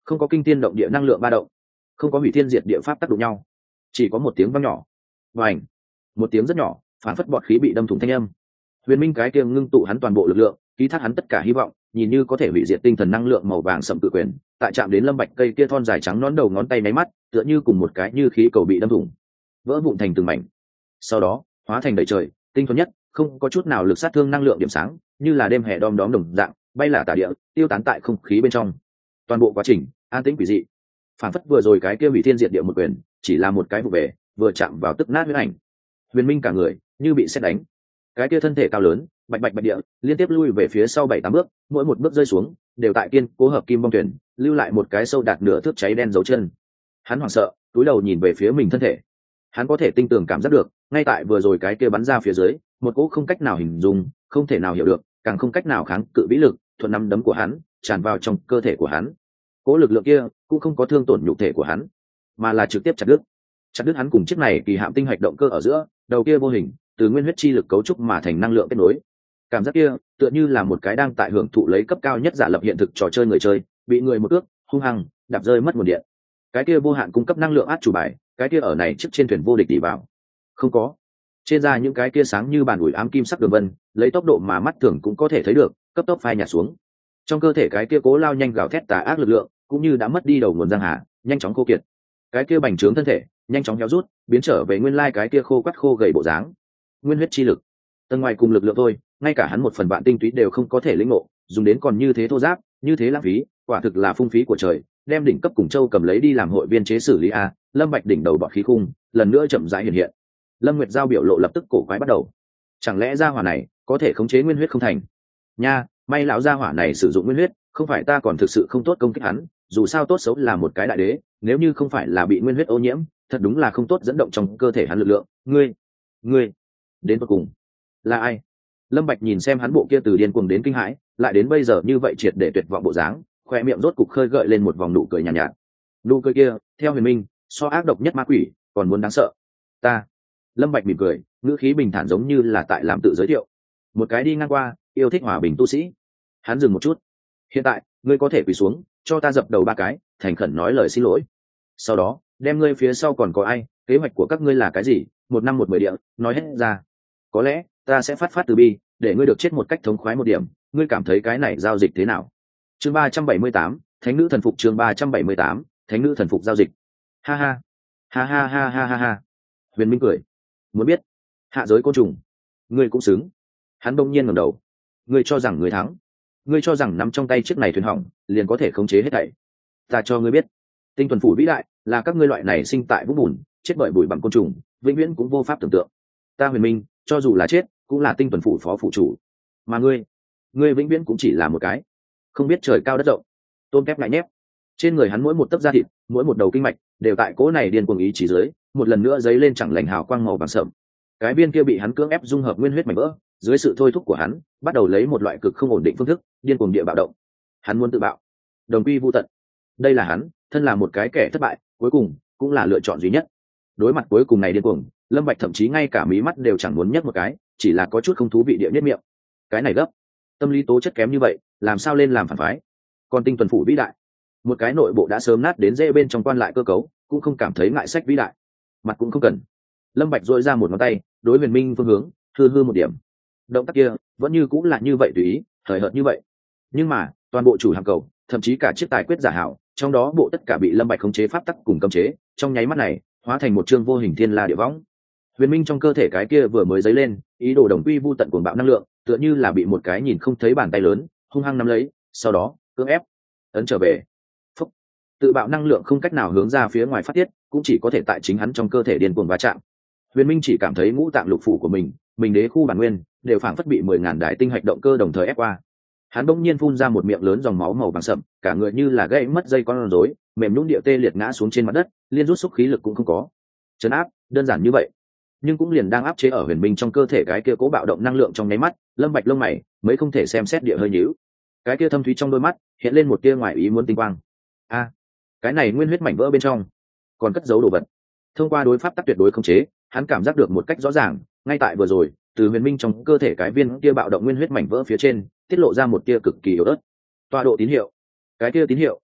không có kinh thiên động địa năng lượng ba động, không có hủy thiên diệt địa pháp tác động nhau, chỉ có một tiếng vang nhỏ và ảnh, một tiếng rất nhỏ, phản phất bọt khí bị đâm thủng thanh âm. Huyền Minh cái kia ngưng tụ hắn toàn bộ lực lượng, ký thác hắn tất cả hy vọng, nhìn như có thể hủy diệt tinh thần năng lượng màu vàng sậm cự quyền, tại chạm đến Lâm Bạch cây kia thon dài trắng nón đầu ngón tay máy mắt, tựa như cùng một cái như khí cầu bị đâm thủng, vỡ vụn thành từng mảnh. Sau đó, hóa thành đầy trời, tinh thuần nhất, không có chút nào lực sát thương năng lượng điểm sáng, như là đêm hè đom đóm đồng dạng, bay là tả địa, tiêu tán tại không khí bên trong. Toàn bộ quá trình, an tĩnh quỷ dị. Phản phất vừa rồi cái kia hủy thiên diệt địa một quyền, chỉ là một cái vụ về, vừa chạm vào tức nát huyết ảnh. Huyền Minh cả người như bị sét đánh, cái kia thân thể cao lớn, bạch bạch bạch địa, liên tiếp lui về phía sau bảy tám bước, mỗi một bước rơi xuống đều tại kiên cố hợp kim bong thuyền, lưu lại một cái sâu đạt nửa thước cháy đen dấu chân. Hắn hoảng sợ, cúi đầu nhìn về phía mình thân thể. Hắn có thể tinh tường cảm giác được, ngay tại vừa rồi cái kia bắn ra phía dưới, một cỗ không cách nào hình dung, không thể nào hiểu được, càng không cách nào kháng cự vĩ lực, thuận nắm đấm của hắn tràn vào trong cơ thể của hắn. Cỗ lực lượng kia cũng không có thương tổn nhục thể của hắn, mà là trực tiếp chặt đứt, chặt đứt hắn cùng chiếc này kỳ hạm tinh hạch động cơ ở giữa, đầu kia vô hình, từ nguyên huyết chi lực cấu trúc mà thành năng lượng kết nối. Cảm giác kia tựa như là một cái đang tại hưởng thụ lấy cấp cao nhất giả lập hiện thực trò chơi người chơi, bị người một ước hung hăng đạp rơi mất nguồn điện. Cái kia vô hạn cung cấp năng lượng át chủ bài, cái kia ở này trước trên thuyền vô địch đi vào. Không có. Trên da những cái kia sáng như bàn ủi ám kim sắc đường vân, lấy tốc độ mà mắt thường cũng có thể thấy được, cấp tốc phai nhạt xuống. Trong cơ thể cái kia cố lao nhanh gào thét tà ác lực lượng, cũng như đã mất đi đầu nguồn giang hà, nhanh chóng khô kiệt. Cái kia bành trướng thân thể, nhanh chóng héo rút, biến trở về nguyên lai cái kia khô quắt khô gầy bộ dáng. Nguyên huyết chi lực, tầng ngoài cùng lực lượng thôi, ngay cả hắn một phần vạn tinh túy đều không có thể lĩnh ngộ, dùng đến còn như thế thô giáp, như thế lãng phí, quả thực là phung phí của trời. Đem đỉnh cấp cùng châu cầm lấy đi làm hội viên chế xử lý a. Lâm Bạch đỉnh đầu bọt khí khung lần nữa chậm rãi hiện hiện. Lâm Nguyệt Giao biểu lộ lập tức cổ quái bắt đầu. Chẳng lẽ gia hỏa này có thể khống chế nguyên huyết không thành? Nha, may lão gia hỏa này sử dụng nguyên huyết, không phải ta còn thực sự không tốt công kích hắn, dù sao tốt xấu là một cái đại đế, nếu như không phải là bị nguyên huyết ô nhiễm, thật đúng là không tốt dẫn động trong cơ thể hắn lực lượng. Ngươi, ngươi, đến cuối cùng là ai? Lâm Bạch nhìn xem hắn bộ kia từ điên cuồng đến kinh hãi, lại đến bây giờ như vậy triệt để tuyệt vọng bộ dáng, khoe miệng rốt cục khơi gợi lên một vòng nụ cười nhàn nhạt, nhạt. Nụ cười kia, theo Huyền Minh, so ác độc nhất ma quỷ, còn muốn đáng sợ. Ta. Lâm Bạch mỉm cười, ngữ khí bình thản giống như là tại làm tự giới thiệu. Một cái đi ngang qua, yêu thích hòa bình tu sĩ. Hắn dừng một chút. Hiện tại, ngươi có thể quỳ xuống, cho ta dập đầu ba cái, thành khẩn nói lời xin lỗi. Sau đó, đem ngươi phía sau còn có ai, kế hoạch của các ngươi là cái gì, một năm một mười địa, nói hết ra. Có lẽ, ta sẽ phát phát từ bi, để ngươi được chết một cách thống khoái một điểm, ngươi cảm thấy cái này giao dịch thế nào? Chương ba trăm bảy mươi tám, Thánh nữ thần phục. Chương ba trăm bảy mươi tám, Thánh nữ thần phục giao dịch. Ha ha, ha ha ha ha ha ha. Huyền Minh cười. Muốn biết, hạ giới côn trùng, ngươi cũng xứng. Hắn bỗng nhiên ngẩng đầu. Ngươi cho rằng ngươi thắng? Ngươi cho rằng nắm trong tay chiếc này thuyền hỏng, liền có thể khống chế hết thảy? Ta cho ngươi biết, tinh tuần phủ vĩ đại, là các ngươi loại này sinh tại vũng bùn, chết bởi bụi bặm côn trùng, vĩnh viễn cũng vô pháp tưởng tượng. Ta Huyền Minh, cho dù là chết, cũng là tinh tuần phủ phó phủ chủ. Mà ngươi, ngươi vĩnh viễn cũng chỉ là một cái không biết trời cao đất rộng tôm kép lại nhép. Trên người hắn mỗi một tấc da thịt, mỗi một đầu kinh mạch, đều tại cỗ này điên cuồng ý chí dưới, một lần nữa dấy lên chẳng lành hào quang màu vàng sậm. Cái viên kia bị hắn cưỡng ép dung hợp nguyên huyết mảnh vỡ, dưới sự thôi thúc của hắn, bắt đầu lấy một loại cực không ổn định phương thức, điên cuồng địa bạo động. Hắn muốn tự bạo, đồng quy vu tận. Đây là hắn, thân là một cái kẻ thất bại, cuối cùng cũng là lựa chọn duy nhất. Đối mặt cuối cùng này điên cuồng, Lâm Bạch thậm chí ngay cả mí mắt đều chẳng muốn nhấc một cái, chỉ là có chút không thú vị địa nhếch miệng. Cái này gấp, tâm lý tố chất kém như vậy, làm sao lên làm phản phái? Còn tinh tuần phủ vĩ đại, một cái nội bộ đã sớm nát đến dễ bên trong quan lại cơ cấu, cũng không cảm thấy ngại sách vĩ đại, mặt cũng không cần. Lâm Bạch duỗi ra một ngón tay, đối Huyền Minh phương hướng, hư hư một điểm. Động tác kia vẫn như cũng là như vậy tùy ý, hời hợt như vậy. Nhưng mà, toàn bộ chủ hàng cầu, thậm chí cả chiếc tài quyết giả hảo, trong đó bộ tất cả bị Lâm Bạch khống chế pháp tắc cùng cấm chế, trong nháy mắt này, hóa thành một chương vô hình thiên la địa võng. Huyền Minh trong cơ thể cái kia vừa mới dấy lên, ý đồ đồng quy vu tận cuồng bạo năng lượng, tựa như là bị một cái nhìn không thấy bàn tay lớn hung hăng nắm lấy, sau đó cưỡng ép ấn trở về. Phúc. Tự bạo năng lượng không cách nào hướng ra phía ngoài phát tiết, cũng chỉ có thể tại chính hắn trong cơ thể điên cuồng va chạm. Huyền Minh chỉ cảm thấy ngũ tạng lục phủ của mình, mình đế khu bản nguyên, đều phảng phất bị mười ngàn đại tinh hạch động cơ đồng thời ép qua. Hắn bỗng nhiên phun ra một miệng lớn dòng máu màu vàng sậm, cả người như là gãy mất dây con rối, mềm nhũn địa tê liệt ngã xuống trên mặt đất, liên rút xúc khí lực cũng không có. Trấn áp, đơn giản như vậy, nhưng cũng liền đang áp chế ở Huyền Minh trong cơ thể cái kia cố bạo động năng lượng trong nháy mắt. Lâm Bạch lông mày mới không thể xem xét địa hơi nhíu, cái kia thâm thúy trong đôi mắt hiện lên một tia ngoài ý muốn tinh quang. A, cái này nguyên huyết mảnh vỡ bên trong còn cất giấu đồ vật. Thông qua đối pháp tắc tuyệt đối khống chế, hắn cảm giác được một cách rõ ràng, ngay tại vừa rồi, từ Huyền Minh trong cơ thể cái viên kia bạo động nguyên huyết mảnh vỡ phía trên, tiết lộ ra một tia cực kỳ yếu ớt tọa độ tín hiệu. Cái kia tín hiệu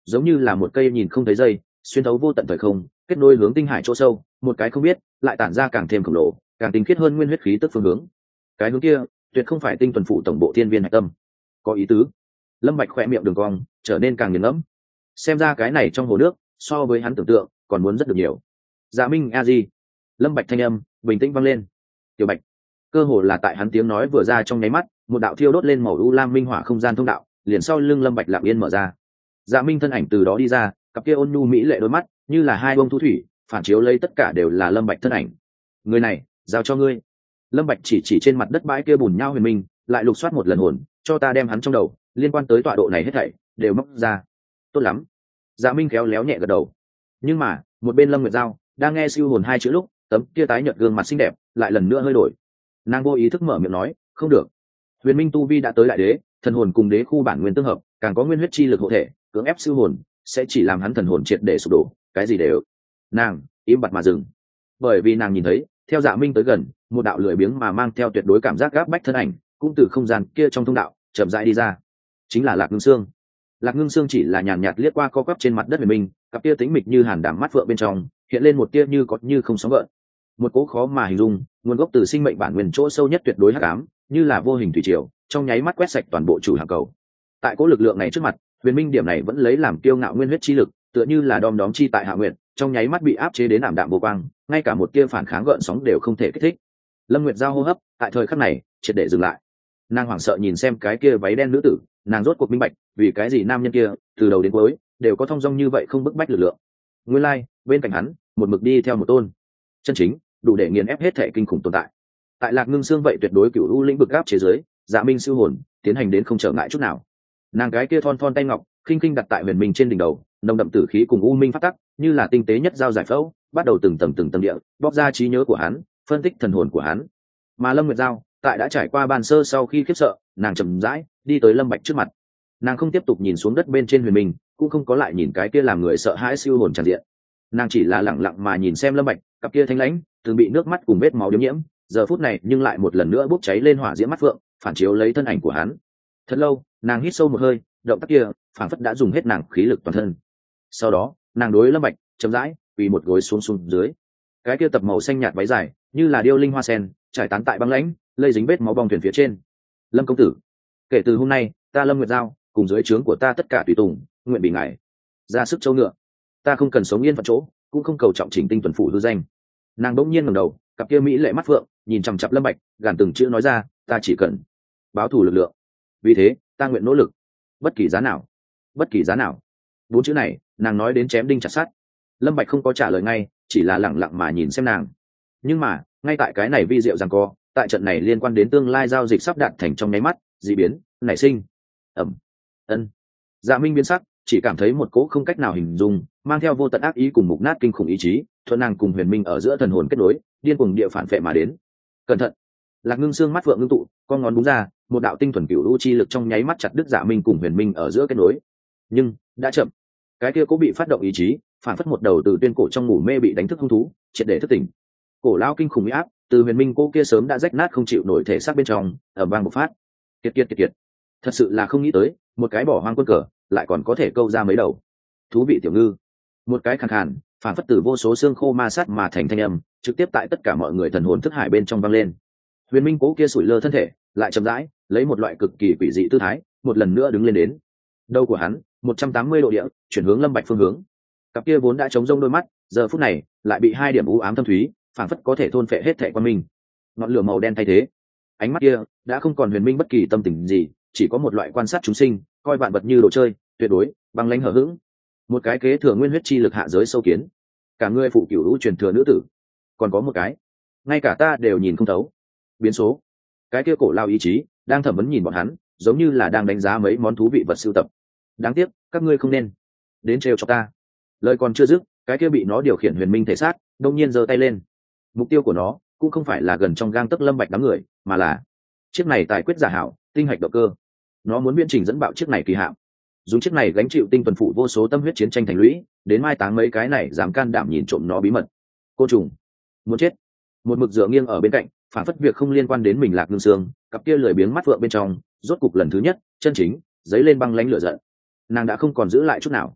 giống như là một cây nhìn không thấy dây, xuyên thấu vô tận thời không, kết nối hướng tinh hải chỗ sâu, một cái không biết lại tản ra càng thêm khổng lồ, càng tinh khiết hơn nguyên huyết khí tức phương hướng. Cái hướng kia tuyệt không phải tinh tuần phụ tổng bộ thiên viên hạch tâm. Có ý tứ. Lâm Bạch khẽ miệng đường cong trở nên càng nghiền ngẫm. Xem ra cái này trong hồ nước so với hắn tưởng tượng còn muốn rất được nhiều. Dạ Minh a di. Lâm Bạch thanh âm bình tĩnh vang lên. Tiểu Bạch. Cơ hồ là tại hắn tiếng nói vừa ra trong nháy mắt, một đạo thiêu đốt lên màu u lam minh hỏa không gian thông đạo liền sau lưng Lâm Bạch lặng yên mở ra. Dạ Minh thân ảnh từ đó đi ra, cặp kia ôn nhu mỹ lệ đôi mắt như là hai bông thu thủy, phản chiếu lấy tất cả đều là Lâm Bạch thân ảnh. Người này, giao cho ngươi. Lâm Bạch chỉ chỉ trên mặt đất bãi kia bùn nhau huyền minh, lại lục soát một lần hồn, cho ta đem hắn trong đầu liên quan tới tọa độ này hết thảy đều móc ra. Tốt lắm. Dạ Minh khéo léo nhẹ gật đầu. Nhưng mà, một bên Lâm Nguyệt Giao đang nghe siêu hồn hai chữ lúc, tấm kia tái nhợt gương mặt xinh đẹp lại lần nữa hơi đổi. Nàng vô ý thức mở miệng nói, không được. Huyền Minh tu vi đã tới đại đế, thần hồn cùng đế khu bản nguyên tương hợp, càng có nguyên huyết chi lực hộ thể, cưỡng ép siêu hồn sẽ chỉ làm hắn thần hồn triệt để sụp đổ, cái gì đều. Nàng im bặt mà dừng, bởi vì nàng nhìn thấy, theo Dạ Minh tới gần, một đạo lười biếng mà mang theo tuyệt đối cảm giác gáp bách thân ảnh, cũng từ không gian kia trong thông đạo chậm rãi đi ra. Chính là Lạc Ngưng Sương. Lạc Ngưng Sương chỉ là nhàn nhạt liếc qua co quắp trên mặt đất Huyền Minh, cặp tia tĩnh mịch như hàn đảm mắt phượng bên trong hiện lên một tia như có như không sóng gợn, một cố khó mà hình dung, nguồn gốc từ sinh mệnh bản nguyên chỗ sâu nhất tuyệt đối hắc ám, như là vô hình thủy triều, trong nháy mắt quét sạch toàn bộ chủ hàng cầu. Tại cố lực lượng này trước mặt, Huyền Minh điểm này vẫn lấy làm kiêu ngạo nguyên huyết chi lực, tựa như là đom đóm chi tại hạ nguyện, trong nháy mắt bị áp chế đến ảm đạm vô quang, ngay cả một tia phản kháng gợn sóng đều không thể kích thích. Lâm Nguyệt Giao hô hấp tại thời khắc này triệt để dừng lại. Nàng hoảng sợ nhìn xem cái kia váy đen nữ tử, nàng rốt cuộc minh bạch vì cái gì nam nhân kia từ đầu đến cuối đều có thong dong như vậy không bức bách lực lượng. Nguyên lai, like, bên cạnh hắn một mực đi theo một tôn chân chính đủ để nghiền ép hết thể kinh khủng tồn tại. Tại Lạc Ngưng Sương vậy tuyệt đối cửu u lĩnh vực áp chế giới, Dạ Minh siêu hồn tiến hành đến không trở ngại chút nào. Nàng cái kia thon thon tay ngọc khinh khinh đặt tại Huyền Minh trên đỉnh đầu, nồng đậm tử khí cùng u minh phát tắc, như là tinh tế nhất dao giải phẫu, bắt đầu từng tầng từng tầng địa bóc ra trí nhớ của hắn, phân tích thần hồn của hắn. Mà Lâm Nguyệt Giao tại đã trải qua bàn sơ sau khi khiếp sợ, nàng chậm rãi đi tới Lâm Bạch trước mặt. Nàng không tiếp tục nhìn xuống đất bên trên Huyền Minh, cũng không có lại nhìn cái kia làm người sợ hãi siêu hồn tràn diện. Nàng chỉ là lặng lặng mà nhìn xem Lâm Bạch, cặp kia thanh lãnh từng bị nước mắt cùng vết máu điếm nhiễm, giờ phút này nhưng lại một lần nữa bốc cháy lên hỏa diễm mắt phượng, phản chiếu lấy thân ảnh của hắn. Thật lâu, nàng hít sâu một hơi, động tác kia phản phất đã dùng hết nàng khí lực toàn thân. Sau đó, nàng đối Lâm Bạch chậm rãi quỳ một gối xuống xuống dưới. Cái kia tập màu xanh nhạt váy dài, như là điêu linh hoa sen, trải tán tại băng lãnh, lây dính vết máu bong thuyền phía trên. Lâm công tử, kể từ hôm nay, ta Lâm Nguyệt Giao cùng dưới trướng của ta tất cả tùy tùng, nguyện bị ngài ra sức châu ngựa. Ta không cần sống yên phận chỗ, cũng không cầu trọng chỉnh tinh tuần phủ hư danh. Nàng đỗng nhiên ngẩng đầu, cặp kia mỹ lệ mắt phượng nhìn chằm chặp Lâm Bạch, gàn từng chữ nói ra, ta chỉ cần báo thù lực lượng. Vì thế, ta nguyện nỗ lực, bất kỳ giá nào, bất kỳ giá nào. Bốn chữ này, nàng nói đến chém đinh chặt sắt. Lâm Bạch không có trả lời ngay, chỉ là lặng lặng mà nhìn xem nàng. Nhưng mà, ngay tại cái này vi diệu rằng co, tại trận này liên quan đến tương lai giao dịch sắp đạt thành trong nháy mắt, dị biến nảy sinh. Ẩm, ân. Dạ Minh biến sắc, chỉ cảm thấy một cỗ không cách nào hình dung, mang theo vô tận ác ý cùng mục nát kinh khủng ý chí, thuận nàng cùng Huyền Minh ở giữa thần hồn kết nối, điên cuồng địa phản phệ mà đến. Cẩn thận! Lạc Ngưng Sương mắt vượng ngưng tụ, con ngón búng ra, một đạo tinh thuần cửu u chi lực trong nháy mắt chặt đứt Dạ Minh cùng Huyền Minh ở giữa kết nối. Nhưng đã chậm, cái kia cố bị phát động ý chí, phản phất một đầu từ tuyên cổ trong ngủ mê bị đánh thức hung thú, triệt để thức tỉnh. Cổ lao kinh khủng uy áp, từ Huyền Minh cô kia sớm đã rách nát không chịu nổi thể xác bên trong, ở bang bộc phát. Kiệt kiệt kiệt kiệt. Thật sự là không nghĩ tới, một cái bỏ hoang quân cờ, lại còn có thể câu ra mấy đầu. Thú vị tiểu ngư. Một cái khàn khàn, phản phất từ vô số xương khô ma sát mà thành thanh âm, trực tiếp tại tất cả mọi người thần hồn thức hải bên trong vang lên. Huyền Minh cố kia sủi lơ thân thể, lại chậm rãi, lấy một loại cực kỳ quỷ dị tư thái, một lần nữa đứng lên đến. Đầu của hắn, một trăm tám mươi độ địa, chuyển hướng Lâm Bạch phương hướng. Cặp kia vốn đã trống rông đôi mắt, giờ phút này, lại bị hai điểm u ám thâm thúy, phản phất có thể thôn phệ hết thảy quan minh. Ngọn lửa màu đen thay thế. Ánh mắt kia đã không còn Huyền Minh bất kỳ tâm tình gì, chỉ có một loại quan sát chúng sinh, coi vạn vật như đồ chơi, tuyệt đối băng lãnh hờ hững. Một cái kế thừa nguyên huyết chi lực hạ giới sâu kiến, cả ngươi phụ cửu lũ truyền thừa nữ tử, còn có một cái, ngay cả ta đều nhìn không thấu. Biến số. Cái kia cổ lao ý chí đang thẩm vấn nhìn bọn hắn, giống như là đang đánh giá mấy món thú vị vật sưu tập. Đáng tiếc, các ngươi không nên đến trêu cho ta. Lời còn chưa dứt, cái kia bị nó điều khiển Huyền Minh thể xác, đột nhiên giơ tay lên. Mục tiêu của nó cũng không phải là gần trong gang tấc Lâm Bạch đám người, mà là chiếc này tài quyết giả hảo, tinh hạch động cơ. Nó muốn biên trình dẫn bạo chiếc này kỳ hạm, dùng chiếc này gánh chịu tinh tuần phụ vô số tâm huyết chiến tranh thành lũy, đến mai táng mấy cái này dám can đảm nhìn trộm nó bí mật. Côn trùng muốn chết. Một mực dựa nghiêng ở bên cạnh, phản phất việc không liên quan đến mình Lạc Ngưng Sương, cặp kia lười biếng mắt vượng bên trong, rốt cục lần thứ nhất, chân chính giấy lên băng lãnh lửa giận. Nàng đã không còn giữ lại chút nào.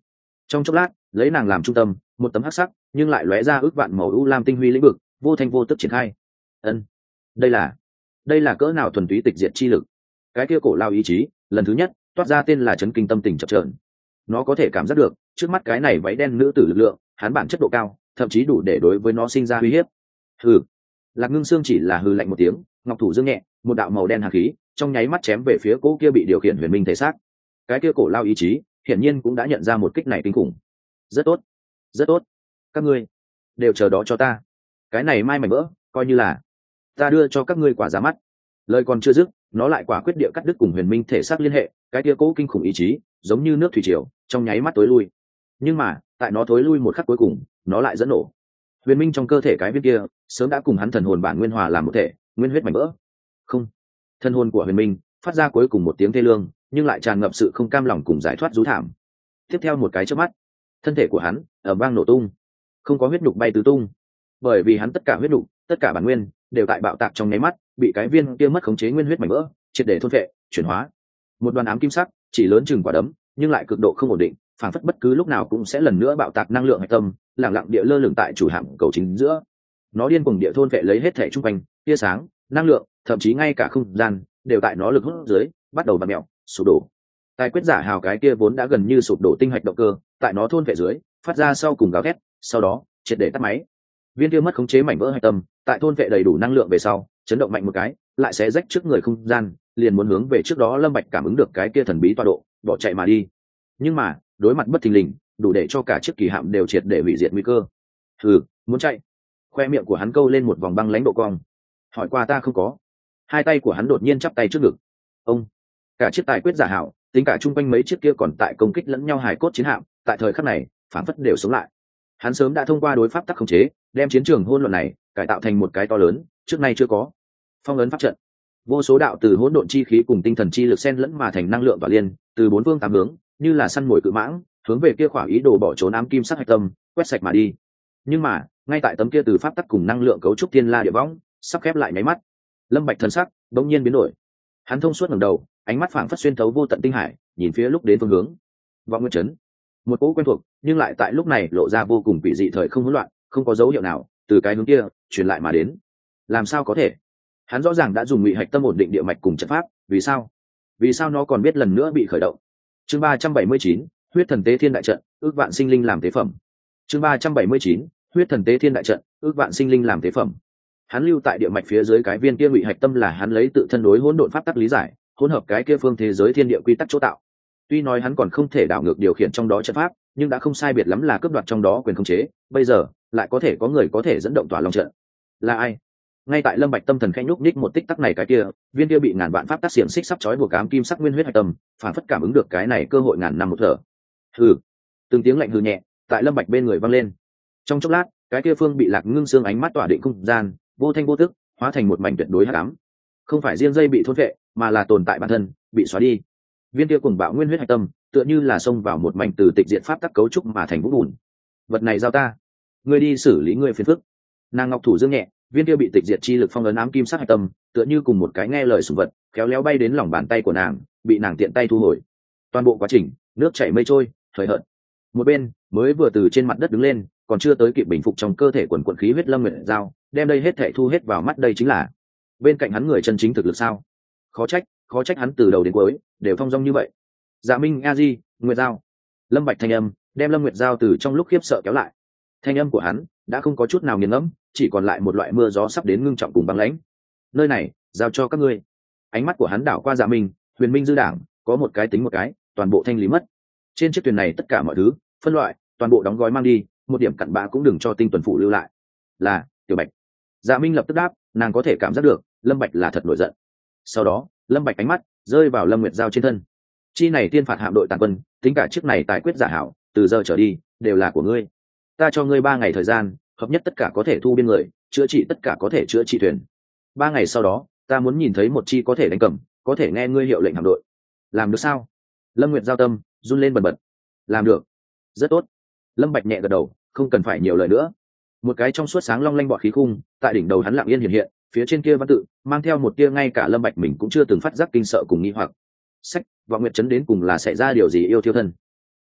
Trong chốc lát, lấy nàng làm trung tâm, một tấm hắc sắc nhưng lại lóe ra ước vạn màu u lam tinh huy lĩnh vực, vô thanh vô tức triển khai. Ân, đây là đây là cỡ nào thuần túy tịch diệt chi lực. Cái kia cổ lao ý chí lần thứ nhất toát ra tên là chấn kinh tâm tình chập chờn. Nó có thể cảm giác được trước mắt cái này váy đen nữ tử lực lượng, hắn bản chất độ cao, thậm chí đủ để đối với nó sinh ra uy hiếp. Hừ. Lạc Ngưng Sương chỉ là hừ lạnh một tiếng, ngọc thủ dương nhẹ, một đạo màu đen hàn khí trong nháy mắt chém về phía cỗ kia bị điều khiển huyền minh thể xác. Cái kia cổ lao ý chí hiển nhiên cũng đã nhận ra một kích này kinh khủng. Rất tốt, rất tốt, các ngươi đều chờ đó cho ta. Cái này mai mảnh vỡ coi như là ta đưa cho các ngươi quả giá mắt. Lời còn chưa dứt, nó lại quả quyết địa cắt đứt cùng huyền minh thể xác liên hệ. Cái kia cố kinh khủng ý chí giống như nước thủy triều trong nháy mắt tối lui. Nhưng mà tại nó tối lui một khắc cuối cùng, nó lại dẫn nổ. Huyền minh trong cơ thể cái viên kia sớm đã cùng hắn thần hồn bản nguyên hòa làm một thể, nguyên huyết mảnh vỡ. Không, thần hồn của huyền minh phát ra cuối cùng một tiếng thê lương, nhưng lại tràn ngập sự không cam lòng cùng giải thoát rú thảm. Tiếp theo một cái chớp mắt, thân thể của hắn ở vang nổ tung, không có huyết nhục bay tứ tung, bởi vì hắn tất cả huyết nhục, tất cả bản nguyên đều tại bạo tạc trong nháy mắt bị cái viên kia mất khống chế nguyên huyết mảnh vỡ triệt để thôn phệ, chuyển hóa. Một đoàn ám kim sắc chỉ lớn chừng quả đấm, nhưng lại cực độ không ổn định, phản phất bất cứ lúc nào cũng sẽ lần nữa bạo tạc năng lượng hạch tâm, lặng lặng địa lơ lửng tại chủ hạm cầu chính giữa. Nó điên cuồng địa thôn phệ lấy hết thể trung quanh, tia sáng, năng lượng, thậm chí ngay cả không gian đều tại nó lực hút dưới bắt đầu vặn mèo, sụp đổ. Tài quyết giả hào cái kia vốn đã gần như sụp đổ tinh hạch động cơ, tại nó thôn phệ dưới phát ra sau cùng gào thét, sau đó triệt để tắt máy. Viên kia mất khống chế mảnh vỡ hạch tâm tại thôn phệ đầy đủ năng lượng về sau, chấn động mạnh một cái, lại xé rách trước người không gian, liền muốn hướng về trước đó Lâm Bạch cảm ứng được cái kia thần bí tọa độ, bỏ chạy mà đi. Nhưng mà đối mặt bất thình lình, đủ để cho cả chiếc kỳ hạm đều triệt để hủy diệt nguy cơ. Hừ, muốn chạy? Khoe miệng của hắn câu lên một vòng băng lãnh độ cong. Hỏi qua ta không có. Hai tay của hắn đột nhiên chắp tay trước ngực. Ông, cả chiếc tài quyết giả hảo, tính cả chung quanh mấy chiếc kia còn tại công kích lẫn nhau hài cốt chiến hạm, tại thời khắc này phản phất đều sống lại. Hắn sớm đã thông qua đối pháp tắc khống chế, đem chiến trường hỗn loạn này cải tạo thành một cái to lớn trước nay chưa có phong ấn pháp trận. Vô số đạo từ hỗn độn chi khí cùng tinh thần chi lực xen lẫn mà thành năng lượng tỏa liên, từ bốn phương tám hướng, như là săn mồi cự mãng, hướng về kia khỏa ý đồ bỏ trốn ám kim sắc hạch tâm, quét sạch mà đi. Nhưng mà, ngay tại tấm kia từ pháp tắc cùng năng lượng cấu trúc thiên la địa võng, sắp khép lại nháy mắt, Lâm Bạch thần sắc bỗng nhiên biến đổi. Hắn thông suốt ngẩng đầu, ánh mắt phảng phất xuyên thấu vô tận tinh hải, nhìn phía lúc đến phương hướng. Vọng Nguyên Trấn. Một cỗ quen thuộc, nhưng lại tại lúc này lộ ra vô cùng quỷ dị thời không hỗn loạn, không có dấu hiệu nào từ cái hướng kia truyền lại mà đến. Làm sao có thể? Hắn rõ ràng đã dùng ngụy hạch tâm ổn định địa mạch cùng trận pháp, vì sao? Vì sao nó còn biết lần nữa bị khởi động? Chương ba trăm bảy mươi chín, huyết thần tế thiên đại trận, ước vạn sinh linh làm tế phẩm. Chương ba trăm bảy mươi chín, huyết thần tế thiên đại trận, ước vạn sinh linh làm tế phẩm. Hắn lưu tại địa mạch phía dưới cái viên kia ngụy hạch tâm là hắn lấy tự thân đối hỗn độn pháp tắc lý giải, hỗn hợp cái kia phương thế giới thiên địa quy tắc chỗ tạo. Tuy nói hắn còn không thể đảo ngược điều khiển trong đó trận pháp, nhưng đã không sai biệt lắm là cướp đoạt trong đó quyền khống chế, bây giờ lại có thể có người có thể dẫn động tỏa long trận. Là ai? Ngay tại Lâm Bạch tâm thần khẽ nhúc nhích một tích tắc này, cái kia viên kia bị ngàn vạn pháp tắc xiềng xích sắp chói buộc ám kim sắc nguyên huyết hạch tâm, phản phất cảm ứng được cái này cơ hội ngàn năm một thở. Hừ. Từng tiếng lạnh hừ nhẹ tại Lâm Bạch bên người vang lên. Trong chốc lát, cái kia phương bị Lạc Ngưng Sương ánh mắt tỏa định không gian, vô thanh vô tức hóa thành một mảnh tuyệt đối hắc ám. Không phải riêng dây bị thôn phệ, mà là tồn tại bản thân bị xóa đi. Viên kia cuồng bạo nguyên huyết hạch tâm tựa như là xông vào một mảnh từ tịch diện pháp tắc cấu trúc mà thành vũ bùn. Vật này giao ta, ngươi đi xử lý ngươi phiền phức. Nàng ngọc thủ dương nhẹ, viên kia bị tịch diệt chi lực phong ấn ám kim sắc hạch tâm tựa như cùng một cái nghe lời sủng vật khéo léo bay đến lòng bàn tay của nàng, bị nàng tiện tay thu hồi. Toàn bộ quá trình nước chảy mây trôi, thời hợt. Một bên mới vừa từ trên mặt đất đứng lên, còn chưa tới kịp bình phục trong cơ thể quần quần khí huyết Lâm Nguyệt Giao, đem đây hết thảy thu hết vào mắt, đây chính là bên cạnh hắn người chân chính thực lực sao? Khó trách, khó trách hắn từ đầu đến cuối đều phong dong như vậy. Dạ Minh A Di, Nguyệt Giao. Lâm Bạch thanh âm đem Lâm Nguyệt Giao từ trong lúc khiếp sợ kéo lại. Thanh âm của hắn đã không có chút nào nghiền ngẫm, chỉ còn lại một loại mưa gió sắp đến ngưng trọng cùng băng lãnh. Nơi này giao cho các ngươi. Ánh mắt của hắn đảo qua Dạ Minh, Huyền Minh dư đảng, có một cái tính một cái, toàn bộ thanh lý mất. Trên chiếc thuyền này tất cả mọi thứ phân loại, toàn bộ đóng gói mang đi, một điểm cặn bã cũng đừng cho Tinh Tuần Phủ lưu lại. Là Tiểu Bạch. Dạ Minh lập tức đáp, nàng có thể cảm giác được Lâm Bạch là thật nổi giận. Sau đó Lâm Bạch ánh mắt rơi vào Lâm Nguyệt Giao trên thân. Chi này tiên phạt hạm đội tàn quân, tính cả chiếc này tài quyết giả hảo, từ giờ trở đi đều là của ngươi. Ta cho ngươi ba ngày thời gian, hợp nhất tất cả có thể thu biên người, chữa trị tất cả có thể chữa trị thuyền. Ba ngày sau đó, ta muốn nhìn thấy một chi có thể đánh cầm, có thể nghe ngươi hiệu lệnh hạm đội. Làm được sao? Lâm Nguyệt Giao tâm run lên bần bật. Làm được. Rất tốt. Lâm Bạch nhẹ gật đầu, không cần phải nhiều lời nữa. Một cái trong suốt sáng long lanh bọt khí khung tại đỉnh đầu hắn lặng yên hiện hiện, phía trên kia văn tự mang theo một tia ngay cả Lâm Bạch mình cũng chưa từng phát giác kinh sợ cùng nghi hoặc. Sách, Vọng Nguyệt Trấn đến cùng là xảy ra điều gì yêu thiêu thân?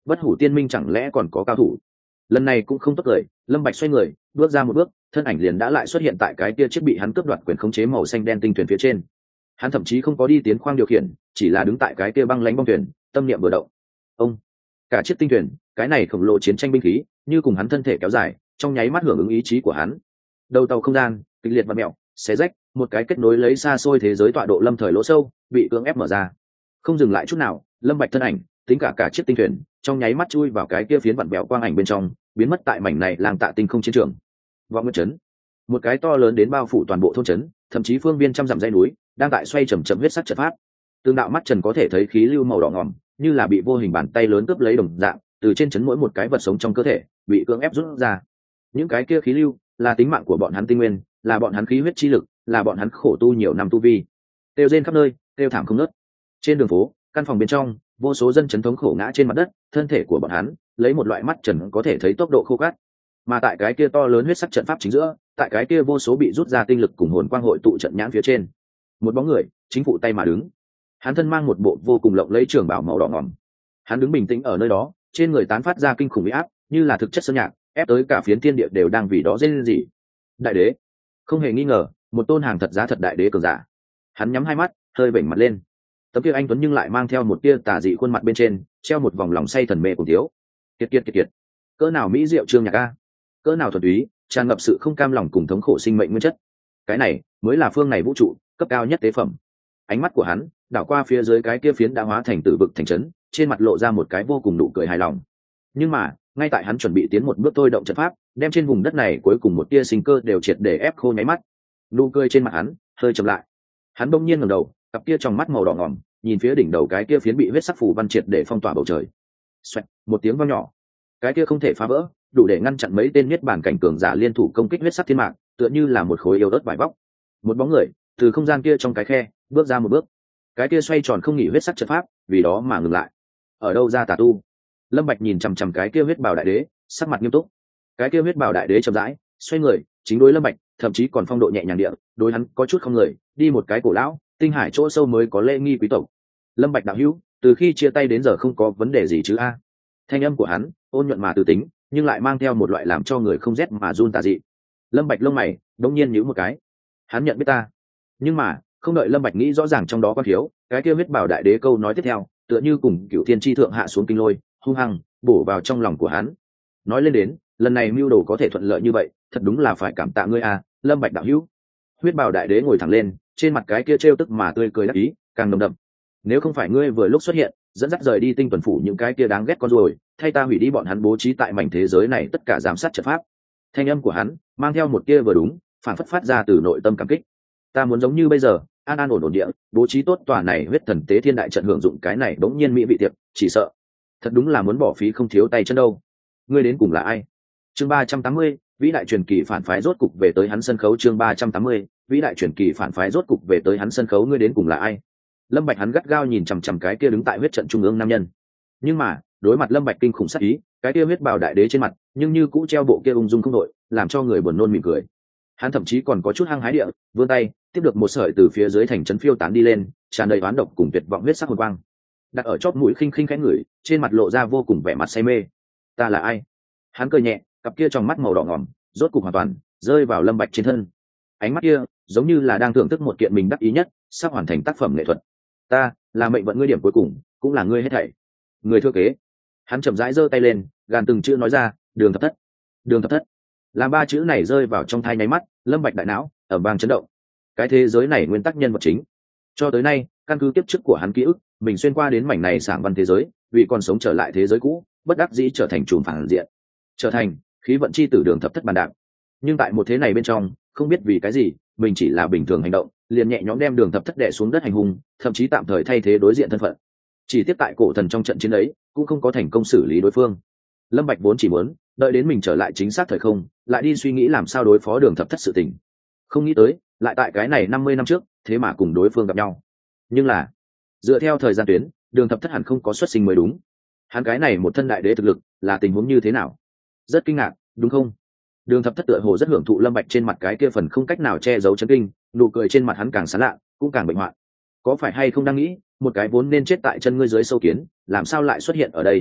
Bất hủ tiên minh chẳng lẽ còn có cao thủ? Lần này cũng không tốt lời, Lâm Bạch xoay người bước ra một bước, thân ảnh liền đã lại xuất hiện tại cái kia chiếc bị hắn cướp đoạt quyền khống chế màu xanh đen tinh thuyền phía trên. Hắn thậm chí không có đi tiến khoang điều khiển, chỉ là đứng tại cái kia băng lãnh bong thuyền, tâm niệm vừa động. Ông, cả chiếc tinh thuyền, cái này khổng lồ chiến tranh binh khí, như cùng hắn thân thể kéo dài, trong nháy mắt hưởng ứng ý chí của hắn. Đầu tàu không gian kịch liệt và mèo, xé rách, một cái kết nối lấy xa xôi thế giới tọa độ lâm thời lỗ sâu, bị cưỡng ép mở ra. Không dừng lại chút nào, Lâm Bạch thân ảnh, tính cả cả chiếc tinh thuyền, trong nháy mắt chui vào cái kia phiến vặn vẹo quang ảnh bên trong, biến mất tại mảnh này làng Tạ Tinh không chiến trường. Vọng Nguyên trấn, một cái to lớn đến bao phủ toàn bộ thôn trấn, thậm chí phương viên trăm dặm dãy núi, đang tại xoay chậm chậm huyết sắc trận pháp. Tương đạo mắt trần có thể thấy khí lưu màu đỏ ngòm, như là bị vô hình bàn tay lớn cướp lấy đồng dạng, từ trên trấn mỗi một cái vật sống trong cơ thể bị cưỡng ép rút ra. Những cái kia khí lưu là tính mạng của bọn hắn tinh nguyên, là bọn hắn khí huyết chi lực, là bọn hắn khổ tu nhiều năm tu vi. Tiêu rên khắp nơi, tiêu thảm không ngớt. Trên đường phố, căn phòng bên trong, vô số dân chấn thống khổ ngã trên mặt đất, thân thể của bọn hắn lấy một loại mắt trần có thể thấy tốc độ khô cát. Mà tại cái kia to lớn huyết sắc trận pháp chính giữa, tại cái kia vô số bị rút ra tinh lực cùng hồn quang hội tụ trận nhãn phía trên, một bóng người chính phụ tay mà đứng. Hắn thân mang một bộ vô cùng lộng lẫy trường bào màu đỏ ngòm. Hắn đứng bình tĩnh ở nơi đó, trên người tán phát ra kinh khủng uy áp, như là thực chất sơn nhạc, ép tới cả phiến thiên địa đều đang vì đó rên rỉ. Đại đế, không hề nghi ngờ, một tôn hàng thật giá thật đại đế cường giả. Hắn nhắm hai mắt, hơi vểnh mặt lên. Tấm kia anh tuấn nhưng lại mang theo một tia tà dị khuôn mặt bên trên, treo một vòng lòng say thần mê cùng thiếu. Kiệt kiệt kiệt kiệt. Cỡ nào mỹ diệu trương nhạc a, cỡ nào thuần túy, tràn ngập sự không cam lòng cùng thống khổ sinh mệnh nguyên chất. Cái này mới là phương này vũ trụ cấp cao nhất tế phẩm. Ánh mắt của hắn đảo qua phía dưới cái kia phiến đã hóa thành tử vực thành trấn, trên mặt lộ ra một cái vô cùng nụ cười hài lòng. Nhưng mà ngay tại hắn chuẩn bị tiến một bước thôi động trận pháp, đem trên vùng đất này cuối cùng một tia sinh cơ đều triệt để ép khô nháy mắt, nụ cười trên mặt hắn hơi chậm lại. Hắn bỗng nhiên ngẩng đầu, cặp kia trong mắt màu đỏ ngòm nhìn phía đỉnh đầu cái kia phiến bị huyết sắc phủ văn triệt để phong tỏa bầu trời. Xoẹt, một tiếng vang nhỏ, cái kia không thể phá vỡ, đủ để ngăn chặn mấy tên niết bàn cảnh cường giả liên thủ công kích huyết sắc thiên mạc, tựa như là một khối yếu ớt vải vóc. Một bóng người từ không gian kia trong cái khe bước ra một bước, cái kia xoay tròn không nghỉ huyết sắc trận pháp vì đó mà ngừng lại. Ở đâu ra tà tu? Lâm Bạch nhìn chằm chằm cái kia huyết bào đại đế, sắc mặt nghiêm túc. Cái kia huyết bào đại đế chậm rãi xoay người, chính đối Lâm Bạch, thậm chí còn phong độ nhẹ nhàng địa, đối hắn có chút không người, đi một cái cổ lão, tinh hải chỗ sâu mới có lễ nghi quý tộc. Lâm Bạch đạo hữu, từ khi chia tay đến giờ không có vấn đề gì chứ a? Thanh âm của hắn ôn nhuận mà từ tính, nhưng lại mang theo một loại làm cho người không rét mà run tà dị. Lâm Bạch lông mày đống nhiên nhíu một cái. Hắn nhận biết ta, nhưng mà không đợi Lâm Bạch nghĩ rõ ràng trong đó có thiếu, cái kia huyết bảo đại đế câu nói tiếp theo, tựa như cùng cửu thiên chi thượng hạ xuống kinh lôi, hung hăng bổ vào trong lòng của hắn. Nói lên đến, lần này mưu đồ có thể thuận lợi như vậy, thật đúng là phải cảm tạ ngươi a, Lâm Bạch đạo hữu. Huyết bảo đại đế ngồi thẳng lên, trên mặt cái kia trêu tức mà tươi cười đắc ý càng nồng đậm. Nếu không phải ngươi vừa lúc xuất hiện, dẫn dắt rời đi tinh tuần phủ những cái kia đáng ghét con ruồi, thay ta hủy đi bọn hắn bố trí tại mảnh thế giới này tất cả giám sát trận pháp. Thanh âm của hắn mang theo một kia vừa đúng, phản phất phát ra từ nội tâm cảm kích. Ta muốn giống như bây giờ, an an ổn ổn địa, bố trí tốt tòa này huyết thần tế thiên đại trận hưởng dụng cái này bỗng nhiên mỹ vị tiệc, chỉ sợ thật đúng là muốn bỏ phí không thiếu tay chân đâu. Ngươi đến cùng là ai? Chương ba trăm tám mươi, vĩ đại truyền kỳ phản phái rốt cục về tới hắn sân khấu. Chương ba trăm tám mươi, vĩ đại truyền kỳ phản phái rốt cục về tới hắn sân khấu. Ngươi đến cùng là ai? Lâm Bạch hắn gắt gao nhìn chằm chằm cái kia đứng tại huyết trận trung ương nam nhân. Nhưng mà đối mặt Lâm Bạch kinh khủng sát ý, cái kia huyết bào đại đế trên mặt nhưng như cũ treo bộ kia ung dung không đội, làm cho người buồn nôn mỉm cười. Hắn thậm chí còn có chút hăng hái địa vươn tay tiếp được một sợi từ phía dưới thành trấn phiêu tán đi lên, tràn đầy oán độc cùng tuyệt vọng huyết sắc hồn quang, đặt ở chóp mũi khinh khinh khẽ ngửi, trên mặt lộ ra vô cùng vẻ mặt say mê. Ta là ai? Hắn cười nhẹ, cặp kia trong mắt màu đỏ ngòm rốt cục hoàn toàn rơi vào Lâm Bạch trên thân. Ánh mắt kia giống như là đang thưởng thức một kiện mình đắc ý nhất sắp hoàn thành tác phẩm nghệ thuật. Ta là mệnh vận ngươi điểm cuối cùng, cũng là ngươi hết thảy. Người thừa kế. Hắn chậm rãi giơ tay lên, gàn từng chữ nói ra, Đường Thập Thất. Đường Thập Thất. Làm ba chữ này rơi vào trong tai nháy mắt, Lâm Bạch đại não ở bang chấn động. Cái thế giới này nguyên tắc nhân vật chính. Cho tới nay, căn cứ kiếp trước của hắn ký ức, mình xuyên qua đến mảnh này sảng văn thế giới, vì còn sống trở lại thế giới cũ, bất đắc dĩ trở thành trùm phản diện, trở thành khí vận chi tử Đường Thập Thất bàn đạp. Nhưng tại một thế này bên trong, không biết vì cái gì, mình chỉ là bình thường hành động, liền nhẹ nhõm đem Đường Thập Thất đè xuống đất hành hung, thậm chí tạm thời thay thế đối diện thân phận. Chỉ tiếp tại cổ thần trong trận chiến ấy, cũng không có thành công xử lý đối phương. Lâm Bạch vốn chỉ muốn đợi đến mình trở lại chính xác thời không, lại đi suy nghĩ làm sao đối phó Đường Thập Thất sự tình. Không nghĩ tới, lại tại cái này năm mươi năm trước, thế mà cùng đối phương gặp nhau. Nhưng là, dựa theo thời gian tuyến, Đường Thập Thất hẳn không có xuất sinh mới đúng. Hắn cái này một thân đại đế thực lực, là tình huống như thế nào? Rất kinh ngạc, đúng không? Đường Thập Thất tựa hồ rất hưởng thụ Lâm Bạch trên mặt cái kia phần không cách nào che giấu chấn kinh, nụ cười trên mặt hắn càng sán lạ, cũng càng bệnh hoạn. Có phải hay không đang nghĩ, một cái vốn nên chết tại chân ngươi dưới sâu kiến, làm sao lại xuất hiện ở đây?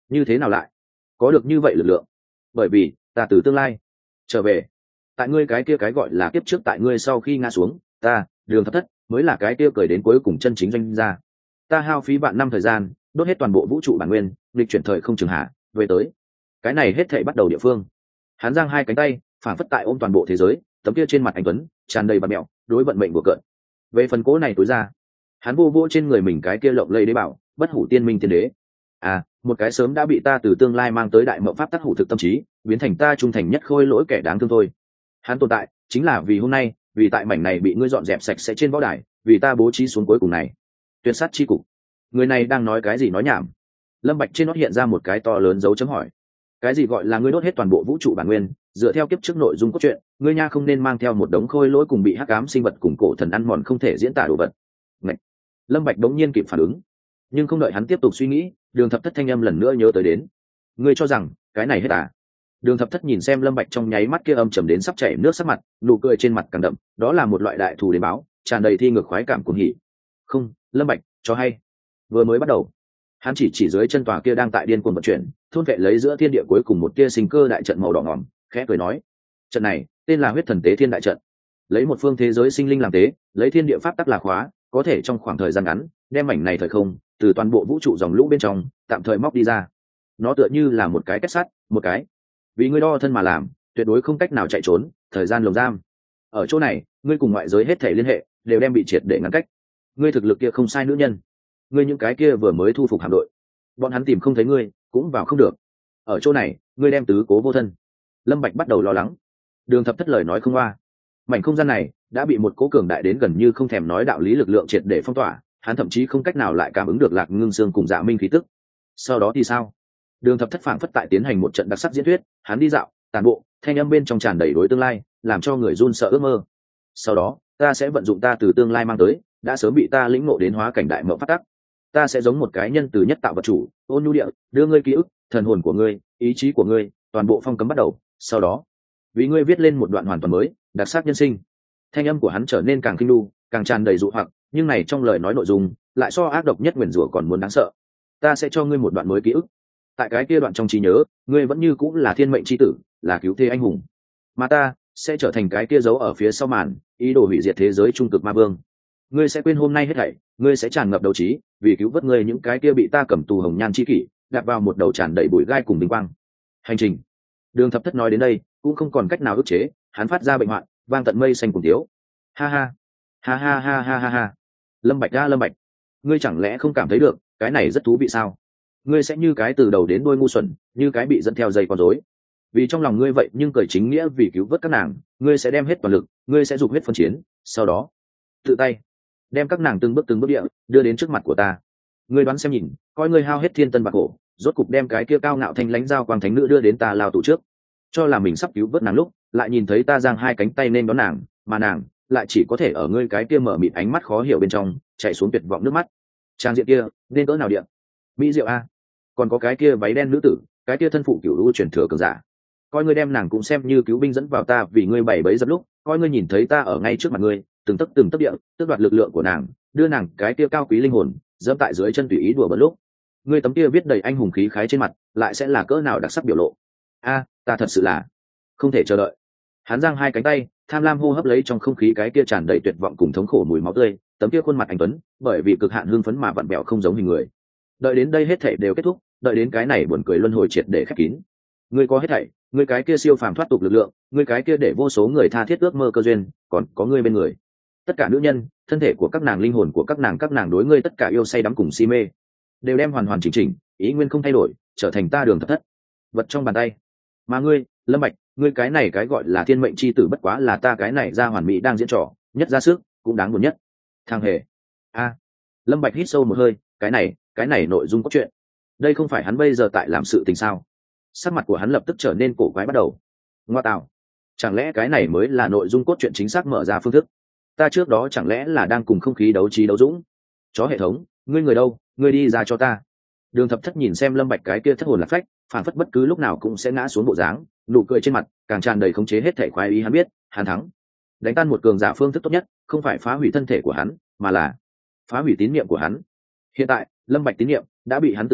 như thế nào lại có được như vậy lực lượng? Bởi vì ta từ tương lai trở về. Tại ngươi cái kia cái gọi là kiếp trước, tại ngươi sau khi ngã xuống, ta Đường Thập Thất mới là cái kia cười đến cuối cùng chân chính doanh gia. Ta hao phí vạn năm thời gian, đốt hết toàn bộ vũ trụ bản nguyên, lịch chuyển thời không trường hạ về tới cái này hết thảy bắt đầu địa phương. Hắn giang hai cánh tay, phản phất tại ôm toàn bộ thế giới, tấm kia trên mặt anh tuấn tràn đầy bạt mẹo, đối vận mệnh của cợt. Về phần cố này tối ra, hắn vô vô trên người mình cái kia lộng lẫy đế bảo, bất hủ tiên minh tiên đế. À, một cái sớm đã bị ta từ tương lai mang tới đại mộng pháp tắc hủ thực tâm trí, biến thành ta trung thành nhất khôi lỗi kẻ đáng thương thôi. Hắn tồn tại chính là vì hôm nay, vì tại mảnh này bị ngươi dọn dẹp sạch sẽ trên võ đài, vì ta bố trí xuống cuối cùng này tuyệt sát chi cục. Người này đang nói cái gì nói nhảm? Lâm Bạch trên nó hiện ra một cái to lớn dấu chấm hỏi. Cái gì gọi là ngươi đốt hết toàn bộ vũ trụ bản nguyên? Dựa theo kiếp trước nội dung cốt truyện, ngươi nha không nên mang theo một đống khôi lỗi cùng bị hắc ám sinh vật cùng cổ thần ăn mòn không thể diễn tả đồ vật. Ngậy. Lâm Bạch đống nhiên kịp phản ứng, nhưng không đợi hắn tiếp tục suy nghĩ, Đường Thập Thất thanh âm lần nữa nhớ tới đến. Ngươi cho rằng cái này hết à? Đường Thập Thất nhìn xem Lâm Bạch trong nháy mắt kia âm trầm đến sắp chảy nước sắc mặt, nụ cười trên mặt càng đậm, đó là một loại đại thù đến báo, tràn đầy thi ngược khoái cảm cuồng hỉ. Không, Lâm Bạch, cho hay. Vừa mới bắt đầu, hắn chỉ chỉ dưới chân tòa kia đang tại điên cuồng vận chuyển, thôn vệ lấy giữa thiên địa cuối cùng một tia sinh cơ đại trận màu đỏ ngòm, khẽ cười nói: trận này tên là huyết thần tế thiên đại trận, lấy một phương thế giới sinh linh làm tế, lấy thiên địa pháp tắc là khóa, có thể trong khoảng thời gian ngắn đem mảnh này thời không từ toàn bộ vũ trụ dòng lũ bên trong tạm thời móc đi ra. Nó tựa như là một cái kết sắt, một cái vì ngươi đo thân mà làm, tuyệt đối không cách nào chạy trốn thời gian lồng giam. Ở chỗ này, ngươi cùng ngoại giới hết thể liên hệ đều đem bị triệt để ngăn cách. Ngươi thực lực kia không sai nữ nhân, ngươi những cái kia vừa mới thu phục hạm đội, bọn hắn tìm không thấy ngươi cũng vào không được. Ở chỗ này, ngươi đem tứ cố vô thân. Lâm Bạch bắt đầu lo lắng. Đường Thập Thất lời nói không qua, mảnh không gian này đã bị một cố cường đại đến gần như không thèm nói đạo lý lực lượng triệt để phong tỏa, hắn thậm chí không cách nào lại cảm ứng được Lạc Ngưng Xương cùng Dạ Minh khí tức. Sau đó thì sao? Đường Thập Thất phảng phất tại tiến hành một trận đặc sắc diễn thuyết, hắn đi dạo, tàn bộ, thanh âm bên trong tràn đầy đối tương lai, làm cho người run sợ ước mơ. Sau đó, ta sẽ vận dụng ta từ tương lai mang tới, đã sớm bị ta lĩnh ngộ đến hóa cảnh đại mộng phát tắc. Ta sẽ giống một cái nhân từ nhất tạo vật chủ, ôn nhu địa, đưa ngươi ký ức, thần hồn của ngươi, ý chí của ngươi, toàn bộ phong cấm bắt đầu. Sau đó, vì ngươi viết lên một đoạn hoàn toàn mới, đặc sắc nhân sinh. Thanh âm của hắn trở nên càng kinh lưu, càng tràn đầy dụ hoặc, nhưng này trong lời nói nội dung lại so ác độc nhất nguyền rủa còn muốn đáng sợ. Ta sẽ cho ngươi một đoạn mới ký ức. Tại cái kia đoạn trong trí nhớ, ngươi vẫn như cũng là thiên mệnh chi tử, là cứu thế anh hùng, mà ta sẽ trở thành cái kia giấu ở phía sau màn, ý đồ hủy diệt thế giới trung cực ma vương. Ngươi sẽ quên hôm nay hết thảy, ngươi sẽ tràn ngập đấu trí, vì cứu vớt ngươi những cái kia bị ta cầm tù hồng nhan chi kỷ, đạp vào một đầu tràn đầy bụi gai cùng vinh quang hành trình. Đường Thập Thất nói đến đây cũng không còn cách nào ức chế, hắn phát ra bệnh hoạn, vang tận mây xanh cùng tiếu. Ha ha, ha ha ha ha ha ha. Lâm Bạch ra Lâm Bạch, ngươi chẳng lẽ không cảm thấy được cái này rất thú vị sao? Ngươi sẽ như cái từ đầu đến đuôi ngu xuẩn, như cái bị dẫn theo dây con rối. Vì trong lòng ngươi vậy nhưng cởi chính nghĩa vì cứu vớt các nàng, ngươi sẽ đem hết toàn lực, ngươi sẽ dục huyết phân chiến, sau đó tự tay đem các nàng từng bước từng bước địa đưa đến trước mặt của ta. Ngươi đoán xem nhìn, coi ngươi hao hết thiên tân bạc khổ, rốt cục đem cái kia cao ngạo thanh lãnh giao quang thánh nữ đưa đến ta lao tù trước, cho là mình sắp cứu vớt nàng lúc, lại nhìn thấy ta giang hai cánh tay nên đón nàng, mà nàng lại chỉ có thể ở ngươi cái kia mở mịt ánh mắt khó hiểu bên trong chảy xuống tuyệt vọng nước mắt. Trang diện kia nên cỡ nào địa mỹ diệu a. Còn có cái kia váy đen nữ tử, cái kia thân phụ cửu u truyền thừa cường giả, coi ngươi đem nàng cũng xem như cứu binh dẫn vào ta vì ngươi bảy bấy dập lúc, coi ngươi nhìn thấy ta ở ngay trước mặt ngươi, từng tấc từng tấc địa tước đoạt lực lượng của nàng, đưa nàng cái kia cao quý linh hồn dẫm tại dưới chân tùy ý đùa bỡn lúc, ngươi tấm kia viết đầy anh hùng khí khái trên mặt lại sẽ là cỡ nào đặc sắc biểu lộ. A, ta thật sự là không thể chờ đợi. Hắn giang hai cánh tay, tham lam hô hấp lấy trong không khí cái kia tràn đầy tuyệt vọng cùng thống khổ mùi máu tươi, tấm kia khuôn mặt anh tuấn bởi vì cực hạn hưng phấn mà vặn bẹo không giống hình người. Đợi đến đây hết thảy đều kết thúc, đợi đến cái này buồn cười luân hồi triệt để khép kín. Ngươi có hết thảy, ngươi cái kia siêu phàm thoát tục lực lượng, ngươi cái kia để vô số người tha thiết ước mơ cơ duyên, còn có ngươi bên người. Tất cả nữ nhân, thân thể của các nàng, linh hồn của các nàng, các nàng đối ngươi tất cả yêu say đắm cùng si mê, đều đem hoàn hoàn chỉnh chỉnh, ý nguyên không thay đổi, trở thành ta Đường Thập Thất vật trong bàn tay. Mà ngươi, Lâm Bạch, ngươi cái này cái gọi là thiên mệnh chi tử bất quá là ta cái này ra hoàn mỹ đang diễn trò, nhất ra sức, cũng đáng buồn nhất. Thằng hề. A. Lâm Bạch hít sâu một hơi, cái này, cái này nội dung cốt truyện, đây không phải hắn bây giờ tại làm sự tình sao? Sắc mặt của hắn lập tức trở nên cổ quái bắt đầu. Ngoa tạo, chẳng lẽ cái này mới là nội dung cốt truyện chính xác mở ra phương thức? Ta trước đó chẳng lẽ là đang cùng không khí đấu trí đấu dũng? Chó hệ thống, ngươi người đâu? Ngươi đi ra cho ta. Đường Thập Thất nhìn xem Lâm Bạch cái kia thất hồn lạc phách, phản phất bất cứ lúc nào cũng sẽ ngã xuống bộ dáng, nụ cười trên mặt càng tràn đầy khống chế hết thể khoái ý. Hắn biết, hắn thắng. Đánh tan một cường giả phương thức tốt nhất, không phải phá hủy thân thể của hắn, mà là phá hủy tín niệm của hắn. Hiện tại, Lâm Bạch tín niệm đã bị hắn tự tay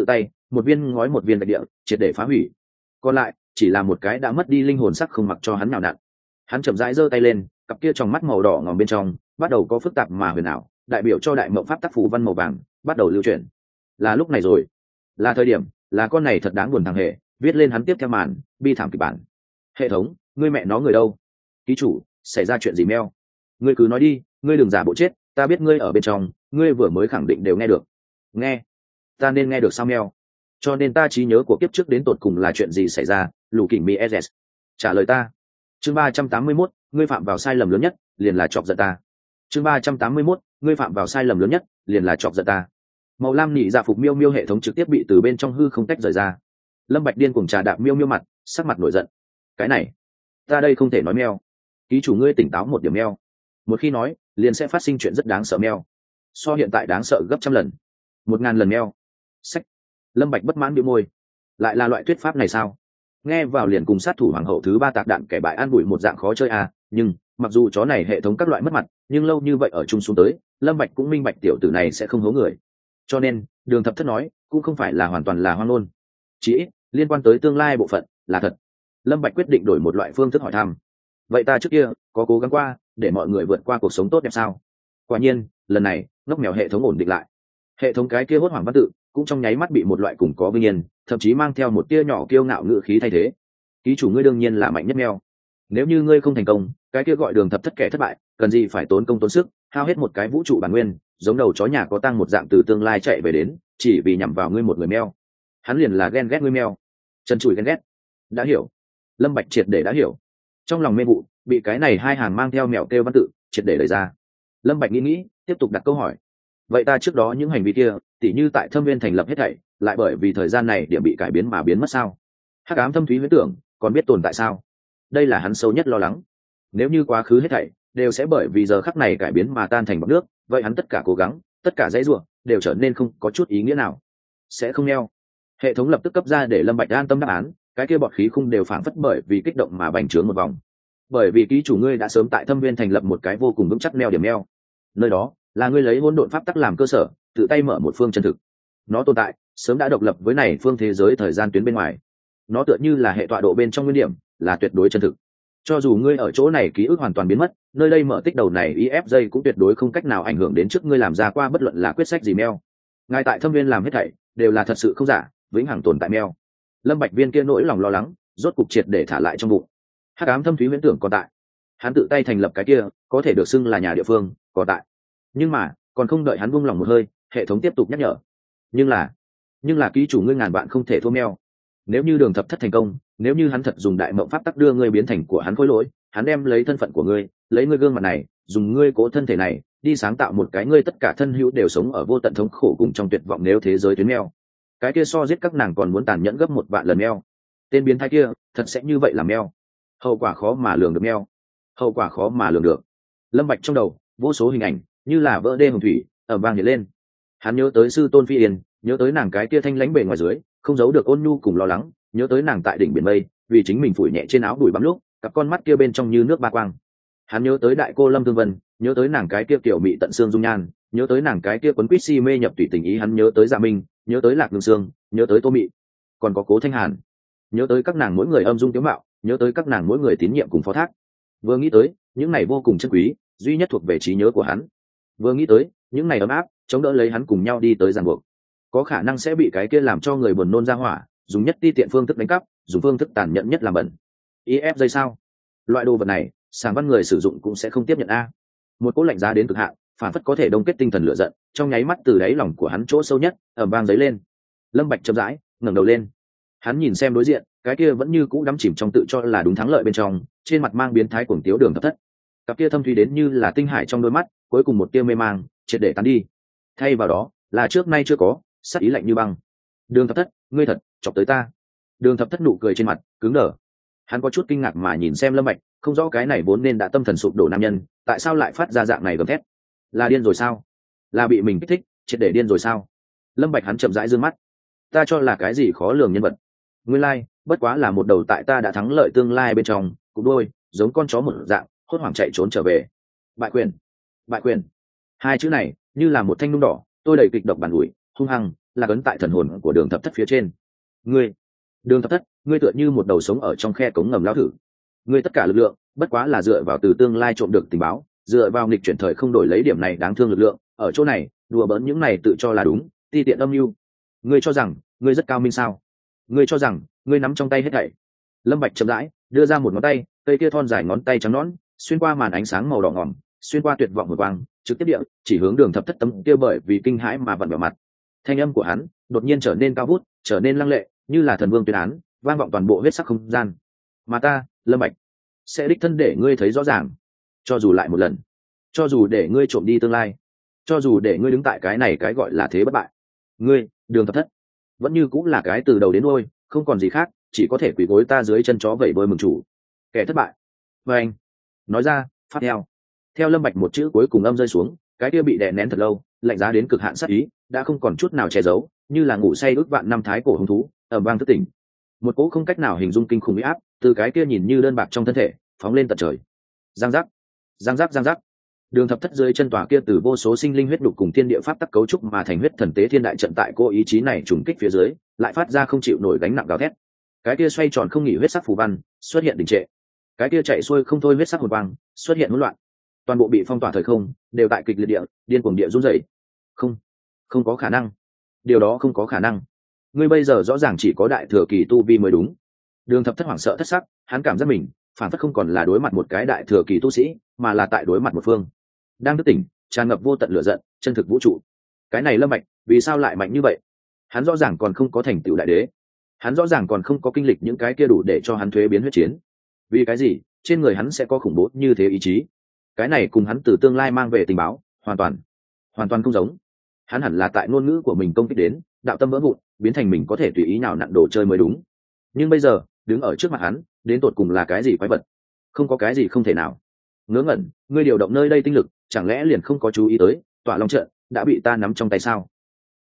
một viên ngói một viên gạch địa triệt để phá hủy. Còn lại chỉ là một cái đã mất đi linh hồn sắc không mặc cho hắn nào nặn. Hắn chậm rãi giơ tay lên, cặp kia trong mắt màu đỏ ngòm bên trong bắt đầu có phức tạp mà huyền ảo, đại biểu cho đại mộng pháp tác phù văn màu vàng bắt đầu lưu chuyển. Là lúc này rồi, là thời điểm, là con này thật đáng buồn thằng hề viết lên hắn tiếp theo màn bi thảm kịch bản. Hệ thống, ngươi mẹ nó người đâu? Ký chủ, xảy ra chuyện gì meo? Ngươi cứ nói đi, ngươi đừng giả bộ chết, ta biết ngươi ở bên trong, ngươi vừa mới khẳng định đều nghe được. Nghe? Ta nên nghe được sao meo? Cho nên ta trí nhớ của kiếp trước đến tột cùng là chuyện gì xảy ra? Lù kỉnh mi s trả lời ta. Chương ba trăm tám mươi mốt, ngươi phạm vào sai lầm lớn nhất, liền là chọc giận ta. Chương ba trăm tám mươi mốt, ngươi phạm vào sai lầm lớn nhất, liền là chọc giận ta. Màu lam nhị dạ phục miêu miêu hệ thống trực tiếp bị từ bên trong hư không tách rời ra. Lâm Bạch điên cuồng trà đạp miêu miêu mặt, sắc mặt nổi giận. Cái này, ta đây không thể nói meo. Ký chủ ngươi tỉnh táo một điểm meo. Một khi nói, liền sẽ phát sinh chuyện rất đáng sợ meo. So hiện tại đáng sợ gấp trăm lần, một ngàn lần meo. Sách. Lâm Bạch bất mãn bĩu môi. Lại là loại thuyết pháp này sao? Nghe vào liền cùng sát thủ hoàng hậu thứ ba tạc đạn kẻ bại an bụi một dạng khó chơi à, nhưng mặc dù chó này hệ thống các loại mất mặt, nhưng lâu như vậy ở chung xuống tới, Lâm Bạch cũng minh bạch tiểu tử này sẽ không hố người. Cho nên, Đường Thập Thất nói, cũng không phải là hoàn toàn là hoang ngôn. Chỉ ít, liên quan tới tương lai bộ phận, là thật. Lâm Bạch quyết định đổi một loại phương thức hỏi thăm. Vậy ta trước kia có cố gắng qua để mọi người vượt qua cuộc sống tốt đẹp sao? Quả nhiên, lần này, ngốc mèo hệ thống ổn định lại. Hệ thống cái kia hốt hoảng văn tự cũng trong nháy mắt bị một loại cùng có vinh yên, thậm chí mang theo một tia nhỏ kiêu ngạo ngữ khí thay thế. Ký chủ ngươi đương nhiên là mạnh nhất mèo. Nếu như ngươi không thành công, cái kia gọi Đường Thập Thất kẻ thất bại, cần gì phải tốn công tốn sức, hao hết một cái vũ trụ bản nguyên, giống đầu chó nhà có tăng một dạng từ tương lai chạy về đến, chỉ vì nhằm vào ngươi một người mèo. Hắn liền là ghen ghét ngươi mèo. Trần Trụi ghen ghét. Đã hiểu. Lâm Bạch triệt để đã hiểu. Trong lòng mê vụ bị cái này hai hàng mang theo mèo kêu văn tự triệt để đẩy ra. Lâm Bạch nghĩ nghĩ, tiếp tục đặt câu hỏi. Vậy ta trước đó những hành vi kia, tỉ như tại Thâm Viên thành lập hết thảy, lại bởi vì thời gian này điểm bị cải biến mà biến mất sao? Hắc ám thâm thúy huyễn tưởng, còn biết tồn tại sao? Đây là hắn sâu nhất lo lắng. Nếu như quá khứ hết thảy đều sẽ bởi vì giờ khắc này cải biến mà tan thành bọt nước, vậy hắn tất cả cố gắng, tất cả dãy rủa đều trở nên không có chút ý nghĩa nào. Sẽ không neo. Hệ thống lập tức cấp ra để Lâm Bạch an tâm đáp án, cái kia bọt khí khung đều phảng phất bởi vì kích động mà bành trướng một vòng. Bởi vì ký chủ ngươi đã sớm tại Thâm Viên thành lập một cái vô cùng vững chắc neo điểm neo. Nơi đó là ngươi lấy hỗn độn pháp tắc làm cơ sở, tự tay mở một phương chân thực. Nó tồn tại, sớm đã độc lập với này phương thế giới thời gian tuyến bên ngoài. Nó tựa như là hệ tọa độ bên trong nguyên điểm, là tuyệt đối chân thực. Cho dù ngươi ở chỗ này ký ức hoàn toàn biến mất, nơi đây mở tích đầu này i ép j cũng tuyệt đối không cách nào ảnh hưởng đến trước ngươi làm ra qua bất luận là quyết sách gì meo. Ngay tại Thâm Viên làm hết thảy đều là thật sự không giả, vĩnh hằng tồn tại meo. Lâm Bạch Viên kia nỗi lòng lo lắng, rốt cục triệt để thả lại trong bụng. Hắc ám thâm thúy huyễn tưởng còn tại. Hắn tự tay thành lập cái kia, có thể được xưng là nhà địa phương, còn tại. Nhưng mà, còn không đợi hắn buông lòng một hơi, hệ thống tiếp tục nhắc nhở. Nhưng là, nhưng là ký chủ ngươi ngàn vạn không thể thua meo. Nếu như Đường Thập Thất thành công, nếu như hắn thật dùng đại mộng pháp tắc đưa ngươi biến thành của hắn khối lỗi, hắn đem lấy thân phận của ngươi, lấy ngươi gương mặt này, dùng ngươi cố thân thể này, đi sáng tạo một cái ngươi tất cả thân hữu đều sống ở vô tận thống khổ cùng trong tuyệt vọng nếu thế giới tuyến meo. Cái kia so giết các nàng còn muốn tàn nhẫn gấp một vạn lần meo. Tên biến thái kia, thật sẽ như vậy làm meo. Hậu quả khó mà lường được meo. Hậu quả khó mà lường được. Lâm Bạch trong đầu, vô số hình ảnh, như là vỡ đê hồng thủy, ầm vang hiện lên. Hắn nhớ tới sư tôn Phi Yên, nhớ tới nàng cái kia thanh lãnh bề ngoài dưới, không giấu được ôn nhu cùng lo lắng, nhớ tới nàng tại đỉnh biển mây, vì chính mình phủi nhẹ trên áo bụi bặm lúc, cặp con mắt kia bên trong như nước ba quang. Hắn nhớ tới đại cô Lâm Thương Vân, nhớ tới nàng cái kia kiểu mị tận xương dung nhan, nhớ tới nàng cái kia quấn quýt si mê nhập tùy tình ý, hắn nhớ tới Dạ Minh, nhớ tới Lạc Nương Sương, nhớ tới Tô Mị, còn có Cố Thanh Hàn, nhớ tới các nàng mỗi người âm dung tiếu mạo, nhớ tới các nàng mỗi người tín nhiệm cùng phó thác. Vừa nghĩ tới, những này vô cùng chân quý, duy nhất thuộc về trí nhớ của hắn. Vừa nghĩ tới, những này ấm áp, chống đỡ lấy hắn cùng nhau đi tới ràng buộc. Có khả năng sẽ bị cái kia làm cho người buồn nôn ra hỏa, dùng nhất ti tiện phương thức đánh cắp, dùng phương thức tàn nhẫn nhất làm bẩn. i ép dây sao? Loại đồ vật này, sàng văn người sử dụng cũng sẽ không tiếp nhận a. Một cỗ lạnh giá đến cực hạn, phản phất có thể đông kết tinh thần lửa giận, trong nháy mắt từ đáy lòng của hắn chỗ sâu nhất, ầm vang dấy lên. Lâm Bạch chậm rãi ngẩng đầu lên. Hắn nhìn xem đối diện, cái kia vẫn như cũ đắm chìm trong tự cho là đúng thắng lợi bên trong, trên mặt mang biến thái cuồng tiếu Đường Thập Thất. Cặp kia thâm thúy đến như là tinh hải trong đôi mắt, cuối cùng một tia mê mang, triệt để tan đi. Thay vào đó, là trước nay chưa có, sắc ý lạnh như băng. Đường Thập Thất, ngươi thật chọc tới ta. Đường Thập Thất nụ cười trên mặt cứng đờ. Hắn có chút kinh ngạc mà nhìn xem Lâm Bạch, không rõ cái này vốn nên đã tâm thần sụp đổ nam nhân, tại sao lại phát ra dạng này gầm thét? Là điên rồi sao? Là bị mình kích thích, triệt để điên rồi sao? Lâm Bạch hắn chậm rãi dương mắt. Ta cho là cái gì khó lường nhân vật? Nguyên lai, bất quá là một đầu tại ta đã thắng lợi tương lai bên trong, cũng đôi, giống con chó một dạng, hốt hoảng chạy trốn trở về. Bại quyền, bại quyền. Hai chữ này, như là một thanh nung đỏ, tôi đầy kịch độc bản ủi, hung hăng là cấn tại thần hồn của đường thập thất phía trên. Ngươi, đường thập thất, ngươi tựa như một đầu sống ở trong khe cống ngầm lão thử. Ngươi tất cả lực lượng bất quá là dựa vào từ tương lai trộm được tình báo, dựa vào nghịch chuyển thời không đổi lấy điểm này đáng thương lực lượng, ở chỗ này đùa bỡn những này tự cho là đúng, ti tiện âm mưu. Ngươi cho rằng ngươi rất cao minh sao? Ngươi cho rằng ngươi nắm trong tay hết thảy. Lâm Bạch chậm rãi đưa ra một ngón tay, cây kia thon dài ngón tay trắng nõn, xuyên qua màn ánh sáng màu đỏ ngòm, xuyên qua tuyệt vọng hồi quang, trực tiếp địa chỉ hướng đường thập thất tấm kia bởi vì kinh hãi mà vặn vẹo mặt. Thanh âm của hắn đột nhiên trở nên cao vút, trở nên lăng lệ, như là thần vương tuyên án, vang vọng toàn bộ huyết sắc không gian. Mà ta, Lâm Bạch, sẽ đích thân để ngươi thấy rõ ràng, cho dù lại một lần, cho dù để ngươi trộm đi tương lai, cho dù để ngươi đứng tại cái này cái gọi là thế bất bại, ngươi, đường thập thất, vẫn như cũng là cái từ đầu đến đuôi, không còn gì khác, chỉ có thể quỳ gối ta dưới chân chó vẩy bôi mừng chủ, kẻ thất bại. Và anh nói ra, phát theo, theo Lâm Bạch một chữ cuối cùng âm rơi xuống, cái kia bị đè nén thật lâu, lạnh giá đến cực hạn sát ý, đã không còn chút nào che giấu, như là ngủ say ước vạn năm thái cổ hung thú, ầm vang thức tỉnh. Một cỗ không cách nào hình dung kinh khủng uy áp, từ cái kia nhìn như đơn bạc trong thân thể, phóng lên tận trời. Giang giác, giang giác giang giác. Đường thập thất dưới chân tòa kia từ vô số sinh linh huyết đục cùng thiên địa pháp tắc cấu trúc mà thành huyết thần tế thiên đại trận tại cô ý chí này trùng kích phía dưới, lại phát ra không chịu nổi gánh nặng gào thét. Cái kia xoay tròn không nghỉ huyết sắc phù văn, xuất hiện đình trệ. Cái kia chạy xuôi không thôi huyết sắc hồn quang, xuất hiện hỗn loạn. Toàn bộ bị phong tỏa thời không, đều tại kịch liệt địa, điên cuồng địa run rẩy. Không, không có khả năng. Điều đó không có khả năng. Ngươi bây giờ rõ ràng chỉ có đại thừa kỳ tu vi mới đúng. Đường thập thất hoảng sợ thất sắc, hắn cảm giác mình phản phất không còn là đối mặt một cái đại thừa kỳ tu sĩ, mà là tại đối mặt một phương đang thức tỉnh, tràn ngập vô tận lửa giận, chân thực vũ trụ. Cái này Lâm Bạch, vì sao lại mạnh như vậy? Hắn rõ ràng còn không có thành tựu đại đế, hắn rõ ràng còn không có kinh lịch những cái kia đủ để cho hắn thuế biến huyết chiến. Vì cái gì trên người hắn sẽ có khủng bố như thế ý chí? Cái này cùng hắn từ tương lai mang về tình báo hoàn toàn hoàn toàn không giống. Hắn hẳn là tại ngôn ngữ của mình công kích đến, đạo tâm vỡ vụn, biến thành mình có thể tùy ý nào nặn đồ chơi mới đúng. Nhưng bây giờ đứng ở trước mặt hắn, đến tột cùng là cái gì quái vật? Không có cái gì không thể nào. Ngớ ngẩn, ngươi điều động nơi đây tinh lực, chẳng lẽ liền không có chú ý tới tỏa long trận đã bị ta nắm trong tay sao?